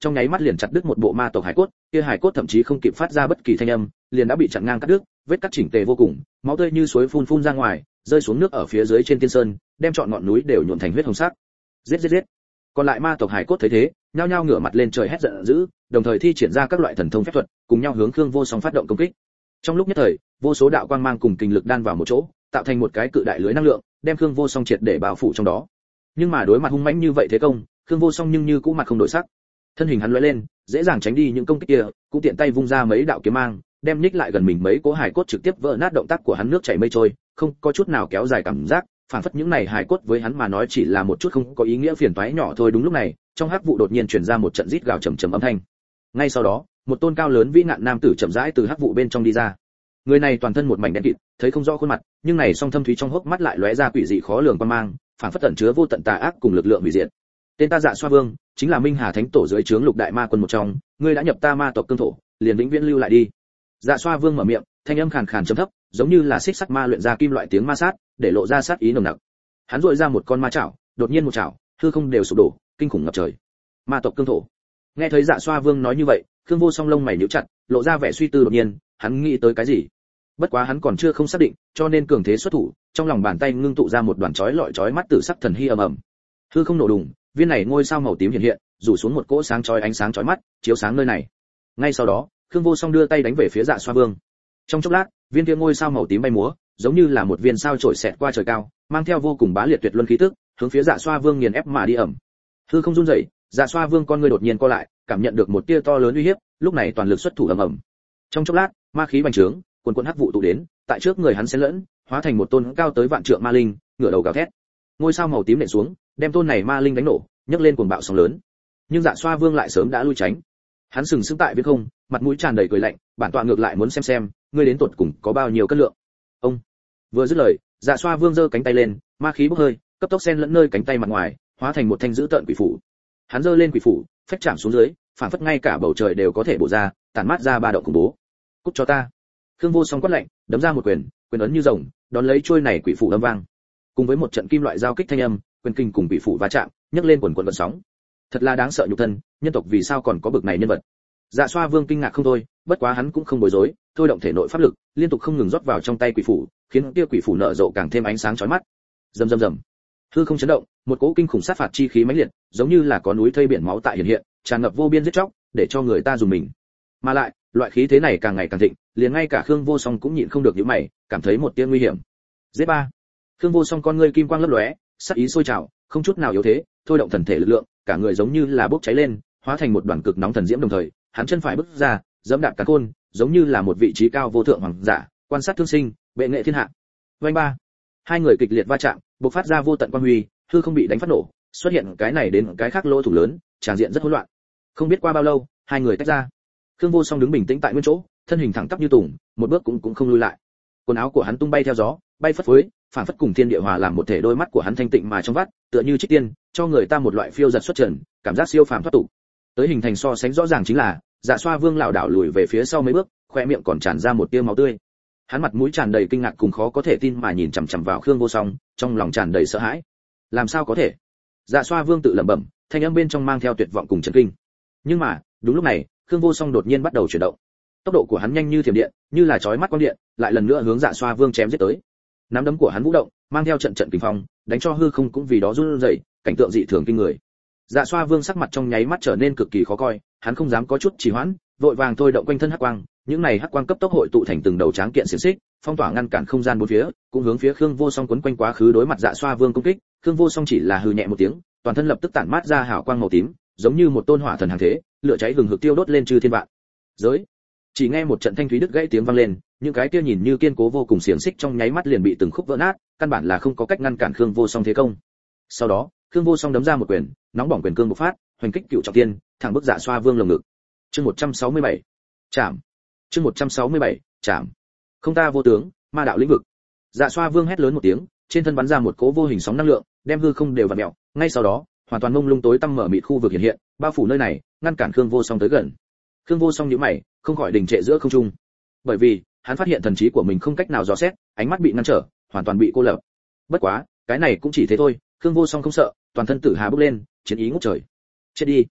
trong nháy mắt liền chặt đứt một bộ ma tộc hải cốt, kia hải cốt thậm chí không kịp phát ra bất kỳ thanh âm, liền đã bị chặn ngang cắt đứt, vết cắt chỉnh tề vô cùng, máu tươi như suối phun phun ra ngoài, rơi xuống nước ở phía dưới trên tiên sơn, đem trọn ngọn núi đều nhuộm thành huyết hồng sắc. Giết giết giết. Còn lại ma tộc hải cốt thấy thế, nhao nhao ngửa mặt lên trời hét giận dữ, đồng thời thi triển ra các loại thần thông phép thuật, cùng nhau hướng Khương Vô Song phát động công kích. Trong lúc nhất thời, vô số đạo quang mang cùng kình lực đan vào một chỗ, tạo thành một cái cự đại lưới năng lượng, đem Khương Vô Song triệt để bao phủ trong đó. Nhưng mà đối mặt hung mãnh như vậy thế công, Khương Vô Song nhưng như cũ mặt không đổi sắc. Thân hình hắn lóe lên, dễ dàng tránh đi những công kích kia, cũng tiện tay vung ra mấy đạo kiếm mang, đem ních lại gần mình mấy cố hài cốt trực tiếp vỡ nát, động tác của hắn nước chảy mây trôi, không có chút nào kéo dài cảm giác, phản phất những này hài cốt với hắn mà nói chỉ là một chút không có ý nghĩa phiền toái nhỏ thôi. Đúng lúc này, trong hắc vụ đột nhiên truyền ra một trận rít gào trầm trầm âm thanh. Ngay sau đó, một tôn cao lớn vĩ ngạn nam tử chậm rãi từ hắc vụ bên trong đi ra. Người này toàn thân một mảnh đen kịt, thấy không rõ khuôn mặt, nhưng này song thâm thúy trong hốc mắt lại lóe ra quỷ dị khó lường quan mang, phản phất tẩn chứa vô tận tà ác cùng lực lượng hủy diệt. Tên ta Dạ Xoa Vương, chính là Minh Hà Thánh Tổ dưới trướng Lục Đại Ma Quân một trong, ngươi đã nhập ta ma tộc cương thổ, liền vĩnh viễn lưu lại đi. Dạ Xoa Vương mở miệng, thanh âm khàn khàn trầm thấp, giống như là xích sắt ma luyện ra kim loại tiếng ma sát, để lộ ra sát ý nồng nặc. Hắn rũa ra một con ma chảo, đột nhiên một chảo, hư không đều sụp đổ, kinh khủng ngập trời. Ma tộc cương thổ. Nghe thấy Dạ Xoa Vương nói như vậy, Khương Vô Song lông mày nhíu chặt, lộ ra vẻ suy tư đột nhiên, hắn nghĩ tới cái gì? Bất quá hắn còn chưa không xác định, cho nên cường thế xuất thủ, trong lòng bàn tay ngưng tụ ra một đoàn chói lọi chói mắt tử sắc thần hy ầm ầm. Hư không nổ đùng, viên này ngôi sao màu tím hiện hiện, rủ xuống một cỗ sáng chói ánh sáng chói mắt, chiếu sáng nơi này. Ngay sau đó, Khương Vô Song đưa tay đánh về phía Dạ Xoa Vương. Trong chốc lát, viên kia ngôi sao màu tím bay múa, giống như là một viên sao chổi xẹt qua trời cao, mang theo vô cùng bá liệt tuyệt luân khí tức, hướng phía Dạ Xoa Vương nghiền ép mà đi ẩm. Hư không run rẩy, Dạ Xoa Vương con người đột nhiên co lại, cảm nhận được một tia to lớn uy hiếp, lúc này toàn lực xuất thủ ầm ầm. Trong chốc lát, ma khí bành trướng, cuồn cuộn hắc vụ tụ đến, tại trước người hắn xen lẫn, hóa thành một tôn cao tới vạn trượng ma linh, ngửa đầu gào thét. Ngôi sao màu tím nện xuống, đem tôn này ma linh đánh nổ, nhấc lên cuồng bạo sóng lớn. Nhưng Dạ Xoa Vương lại sớm đã lui tránh. Hắn sừng sững tại viễn không, mặt mũi tràn đầy cười lạnh, bản tọa ngược lại muốn xem xem, ngươi đến tột cùng có bao nhiêu cân lượng. Ông vừa dứt lời, Dạ Xoa Vương giơ cánh tay lên, ma khí bốc hơi, cấp tốc xen lẫn nơi cánh tay mặt ngoài, hóa thành một thanh dữ tợn quỷ phủ. Hắn giơ lên quỷ phủ, phách chạm xuống dưới, phản phất ngay cả bầu trời đều có thể bổ ra, tản mát ra ba động khủng bố. Cút cho ta! Khương Vô Song quát lạnh, đấm ra một quyền, quyền ấn như rồng, đón lấy trôi này quỷ phủ đâm vang. Cùng với một trận kim loại giao kích thanh âm, quyền kinh cùng quỷ phủ va chạm, nhấc lên quần quần vận sóng. Thật là đáng sợ nhục thân, nhân tộc vì sao còn có bực này nhân vật? Dạ Xoa Vương kinh ngạc không thôi, bất quá hắn cũng không bối rối, thôi động thể nội pháp lực, liên tục không ngừng rót vào trong tay quỷ phủ, khiến kia quỷ phủ nở rộ càng thêm ánh sáng chói mắt. Rầm rầm rầm. Hư không chấn động, một cỗ kinh khủng sát phạt chi khí mãnh liệt, giống như là có núi thây biển máu tại hiện hiện, tràn ngập vô biên giết chóc, để cho người ta dùng mình. Mà lại, loại khí thế này càng ngày càng thịnh, liền ngay cả Khương Vô Song cũng nhịn không được nhíu mày, cảm thấy một tia nguy hiểm. Giết ba. Khương Vô Song con ngươi kim quang lấp lóe, sát ý sôi trào, không chút nào yếu thế, thôi động thần thể lực lượng, cả người giống như là bốc cháy lên, hóa thành một đoàn cực nóng thần diễm đồng thời, hắn chân phải bước ra, giẫm đạp càn khôn, giống như là một vị trí cao vô thượng hoàng giả, quan sát thương sinh, bệ nghệ thiên hạ. Vành ba. Hai người kịch liệt va chạm, bộc phát ra vô tận quang huy, hư không bị đánh phát nổ, xuất hiện cái này đến cái khác lỗ thủng lớn, tràng diện rất hỗn loạn. Không biết qua bao lâu, hai người tách ra. Khương Vô Song đứng bình tĩnh tại nguyên chỗ, thân hình thẳng tắp như tùng, một bước cũng cũng không lùi lại. Quần áo của hắn tung bay theo gió, bay phất phới, phản phất cùng thiên địa hòa làm một thể, đôi mắt của hắn thanh tịnh mà trong vắt, tựa như trích tiên, cho người ta một loại phiêu giật xuất trần, cảm giác siêu phàm thoát tục. Tới hình thành so sánh rõ ràng chính là, Dạ Xoa Vương lảo đảo lùi về phía sau mấy bước, khoe miệng còn tràn ra một tia máu tươi. Hắn mặt mũi tràn đầy kinh ngạc cùng khó có thể tin mà nhìn chằm chằm vào Khương Vô Song, trong lòng tràn đầy sợ hãi. Làm sao có thể? Dạ Xoa Vương tự lẩm bẩm, thanh âm bên trong mang theo tuyệt vọng cùng chấn kinh. Nhưng mà, đúng lúc này, Khương Vô Song đột nhiên bắt đầu chuyển động. Tốc độ của hắn nhanh như thiểm điện, như là chói mắt quang điện, lại lần nữa hướng Dạ Xoa Vương chém giết tới. Nắm đấm của hắn vũ động, mang theo trận trận kình phong, đánh cho hư không cũng vì đó run rẩy, cảnh tượng dị thường kinh người. Dạ Xoa Vương sắc mặt trong nháy mắt trở nên cực kỳ khó coi, hắn không dám có chút trì hoãn, vội vàng thôi động quanh thân hắc quang, những này hắc quang cấp tốc hội tụ thành từng đầu tráng kiện xiển xích, phong tỏa ngăn cản không gian bốn phía, cũng hướng phía Khương Vô Song quấn quanh quá khứ. Đối mặt Dạ Xoa Vương công kích, Khương Vô Song chỉ là hừ nhẹ một tiếng, toàn thân lập tức tản mát ra hào quang màu tím, giống như một tôn hỏa thần hàng thế, lửa cháy hừng hực tiêu đốt lên chư thiên vạn giới. Chỉ nghe một trận thanh thúy đứt gãy tiếng vang lên, những cái kia nhìn như kiên cố vô cùng xiềng xích trong nháy mắt liền bị từng khúc vỡ nát, căn bản là không có cách ngăn cản Khương Vô Song thế công. Sau đó, Khương Vô Song đấm ra một quyền, nóng bỏng quyền cương bộc phát, hoành kích cựu trọng tiên, thẳng bức Dạ Xoa Vương lồng ngực. Chương một trăm sáu mươi bảy, chạm. Chương một trăm sáu mươi bảy, chạm. Không ta vô tướng, ma đạo lĩnh vực. Dạ Xoa Vương hét lớn một tiếng, trên thân bắn ra một cỗ vô hình sóng năng lượng, đem hư không đều vặn mèo, ngay sau đó, hoàn toàn mông lung tối tăm mở mịt khu vực hiện hiện, bao phủ nơi này, ngăn cản Khương Vô Song tới gần. Khương Vô Song nhíu mày, không khỏi đình trệ giữa không trung. Bởi vì, hắn phát hiện thần trí của mình không cách nào dò xét, ánh mắt bị ngăn trở, hoàn toàn bị cô lập. Bất quá, cái này cũng chỉ thế thôi, Khương Vô Song không sợ, toàn thân tử hà bốc lên, chiến ý ngút trời. Chết đi.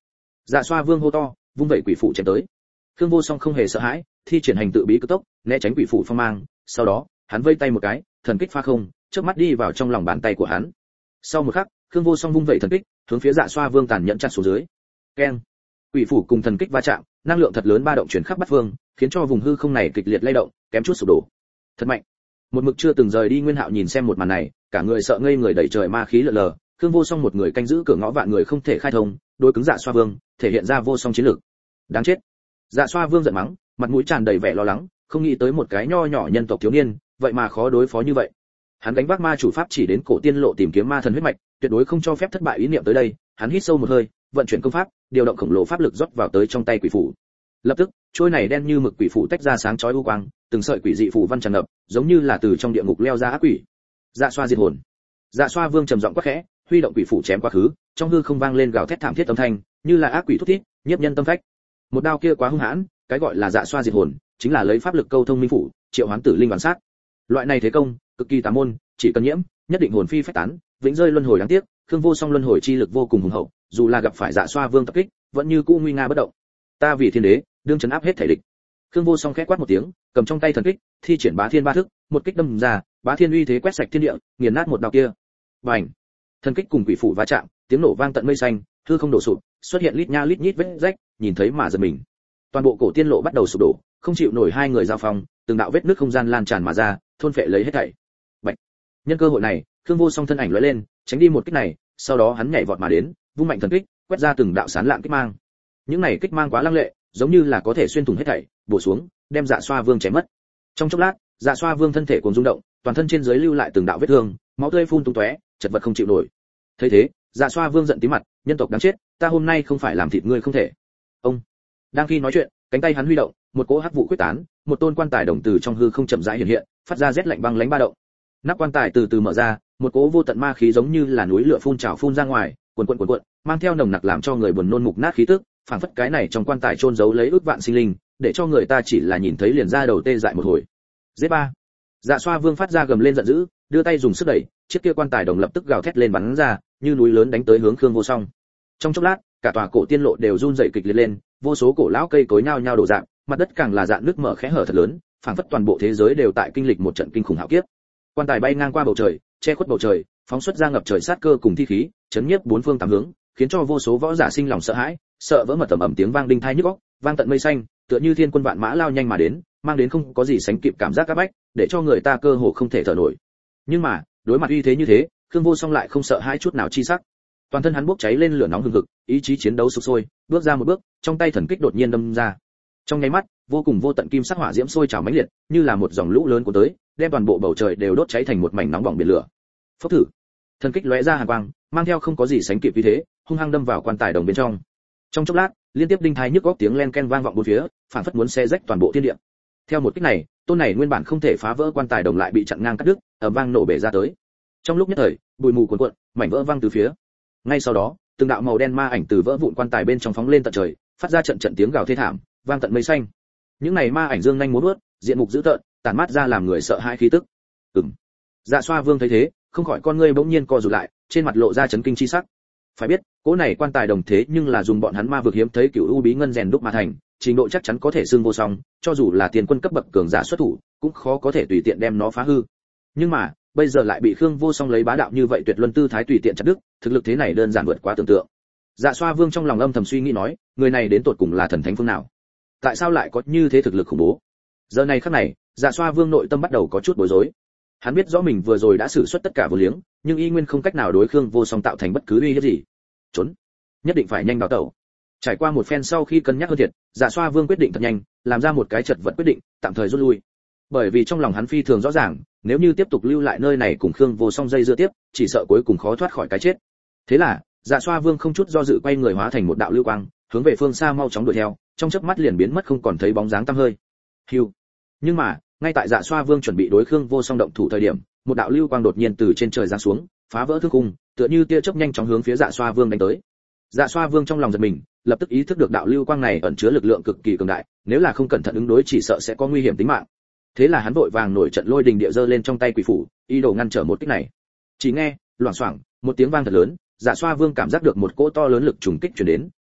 Dạ Xoa Vương hô to, vung vẩy quỷ phủ chém tới. Khương Vô Song không hề sợ hãi, thi triển hành tự bí cực tốc, né tránh quỷ phủ phong mang, sau đó, hắn vây tay một cái, thần kích pha không, chớp mắt đi vào trong lòng bàn tay của hắn. Sau một khắc, Khương Vô Song vung vẩy thần kích, hướng phía Dạ Xoa Vương tàn nhẫn chặt xuống dưới. Keng! Quỷ phủ cùng thần kích va chạm, năng lượng thật lớn ba động chuyển khắp bát phương, khiến cho vùng hư không này kịch liệt lay động, kém chút sụp đổ. Thật mạnh. Một mực chưa từng rời đi Nguyên Hạo nhìn xem một màn này, cả người sợ ngây người, đẩy trời ma khí lờ lờ. Khương Vô Song một người canh giữ cửa ngõ vạn người không thể khai thông, đối cứng Dạ Xoa Vương, thể hiện ra vô song chiến lược. Đáng chết. Dạ Xoa Vương giận mắng, mặt mũi tràn đầy vẻ lo lắng, không nghĩ tới một cái nho nhỏ nhân tộc thiếu niên, vậy mà khó đối phó như vậy. Hắn đánh vác ma chủ pháp chỉ đến cổ tiên lộ tìm kiếm ma thần huyết mạch, tuyệt đối không cho phép thất bại ý niệm tới đây. Hắn hít sâu một hơi, vận chuyển công pháp, điều động khổng lồ pháp lực rót vào tới trong tay quỷ phủ. Lập tức, trôi này đen như mực quỷ phủ tách ra sáng chói u quang, từng sợi quỷ dị phù văn tràn ngập, giống như là từ trong địa ngục leo ra ác quỷ. Dạ Xoa diệt hồn. Dạ Xoa Vương trầm giọng quát khẽ, huy động quỷ phủ chém quá khứ, trong hư không vang lên gào thét thảm thiết âm thanh, như là ác quỷ thúc thiết, nhiếp nhân tâm phách. Một đao kia quá hung hãn, cái gọi là Dạ Xoa diệt hồn, chính là lấy pháp lực câu thông minh phủ, triệu hoán tử linh bản sát. Loại này thế công, cực kỳ tà môn, chỉ cần nhiễm, nhất định hồn phi phách tán, vĩnh rơi luân hồi đáng tiếc. Khương Vô Song luân hồi chi lực vô cùng hùng hậu, dù là gặp phải Dạ Xoa Vương tập kích, vẫn như cũ nguy nga bất động. Ta vì thiên đế, đương trấn áp hết thể địch. Khương Vô Song khẽ quát một tiếng, cầm trong tay thần kích, thi triển Bá Thiên ba thức, một kích đâm ra, Bá Thiên uy thế quét sạch thiên địa, nghiền nát một đạo kia. Bành! Thần kích cùng quỷ phủ va chạm, tiếng nổ vang tận mây xanh, hư không đổ sụp, xuất hiện lít nha lít nhít vết rách, nhìn thấy mà giật mình. Toàn bộ cổ tiên lộ bắt đầu sụp đổ, không chịu nổi hai người giao phong, từng đạo vết nứt không gian lan tràn mà ra, thôn phệ lấy hết thảy. Bạch! Nhân cơ hội này, Khương Vô Song thân ảnh lóe lên, tránh đi một kích này, sau đó hắn nhảy vọt mà đến, vung mạnh thần kích, quét ra từng đạo sán lạn kích mang. Những này kích mang quá lăng lệ, giống như là có thể xuyên thủng hết thảy, bổ xuống, đem Dạ Xoa Vương chém mất. Trong chốc lát, Dạ Xoa Vương thân thể cuồng rung động, toàn thân trên dưới lưu lại từng đạo vết thương, máu tươi phun tung tóe, chật vật không chịu nổi. Thấy thế, Dạ Xoa Vương giận tím mặt, nhân tộc đáng chết, ta hôm nay không phải làm thịt ngươi không thể. Ông. Đang khi nói chuyện, cánh tay hắn huy động, một cỗ hắc vụ quyết tán, một tôn quan tài đồng từ trong hư không chậm rãi hiện hiện, phát ra rét lạnh băng lãnh ba động. Nắp quan tài từ từ mở ra, một cỗ vô tận ma khí giống như là núi lửa phun trào phun ra ngoài, cuồn cuộn cuồn cuộn, mang theo nồng nặc làm cho người buồn nôn mục nát khí tức, phảng phất cái này trong quan tài chôn giấu lấy ước vạn sinh linh, để cho người ta chỉ là nhìn thấy liền ra đầu tê dại một hồi. Giết ba. Dạ Xoa Vương phát ra gầm lên giận dữ, đưa tay dùng sức đẩy, chiếc kia quan tài đồng lập tức gào thét lên bắn ra, như núi lớn đánh tới hướng Khương Vô Song. Trong chốc lát, cả tòa cổ tiên lộ đều run rẩy kịch liệt lên, vô số cổ lão cây cối nhao nhao đổ rạn, mặt đất càng là rạn nứt mở khẽ hở thật lớn, phảng phất toàn bộ thế giới đều tại kinh lịch một trận kinh khủng hạo kiếp. Quan tài bay ngang qua bầu trời, che khuất bầu trời, phóng xuất ra ngập trời sát cơ cùng thi khí, chấn nhiếp bốn phương tám hướng, khiến cho vô số võ giả sinh lòng sợ hãi, sợ vỡ mật tầm ầm tiếng vang đinh tai nhức óc, vang tận mây xanh, tựa như thiên quân vạn mã lao nhanh mà đến, mang đến không có gì sánh kịp cảm giác áp bách, để cho người ta cơ hồ không thể thở nổi. Nhưng mà, đối mặt uy thế như thế, Khương Vô Song lại không sợ hãi chút nào chi sắc. Toàn thân hắn bốc cháy lên lửa nóng hừng hực, ý chí chiến đấu sục sôi, bước ra một bước, trong tay thần kích đột nhiên đâm ra. Trong nháy mắt, vô cùng vô tận kim sắc hỏa diễm sôi trào mãnh liệt, như là một dòng lũ lớn cuốn tới, đem toàn bộ bầu trời đều đốt cháy thành một mảnh nóng bỏng biển lửa. Phốc thử, thần kích lóe ra hàn quang, mang theo không có gì sánh kịp uy thế, hung hăng đâm vào quan tài đồng bên trong. Trong chốc lát, liên tiếp đinh tai nhức óc tiếng len ken vang vọng bốn phía, phảng phất muốn xé rách toàn bộ thiên địa. Theo một kích này, tôn này nguyên bản không thể phá vỡ quan tài đồng lại bị chặn ngang cắt đứt, ầm vang nổ bể ra tới. Trong lúc nhất thời, bụi mù cuồn cuộn, mảnh vỡ văng từ phía. Ngay sau đó, từng đạo màu đen ma ảnh từ vỡ vụn quan tài bên trong phóng lên tận trời, phát ra trận trận tiếng gào thê thảm, vang tận mây xanh. Những này ma ảnh dương nhanh múa vớt, diện mục dữ tợn, tản mát ra làm người sợ hãi khí tức. Ừm. Dạ Xoa Vương thấy thế, không khỏi con ngươi bỗng nhiên co rụt lại, trên mặt lộ ra chấn kinh chi sắc. Phải biết, cỗ này quan tài đồng thế nhưng là dùng bọn hắn ma vực hiếm thấy cửu u bí ngân rèn đúc mà thành, trình độ chắc chắn có thể xương vô song, cho dù là tiền quân cấp bậc cường giả xuất thủ, cũng khó có thể tùy tiện đem nó phá hư. Nhưng mà, bây giờ lại bị Khương Vô Song lấy bá đạo như vậy tuyệt luân tư thái tùy tiện chặt đứt, thực lực thế này đơn giản vượt quá tưởng tượng. Dạ Xoa Vương trong lòng âm thầm suy nghĩ nói, người này đến tột cùng là thần thánh phương nào? Tại sao lại có như thế thực lực khủng bố? Giờ này khắc này, Dạ Xoa Vương nội tâm bắt đầu có chút bối rối. Hắn biết rõ mình vừa rồi đã sử xuất tất cả vô liếng, nhưng y nguyên không cách nào đối Khương Vô Song tạo thành bất cứ uy hiếp gì. Trốn, nhất định phải nhanh đào tẩu. Trải qua một phen sau khi cân nhắc hơn thiệt, Dạ Xoa Vương quyết định thật nhanh, làm ra một cái chật vật quyết định, tạm thời rút lui. Bởi vì trong lòng hắn phi thường rõ ràng, nếu như tiếp tục lưu lại nơi này cùng Khương Vô Song dây dưa tiếp, chỉ sợ cuối cùng khó thoát khỏi cái chết. Thế là, Dạ Xoa Vương không chút do dự quay người hóa thành một đạo lưu quang, hướng về phương xa mau chóng đuổi theo, trong chớp mắt liền biến mất không còn thấy bóng dáng tăm hơi. Hưu. Nhưng mà, ngay tại Dạ Xoa Vương chuẩn bị đối Khương Vô Song động thủ thời điểm, một đạo lưu quang đột nhiên từ trên trời giáng xuống, phá vỡ thương khung, tựa như tia chớp nhanh chóng hướng phía Dạ Xoa Vương đánh tới. Dạ Xoa Vương trong lòng giật mình, lập tức ý thức được đạo lưu quang này ẩn chứa lực lượng cực kỳ cường đại, nếu là không cẩn thận ứng đối chỉ sợ sẽ có nguy hiểm tính mạng. Thế là hắn vội vàng nổi trận lôi đình địa giơ lên trong tay quỷ phủ, ý đồ ngăn trở một kích này. Chỉ nghe, loảng xoảng, một tiếng vang thật lớn, Dạ Xoa Vương cảm giác được một cỗ to lớn lực trùng kích truyền đến,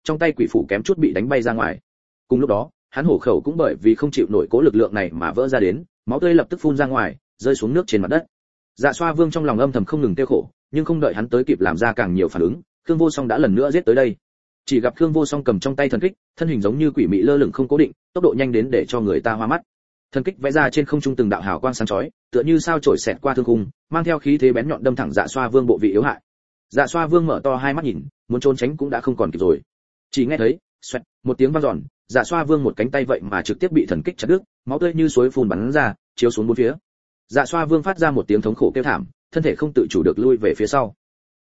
trong tay quỷ phủ kém chút bị đánh bay ra ngoài. Cùng lúc đó, hắn hổ khẩu cũng bởi vì không chịu nổi cố lực lượng này mà vỡ ra đến, máu tươi lập tức phun ra ngoài, rơi xuống nước trên mặt đất. Dạ Xoa Vương trong lòng âm thầm không ngừng tiêu khổ, nhưng không đợi hắn tới kịp làm ra càng nhiều phản ứng, Khương Vô Song đã lần nữa giết tới đây. Chỉ gặp Khương Vô Song cầm trong tay thần kích, thân hình giống như quỷ mị lơ lửng không cố định, tốc độ nhanh đến để cho người ta hoa mắt. Thần kích vẽ ra trên không trung từng đạo hào quang sáng chói, tựa như sao chổi xẹt qua thương khung, mang theo khí thế bén nhọn đâm thẳng Dạ Xoa Vương bộ vị yếu hại. Dạ Xoa Vương mở to hai mắt nhìn, muốn trốn tránh cũng đã không còn kịp rồi. Chỉ nghe thấy, xoẹt, một tiếng vang dọn, Dạ Xoa Vương một cánh tay vậy mà trực tiếp bị thần kích chặt đứt, máu tươi như suối phun bắn ra, chiếu xuống bốn phía. Dạ Xoa Vương phát ra một tiếng thống khổ kêu thảm, thân thể không tự chủ được lui về phía sau.